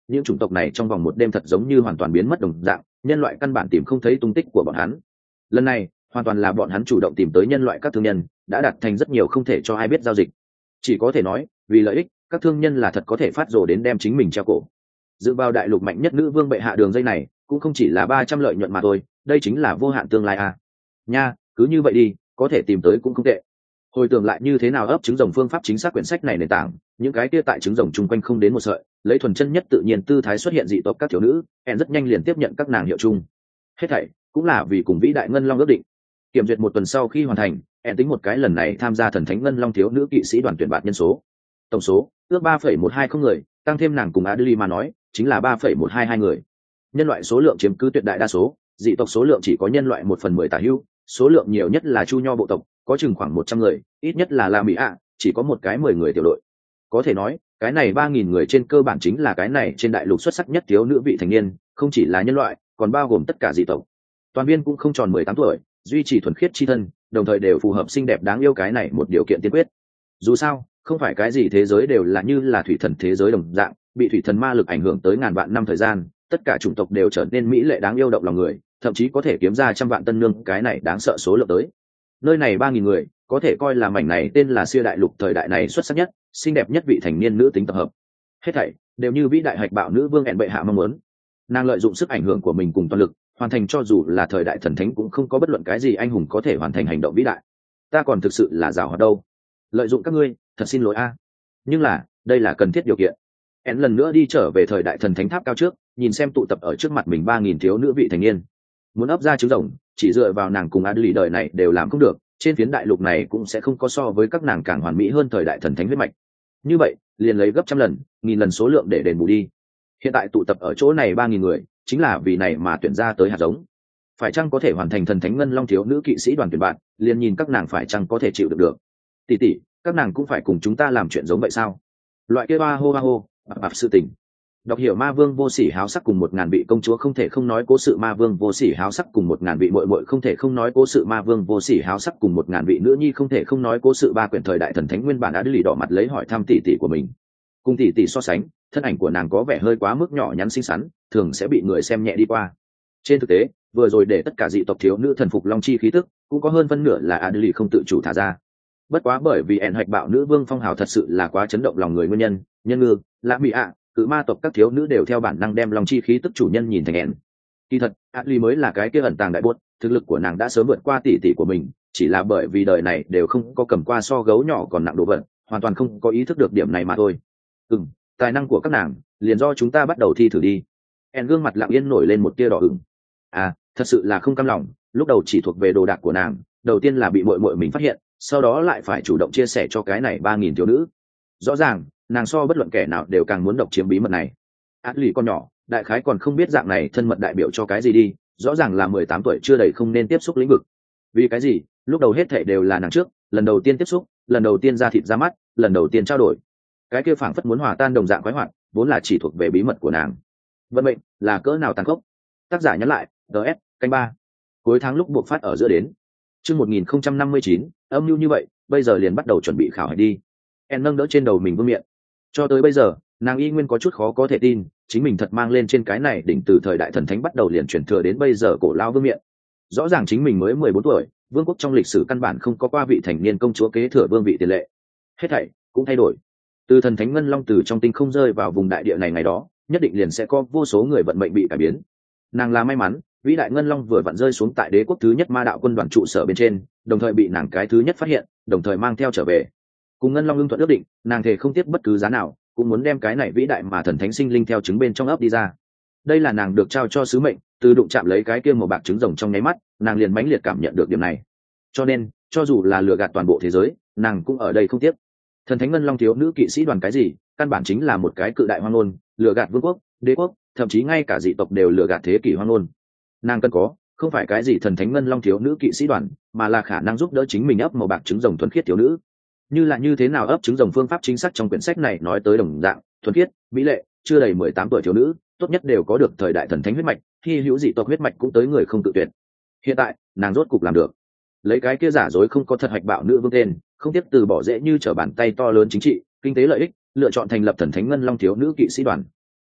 những chủng tộc này trong vòng một đêm thật giống như hoàn toàn biến mất đồng dạng, nhân loại căn bản tìm không thấy tung tích của bọn hắn. Lần này hoàn toàn là bọn hắn chủ động tìm tới nhân loại các thương nhân, đã đạt thành rất nhiều không thể cho ai biết giao dịch. Chỉ có thể nói vì lợi ích, các thương nhân là thật có thể phát rồ đến đem chính mình treo cổ. Dựa vào đại lục mạnh nhất nữ vương bệ hạ đường dây này cũng không chỉ là 300 lợi nhuận mà thôi, đây chính là vô hạn tương lai à. Nha, cứ như vậy đi, có thể tìm tới cũng không tệ. Hồi tưởng lại như thế nào ấp trứng rồng phương pháp chính xác quyển sách này nền tảng, những cái kia tại trứng rồng chung quanh không đến một sợi, lấy thuần chân nhất tự nhiên tư thái xuất hiện dị tộc các thiếu nữ, En rất nhanh liền tiếp nhận các nàng hiệu chung. Hết thảy cũng là vì cùng vĩ đại ngân long ước định. Kiểm duyệt một tuần sau khi hoàn thành, En tính một cái lần này tham gia thần thánh ngân long thiếu nữ kỵ sĩ đoàn tuyển bạn nhân số. Tổng số ước 3,120 người, tăng thêm nàng cùng Adli mà nói, chính là 3,122 người. Nhân loại số lượng chiếm cứ tuyệt đại đa số, dị tộc số lượng chỉ có nhân loại 1/10 tả hữu, số lượng nhiều nhất là Chu Nho bộ tộc, có chừng khoảng 100 người, ít nhất là La Mỹ ạ, chỉ có một cái 10 người tiểu đội. Có thể nói, cái này 3.000 người trên cơ bản chính là cái này trên đại lục xuất sắc nhất thiếu nữ vị thành niên, không chỉ là nhân loại, còn bao gồm tất cả dị tộc. Toàn viên cũng không tròn 18 tuổi, duy trì thuần khiết chi thân, đồng thời đều phù hợp xinh đẹp đáng yêu, cái này một điều kiện tiên quyết. Dù sao, không phải cái gì thế giới đều là như là thủy thần thế giới đồng dạng, bị thủy thần ma lực ảnh hưởng tới ngàn vạn năm thời gian, tất cả chủng tộc đều trở nên mỹ lệ đáng yêu động lòng người, thậm chí có thể kiếm ra trăm vạn tân nương, cái này đáng sợ số lượng tới. Nơi này 3.000 người, có thể coi là mảnh này tên là siêu đại lục thời đại này xuất sắc nhất, xinh đẹp nhất vị thành niên nữ tính tập hợp. Hết thảy đều như vĩ đại hạch bạo nữ vương En bệ hạ mong muốn. Nàng lợi dụng sức ảnh hưởng của mình cùng toàn lực, hoàn thành cho dù là thời đại thần thánh cũng không có bất luận cái gì anh hùng có thể hoàn thành hành động vĩ đại. Ta còn thực sự là giàu hoạt đâu. Lợi dụng các ngươi, thật xin lỗi a. Nhưng là, đây là cần thiết điều kiện. En lần nữa đi trở về thời đại thần thánh tháp cao trước, nhìn xem tụ tập ở trước mặt mình 3.000 thiếu nữ vị thành niên. Muốn ấp ra trứng rồng, chỉ dựa vào nàng cùng Adli đời này đều làm không được, trên phiến đại lục này cũng sẽ không có so với các nàng càng hoàn mỹ hơn thời đại thần thánh huyết mạch. Như vậy, liền lấy gấp trăm lần, nghìn lần số lượng để đền bù đi. Hiện tại tụ tập ở chỗ này 3.000 người, chính là vì này mà tuyển ra tới hạt giống. Phải chăng có thể hoàn thành thần thánh ngân long thiếu nữ kỵ sĩ đoàn tuyển bạn, liền nhìn các nàng phải chăng có thể chịu được. Tỷ tỷ, các nàng cũng phải cùng chúng ta làm chuyện giống vậy sao? Loại kia ba hô, bạp sự tình. Đọc hiểu ma vương vô sỉ háo sắc cùng 1.000 vị công chúa không thể không nói cố sự ma vương vô sỉ háo sắc cùng 1.000 vị muội muội không thể không nói cố sự ma vương vô sỉ háo sắc cùng 1.000 vị nữ nhi không thể không nói cố sự ba quyển thời đại thần thánh nguyên bản đã lì đỏ mặt lấy hỏi thăm tỷ tỷ của mình. Cùng tỷ tỷ so sánh, thân ảnh của nàng có vẻ hơi quá mức nhỏ nhắn xinh xắn, thường sẽ bị người xem nhẹ đi qua. Trên thực tế, vừa rồi để tất cả dị tộc thiếu nữ thần phục long chi khí tức, cũng có hơn phân nửa là Adli không tự chủ thả ra. Bất quá bởi vì En hạch bạo nữ vương phong hào thật sự là quá chấn động lòng người nguyên nhân, nhân ngư, lã mỹ ạ, cự ma tộc các thiếu nữ đều theo bản năng đem lòng chi khí tức chủ nhân nhìn thành En. Kỳ thật, Adli mới là cái kia ẩn tàng đại buốt, thực lực của nàng đã sớm vượt qua tỷ tỷ của mình, chỉ là bởi vì đời này đều không có cầm qua so gấu nhỏ còn nặng đồ vật, hoàn toàn không có ý thức được điểm này mà thôi. Tài năng của các nàng, liền do chúng ta bắt đầu thi thử đi. En gương mặt lặng yên nổi lên một tia đỏ ửng. À, thật sự là không cam lòng, lúc đầu chỉ thuộc về đồ đạc của nàng, đầu tiên là bị muội muội mình phát hiện, sau đó lại phải chủ động chia sẻ cho cái này 3.000 thiếu nữ. Rõ ràng, nàng so bất luận kẻ nào đều càng muốn độc chiếm bí mật này. Adli con nhỏ, đại khái còn không biết dạng này thân mật đại biểu cho cái gì đi, rõ ràng là 18 tuổi chưa đầy không nên tiếp xúc lĩnh vực. Vì cái gì? Lúc đầu hết thảy đều là nàng trước, lần đầu tiên tiếp xúc, lần đầu tiên ra thịt ra mắt, lần đầu tiên trao đổi. Cái kia phảng phất muốn hòa tan đồng dạng quái hoạt, vốn là chỉ thuộc về bí mật của nàng. Vận mệnh là cỡ nào tàn khốc. Tác giả nhắn lại, DS, canh 3. Cuối tháng lúc buộc phát ở giữa đến. Chương 1059, âm mưu như vậy, bây giờ liền bắt đầu chuẩn bị khảo hạch đi. En nâng đỡ trên đầu mình vương miện. Cho tới bây giờ, nàng y nguyên có chút khó có thể tin, chính mình thật mang lên trên cái này đỉnh từ thời đại thần thánh bắt đầu liền chuyển thừa đến bây giờ cổ lao vương miện. Rõ ràng chính mình mới 14 tuổi, vương quốc trong lịch sử căn bản không có qua vị thành niên công chúa kế thừa vương vị tiền lệ. Hết thảy cũng thay đổi. Từ thần thánh ngân long từ trong tinh không rơi vào vùng đại địa này ngày đó, nhất định liền sẽ có vô số người vận mệnh bị cải biến. Nàng là may mắn, vĩ đại ngân long vừa vặn rơi xuống tại đế quốc thứ nhất ma đạo quân đoàn trụ sở bên trên, đồng thời bị nàng cái thứ nhất phát hiện, đồng thời mang theo trở về. Cùng ngân long ưng thuận ước định, nàng thề không tiếp bất cứ giá nào, cũng muốn đem cái này vĩ đại mà thần thánh sinh linh theo trứng bên trong ấp đi ra. Đây là nàng được trao cho sứ mệnh, từ đụng chạm lấy cái kia màu bạc trứng rồng trong nháy mắt, nàng liền mãnh liệt cảm nhận được điểm này. Cho nên, cho dù là lừa gạt toàn bộ thế giới, nàng cũng ở đây không tiếc. Thần thánh ngân long thiếu nữ kỵ sĩ đoàn cái gì, căn bản chính là một cái cự đại hoang ngôn, lừa gạt vương quốc, đế quốc, thậm chí ngay cả dị tộc đều lừa gạt thế kỷ hoang ngôn. Nàng cần có, không phải cái gì thần thánh ngân long thiếu nữ kỵ sĩ đoàn, mà là khả năng giúp đỡ chính mình ấp màu bạc trứng rồng thuần khiết thiếu nữ. Như là như thế nào ấp trứng rồng phương pháp chính xác trong quyển sách này nói tới đồng dạng, thuần khiết, mỹ lệ, chưa đầy 18 tuổi thiếu nữ, tốt nhất đều có được thời đại thần thánh huyết mạch, khi hữu dị tộc huyết mạch cũng tới người không tự tuyệt. Hiện tại, nàng rốt cục làm được. Lấy cái kia giả dối không có thật hạch bạo nữ vương tên, không tiếp từ bỏ dễ như trở bàn tay to lớn chính trị, kinh tế lợi ích, lựa chọn thành lập thần thánh ngân long thiếu nữ kỵ sĩ đoàn.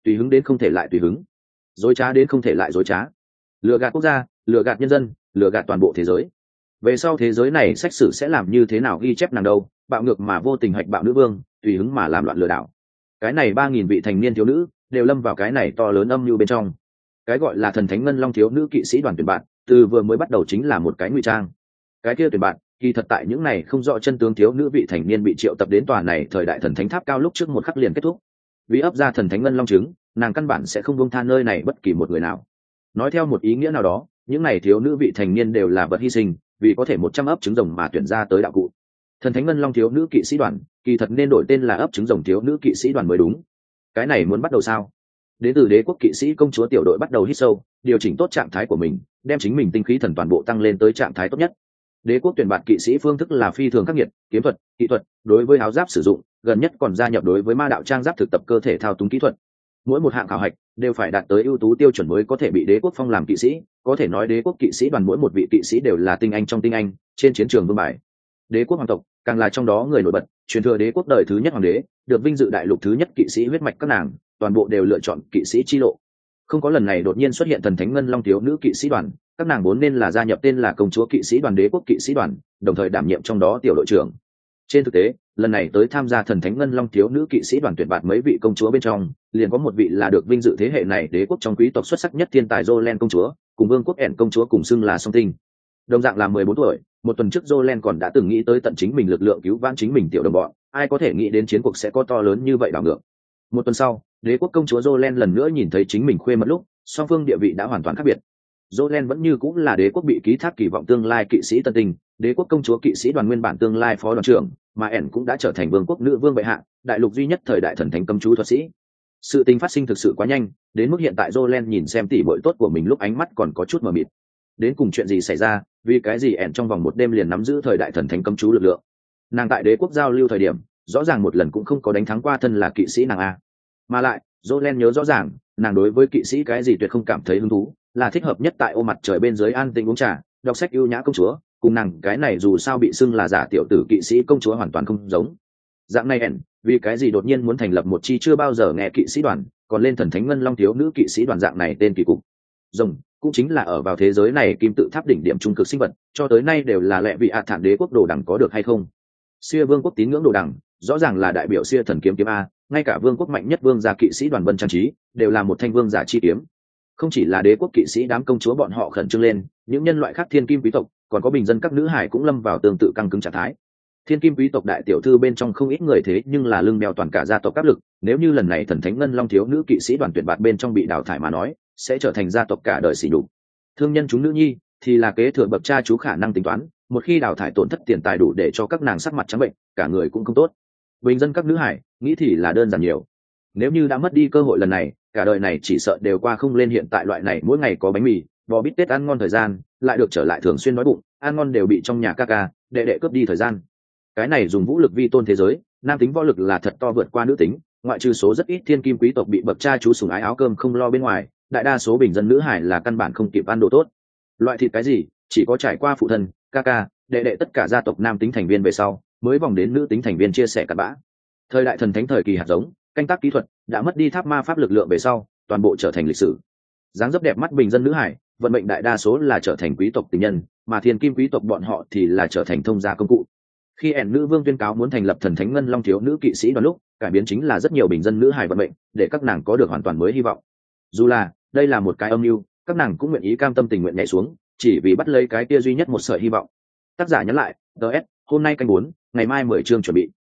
tùy hứng đến không thể lại tùy hứng, dối trá đến không thể lại dối trá, lừa gạt quốc gia, lừa gạt nhân dân, lừa gạt toàn bộ thế giới. Về sau thế giới này sách sử sẽ làm như thế nào ghi chép nàng đâu? Bạo ngược mà vô tình hạch bạo nữ vương, tùy hứng mà làm loạn lừa đảo. Cái này 3.000 vị thành niên thiếu nữ đều lâm vào cái này to lớn âm mưu bên trong. Cái gọi là thần thánh ngân long thiếu nữ kỵ sĩ đoàn tuyển bạn, từ vừa mới bắt đầu chính là một cái ngụy trang. Cái kia tuyển bạn, kỳ thật tại những này không rõ chân tướng thiếu nữ vị thành niên bị triệu tập đến tòa này thời đại thần thánh tháp cao lúc trước một khắc liền kết thúc. Vì ấp ra thần thánh ngân long trứng, nàng căn bản sẽ không buông tha nơi này bất kỳ một người nào. Nói theo một ý nghĩa nào đó, những này thiếu nữ vị thành niên đều là vật hy sinh, vì có thể 100 ấp trứng rồng mà tuyển ra tới đạo cụ. Thần thánh ngân long thiếu nữ kỵ sĩ đoàn, kỳ thật nên đổi tên là ấp trứng rồng thiếu nữ kỵ sĩ đoàn mới đúng. Cái này muốn bắt đầu sao? Đến từ đế quốc kỵ sĩ công chúa tiểu đội bắt đầu hít sâu, điều chỉnh tốt trạng thái của mình, đem chính mình tinh khí thần toàn bộ tăng lên tới trạng thái tốt nhất. Đế quốc tuyển bạt kỵ sĩ phương thức là phi thường khắc nghiệt, kiếm thuật, kỹ thuật, đối với áo giáp sử dụng, gần nhất còn gia nhập đối với ma đạo trang giáp thực tập cơ thể thao túng kỹ thuật. Mỗi một hạng khảo hạch đều phải đạt tới ưu tú tiêu chuẩn mới có thể bị đế quốc phong làm kỵ sĩ, có thể nói đế quốc kỵ sĩ đoàn mỗi một vị kỵ sĩ đều là tinh anh trong tinh anh, trên chiến trường vương bài. Đế quốc hoàng tộc càng là trong đó người nổi bật, truyền thừa đế quốc đời thứ nhất hoàng đế, được vinh dự đại lục thứ nhất kỵ sĩ huyết mạch các nàng, toàn bộ đều lựa chọn kỵ sĩ chi lộ. Không có lần này đột nhiên xuất hiện thần thánh ngân long thiếu nữ kỵ sĩ đoàn, các nàng vốn nên là gia nhập tên là công chúa kỵ sĩ đoàn đế quốc kỵ sĩ đoàn, đồng thời đảm nhiệm trong đó tiểu đội trưởng. Trên thực tế, lần này tới tham gia thần thánh ngân long thiếu nữ kỵ sĩ đoàn tuyển bạt mấy vị công chúa bên trong, liền có một vị là được vinh dự thế hệ này đế quốc trong quý tộc xuất sắc nhất thiên tài Jolen công chúa, cùng vương quốc ẻn công chúa cùng xưng là song tinh. Đồng dạng là 14 tuổi, một tuần trước Jolen còn đã từng nghĩ tới tận chính mình lực lượng cứu vãn chính mình tiểu đồng bọn, ai có thể nghĩ đến chiến cuộc sẽ có to lớn như vậy đảo ngược. Một tuần sau, đế quốc công chúa Jolen lần nữa nhìn thấy chính mình khuê mật lúc, song phương địa vị đã hoàn toàn khác biệt. Jolen vẫn như cũng là đế quốc bị ký thác kỳ vọng tương lai kỵ sĩ tân tinh, đế quốc công chúa kỵ sĩ đoàn nguyên bản tương lai phó đoàn trưởng, mà ẻn cũng đã trở thành vương quốc nữ vương bệ hạ, đại lục duy nhất thời đại thần thánh cấm chú thuật sĩ. Sự tình phát sinh thực sự quá nhanh, đến mức hiện tại Jolen nhìn xem tỷ muội tốt của mình lúc ánh mắt còn có chút mờ mịt. Đến cùng chuyện gì xảy ra, vì cái gì ẻn trong vòng một đêm liền nắm giữ thời đại thần thánh cấm chú lực lượng? Nàng tại đế quốc giao lưu thời điểm, rõ ràng một lần cũng không có đánh thắng qua thân là kỵ sĩ nàng a. Mà lại, Jolen nhớ rõ ràng, nàng đối với kỵ sĩ cái gì tuyệt không cảm thấy hứng thú, là thích hợp nhất tại ô mặt trời bên dưới an tĩnh uống trà, đọc sách ưu nhã công chúa, cùng nàng cái này dù sao bị xưng là giả tiểu tử kỵ sĩ công chúa hoàn toàn không giống. Dạng này ẻn, vì cái gì đột nhiên muốn thành lập một chi chưa bao giờ nghe kỵ sĩ đoàn, còn lên thần thánh ngân long thiếu nữ kỵ sĩ đoàn dạng này tên kỳ cục. Rồng cũng chính là ở vào thế giới này kim tự tháp đỉnh điểm trung cực sinh vật, cho tới nay đều là lệ vị ạ thản đế quốc đồ đẳng có được hay không? Xưa vương quốc tín ngưỡng đồ đẳng, rõ ràng là đại biểu xưa thần kiếm kiếm a, ngay cả vương quốc mạnh nhất vương gia kỵ sĩ đoàn vân trang trí đều là một thanh vương giả chi kiếm. Không chỉ là đế quốc kỵ sĩ đám công chúa bọn họ khẩn trương lên, những nhân loại khác thiên kim quý tộc, còn có bình dân các nữ hải cũng lâm vào tương tự căng cứng trạng thái. Thiên kim quý tộc đại tiểu thư bên trong không ít người thế nhưng là lưng đeo toàn cả gia tộc áp lực, nếu như lần này thần thánh ngân long thiếu nữ kỵ sĩ đoàn tuyển bạt bên trong bị đào thải mà nói, sẽ trở thành gia tộc cả đời sỉ nhục. Thương nhân chúng nữ nhi thì là kế thừa bậc cha chú khả năng tính toán, một khi đào thải tổn thất tiền tài đủ để cho các nàng sắc mặt trắng bệnh, cả người cũng không tốt. Bình dân các nữ hải nghĩ thì là đơn giản nhiều. Nếu như đã mất đi cơ hội lần này, cả đời này chỉ sợ đều qua không lên hiện tại loại này mỗi ngày có bánh mì, bò bít tết ăn ngon thời gian, lại được trở lại thường xuyên nói bụng, ăn ngon đều bị trong nhà ca ca, đệ đệ cướp đi thời gian. Cái này dùng vũ lực vi tôn thế giới, nam tính võ lực là thật to vượt qua nữ tính, ngoại trừ số rất ít thiên kim quý tộc bị bậc cha chú sủng ái áo cơm không lo bên ngoài, đại đa số bình dân nữ hải là căn bản không kịp ăn đồ tốt. Loại thịt cái gì, chỉ có trải qua phụ thân, ca ca, đệ đệ tất cả gia tộc nam tính thành viên về sau, mới vòng đến nữ tính thành viên chia sẻ cặn bã. Thời đại thần thánh thời kỳ hạt giống, canh tác kỹ thuật đã mất đi tháp ma pháp lực lượng về sau, toàn bộ trở thành lịch sử. Dáng dấp đẹp mắt bình dân nữ hải, vận mệnh đại đa số là trở thành quý tộc tình nhân, mà thiên kim quý tộc bọn họ thì là trở thành thông gia công cụ. Khi ẻn nữ vương tuyên cáo muốn thành lập thần thánh ngân long thiếu nữ kỵ sĩ đoàn lúc, cải biến chính là rất nhiều bình dân nữ hải vận mệnh, để các nàng có được hoàn toàn mới hy vọng. Dù là đây là một cái âm mưu, các nàng cũng nguyện ý cam tâm tình nguyện nhảy xuống, chỉ vì bắt lấy cái kia duy nhất một sợi hy vọng. Tác giả nhắn lại, DS, hôm nay canh 4, ngày mai 10 chương chuẩn bị.